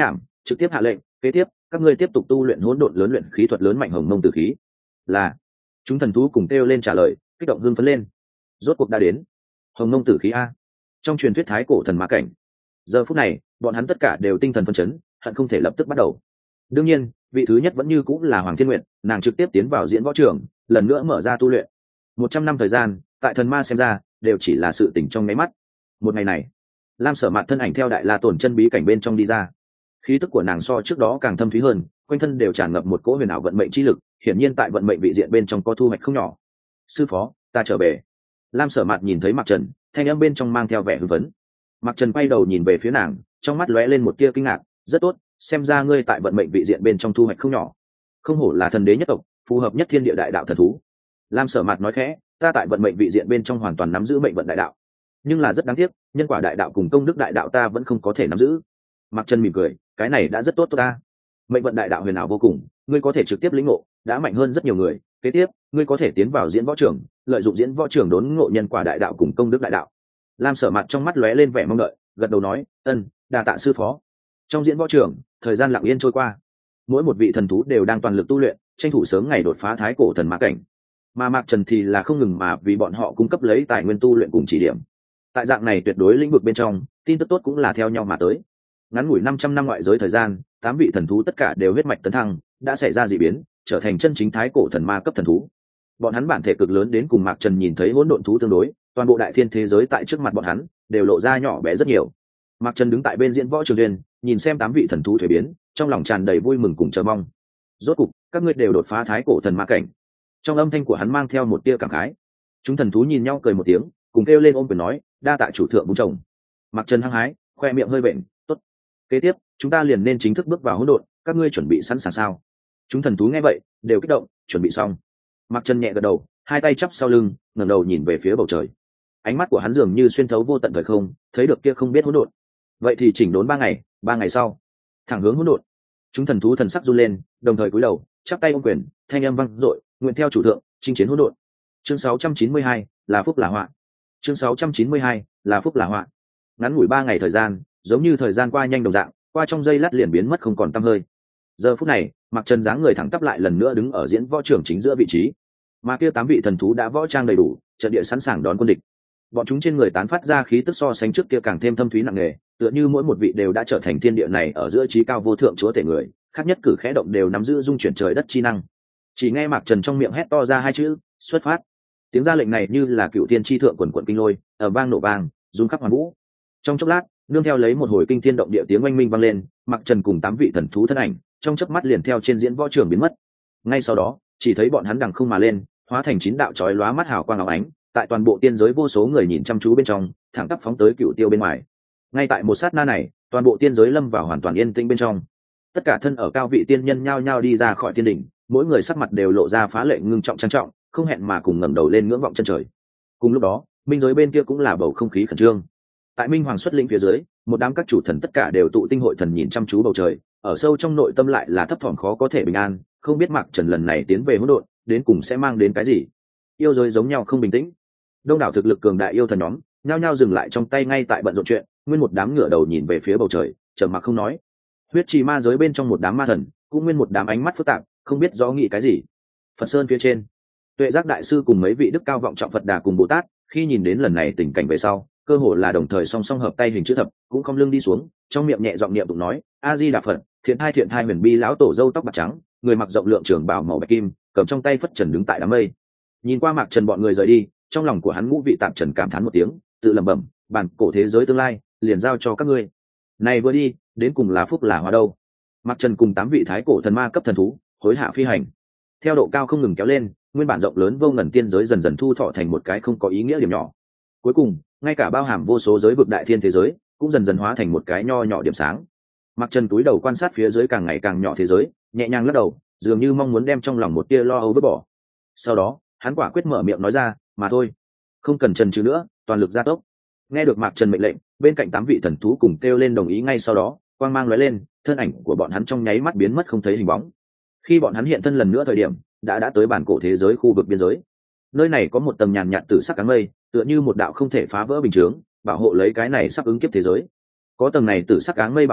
trực tiếp hạ lệnh, kế tiếp các ngươi tiếp tục tu luyện hỗn độn lớn luyện khí thuật lớn mạnh hồng mông tử khí. Là. Chúng thần thú cùng kêu lên trả lời, kích động hưng phấn lên. Rốt cuộc đã đến. Hồng mông tử khí a. Trong truyền thuyết thái cổ thần ma cảnh. Giờ phút này bọn hắn tất cả đều tinh thần phấn chấn, hận không thể lập tức bắt đầu. Đương nhiên vị thứ nhất vẫn như cũng là Hoàng Thiên Nguyệt, nàng trực tiếp tiến vào diễn võ trường, lần nữa mở ra tu luyện. 100 năm thời gian tại thần ma xem ra đều chỉ là sự tỉnh trong nháy mắt. Một ngày này Lam Sở Mạt thân ảnh theo Đại La Tổn chân bí cảnh bên trong đi ra, khí tức của nàng so trước đó càng thâm thúy hơn, quanh thân đều tràn ngập một cỗ huyền ảo vận mệnh chi lực, hiển nhiên tại vận mệnh vị diện bên trong có thu hoạch không nhỏ. Sư phó, ta trở về. Lam Sở Mạt nhìn thấy Mạc Trần, thanh âm bên trong mang theo vẻ hưng phấn. Mạc Trần quay đầu nhìn về phía nàng, trong mắt lóe lên một tia kinh ngạc. Rất tốt, xem ra ngươi tại vận mệnh vị diện bên trong thu hoạch không nhỏ. Không hổ là thần đế nhất tộc, phù hợp nhất thiên địa đại đạo thần thú. Lam Sở Mạt nói khẽ, ta tại vận mệnh vị diện bên trong hoàn toàn nắm giữ mệnh vận đại đạo, nhưng là rất đáng tiếc, nhân quả đại đạo cùng công đức đại đạo ta vẫn không có thể nắm giữ. Mạc Trần mỉm cười, cái này đã rất tốt ta. Mệnh vận đại đạo huyền ảo vô cùng, ngươi có thể trực tiếp lĩnh ngộ, đã mạnh hơn rất nhiều người. Kế tiếp ngươi có thể tiến vào diễn võ trường, lợi dụng diễn võ trường đốn ngộ nhân quả đại đạo cùng công đức đại đạo. Lam Sở Mạt trong mắt lóe lên vẻ mong đợi, gật đầu nói, ân, đa tạ sư phó. Trong diễn võ trường thời gian lặng yên trôi qua, mỗi một vị thần thú đều đang toàn lực tu luyện, tranh thủ sớm ngày đột phá thái cổ thần ma cảnh, mà Mạc Trần thì là không ngừng mà vì bọn họ cung cấp lấy tài nguyên tu luyện cùng chỉ điểm. Tại dạng này tuyệt đối lĩnh vực bên trong, tin tức tốt cũng là theo nhau mà tới. Ngắn ngủi 500 năm ngoại giới thời gian, 8 vị thần thú tất cả đều huyết mạch tấn thăng, đã xảy ra dị biến, trở thành chân chính thái cổ thần ma cấp thần thú. Bọn hắn bản thể cực lớn đến cùng Mạc Trần nhìn thấy hỗn độn thú tương đối, toàn bộ đại thiên thế giới tại trước mặt bọn hắn đều lộ ra nhỏ bé rất nhiều. Mạc Trần đứng tại bên diễn võ trường duyên, nhìn xem 8 vị thần thú thuế biến, trong lòng tràn đầy vui mừng cùng chờ mong. Rốt cục, các ngươi đều đột phá thái cổ thần ma cảnh. Trong âm thanh của hắn mang theo một tia cảm khái. Chúng thần thú nhìn nhau cười một tiếng, cùng kêu lên ôm quyền nói, đa tạ chủ thượng búng chồng. Mạc Trần hăng hái, khoe miệng hơi bệnh, tốt. Kế tiếp chúng ta liền nên chính thức bước vào hỗn độn, các ngươi chuẩn bị sẵn sàng sao? Chúng thần thú nghe vậy đều kích động, chuẩn bị xong. Mạc Trần nhẹ gật đầu, hai tay chắp sau lưng, ngẩng đầu nhìn về phía bầu trời. Ánh mắt của hắn dường như xuyên thấu vô tận thời không, thấy được kia không biết hỗn độn. Vậy thì chỉnh đốn 3 ngày sau, thẳng hướng hỗn độn. Chúng thần thú thần sắc run lên, đồng thời cúi đầu, chắp tay ôm quyền, thanh âm vang dội, nguyện theo chủ thượng, chinh chiến hỗn độn. Chương 692, là phúc là họa. Chương 692, là phúc là họa. Ngắn ngủi 3 ngày thời gian, giống như thời gian qua nhanh đồng dạng, qua trong giây lát liền biến mất không còn tăm hơi. Giờ phút này, Mạc Trần dáng người thẳng tắp lại lần nữa đứng ở diễn võ trường chính giữa vị trí, mà kia 8 vị thần thú đã võ trang đầy đủ, trận địa sẵn sàng đón quân địch. Bọn chúng trên người tán phát ra khí tức so sánh trước kia càng thêm thâm thúy nặng nề, tựa như mỗi một vị đều đã trở thành thiên địa này ở giữa trí cao vô thượng chúa tể người, khác nhất cử khẽ động đều nắm giữ dung chuyển trời đất chi năng. Chỉ nghe Mạc Trần trong miệng hét to ra 2 chữ, xuất phát. Tiếng ra lệnh này như là cựu thiên chi thượng quần quần kinh lôi, ở vang nổ vang, rung khắp hoàn vũ. Trong chốc lát, nương theo lấy một hồi kinh thiên động địa tiếng oanh minh vang lên, Mạc Trần cùng 8 vị thần thú thân ảnh, trong chớp mắt liền theo trên diễn võ trường biến mất. Ngay sau đó, chỉ thấy bọn hắn đằng không mà lên, hóa thành 9 đạo chói lóa mắt hào quang óng ánh, tại toàn bộ tiên giới vô số người nhìn chăm chú bên trong, thẳng tắp phóng tới Cựu Tiêu bên ngoài. Ngay tại một sát na này, toàn bộ tiên giới lâm vào hoàn toàn yên tĩnh bên trong. Tất cả thân ở cao vị tiên nhân nhao nhao đi ra khỏi tiên đỉnh, mỗi người sắc mặt đều lộ ra phá lệ ngưng trọng trang trọng, không hẹn mà cùng ngẩng đầu lên ngưỡng vọng chân trời. Cùng lúc đó, minh giới bên kia cũng là bầu không khí khẩn trương. Tại Minh Hoàng xuất lĩnh phía dưới, một đám các chủ thần tất cả đều tụ tinh hội thần nhìn chăm chú bầu trời, ở sâu trong nội tâm lại là thấp thỏm khó có thể bình an, không biết Mạc Trần lần này tiến về hỗn độn, đến cùng sẽ mang đến cái gì. Yêu giới giống nhau không bình tĩnh. Đông đảo thực lực cường đại yêu thần nhóm, nhao nhao dừng lại trong tay ngay tại bận rộn chuyện, nguyên một đám ngửa đầu nhìn về phía bầu trời, trầm mặc không nói. Huyết trì ma giới bên trong một đám ma thần, cũng nguyên một đám ánh mắt phức tạp, không biết rõ nghĩ cái gì. Phật Sơn phía trên, Tuệ Giác đại sư cùng mấy vị đức cao vọng trọng Phật Đà cùng Bồ Tát, khi nhìn đến lần này tình cảnh về sau, cơ hồ là đồng thời song song hợp tay hình chữ thập, cũng không lưng đi xuống, trong miệng nhẹ giọng niệm tụng nói: A Di Đà Phật, thiện thai huyền bi lão tổ râu tóc bạc trắng, người mặc rộng lượng trường bào màu bạch kim, cầm trong tay phất trần đứng tại đám mây. Nhìn qua Mạc Trần bọn người rời đi, trong lòng của hắn ngũ vị tạp trần cảm thán một tiếng, tự lẩm bẩm: bản cổ thế giới tương lai liền giao cho các ngươi. Này vừa đi, đến cùng là phúc là họa đâu? Mạc Trần cùng 8 vị thái cổ thần ma cấp thần thú, hối hạ phi hành. Theo độ cao không ngừng kéo lên, nguyên bản rộng lớn vô ngần tiên giới dần dần thu thọ thành một cái không có ý nghĩa điểm nhỏ. Cuối cùng, ngay cả bao hàm vô số giới vực đại thiên thế giới, cũng dần dần hóa thành một cái nho nhỏ điểm sáng. Mạc Trần cúi đầu quan sát phía dưới càng ngày càng nhỏ thế giới, nhẹ nhàng lắc đầu, dường như mong muốn đem trong lòng một tia lo âu vứt bỏ. Sau đó, hắn quả quyết mở miệng nói ra: mà thôi, không cần chần chừ nữa, toàn lực gia tốc. Nghe được Mạc Trần mệnh lệnh, bên cạnh 8 vị thần thú cùng kêu lên đồng ý ngay sau đó, quang mang lóe lên, thân ảnh của bọn hắn trong nháy mắt biến mất không thấy hình bóng. Khi bọn hắn hiện thân lần nữa thời điểm, đã tới bản cổ thế giới khu vực biên giới. Nơi này có một tầng nhàn nhạt tử sắc áng mây, tựa như một đạo không thể phá vỡ bình chướng, bảo hộ lấy cái này sắp ứng kiếp thế giới. Có tầng này tử sắc áng mây bảo hộ,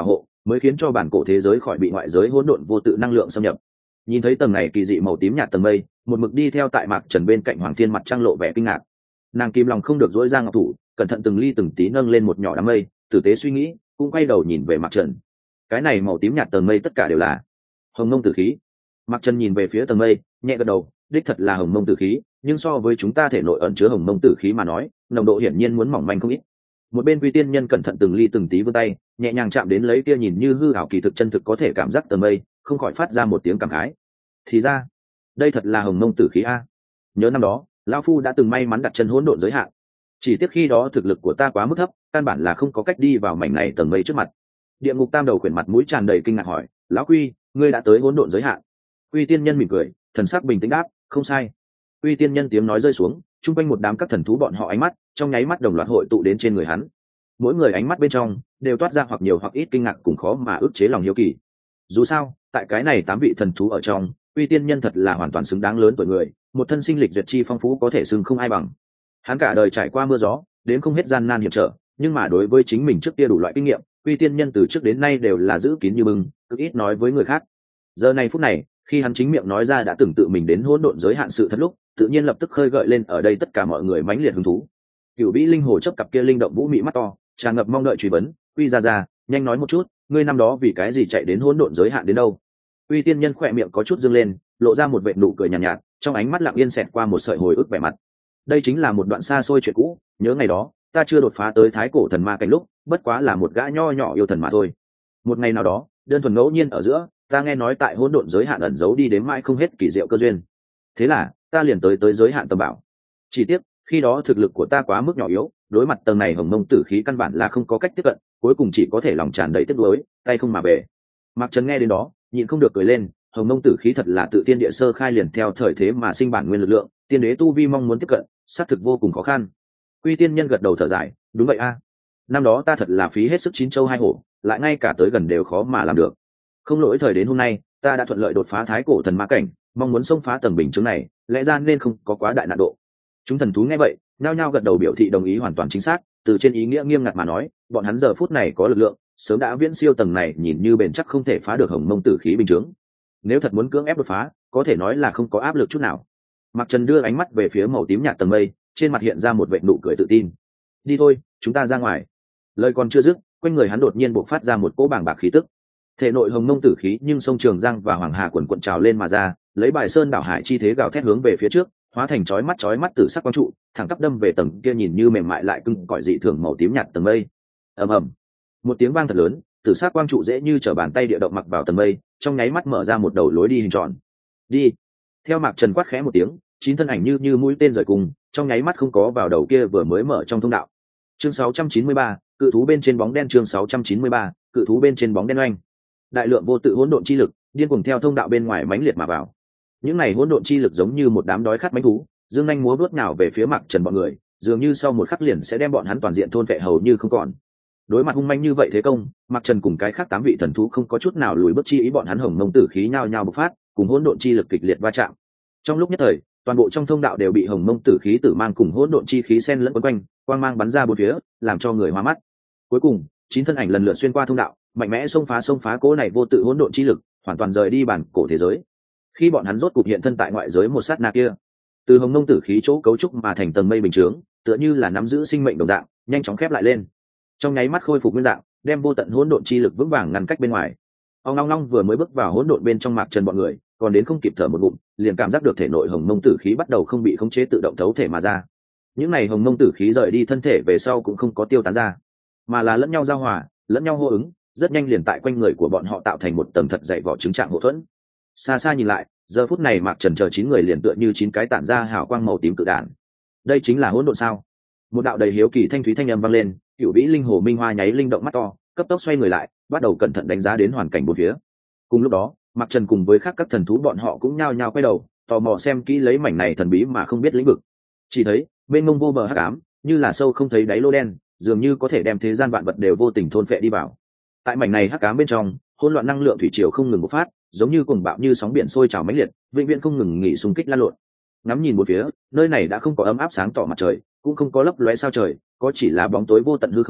mới khiến cho bản cổ thế giới khỏi bị ngoại giới hỗn độn vô tự năng lượng xâm nhập. Nhìn thấy tầng này kỳ dị màu tím nhạt tầng mây, một mực đi theo tại Mạc Trần bên cạnh Hoàng Thiên mặt trăng lộ vẻ kinh ngạc. Nàng kim lòng không được dỗi ra ngọc thủ, cẩn thận từng ly từng tí nâng lên một nhỏ đám mây, tử tế suy nghĩ, cũng quay đầu nhìn về Mạc Trần. Cái này màu tím nhạt tầng mây tất cả đều là hồng mông tử khí. Mạc Trần nhìn về phía tầng mây, nhẹ gật đầu, đích thật là hồng mông tử khí, nhưng so với chúng ta thể nội ẩn chứa hồng mông tử khí mà nói, nồng độ hiển nhiên muốn mỏng manh không ít. Một bên Quy Tiên Nhân cẩn thận từng ly từng tí vươn tay, nhẹ nhàng chạm đến lấy kia nhìn như hư ảo kỳ thực chân thực có thể cảm giác tầng mây, không khỏi phát ra một tiếng cảm khái. Thì ra, đây thật là hồng mông tử khí a. Nhớ năm đó, lão phu đã từng may mắn đặt chân hỗn độn giới hạn. Chỉ tiếc khi đó thực lực của ta quá mức thấp, căn bản là không có cách đi vào mảnh này tầng mây trước mặt. Địa ngục tam đầu quyển mặt mũi tràn đầy kinh ngạc hỏi, lão Quy, ngươi đã tới hỗn độn giới hạn? Quy Tiên Nhân mỉm cười, thần sắc bình tĩnh đáp, không sai. Quy Tiên Nhân tiếng nói rơi xuống, chung quanh một đám các thần thú bọn họ ánh mắt trong nháy mắt đồng loạt hội tụ đến trên người hắn. Mỗi người ánh mắt bên trong đều toát ra hoặc nhiều hoặc ít kinh ngạc cùng khó mà ức chế lòng hiếu kỳ. Dù sao, tại cái này 8 vị thần thú ở trong, Quy Tiên Nhân thật là hoàn toàn xứng đáng lớn tuổi người, một thân sinh lịch duyệt chi phong phú có thể xưng không ai bằng. Hắn cả đời trải qua mưa gió, đến không hết gian nan hiểm trở, nhưng mà đối với chính mình trước kia đủ loại kinh nghiệm, Quy Tiên Nhân từ trước đến nay đều là giữ kín như bưng, cực ít nói với người khác. Giờ này phút này, khi hắn chính miệng nói ra đã từng tự mình đến hỗn độn giới hạn sự thật lúc, tự nhiên lập tức khơi gợi lên ở đây tất cả mọi người mãnh liệt hứng thú. Cửu Vĩ linh hồ chấp cặp kia linh động vũ mị mắt to, tràn ngập mong đợi truy vấn, Quy ra, nhanh nói một chút, ngươi năm đó vì cái gì chạy đến hỗn độn giới hạn đến đâu? Quy Tiên Nhân khỏe miệng có chút dương lên, lộ ra một vệt nụ cười nhàn nhạt, trong ánh mắt lặng yên xẹt qua một sợi hồi ức vẻ mặt. Đây chính là một đoạn xa xôi chuyện cũ, nhớ ngày đó, ta chưa đột phá tới thái cổ thần ma cảnh lúc, bất quá là một gã nho nhỏ yêu thần mà thôi. Một ngày nào đó, đơn thuần ngẫu nhiên ở giữa, ta nghe nói tại hỗn độn giới hạn ẩn giấu đi đến mãi không hết kỳ diệu cơ duyên. Thế là, ta liền tới giới hạn tầm bảo. Chỉ tiếc, khi đó thực lực của ta quá mức nhỏ yếu, đối mặt tầng này hồng mông tử khí căn bản là không có cách tiếp cận, cuối cùng chỉ có thể lòng tràn đầy tiếc nuối, tay không mà về. Mạc Trần nghe đến đó, nhịn không được cười lên, hồng mông tử khí thật là tự tiên địa sơ khai liền theo thời thế mà sinh bản nguyên lực lượng, tiên đế tu vi mong muốn tiếp cận, xác thực vô cùng khó khăn. Quy Tiên Nhân gật đầu thở dài, đúng vậy a. Năm đó ta thật là phí hết sức chín châu hai hổ, lại ngay cả tới gần đều khó mà làm được. Không lỗi thời đến hôm nay, ta đã thuận lợi đột phá thái cổ thần ma cảnh, mong muốn xông phá tầng bình chứng này, lẽ ra nên không có quá đại nạn độ. Chúng thần thú nghe vậy, nhao nhao gật đầu biểu thị đồng ý hoàn toàn chính xác, từ trên ý nghĩa nghiêm ngặt mà nói, bọn hắn giờ phút này có lực lượng, sớm đã viễn siêu tầng này nhìn như bền chắc không thể phá được hồng mông tử khí bình chứng. Nếu thật muốn cưỡng ép đột phá, có thể nói là không có áp lực chút nào. Mạc Trần đưa ánh mắt về phía màu tím nhạt tầng mây, trên mặt hiện ra một vệt nụ cười tự tin. Đi thôi, chúng ta ra ngoài. Lời còn chưa dứt, quanh người hắn đột nhiên bộc phát ra một cỗ bàng bạc khí tức. Thể nội hồng mông tử khí nhưng sông Trường Giang và Hoàng Hà quần quận trào lên mà ra, lấy bài sơn đảo hải chi thế gào thét hướng về phía trước, hóa thành chói mắt tử sắc quang trụ, thẳng tắp đâm về tầng kia nhìn như mềm mại lại cứng cỏi dị thường màu tím nhạt tầng mây. Ầm ầm, một tiếng vang thật lớn, tử sắc quang trụ dễ như trở bàn tay địa động mặc vào tầng mây, trong nháy mắt mở ra một đầu lối đi hình tròn. Đi. Theo Mạc Trần quát khẽ một tiếng, 9 thân ảnh như mũi tên rời cùng, trong nháy mắt không có vào đầu kia vừa mới mở trong thông đạo. Chương 693, cự thú bên trên bóng đen. Chương 693, cự thú bên trên bóng đen oanh. Đại lượng vô tự hỗn độn chi lực điên cuồng theo thông đạo bên ngoài mãnh liệt mà vào. Những này hỗn độn chi lực giống như một đám đói khát mãnh thú, dương nhanh múa vuốt nào về phía Mạc Trần bọn người, dường như sau một khắc liền sẽ đem bọn hắn toàn diện thôn phệ hầu như không còn. Đối mặt hung manh như vậy thế công, Mạc Trần cùng cái khác 8 vị thần thú không có chút nào lùi bước chi ý, bọn hắn hồng mông tử khí nhao nhao bộc phát, cùng hỗn độn chi lực kịch liệt va chạm. Trong lúc nhất thời, toàn bộ trong thông đạo đều bị hồng mông tử khí tử mang cùng hỗn độn chi khí xen lẫn quấn quanh, quang mang bắn ra bốn phía, làm cho người hoa mắt. Cuối cùng, 9 thân ảnh lần lượt xuyên qua thông đạo, mạnh mẽ xông phá cỗ này vô tự hỗn độn chi lực, hoàn toàn rời đi bản cổ thế giới. Khi bọn hắn rốt cục hiện thân tại ngoại giới một sát na kia, từ hồng mông tử khí chỗ cấu trúc mà thành tầng mây bình chướng, tựa như là nắm giữ sinh mệnh đồng dạng, nhanh chóng khép lại lên. Trong nháy mắt khôi phục nguyên dạng, đem vô tận hỗn độn chi lực vững vàng ngăn cách bên ngoài. Ông long long vừa mới bước vào hỗn độn bên trong Mạc Trần bọn người, còn đến không kịp thở một ngụm, liền cảm giác được thể nội hồng mông tử khí bắt đầu không bị khống chế tự động thấu thể mà ra. Những này hồng mông tử khí rời đi thân thể về sau cũng không có tiêu tán ra, mà là lẫn nhau giao hòa, lẫn nhau hô ứng, rất nhanh liền tại quanh người của bọn họ tạo thành một tầng thật dày vỏ trứng trạng hậu thuẫn. Xa xa nhìn lại, giờ phút này Mạc Trần chờ 9 người liền tựa như 9 cái tản ra hào quang màu tím cự đản. Đây chính là hỗn độn sao? Một đạo đầy hiếu kỳ thanh thúy thanh âm vang lên, Cửu Vĩ linh hồ minh hoa nháy linh động mắt to, cấp tốc xoay người lại, bắt đầu cẩn thận đánh giá đến hoàn cảnh bốn phía. Cùng lúc đó, Mạc Trần cùng với các thần thú bọn họ cũng nhao nhao quay đầu, tò mò xem kỹ lấy mảnh này thần bí mà không biết lĩnh vực. Chỉ thấy, bên ngông vô bờ hắc ám, như là sâu không thấy đáy lô đen, dường như có thể đem thế gian vạn vật đều vô tình thôn phệ đi vào. Tại mảnh này hắc ám bên trong, hỗn loạn năng lượng thủy triều không ngừng bộc phát, giống như cuồng bạo như sóng biển sôi trào mãnh liệt, vĩnh viễn không ngừng nghỉ xung kích lan lộn. Ngắm nhìn một phía, nơi này đã không có ấm áp sáng tỏ mặt trời, cũng không có lấp lóe sao trời, có chỉ là bóng tối vô tận hư không,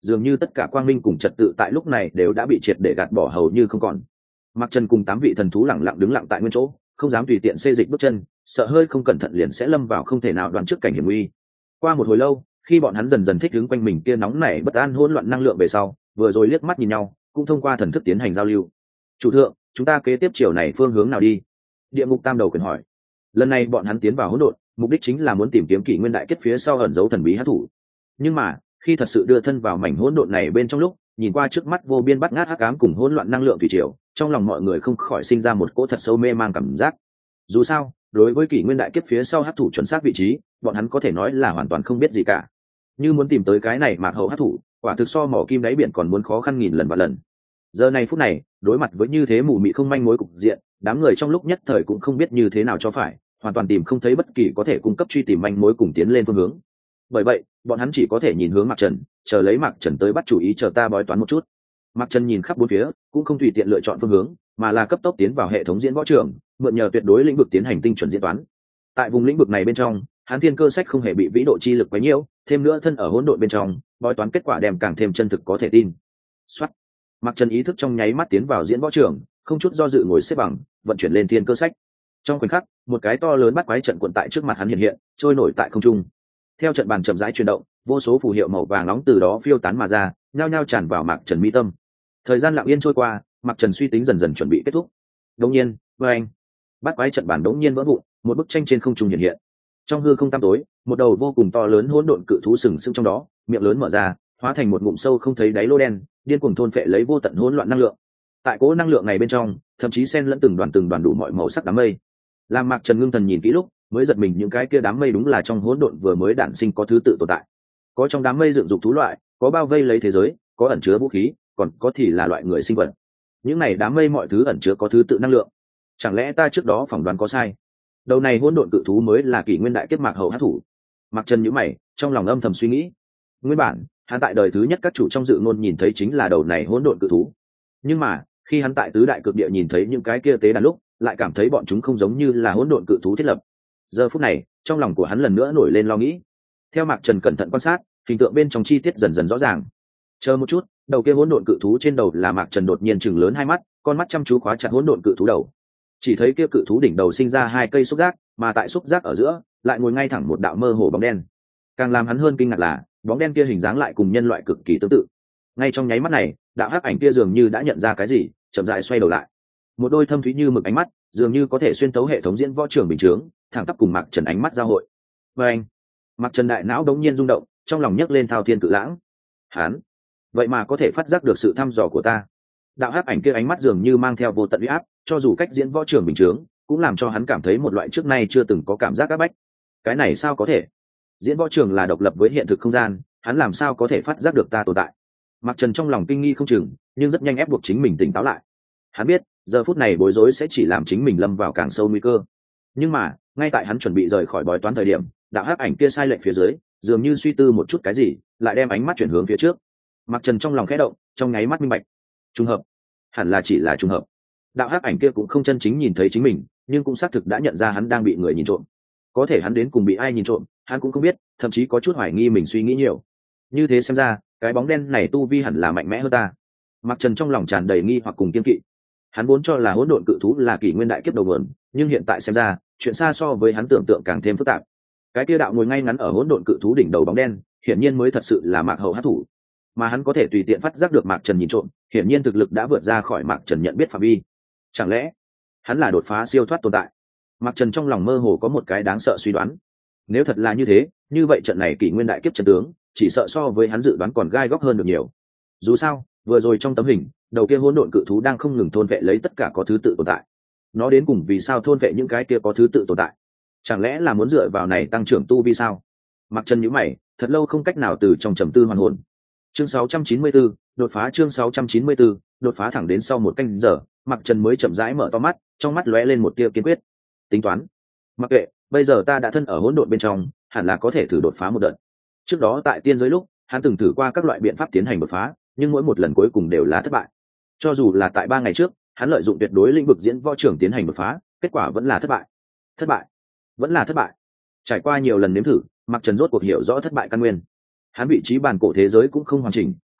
dường như tất cả quang minh cùng trật tự tại lúc này đều đã bị triệt để gạt bỏ hầu như không còn. Mặc Trần cùng 8 vị thần thú lẳng lặng đứng lặng tại nguyên chỗ, không dám tùy tiện xê dịch bước chân, sợ hơi không cẩn thận liền sẽ lâm vào không thể nào đoán trước cảnh hiểm nguy. Qua một hồi lâu, khi bọn hắn dần dần thích ứng quanh mình kia nóng nảy bất an hỗn loạn năng lượng về sau, vừa rồi liếc mắt nhìn nhau, cũng thông qua thần thức tiến hành giao lưu. "Chủ thượng, chúng ta kế tiếp chiều này phương hướng nào đi?" Địa ngục tam đầu quyền hỏi. Lần này bọn hắn tiến vào hỗn độn, mục đích chính là muốn tìm kiếm kỷ nguyên đại kết phía sau ẩn dấu thần bí hắc thủ. Nhưng mà, khi thật sự đưa thân vào mảnh hỗn độn này bên trong lúc, nhìn qua trước mắt vô biên bắt ngát hắc ám cùng hỗn loạn năng lượng thủy triều, trong lòng mọi người không khỏi sinh ra một cỗ thật sâu mê mang cảm giác. Dù sao, đối với kỷ nguyên đại kiếp phía sau hắc thủ chuẩn xác vị trí, bọn hắn có thể nói là hoàn toàn không biết gì cả. Như muốn tìm tới cái này mạc hậu hắc thủ, quả thực so mỏ kim đáy biển còn muốn khó khăn nghìn lần và lần. Giờ này phút này, đối mặt với như thế mù mị không manh mối cục diện, đám người trong lúc nhất thời cũng không biết như thế nào cho phải, hoàn toàn tìm không thấy bất kỳ có thể cung cấp truy tìm manh mối cùng tiến lên phương hướng. Bởi vậy, bọn hắn chỉ có thể nhìn hướng Mạc Trần, chờ lấy Mạc Trần tới bắt chủ ý, chờ ta bói toán một chút. Mạc Trần nhìn khắp bốn phía, cũng không tùy tiện lựa chọn phương hướng, mà là cấp tốc tiến vào hệ thống diễn võ trường, mượn nhờ tuyệt đối lĩnh vực tiến hành tinh chuẩn diễn toán. Tại vùng lĩnh vực này bên trong, hắn thiên cơ sách không hề bị vĩ độ chi lực quấy nhiễu, thêm nữa thân ở hỗn độn bên trong, bói toán kết quả đem càng thêm chân thực có thể tin. Soát. Mạc Trần ý thức trong nháy mắt tiến vào diễn võ trường, không chút do dự ngồi xếp bằng, vận chuyển lên thiên cơ sách. Trong khoảnh khắc, một cái to lớn bắt quái trận cuộn tại trước mặt hắn hiện hiện, trôi nổi tại không trung. Theo trận bàn chậm rãi chuyển động, vô số phù hiệu màu vàng nóng từ đó phiêu tán mà ra, nhao nhao tràn vào Mạc Trần mi tâm. Thời gian lặng yên trôi qua, Mạc Trần suy tính dần dần chuẩn bị kết thúc. Đống nhiên, với anh, bắt quái trận bàn đống nhiên vỡ vụn, một bức tranh trên không trung hiện hiện. Trong hư không tăm tối, một đầu vô cùng to lớn hỗn độn cự thú sừng sững trong đó, miệng lớn mở ra, hóa thành một ngụm sâu không thấy đáy lô đen, điên cuồng thôn phệ lấy vô tận hỗn loạn năng lượng. Tại cỗ năng lượng này bên trong, thậm chí xen lẫn từng đoàn đủ mọi màu sắc đám mây. Làm Mạc Trần ngưng thần nhìn kỹ lúc, mới giật mình những cái kia đám mây đúng là trong hỗn độn vừa mới đản sinh có thứ tự tồn tại. Có trong đám mây dựng dục thú loại, có bao vây lấy thế giới, có ẩn chứa vũ khí, còn có thì là loại người sinh vật. Những này đám mây mọi thứ ẩn chứa có thứ tự năng lượng. Chẳng lẽ ta trước đó phỏng đoán có sai? Đầu này hỗn độn cự thú mới là kỷ nguyên đại kết Mạc hậu hắc thủ. Mạc Trần nhíu mày, trong lòng âm thầm suy nghĩ. Nguyên bản, hắn tại đời thứ nhất các chủ trong dự ngôn nhìn thấy chính là đầu này hỗn độn cự thú. Nhưng mà, khi hắn tại tứ đại cực địa nhìn thấy những cái kia tế đàn lúc, lại cảm thấy bọn chúng không giống như là hỗn độn cự thú thiết lập. Giờ phút này, trong lòng của hắn lần nữa nổi lên lo nghĩ. Theo Mạc Trần cẩn thận quan sát, hình tượng bên trong chi tiết dần dần rõ ràng. Chờ một chút, đầu kia hỗn độn cự thú trên đầu là Mạc Trần đột nhiên chừng lớn hai mắt, con mắt chăm chú khóa chặt hỗn độn cự thú đầu. Chỉ thấy kia cự thú đỉnh đầu sinh ra hai cây xúc giác, mà tại xúc giác ở giữa lại ngồi ngay thẳng một đạo mơ hồ bóng đen. Càng làm hắn hơn kinh ngạc là, bóng đen kia hình dáng lại cùng nhân loại cực kỳ tương tự. Ngay trong nháy mắt này, đạo hắc ảnh kia dường như đã nhận ra cái gì, chậm rãi xoay đầu lại. Một đôi thâm thúy như mực ánh mắt, dường như có thể xuyên tấu hệ thống diễn võ trường bình thường, thẳng tắp cùng Mạc Trần ánh mắt giao hội. Và anh, Mạc Trần đại não đống nhiên rung động, trong lòng nhấc lên thao thiên cự lãng. Hắn, vậy mà có thể phát giác được sự thăm dò của ta. Đạo hắc ảnh kia ánh mắt dường như mang theo vô tận uy áp, cho dù cách diễn võ trường bình thường, cũng làm cho hắn cảm thấy một loại trước nay chưa từng có cảm giác áp bách. Cái này sao có thể? Diễn võ trường là độc lập với hiện thực không gian, hắn làm sao có thể phát giác được ta tồn tại? Mạc Trần trong lòng kinh nghi không chừng, nhưng rất nhanh ép buộc chính mình tỉnh táo lại. Hắn biết, giờ phút này bối rối sẽ chỉ làm chính mình lâm vào càng sâu nguy cơ. Nhưng mà, ngay tại hắn chuẩn bị rời khỏi bói toán thời điểm, đạo hắc ảnh kia sai lệch phía dưới, dường như suy tư một chút cái gì, lại đem ánh mắt chuyển hướng phía trước. Mạc Trần trong lòng khẽ động, trong nháy mắt minh bạch. Trùng hợp, hẳn là chỉ là trùng hợp. Đạo hắc ảnh kia cũng không chân chính nhìn thấy chính mình, nhưng cũng xác thực đã nhận ra hắn đang bị người nhìn trộm. Có thể hắn đến cùng bị ai nhìn trộm, hắn cũng không biết, thậm chí có chút hoài nghi mình suy nghĩ nhiều. Như thế xem ra, cái bóng đen này tu vi hẳn là mạnh mẽ hơn ta. Mạc Trần trong lòng tràn đầy nghi hoặc cùng kiên kỵ. Hắn vốn cho là hỗn độn cự thú là kỷ nguyên đại kiếp đầu nguồn, nhưng hiện tại xem ra, chuyện xa so với hắn tưởng tượng càng thêm phức tạp. Cái kia đạo ngồi ngay ngắn ở hỗn độn cự thú đỉnh đầu bóng đen, hiển nhiên mới thật sự là Mạc hậu hắc thủ. Mà hắn có thể tùy tiện phát giác được Mạc Trần nhìn trộm, hiển nhiên thực lực đã vượt ra khỏi Mạc Trần nhận biết phạm vi. Chẳng lẽ hắn là đột phá siêu thoát tồn tại? Mạc Trần trong lòng mơ hồ có một cái đáng sợ suy đoán. Nếu thật là như thế, như vậy trận này kỷ nguyên đại kiếp trận tướng, chỉ sợ so với hắn dự đoán còn gai góc hơn được nhiều. Dù sao, vừa rồi trong tấm hình, đầu kia hỗn độn cự thú đang không ngừng thôn vệ lấy tất cả có thứ tự tồn tại. Nó đến cùng vì sao thôn vệ những cái kia có thứ tự tồn tại? Chẳng lẽ là muốn dựa vào này tăng trưởng tu vi sao? Mạc Trần nhíu mày, thật lâu không cách nào từ trong trầm tư hoàn hồn. Chương 694, đột phá chương 694, đột phá thẳng đến sau một canh giờ, Mạc Trần mới chậm rãi mở to mắt, trong mắt lóe lên một tia kiên quyết. Tính toán, mặc kệ, bây giờ ta đã thân ở hỗn độn bên trong, hẳn là có thể thử đột phá một đợt. Trước đó tại tiên giới lúc, hắn từng thử qua các loại biện pháp tiến hành đột phá, nhưng mỗi một lần cuối cùng đều là thất bại. Cho dù là tại 3 ngày trước, hắn lợi dụng tuyệt đối lĩnh vực diễn võ trưởng tiến hành đột phá, kết quả vẫn là thất bại. Thất bại, vẫn là thất bại. Trải qua nhiều lần nếm thử, Mạc Trần rốt cuộc hiểu rõ thất bại căn nguyên. Hắn vị trí bản cổ thế giới cũng không hoàn chỉnh,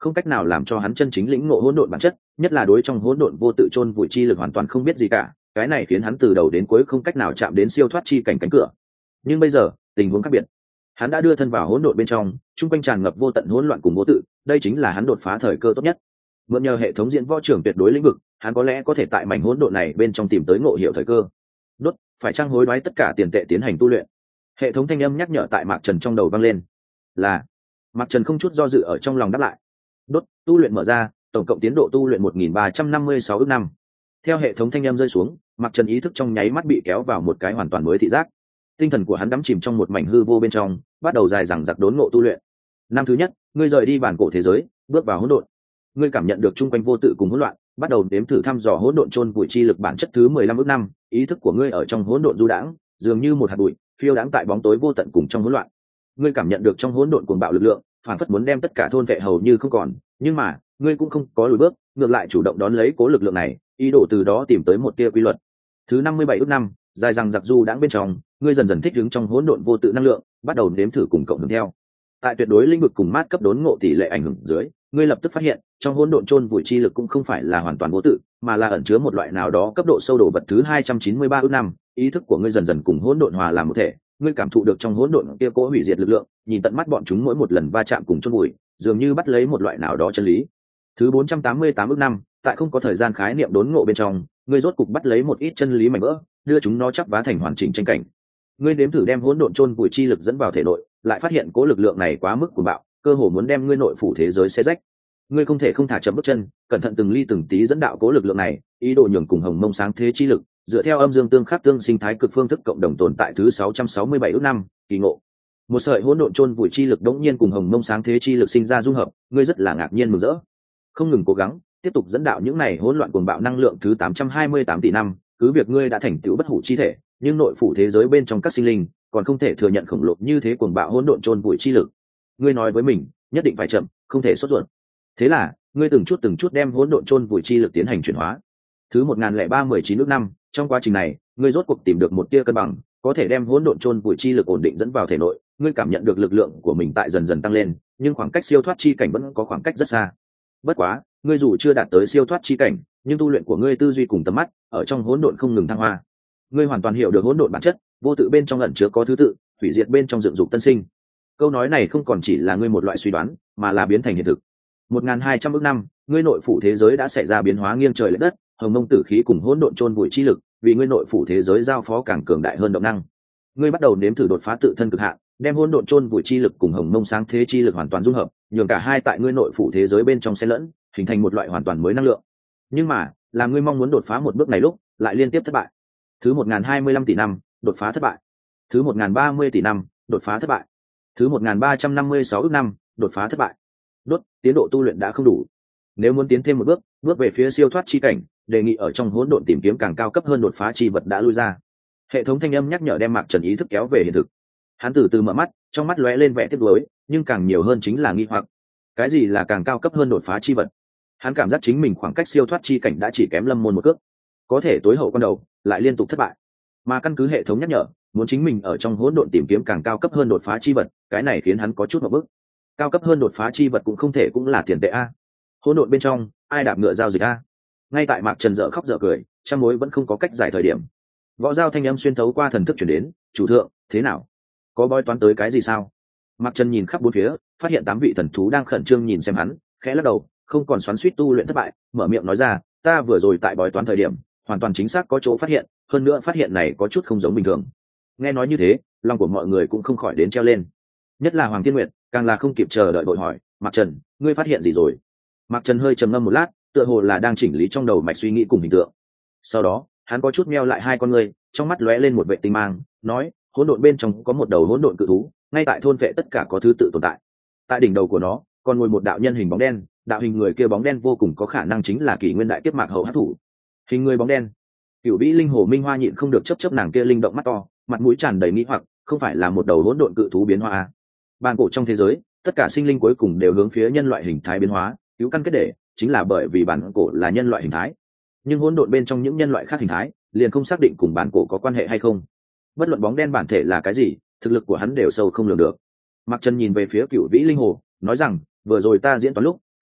không cách nào làm cho hắn chân chính lĩnh ngộ hỗn độn bản chất, nhất là đối trong hỗn độn vô tự chôn vùi chi lực hoàn toàn không biết gì cả. Cái này khiến hắn từ đầu đến cuối không cách nào chạm đến siêu thoát chi cảnh cánh cửa. Nhưng bây giờ tình huống khác biệt, hắn đã đưa thân vào hỗn độn bên trong, chung quanh tràn ngập vô tận hỗn loạn cùng vô tự, đây chính là hắn đột phá thời cơ tốt nhất. Mượn nhờ hệ thống diễn võ trưởng tuyệt đối lĩnh vực, hắn có lẽ có thể tại mảnh hỗn độn này bên trong tìm tới ngộ hiểu thời cơ. Đốt, phải trang hối đoái tất cả tiền tệ tiến hành tu luyện. Hệ thống thanh âm nhắc nhở tại Mạc Trần trong đầu vang lên. Là. Mạc Trần không chút do dự ở trong lòng đáp lại. Đốt, tu luyện mở ra, tổng cộng tiến độ tu luyện 1356 ức năm. Theo hệ thống thanh âm rơi xuống, Mạc Trần ý thức trong nháy mắt bị kéo vào một cái hoàn toàn mới thị giác. Tinh thần của hắn đắm chìm trong một mảnh hư vô bên trong, bắt đầu dài dằng dặc đốn ngộ tu luyện. Năm thứ nhất, ngươi rời đi bản cổ thế giới, bước vào hỗn độn. Ngươi cảm nhận được chung quanh vô tự cùng hỗn loạn, bắt đầu nếm thử thăm dò hỗn độn chôn vùi chi lực bản chất thứ 15 ức năm, ý thức của ngươi ở trong hỗn độn du đãng, dường như một hạt bụi, phiêu đãng tại bóng tối vô tận cùng trong hỗn loạn. Ngươi cảm nhận được trong hỗn độn cuồng bạo lực lượng, phản phất muốn đem tất cả thôn vệ hầu như không còn, nhưng mà, ngươi cũng không có lùi bước, ngược lại chủ động đón lấy cố lực lượng này, ý đồ từ đó tìm tới một tia quy luật. Thứ 57 ức năm, dài dằng dặc du đãng bên trong, ngươi dần dần thích ứng trong hỗn độn vô tự năng lượng, bắt đầu nếm thử cùng cộng hưởng theo. Tại tuyệt đối lĩnh vực cùng mát cấp đốn ngộ tỷ lệ ảnh hưởng dưới, ngươi lập tức phát hiện, trong hỗn độn chôn vùi chi lực cũng không phải là hoàn toàn vô tự, mà là ẩn chứa một loại nào đó cấp độ sâu độ vật thứ 293 ức năm, ý thức của ngươi dần dần cùng hỗn độn hòa làm một thể, ngươi cảm thụ được trong hỗn độn kia cỗ hủy diệt lực lượng, nhìn tận mắt bọn chúng mỗi một lần va chạm cùng chôn vùi, dường như bắt lấy một loại nào đó chân lý. Thứ 488 ức năm, tại không có thời gian khái niệm đốn ngộ bên trong, ngươi rốt cục bắt lấy một ít chân lý mảnh vỡ, đưa chúng nó chắp vá thành hoàn chỉnh tranh cảnh. Ngươi nếm thử đem hỗn độn chôn vùi chi lực dẫn vào thể nội, lại phát hiện cố lực lượng này quá mức cuồng bạo, cơ hồ muốn đem ngươi nội phủ thế giới xé rách. Ngươi không thể không thả chậm bước chân, cẩn thận từng ly từng tí dẫn đạo cố lực lượng này, ý đồ nhường cùng hồng mông sáng thế chi lực, dựa theo âm dương tương khắc tương sinh thái cực phương thức cộng đồng tồn tại thứ 667 ước năm, kỳ ngộ. Một sợi hỗn độn chôn vùi chi lực đống nhiên cùng hồng mông sáng thế chi lực sinh ra dung hợp, ngươi rất là ngạc nhiên mừng rỡ. Không ngừng cố gắng, tiếp tục dẫn đạo những này hỗn loạn cuồng bạo năng lượng thứ 828 tỷ năm, cứ việc ngươi đã thành tựu bất hủ chi thể, nhưng nội phủ thế giới bên trong các sinh linh còn không thể thừa nhận khổng lồ như thế cuồng bạo hỗn độn chôn vùi chi lực. Ngươi nói với mình, nhất định phải chậm, không thể sốt ruột. Thế là, ngươi từng chút đem hỗn độn chôn vùi chi lực tiến hành chuyển hóa. Thứ 100319 ước năm, trong quá trình này, ngươi rốt cuộc tìm được một tia cân bằng, có thể đem hỗn độn chôn vùi chi lực ổn định dẫn vào thể nội, ngươi cảm nhận được lực lượng của mình tại dần dần tăng lên, nhưng khoảng cách siêu thoát chi cảnh vẫn có khoảng cách rất xa. Bất quá, ngươi dù chưa đạt tới siêu thoát chi cảnh, nhưng tu luyện của ngươi tư duy cùng tầm mắt, ở trong hỗn độn không ngừng thăng hoa. Ngươi hoàn toàn hiểu được hỗn độn bản chất, vô tự bên trong ẩn chứa có thứ tự, hủy diệt bên trong dựng dục tân sinh. Câu nói này không còn chỉ là ngươi một loại suy đoán, mà là biến thành hiện thực. 1200 ức năm, ngươi nội phủ thế giới đã xảy ra biến hóa nghiêng trời lệch đất, hồng mông tử khí cùng hỗn độn chôn vùi chi lực, vì ngươi nội phủ thế giới giao phó càng cường đại hơn động năng. Ngươi bắt đầu nếm thử đột phá tự thân cực hạn, đem hỗn độn chôn vùi chi lực cùng hồng mông sáng thế chi lực hoàn toàn dung hợp, nhường cả hai tại ngươi nội phủ thế giới bên trong xen lẫn, hình thành một loại hoàn toàn mới năng lượng. Nhưng mà, làm ngươi mong muốn đột phá một bước này lúc, lại liên tiếp thất bại. Thứ 1025 tỷ năm, đột phá thất bại. Thứ 1030 tỷ năm, đột phá thất bại. Thứ 1356 ức năm, đột phá thất bại. Đốt, tiến độ tu luyện đã không đủ. Nếu muốn tiến thêm một bước, bước về phía siêu thoát chi cảnh, đề nghị ở trong hỗn độn tìm kiếm càng cao cấp hơn đột phá chi vật đã lui ra. Hệ thống thanh âm nhắc nhở đem Mạc Trần ý thức kéo về hiện thực. Hắn từ từ mở mắt, trong mắt lóe lên vẻ tiếc nuối, nhưng càng nhiều hơn chính là nghi hoặc. Cái gì là càng cao cấp hơn đột phá chi vật? Hắn cảm giác chính mình khoảng cách siêu thoát chi cảnh đã chỉ kém lâm môn một cước, có thể tối hậu quan đầu lại liên tục thất bại. Mà căn cứ hệ thống nhắc nhở, muốn chính mình ở trong hỗn độn tìm kiếm càng cao cấp hơn đột phá chi vật, cái này khiến hắn có chút ngượng bức. Cao cấp hơn đột phá chi vật cũng không thể cũng là tiền tệ a. Hỗn độn bên trong, ai đạp ngựa giao dịch a? Ngay tại Mạc Trần dở khóc dở cười, trăm mối vẫn không có cách giải thời điểm. Võ Giao thanh âm xuyên thấu qua thần thức truyền đến, "Chủ thượng, thế nào? Có bói toán tới cái gì sao?" Mạc Trần nhìn khắp bốn phía, phát hiện 8 vị thần thú đang khẩn trương nhìn xem hắn, khẽ lắc đầu, không còn xoắn xuýt tu luyện thất bại, mở miệng nói ra, "Ta vừa rồi tại bói toán thời điểm, hoàn toàn chính xác có chỗ phát hiện, hơn nữa phát hiện này có chút không giống bình thường." Nghe nói như thế, lòng của mọi người cũng không khỏi đến treo lên. Nhất là Hoàng Thiên Nguyệt, càng là không kịp chờ đợi vội hỏi, "Mạc Trần, ngươi phát hiện gì rồi?" Mạc Trần hơi trầm ngâm một lát, tựa hồ là đang chỉnh lý trong đầu mạch suy nghĩ cùng hình tượng. Sau đó, hắn có chút meo lại hai con ngươi, trong mắt lóe lên một vệ tinh mang, nói, "Hỗn độn bên trong có một đầu hỗn độn cự thú, ngay tại thôn vệ tất cả có thứ tự tồn tại. Tại đỉnh đầu của nó, còn ngồi một đạo nhân hình bóng đen, đạo hình người kia bóng đen vô cùng có khả năng chính là Kỷ Nguyên đại kiếp Mạc Hậu Hắc thủ." Hình người bóng đen. Cửu Vĩ Linh Hồ Minh Hoa nhịn không được chớp nàng kia linh động mắt to, mặt mũi tràn đầy nghi hoặc, không phải là một đầu hỗn độn cự thú biến hóa à? Bàn cổ trong thế giới, tất cả sinh linh cuối cùng đều hướng phía nhân loại hình thái biến hóa, cứu căn kết để, chính là bởi vì bản cổ là nhân loại hình thái. Nhưng hỗn độn bên trong những nhân loại khác hình thái, liền không xác định cùng bản cổ có quan hệ hay không. Bất luận bóng đen bản thể là cái gì, thực lực của hắn đều sâu không lường được. Mạc Trần nhìn về phía Cửu Vĩ Linh Hồ, nói rằng, vừa rồi ta diễn toán lúc,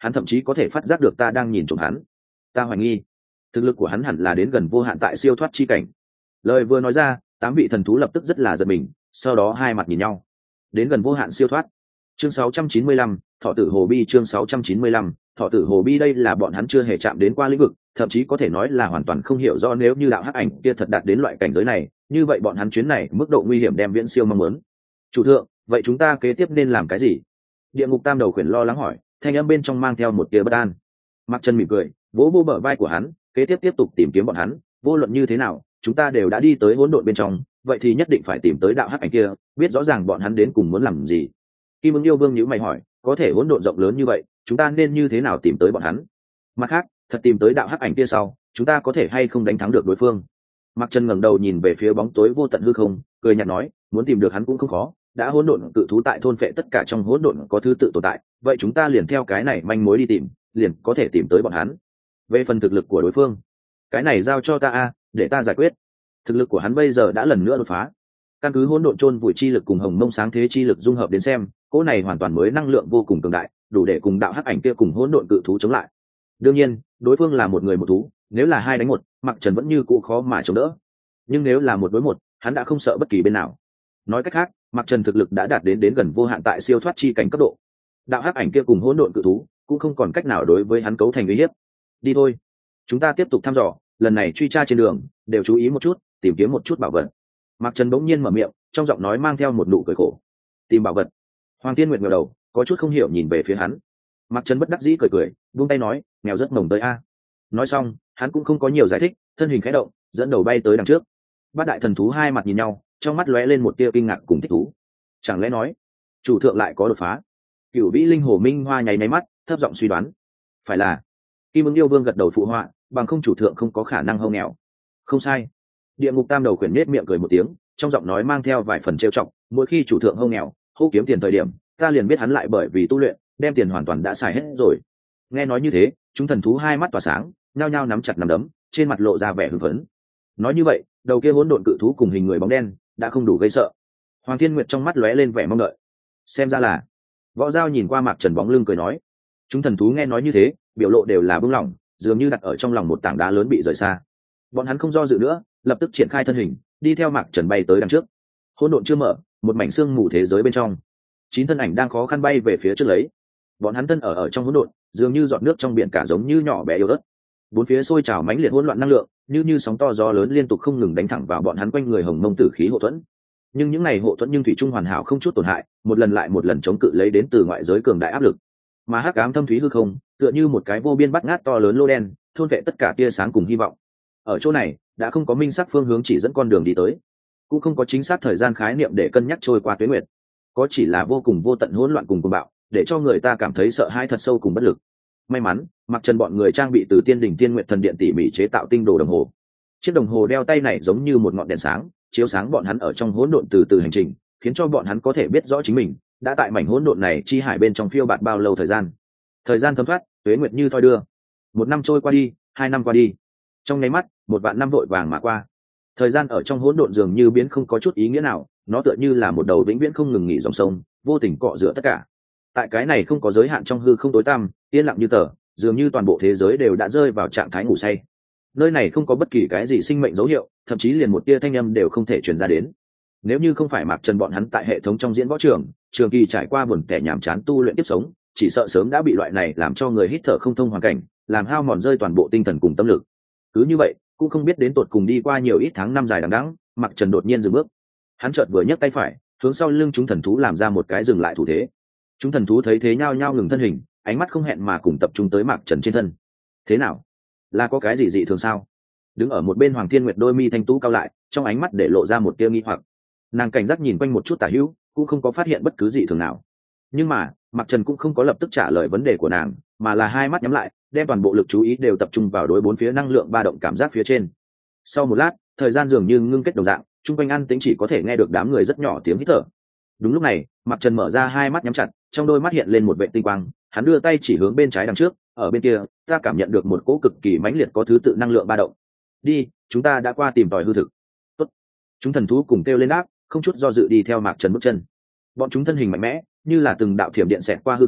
hắn thậm chí có thể phát giác được ta đang nhìn trộm hắn. Ta hoài nghi thực lực của hắn hẳn là đến gần vô hạn tại siêu thoát chi cảnh. Lời vừa nói ra, 8 vị thần thú lập tức rất là giật mình, sau đó hai mặt nhìn nhau. Đến gần vô hạn siêu thoát. Chương 695, Thọ tử Hồ Bi. Chương 695, Thọ tử Hồ Bi. Đây là bọn hắn chưa hề chạm đến qua lĩnh vực, thậm chí có thể nói là hoàn toàn không hiểu rõ nếu như đạo hắc ảnh kia thật đạt đến loại cảnh giới này, như vậy bọn hắn chuyến này mức độ nguy hiểm đem viễn siêu mong muốn. Chủ thượng, vậy chúng ta kế tiếp nên làm cái gì? Địa ngục tam đầu khuyển lo lắng hỏi, thanh âm bên trong mang theo một tia bất an. Mặc Trần mỉm cười, vỗ vô bờ vai của hắn, kế tiếp tục tìm kiếm bọn hắn, vô luận như thế nào, chúng ta đều đã đi tới hỗn độn bên trong, vậy thì nhất định phải tìm tới đạo hắc ảnh kia, biết rõ ràng bọn hắn đến cùng muốn làm gì. Kim Ứng Yêu Vương nhíu mày hỏi, có thể hỗn độn rộng lớn như vậy, chúng ta nên như thế nào tìm tới bọn hắn? Mặt khác, thật tìm tới đạo hắc ảnh kia sau, chúng ta có thể hay không đánh thắng được đối phương? Mặc Trần ngẩng đầu nhìn về phía bóng tối vô tận hư không, cười nhạt nói, muốn tìm được hắn cũng không khó, đã hỗn độn cự thú tại thôn phệ tất cả trong hỗn độn có thứ tự tồn tại, vậy chúng ta liền theo cái này manh mối đi tìm, liền có thể tìm tới bọn hắn. Về phần thực lực của đối phương, cái này giao cho ta để ta giải quyết. Thực lực của hắn bây giờ đã lần nữa đột phá. Căn cứ hỗn độn chôn vùi chi lực cùng hồng mông sáng thế chi lực dung hợp đến xem, cỗ này hoàn toàn mới năng lượng vô cùng cường đại, đủ để cùng đạo hắc ảnh kia cùng hỗn độn cự thú chống lại. Đương nhiên, đối phương là một người một thú, nếu là 2 đánh 1, Mặc Trần vẫn như cũ khó mà chống đỡ. Nhưng nếu là 1 đối 1, hắn đã không sợ bất kỳ bên nào. Nói cách khác, Mặc Trần thực lực đã đạt đến gần vô hạn tại siêu thoát chi cảnh cấp độ. Đạo hắc ảnh kia cùng hỗn độn cự thú cũng không còn cách nào đối với hắn cấu thành uy hiếp. Đi thôi, chúng ta tiếp tục thăm dò, lần này truy tra trên đường, đều chú ý một chút, tìm kiếm một chút bảo vật. Mặc Trần bỗng nhiên mở miệng, trong giọng nói mang theo một nụ cười khổ. Tìm bảo vật? Hoàng Thiên Nguyệt ngẩng đầu, có chút không hiểu nhìn về phía hắn. Mặc Trần bất đắc dĩ cười, buông tay nói, nghèo rất mồng tới a. Nói xong, hắn cũng không có nhiều giải thích, thân hình khẽ động, dẫn đầu bay tới đằng trước. Bát đại thần thú hai mặt nhìn nhau, trong mắt lóe lên một tia kinh ngạc cùng thích thú. Chẳng lẽ nói, chủ thượng lại có đột phá? Cửu Vĩ Linh Hồ Minh Hoa nháy mắt, thấp giọng suy đoán. Phải là. Kim Ứng Yêu Vương gật đầu phụ họa, bằng không chủ thượng không có khả năng hâu nghèo. Không sai. Địa ngục tam đầu khuyển nết miệng cười một tiếng, trong giọng nói mang theo vài phần trêu chọc, mỗi khi chủ thượng hâu nghèo, hô kiếm tiền thời điểm, ta liền biết hắn lại bởi vì tu luyện, đem tiền hoàn toàn đã xài hết rồi. Nghe nói như thế, chúng thần thú hai mắt tỏa sáng, nhao nhao nắm chặt nắm đấm, trên mặt lộ ra vẻ hưng phấn. Nói như vậy, đầu kia hỗn độn cự thú cùng hình người bóng đen đã không đủ gây sợ. Hoàng Thiên Nguyệt trong mắt lóe lên vẻ mong đợi. Xem ra là. Võ Dao nhìn qua Mạc Trần bóng lưng cười nói. Chúng thần thú nghe nói như thế, biểu lộ đều là bưng lỏng, dường như đặt ở trong lòng một tảng đá lớn bị rời xa. Bọn hắn không do dự nữa, lập tức triển khai thân hình, đi theo Mạc Trần bay tới đằng trước. Hỗn độn chưa mở, một mảnh xương mù thế giới bên trong, 9 thân ảnh đang khó khăn bay về phía trước lấy. Bọn hắn thân ở trong hỗn độn, dường như giọt nước trong biển cả, giống như nhỏ bé yếu ớt. Bốn phía sôi trào mãnh liệt hỗn loạn năng lượng, như sóng to gió lớn liên tục không ngừng đánh thẳng vào bọn hắn quanh người hồng mông tử khí hộ thuẫn. Nhưng những này hộ thuẫn nhưng thủy chung hoàn hảo không chút tổn hại, một lần lại một lần chống cự lấy đến từ ngoại giới cường đại áp lực. Mà hắc ám thâm thúy hư không, tựa như một cái vô biên bắt ngát to lớn lô đen, thôn vệ tất cả tia sáng cùng hy vọng. Ở chỗ này, đã không có minh xác phương hướng chỉ dẫn con đường đi tới, cũng không có chính xác thời gian khái niệm để cân nhắc trôi qua tuế nguyệt, có chỉ là vô cùng vô tận hỗn loạn cùng cuồng bạo, để cho người ta cảm thấy sợ hãi thật sâu cùng bất lực. May mắn, Mặc Trần bọn người trang bị từ Tiên Đỉnh Tiên Nguyệt Thần Điện tỉ mỉ chế tạo tinh đồ đồng hồ. Chiếc đồng hồ đeo tay này giống như một ngọn đèn sáng, chiếu sáng bọn hắn ở trong hỗn độn từ từ hành trình, khiến cho bọn hắn có thể biết rõ chính mình đã tại mảnh hỗn độn này chi hải bên trong phiêu bạt bao lâu thời gian. Thời gian thấm thoát, tuế nguyệt như thoi đưa. 1 năm trôi qua đi, 2 năm qua đi, trong nháy mắt, 1 vạn năm vội vàng mà qua. Thời gian ở trong hỗn độn dường như biến không có chút ý nghĩa nào, nó tựa như là một đầu vĩnh viễn không ngừng nghỉ dòng sông, vô tình cọ rửa tất cả. Tại cái này không có giới hạn trong hư không tối tăm, yên lặng như tờ, dường như toàn bộ thế giới đều đã rơi vào trạng thái ngủ say. Nơi này không có bất kỳ cái gì sinh mệnh dấu hiệu, thậm chí liền một tia thanh âm đều không thể truyền ra đến. Nếu như không phải Mạc Trần bọn hắn tại hệ thống trong diễn võ trường kỳ trải qua buồn tẻ nhàm chán tu luyện tiếp sống, chỉ sợ sớm đã bị loại này làm cho người hít thở không thông hoàn cảnh làm hao mòn rơi toàn bộ tinh thần cùng tâm lực. Cứ như vậy, cũng không biết đến tột cùng đi qua nhiều ít tháng năm dài đằng đẵng, Mạc Trần đột nhiên dừng bước. Hắn chợt vừa nhấc tay phải, hướng sau lưng chúng thần thú làm ra một cái dừng lại thủ thế. Chúng thần thú thấy thế nhao nhao ngừng thân hình, ánh mắt không hẹn mà cùng tập trung tới Mạc Trần trên thân. Thế nào? Là có cái gì dị thường sao? Đứng ở một bên Hoàng Thiên Nguyệt đôi mi thanh tú cao lại, trong ánh mắt để lộ ra một tia nghi hoặc. Nàng cảnh giác nhìn quanh một chút tả hữu, cũng không có phát hiện bất cứ dị thường nào. Nhưng mà Mạc Trần cũng không có lập tức trả lời vấn đề của nàng, mà là hai mắt nhắm lại, đem toàn bộ lực chú ý đều tập trung vào đối bốn phía năng lượng ba động cảm giác phía trên. Sau một lát, thời gian dường như ngưng kết đồng dạng, chung quanh an tĩnh chỉ có thể nghe được đám người rất nhỏ tiếng hít thở. Đúng lúc này, Mạc Trần mở ra hai mắt nhắm chặt, trong đôi mắt hiện lên một vệ tinh quang, hắn đưa tay chỉ hướng bên trái đằng trước, ở bên kia, ta cảm nhận được một cỗ cực kỳ mãnh liệt có thứ tự năng lượng ba động. Đi, chúng ta đã qua tìm tòi hư thực. Tốt. Chúng thần thú cùng kêu lên đáp, không chút do dự đi theo Mạc Trần bước chân. Bọn chúng thân hình mạnh mẽ, như là từng đạo thiểm điện xẹt qua hư không,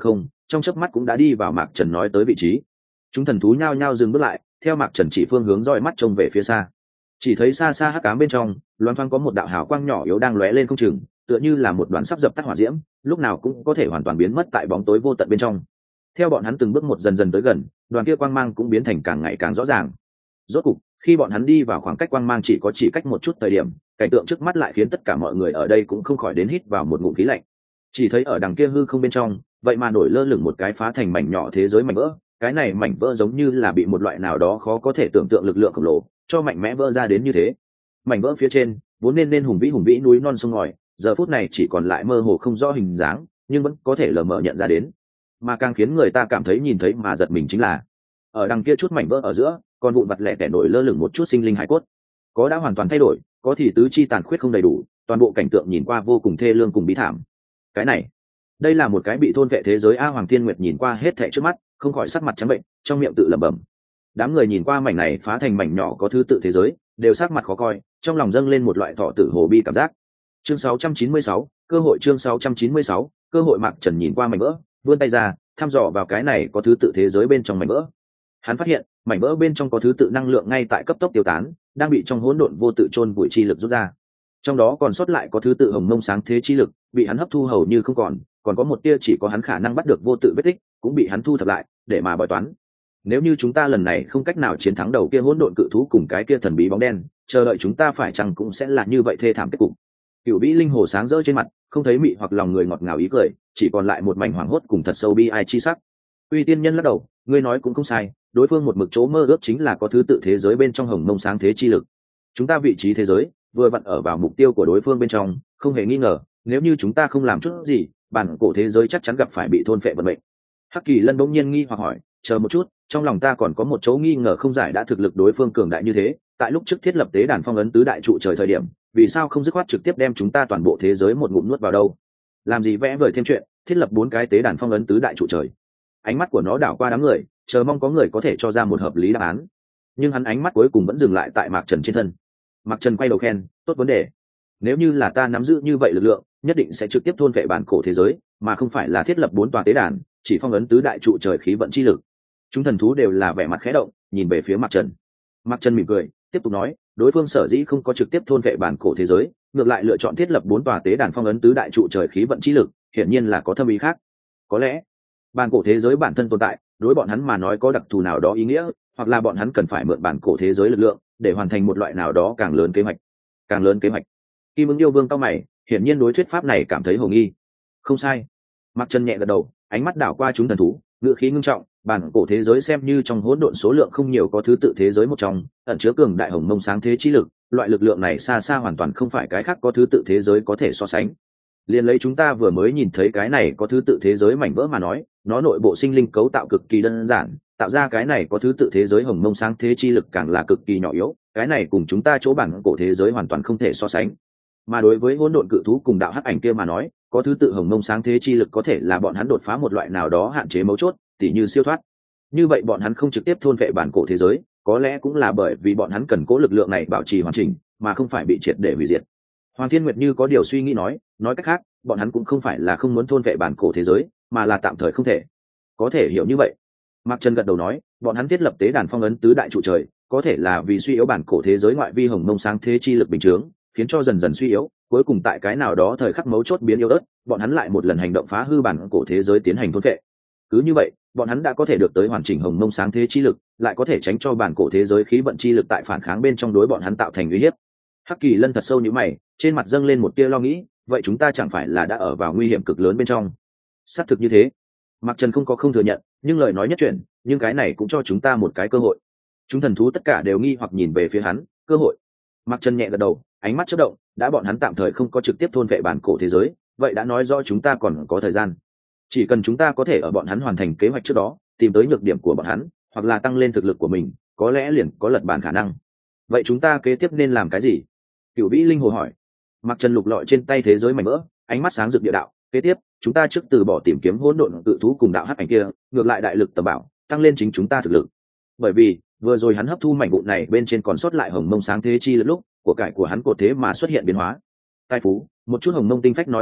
trong chớp mắt cũng đã đi vào Mạc Trần nói tới vị trí. Chúng thần thú nhao nhao dừng bước lại, theo Mạc Trần chỉ phương hướng dõi mắt trông về phía xa. Chỉ thấy xa xa hắc ám bên trong, loan thoáng có một đạo hào quang nhỏ yếu đang lóe lên không chừng, tựa như là một đoàn sắp dập tắt hỏa diễm, lúc nào cũng có thể hoàn toàn biến mất tại bóng tối vô tận bên trong. Theo bọn hắn từng bước một dần dần tới gần, đoàn kia quang mang cũng biến thành càng ngày càng rõ ràng. Rốt cục, khi bọn hắn đi vào khoảng cách quang mang chỉ cách một chút thời điểm, cảnh tượng trước mắt lại khiến tất cả mọi người ở đây cũng không khỏi đến hít vào một ngụm khí lạnh. Chỉ thấy ở đằng kia hư không bên trong, vậy mà nổi lơ lửng một cái phá thành mảnh nhỏ thế giới mảnh vỡ. Cái này mảnh vỡ giống như là bị một loại nào đó khó có thể tưởng tượng lực lượng khổng lồ cho mạnh mẽ vỡ ra đến như thế. Mảnh vỡ phía trên vốn nên hùng vĩ núi non sông ngòi, giờ phút này chỉ còn lại mơ hồ không rõ hình dáng, nhưng vẫn có thể lờ mờ nhận ra đến. Mà càng khiến người ta cảm thấy nhìn thấy mà giật mình chính là ở đằng kia chút mảnh vỡ ở giữa còn vụn vặt lẻ tẻ nổi lơ lửng một chút sinh linh hải cốt, có đã hoàn toàn thay đổi, có thì tứ chi tàn khuyết không đầy đủ, toàn bộ cảnh tượng nhìn qua vô cùng thê lương cùng bí thảm. Cái này, đây là một cái bị thôn vệ thế giới a. Hoàng Thiên Nguyệt nhìn qua hết thảy trước mắt, không khỏi sắc mặt trắng bệnh, trong miệng tự lẩm bẩm. Đám người nhìn qua mảnh này phá thành mảnh nhỏ có thứ tự thế giới, đều sắc mặt khó coi, trong lòng dâng lên một loại thọ tử hồ bi cảm giác. Chương 696, cơ hội. Chương 696, cơ hội. Mạc Trần nhìn qua mảnh vỡ, vươn tay ra, thăm dò vào cái này có thứ tự thế giới bên trong mảnh vỡ. Hắn phát hiện, mảnh vỡ bên trong có thứ tự năng lượng ngay tại cấp tốc tiêu tán, đang bị trong hỗn độn vô tự chôn vùi chi lực rút ra. Trong đó còn sót lại có thứ tự hồng mông sáng thế chi lực, bị hắn hấp thu hầu như không còn có một tia chỉ có hắn khả năng bắt được vô tự vết tích, cũng bị hắn thu thập lại, để mà bói toán. Nếu như chúng ta lần này không cách nào chiến thắng đầu kia hỗn độn cự thú cùng cái kia thần bí bóng đen, chờ đợi chúng ta phải chăng cũng sẽ là như vậy thê thảm kết cục. Cửu vĩ linh hồ sáng rỡ trên mặt, không thấy mị hoặc lòng người ngọt ngào ý cười, chỉ còn lại một mảnh hoảng hốt cùng thật sâu bi ai chi sắc. Uy tiên nhân lắc đầu, ngươi nói cũng không sai, đối phương một mực chỗ mơ ước chính là có thứ tự thế giới bên trong hồng mông sáng thế chi lực. Chúng ta vị trí thế giới vừa vặn ở vào mục tiêu của đối phương bên trong, không hề nghi ngờ, nếu như chúng ta không làm chút gì, bản cổ thế giới chắc chắn gặp phải bị thôn phệ vận mệnh. Hắc Kỳ Lân bỗng nhiên nghi hoặc hỏi, chờ một chút, trong lòng ta còn có một chỗ nghi ngờ không giải, đã thực lực đối phương cường đại như thế, tại lúc trước thiết lập tế đàn phong ấn tứ đại trụ trời thời điểm, vì sao không dứt khoát trực tiếp đem chúng ta toàn bộ thế giới một ngụm nuốt vào đâu? Làm gì vẽ vời thêm chuyện, thiết lập 4 cái tế đàn phong ấn tứ đại trụ trời? Ánh mắt của nó đảo qua đám người, chờ mong có người có thể cho ra một hợp lý đáp án. Nhưng hắn ánh mắt cuối cùng vẫn dừng lại tại Mạc Trần trên thân. Mạc Trần quay đầu khen, tốt vấn đề. Nếu như là ta nắm giữ như vậy lực lượng, nhất định sẽ trực tiếp thôn vệ bản cổ thế giới, mà không phải là thiết lập 4 tòa tế đàn, chỉ phong ấn tứ đại trụ trời khí vận chi lực. Chúng thần thú đều là vẻ mặt khẽ động, nhìn về phía Mạc Trần. Mạc Trần mỉm cười, tiếp tục nói, đối phương sở dĩ không có trực tiếp thôn vệ bản cổ thế giới, ngược lại lựa chọn thiết lập 4 tòa tế đàn phong ấn tứ đại trụ trời khí vận chi lực, hiển nhiên là có thâm ý khác. Có lẽ, bản cổ thế giới bản thân tồn tại, đối bọn hắn mà nói có đặc thù nào đó ý nghĩa, hoặc là bọn hắn cần phải mượn bản cổ thế giới lực lượng để hoàn thành một loại nào đó càng lớn kế hoạch. Càng lớn kế hoạch. Kim Ứng yêu vương cau mày, hiển nhiên đối thuyết pháp này cảm thấy hồ nghi. Không sai. Mạc Trần nhẹ gật đầu, ánh mắt đảo qua chúng thần thú, ngữ khí ngưng trọng, bản cổ thế giới xem như trong hỗn độn số lượng không nhiều có thứ tự thế giới một trong, ẩn chứa cường đại hồng mông sáng thế chi lực, loại lực lượng này xa xa hoàn toàn không phải cái khác có thứ tự thế giới có thể so sánh. Liên lấy chúng ta vừa mới nhìn thấy cái này có thứ tự thế giới mảnh vỡ mà nói, nó nội bộ sinh linh cấu tạo cực kỳ đơn giản, tạo ra cái này có thứ tự thế giới hồng mông sáng thế chi lực càng là cực kỳ nhỏ yếu, cái này cùng chúng ta chỗ bản cổ thế giới hoàn toàn không thể so sánh. Mà đối với hỗn độn cự thú cùng đạo hắc ảnh kia mà nói, có thứ tự hồng mông sáng thế chi lực có thể là bọn hắn đột phá một loại nào đó hạn chế mấu chốt, tỉ như siêu thoát. Như vậy bọn hắn không trực tiếp thôn vệ bản cổ thế giới, có lẽ cũng là bởi vì bọn hắn cần cố lực lượng này bảo trì hoàn chỉnh, mà không phải bị triệt để hủy diệt. Hoàng Thiên Nguyệt như có điều suy nghĩ nói cách khác, bọn hắn cũng không phải là không muốn thôn vệ bản cổ thế giới, mà là tạm thời không thể. Có thể hiểu như vậy. Mạc Trần gật đầu nói, bọn hắn thiết lập tế đàn phong ấn tứ đại trụ trời, có thể là vì suy yếu bản cổ thế giới ngoại vi hồng mông sáng thế chi lực bình thường, khiến cho dần dần suy yếu, cuối cùng tại cái nào đó thời khắc mấu chốt biến yếu ớt, bọn hắn lại một lần hành động phá hư bản cổ thế giới tiến hành thôn vệ. Cứ như vậy, bọn hắn đã có thể được tới hoàn chỉnh hồng mông sáng thế chi lực, lại có thể tránh cho bản cổ thế giới khí vận chi lực tại phản kháng bên trong đối bọn hắn tạo thành uy hiếp. Hắc Kỳ Lân thật sâu như mày, trên mặt dâng lên một tia lo nghĩ, vậy chúng ta chẳng phải là đã ở vào nguy hiểm cực lớn bên trong? Xác thực như thế. Mạc Trần không thừa nhận, nhưng lời nói nhất chuyển, nhưng cái này cũng cho chúng ta một cái cơ hội. Chúng thần thú tất cả đều nghi hoặc nhìn về phía hắn, cơ hội. Mạc Trần nhẹ gật đầu, ánh mắt chớp động, đã bọn hắn tạm thời không có trực tiếp thôn vệ bản cổ thế giới, vậy đã nói rõ chúng ta còn có thời gian. Chỉ cần chúng ta có thể ở bọn hắn hoàn thành kế hoạch trước đó, tìm tới nhược điểm của bọn hắn, hoặc là tăng lên thực lực của mình, có lẽ liền có lật bàn khả năng. Vậy chúng ta kế tiếp nên làm cái gì? Cửu Vĩ Linh Hồ hỏi. Mạc Trần lục lọi trên tay thế giới mảnh vỡ, ánh mắt sáng rực địa đạo, kế tiếp, chúng ta trước từ bỏ tìm kiếm hỗn độn tự thú cùng đạo hắc ảnh kia, ngược lại đại lực tầm bảo, tăng lên chính chúng ta thực lực. Bởi vì, vừa rồi hắn hấp thu mảnh vụn này bên trên còn sót lại hồng mông sáng thế chi lực lúc, của cải của hắn cột thế mà xuất hiện biến hóa. Tài phú, một chút hồng mông tinh phách nói cách khác,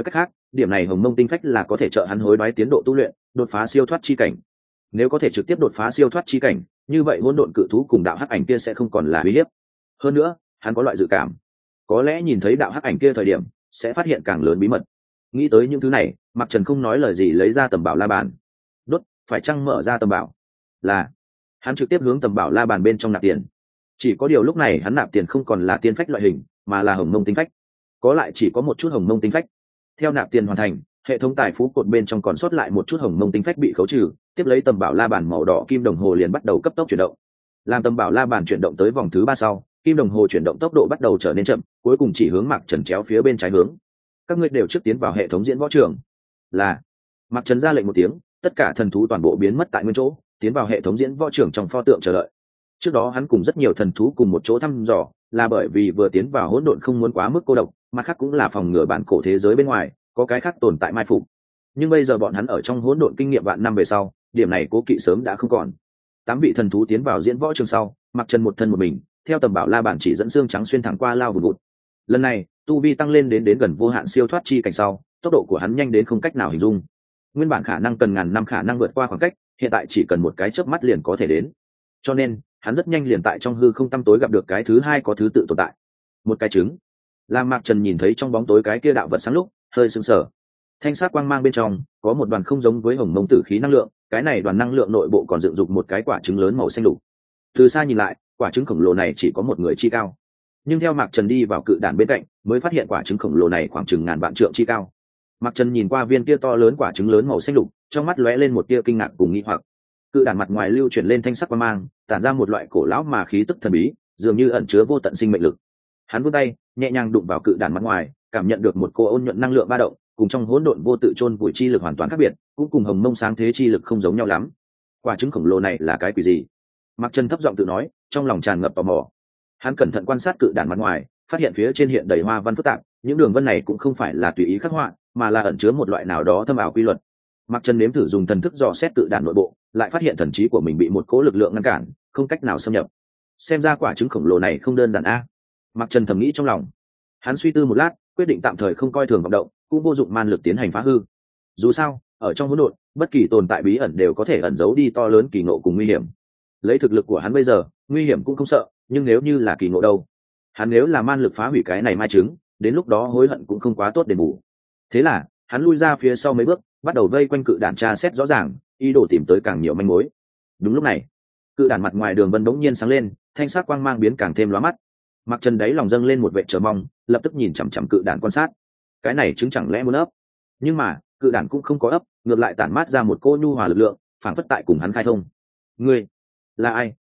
điểm này hồng mông tinh phách là có thể trợ hắn hối đoái tiến độ tu luyện, đột phá siêu thoát chi cảnh. Nếu có thể trực tiếp đột phá siêu thoát chi cảnh, như vậy hỗn độn cự thú cùng đạo hắc ảnh kia sẽ không còn là uy hiếp. Hơn nữa, hắn có loại dự cảm, có lẽ nhìn thấy đạo hắc ảnh kia thời điểm, sẽ phát hiện càng lớn bí mật. Nghĩ tới những thứ này, Mạc Trần không nói lời gì lấy ra tầm bảo la bàn. Đốt, phải chăng mở ra tầm bảo? Là. Hắn trực tiếp hướng tầm bảo la bàn bên trong nạp tiền. Chỉ có điều lúc này hắn nạp tiền không còn là tiên phách loại hình, mà là hồng mông tinh phách. Có lại chỉ có một chút hồng mông tinh phách. Theo nạp tiền hoàn thành, hệ thống tài phú cột bên trong còn sót lại một chút hồng mông tinh phách bị khấu trừ, tiếp lấy tầm bảo la bàn màu đỏ kim đồng hồ liền bắt đầu cấp tốc chuyển động. Làm tầm bảo la bàn chuyển động tới vòng thứ 3 sau, kim đồng hồ chuyển động tốc độ bắt đầu trở nên chậm, cuối cùng chỉ hướng Mạc Trần chéo phía bên trái hướng. Các ngươi đều trước tiến vào hệ thống diễn võ trường. Là. Mạc Trần ra lệnh một tiếng, tất cả thần thú toàn bộ biến mất tại nguyên chỗ, tiến vào hệ thống diễn võ trường trong pho tượng chờ đợi. Trước đó hắn cùng rất nhiều thần thú cùng một chỗ thăm dò, là bởi vì vừa tiến vào hỗn độn không muốn quá mức cô độc, mà khác cũng là phòng ngừa bản cổ thế giới bên ngoài có cái khác tồn tại mai phục. Nhưng bây giờ bọn hắn ở trong hỗn độn kinh nghiệm vạn năm về sau, điểm này cố kỵ sớm đã không còn. 8 vị thần thú tiến vào diễn võ trường sau, Mạc Trần một thân một mình, theo tầm bảo la bản chỉ dẫn xương trắng xuyên thẳng qua lao vụt vụt. Lần này, tu vi tăng lên đến gần vô hạn siêu thoát chi cảnh sau, tốc độ của hắn nhanh đến không cách nào hình dung. Nguyên bản khả năng cần ngàn năm khả năng vượt qua khoảng cách, hiện tại chỉ cần một cái chớp mắt liền có thể đến. Cho nên, hắn rất nhanh liền tại trong hư không tăm tối gặp được cái thứ hai có thứ tự tồn tại. Một cái trứng. Làm Mạc Trần nhìn thấy trong bóng tối cái kia đạo vật sáng lúc, hơi sững sờ. Thanh sắc quang mang bên trong có một đoàn không giống với hồng mông tử khí năng lượng, cái này đoàn năng lượng nội bộ còn dựng dục một cái quả trứng lớn màu xanh lục. Từ xa nhìn lại, quả trứng khổng lồ này chỉ có một người chi cao. Nhưng theo Mạc Trần đi vào cự đản bên cạnh, mới phát hiện quả trứng khổng lồ này khoảng chừng ngàn vạn trượng chi cao. Mạc Trần nhìn qua viên kia to lớn quả trứng lớn màu xanh lục, trong mắt lóe lên một tia kinh ngạc cùng nghi hoặc. Cự đản mặt ngoài lưu chuyển lên thanh sắc quang mang, tản ra một loại cổ lão mà khí tức thần bí, dường như ẩn chứa vô tận sinh mệnh lực. Hắn vươn tay, nhẹ nhàng đụng vào cự đản mặt ngoài, cảm nhận được một cô ôn nhuận năng lượng ba động, cùng trong hỗn độn vô tự chôn vùi chi lực hoàn toàn khác biệt, cũng cùng hồng mông sáng thế chi lực không giống nhau lắm. Quả trứng khổng lồ này là cái quỷ gì? Mạc Trần thấp giọng tự nói, trong lòng tràn ngập tò mò. Hắn cẩn thận quan sát cự đản mặt ngoài, phát hiện phía trên hiện đầy hoa văn phức tạp, những đường vân này cũng không phải là tùy ý khắc họa, mà là ẩn chứa một loại nào đó thâm ảo quy luật. Mạc Trần nếm thử dùng thần thức dò xét cự đản nội bộ, lại phát hiện thần trí của mình bị một cỗ lực lượng ngăn cản, không cách nào xâm nhập. Xem ra quả trứng khổng lồ này không đơn giản a. Mạc Trần thầm nghĩ trong lòng. Hắn suy tư một lát, quyết định tạm thời không coi thường vọng động, cũng vô dụng man lực tiến hành phá hư. Dù sao, ở trong hỗn độn, bất kỳ tồn tại bí ẩn đều có thể ẩn giấu đi to lớn kỳ ngộ cùng nguy hiểm. Lấy thực lực của hắn bây giờ, nguy hiểm cũng không sợ, nhưng nếu như là kỳ ngộ đâu? Hắn nếu là man lực phá hủy cái này mai trứng, đến lúc đó hối hận cũng không quá tốt đền bù. Thế là, hắn lui ra phía sau mấy bước, bắt đầu vây quanh cự đản tra xét rõ ràng, ý đồ tìm tới càng nhiều manh mối. Đúng lúc này, cự đản mặt ngoài đường vân bỗng nhiên sáng lên, thanh sắc quang mang biến càng thêm lóa mắt. Mạc Trần đáy lòng dâng lên một vệ chờ mong, lập tức nhìn chằm chằm cự đản quan sát. Cái này trứng chẳng lẽ muốn ấp? Nhưng mà, cự đản cũng không có ấp, ngược lại tản mát ra một cô nhu hòa lực lượng, phảng phất tại cùng hắn khai thông. Ngươi là ai?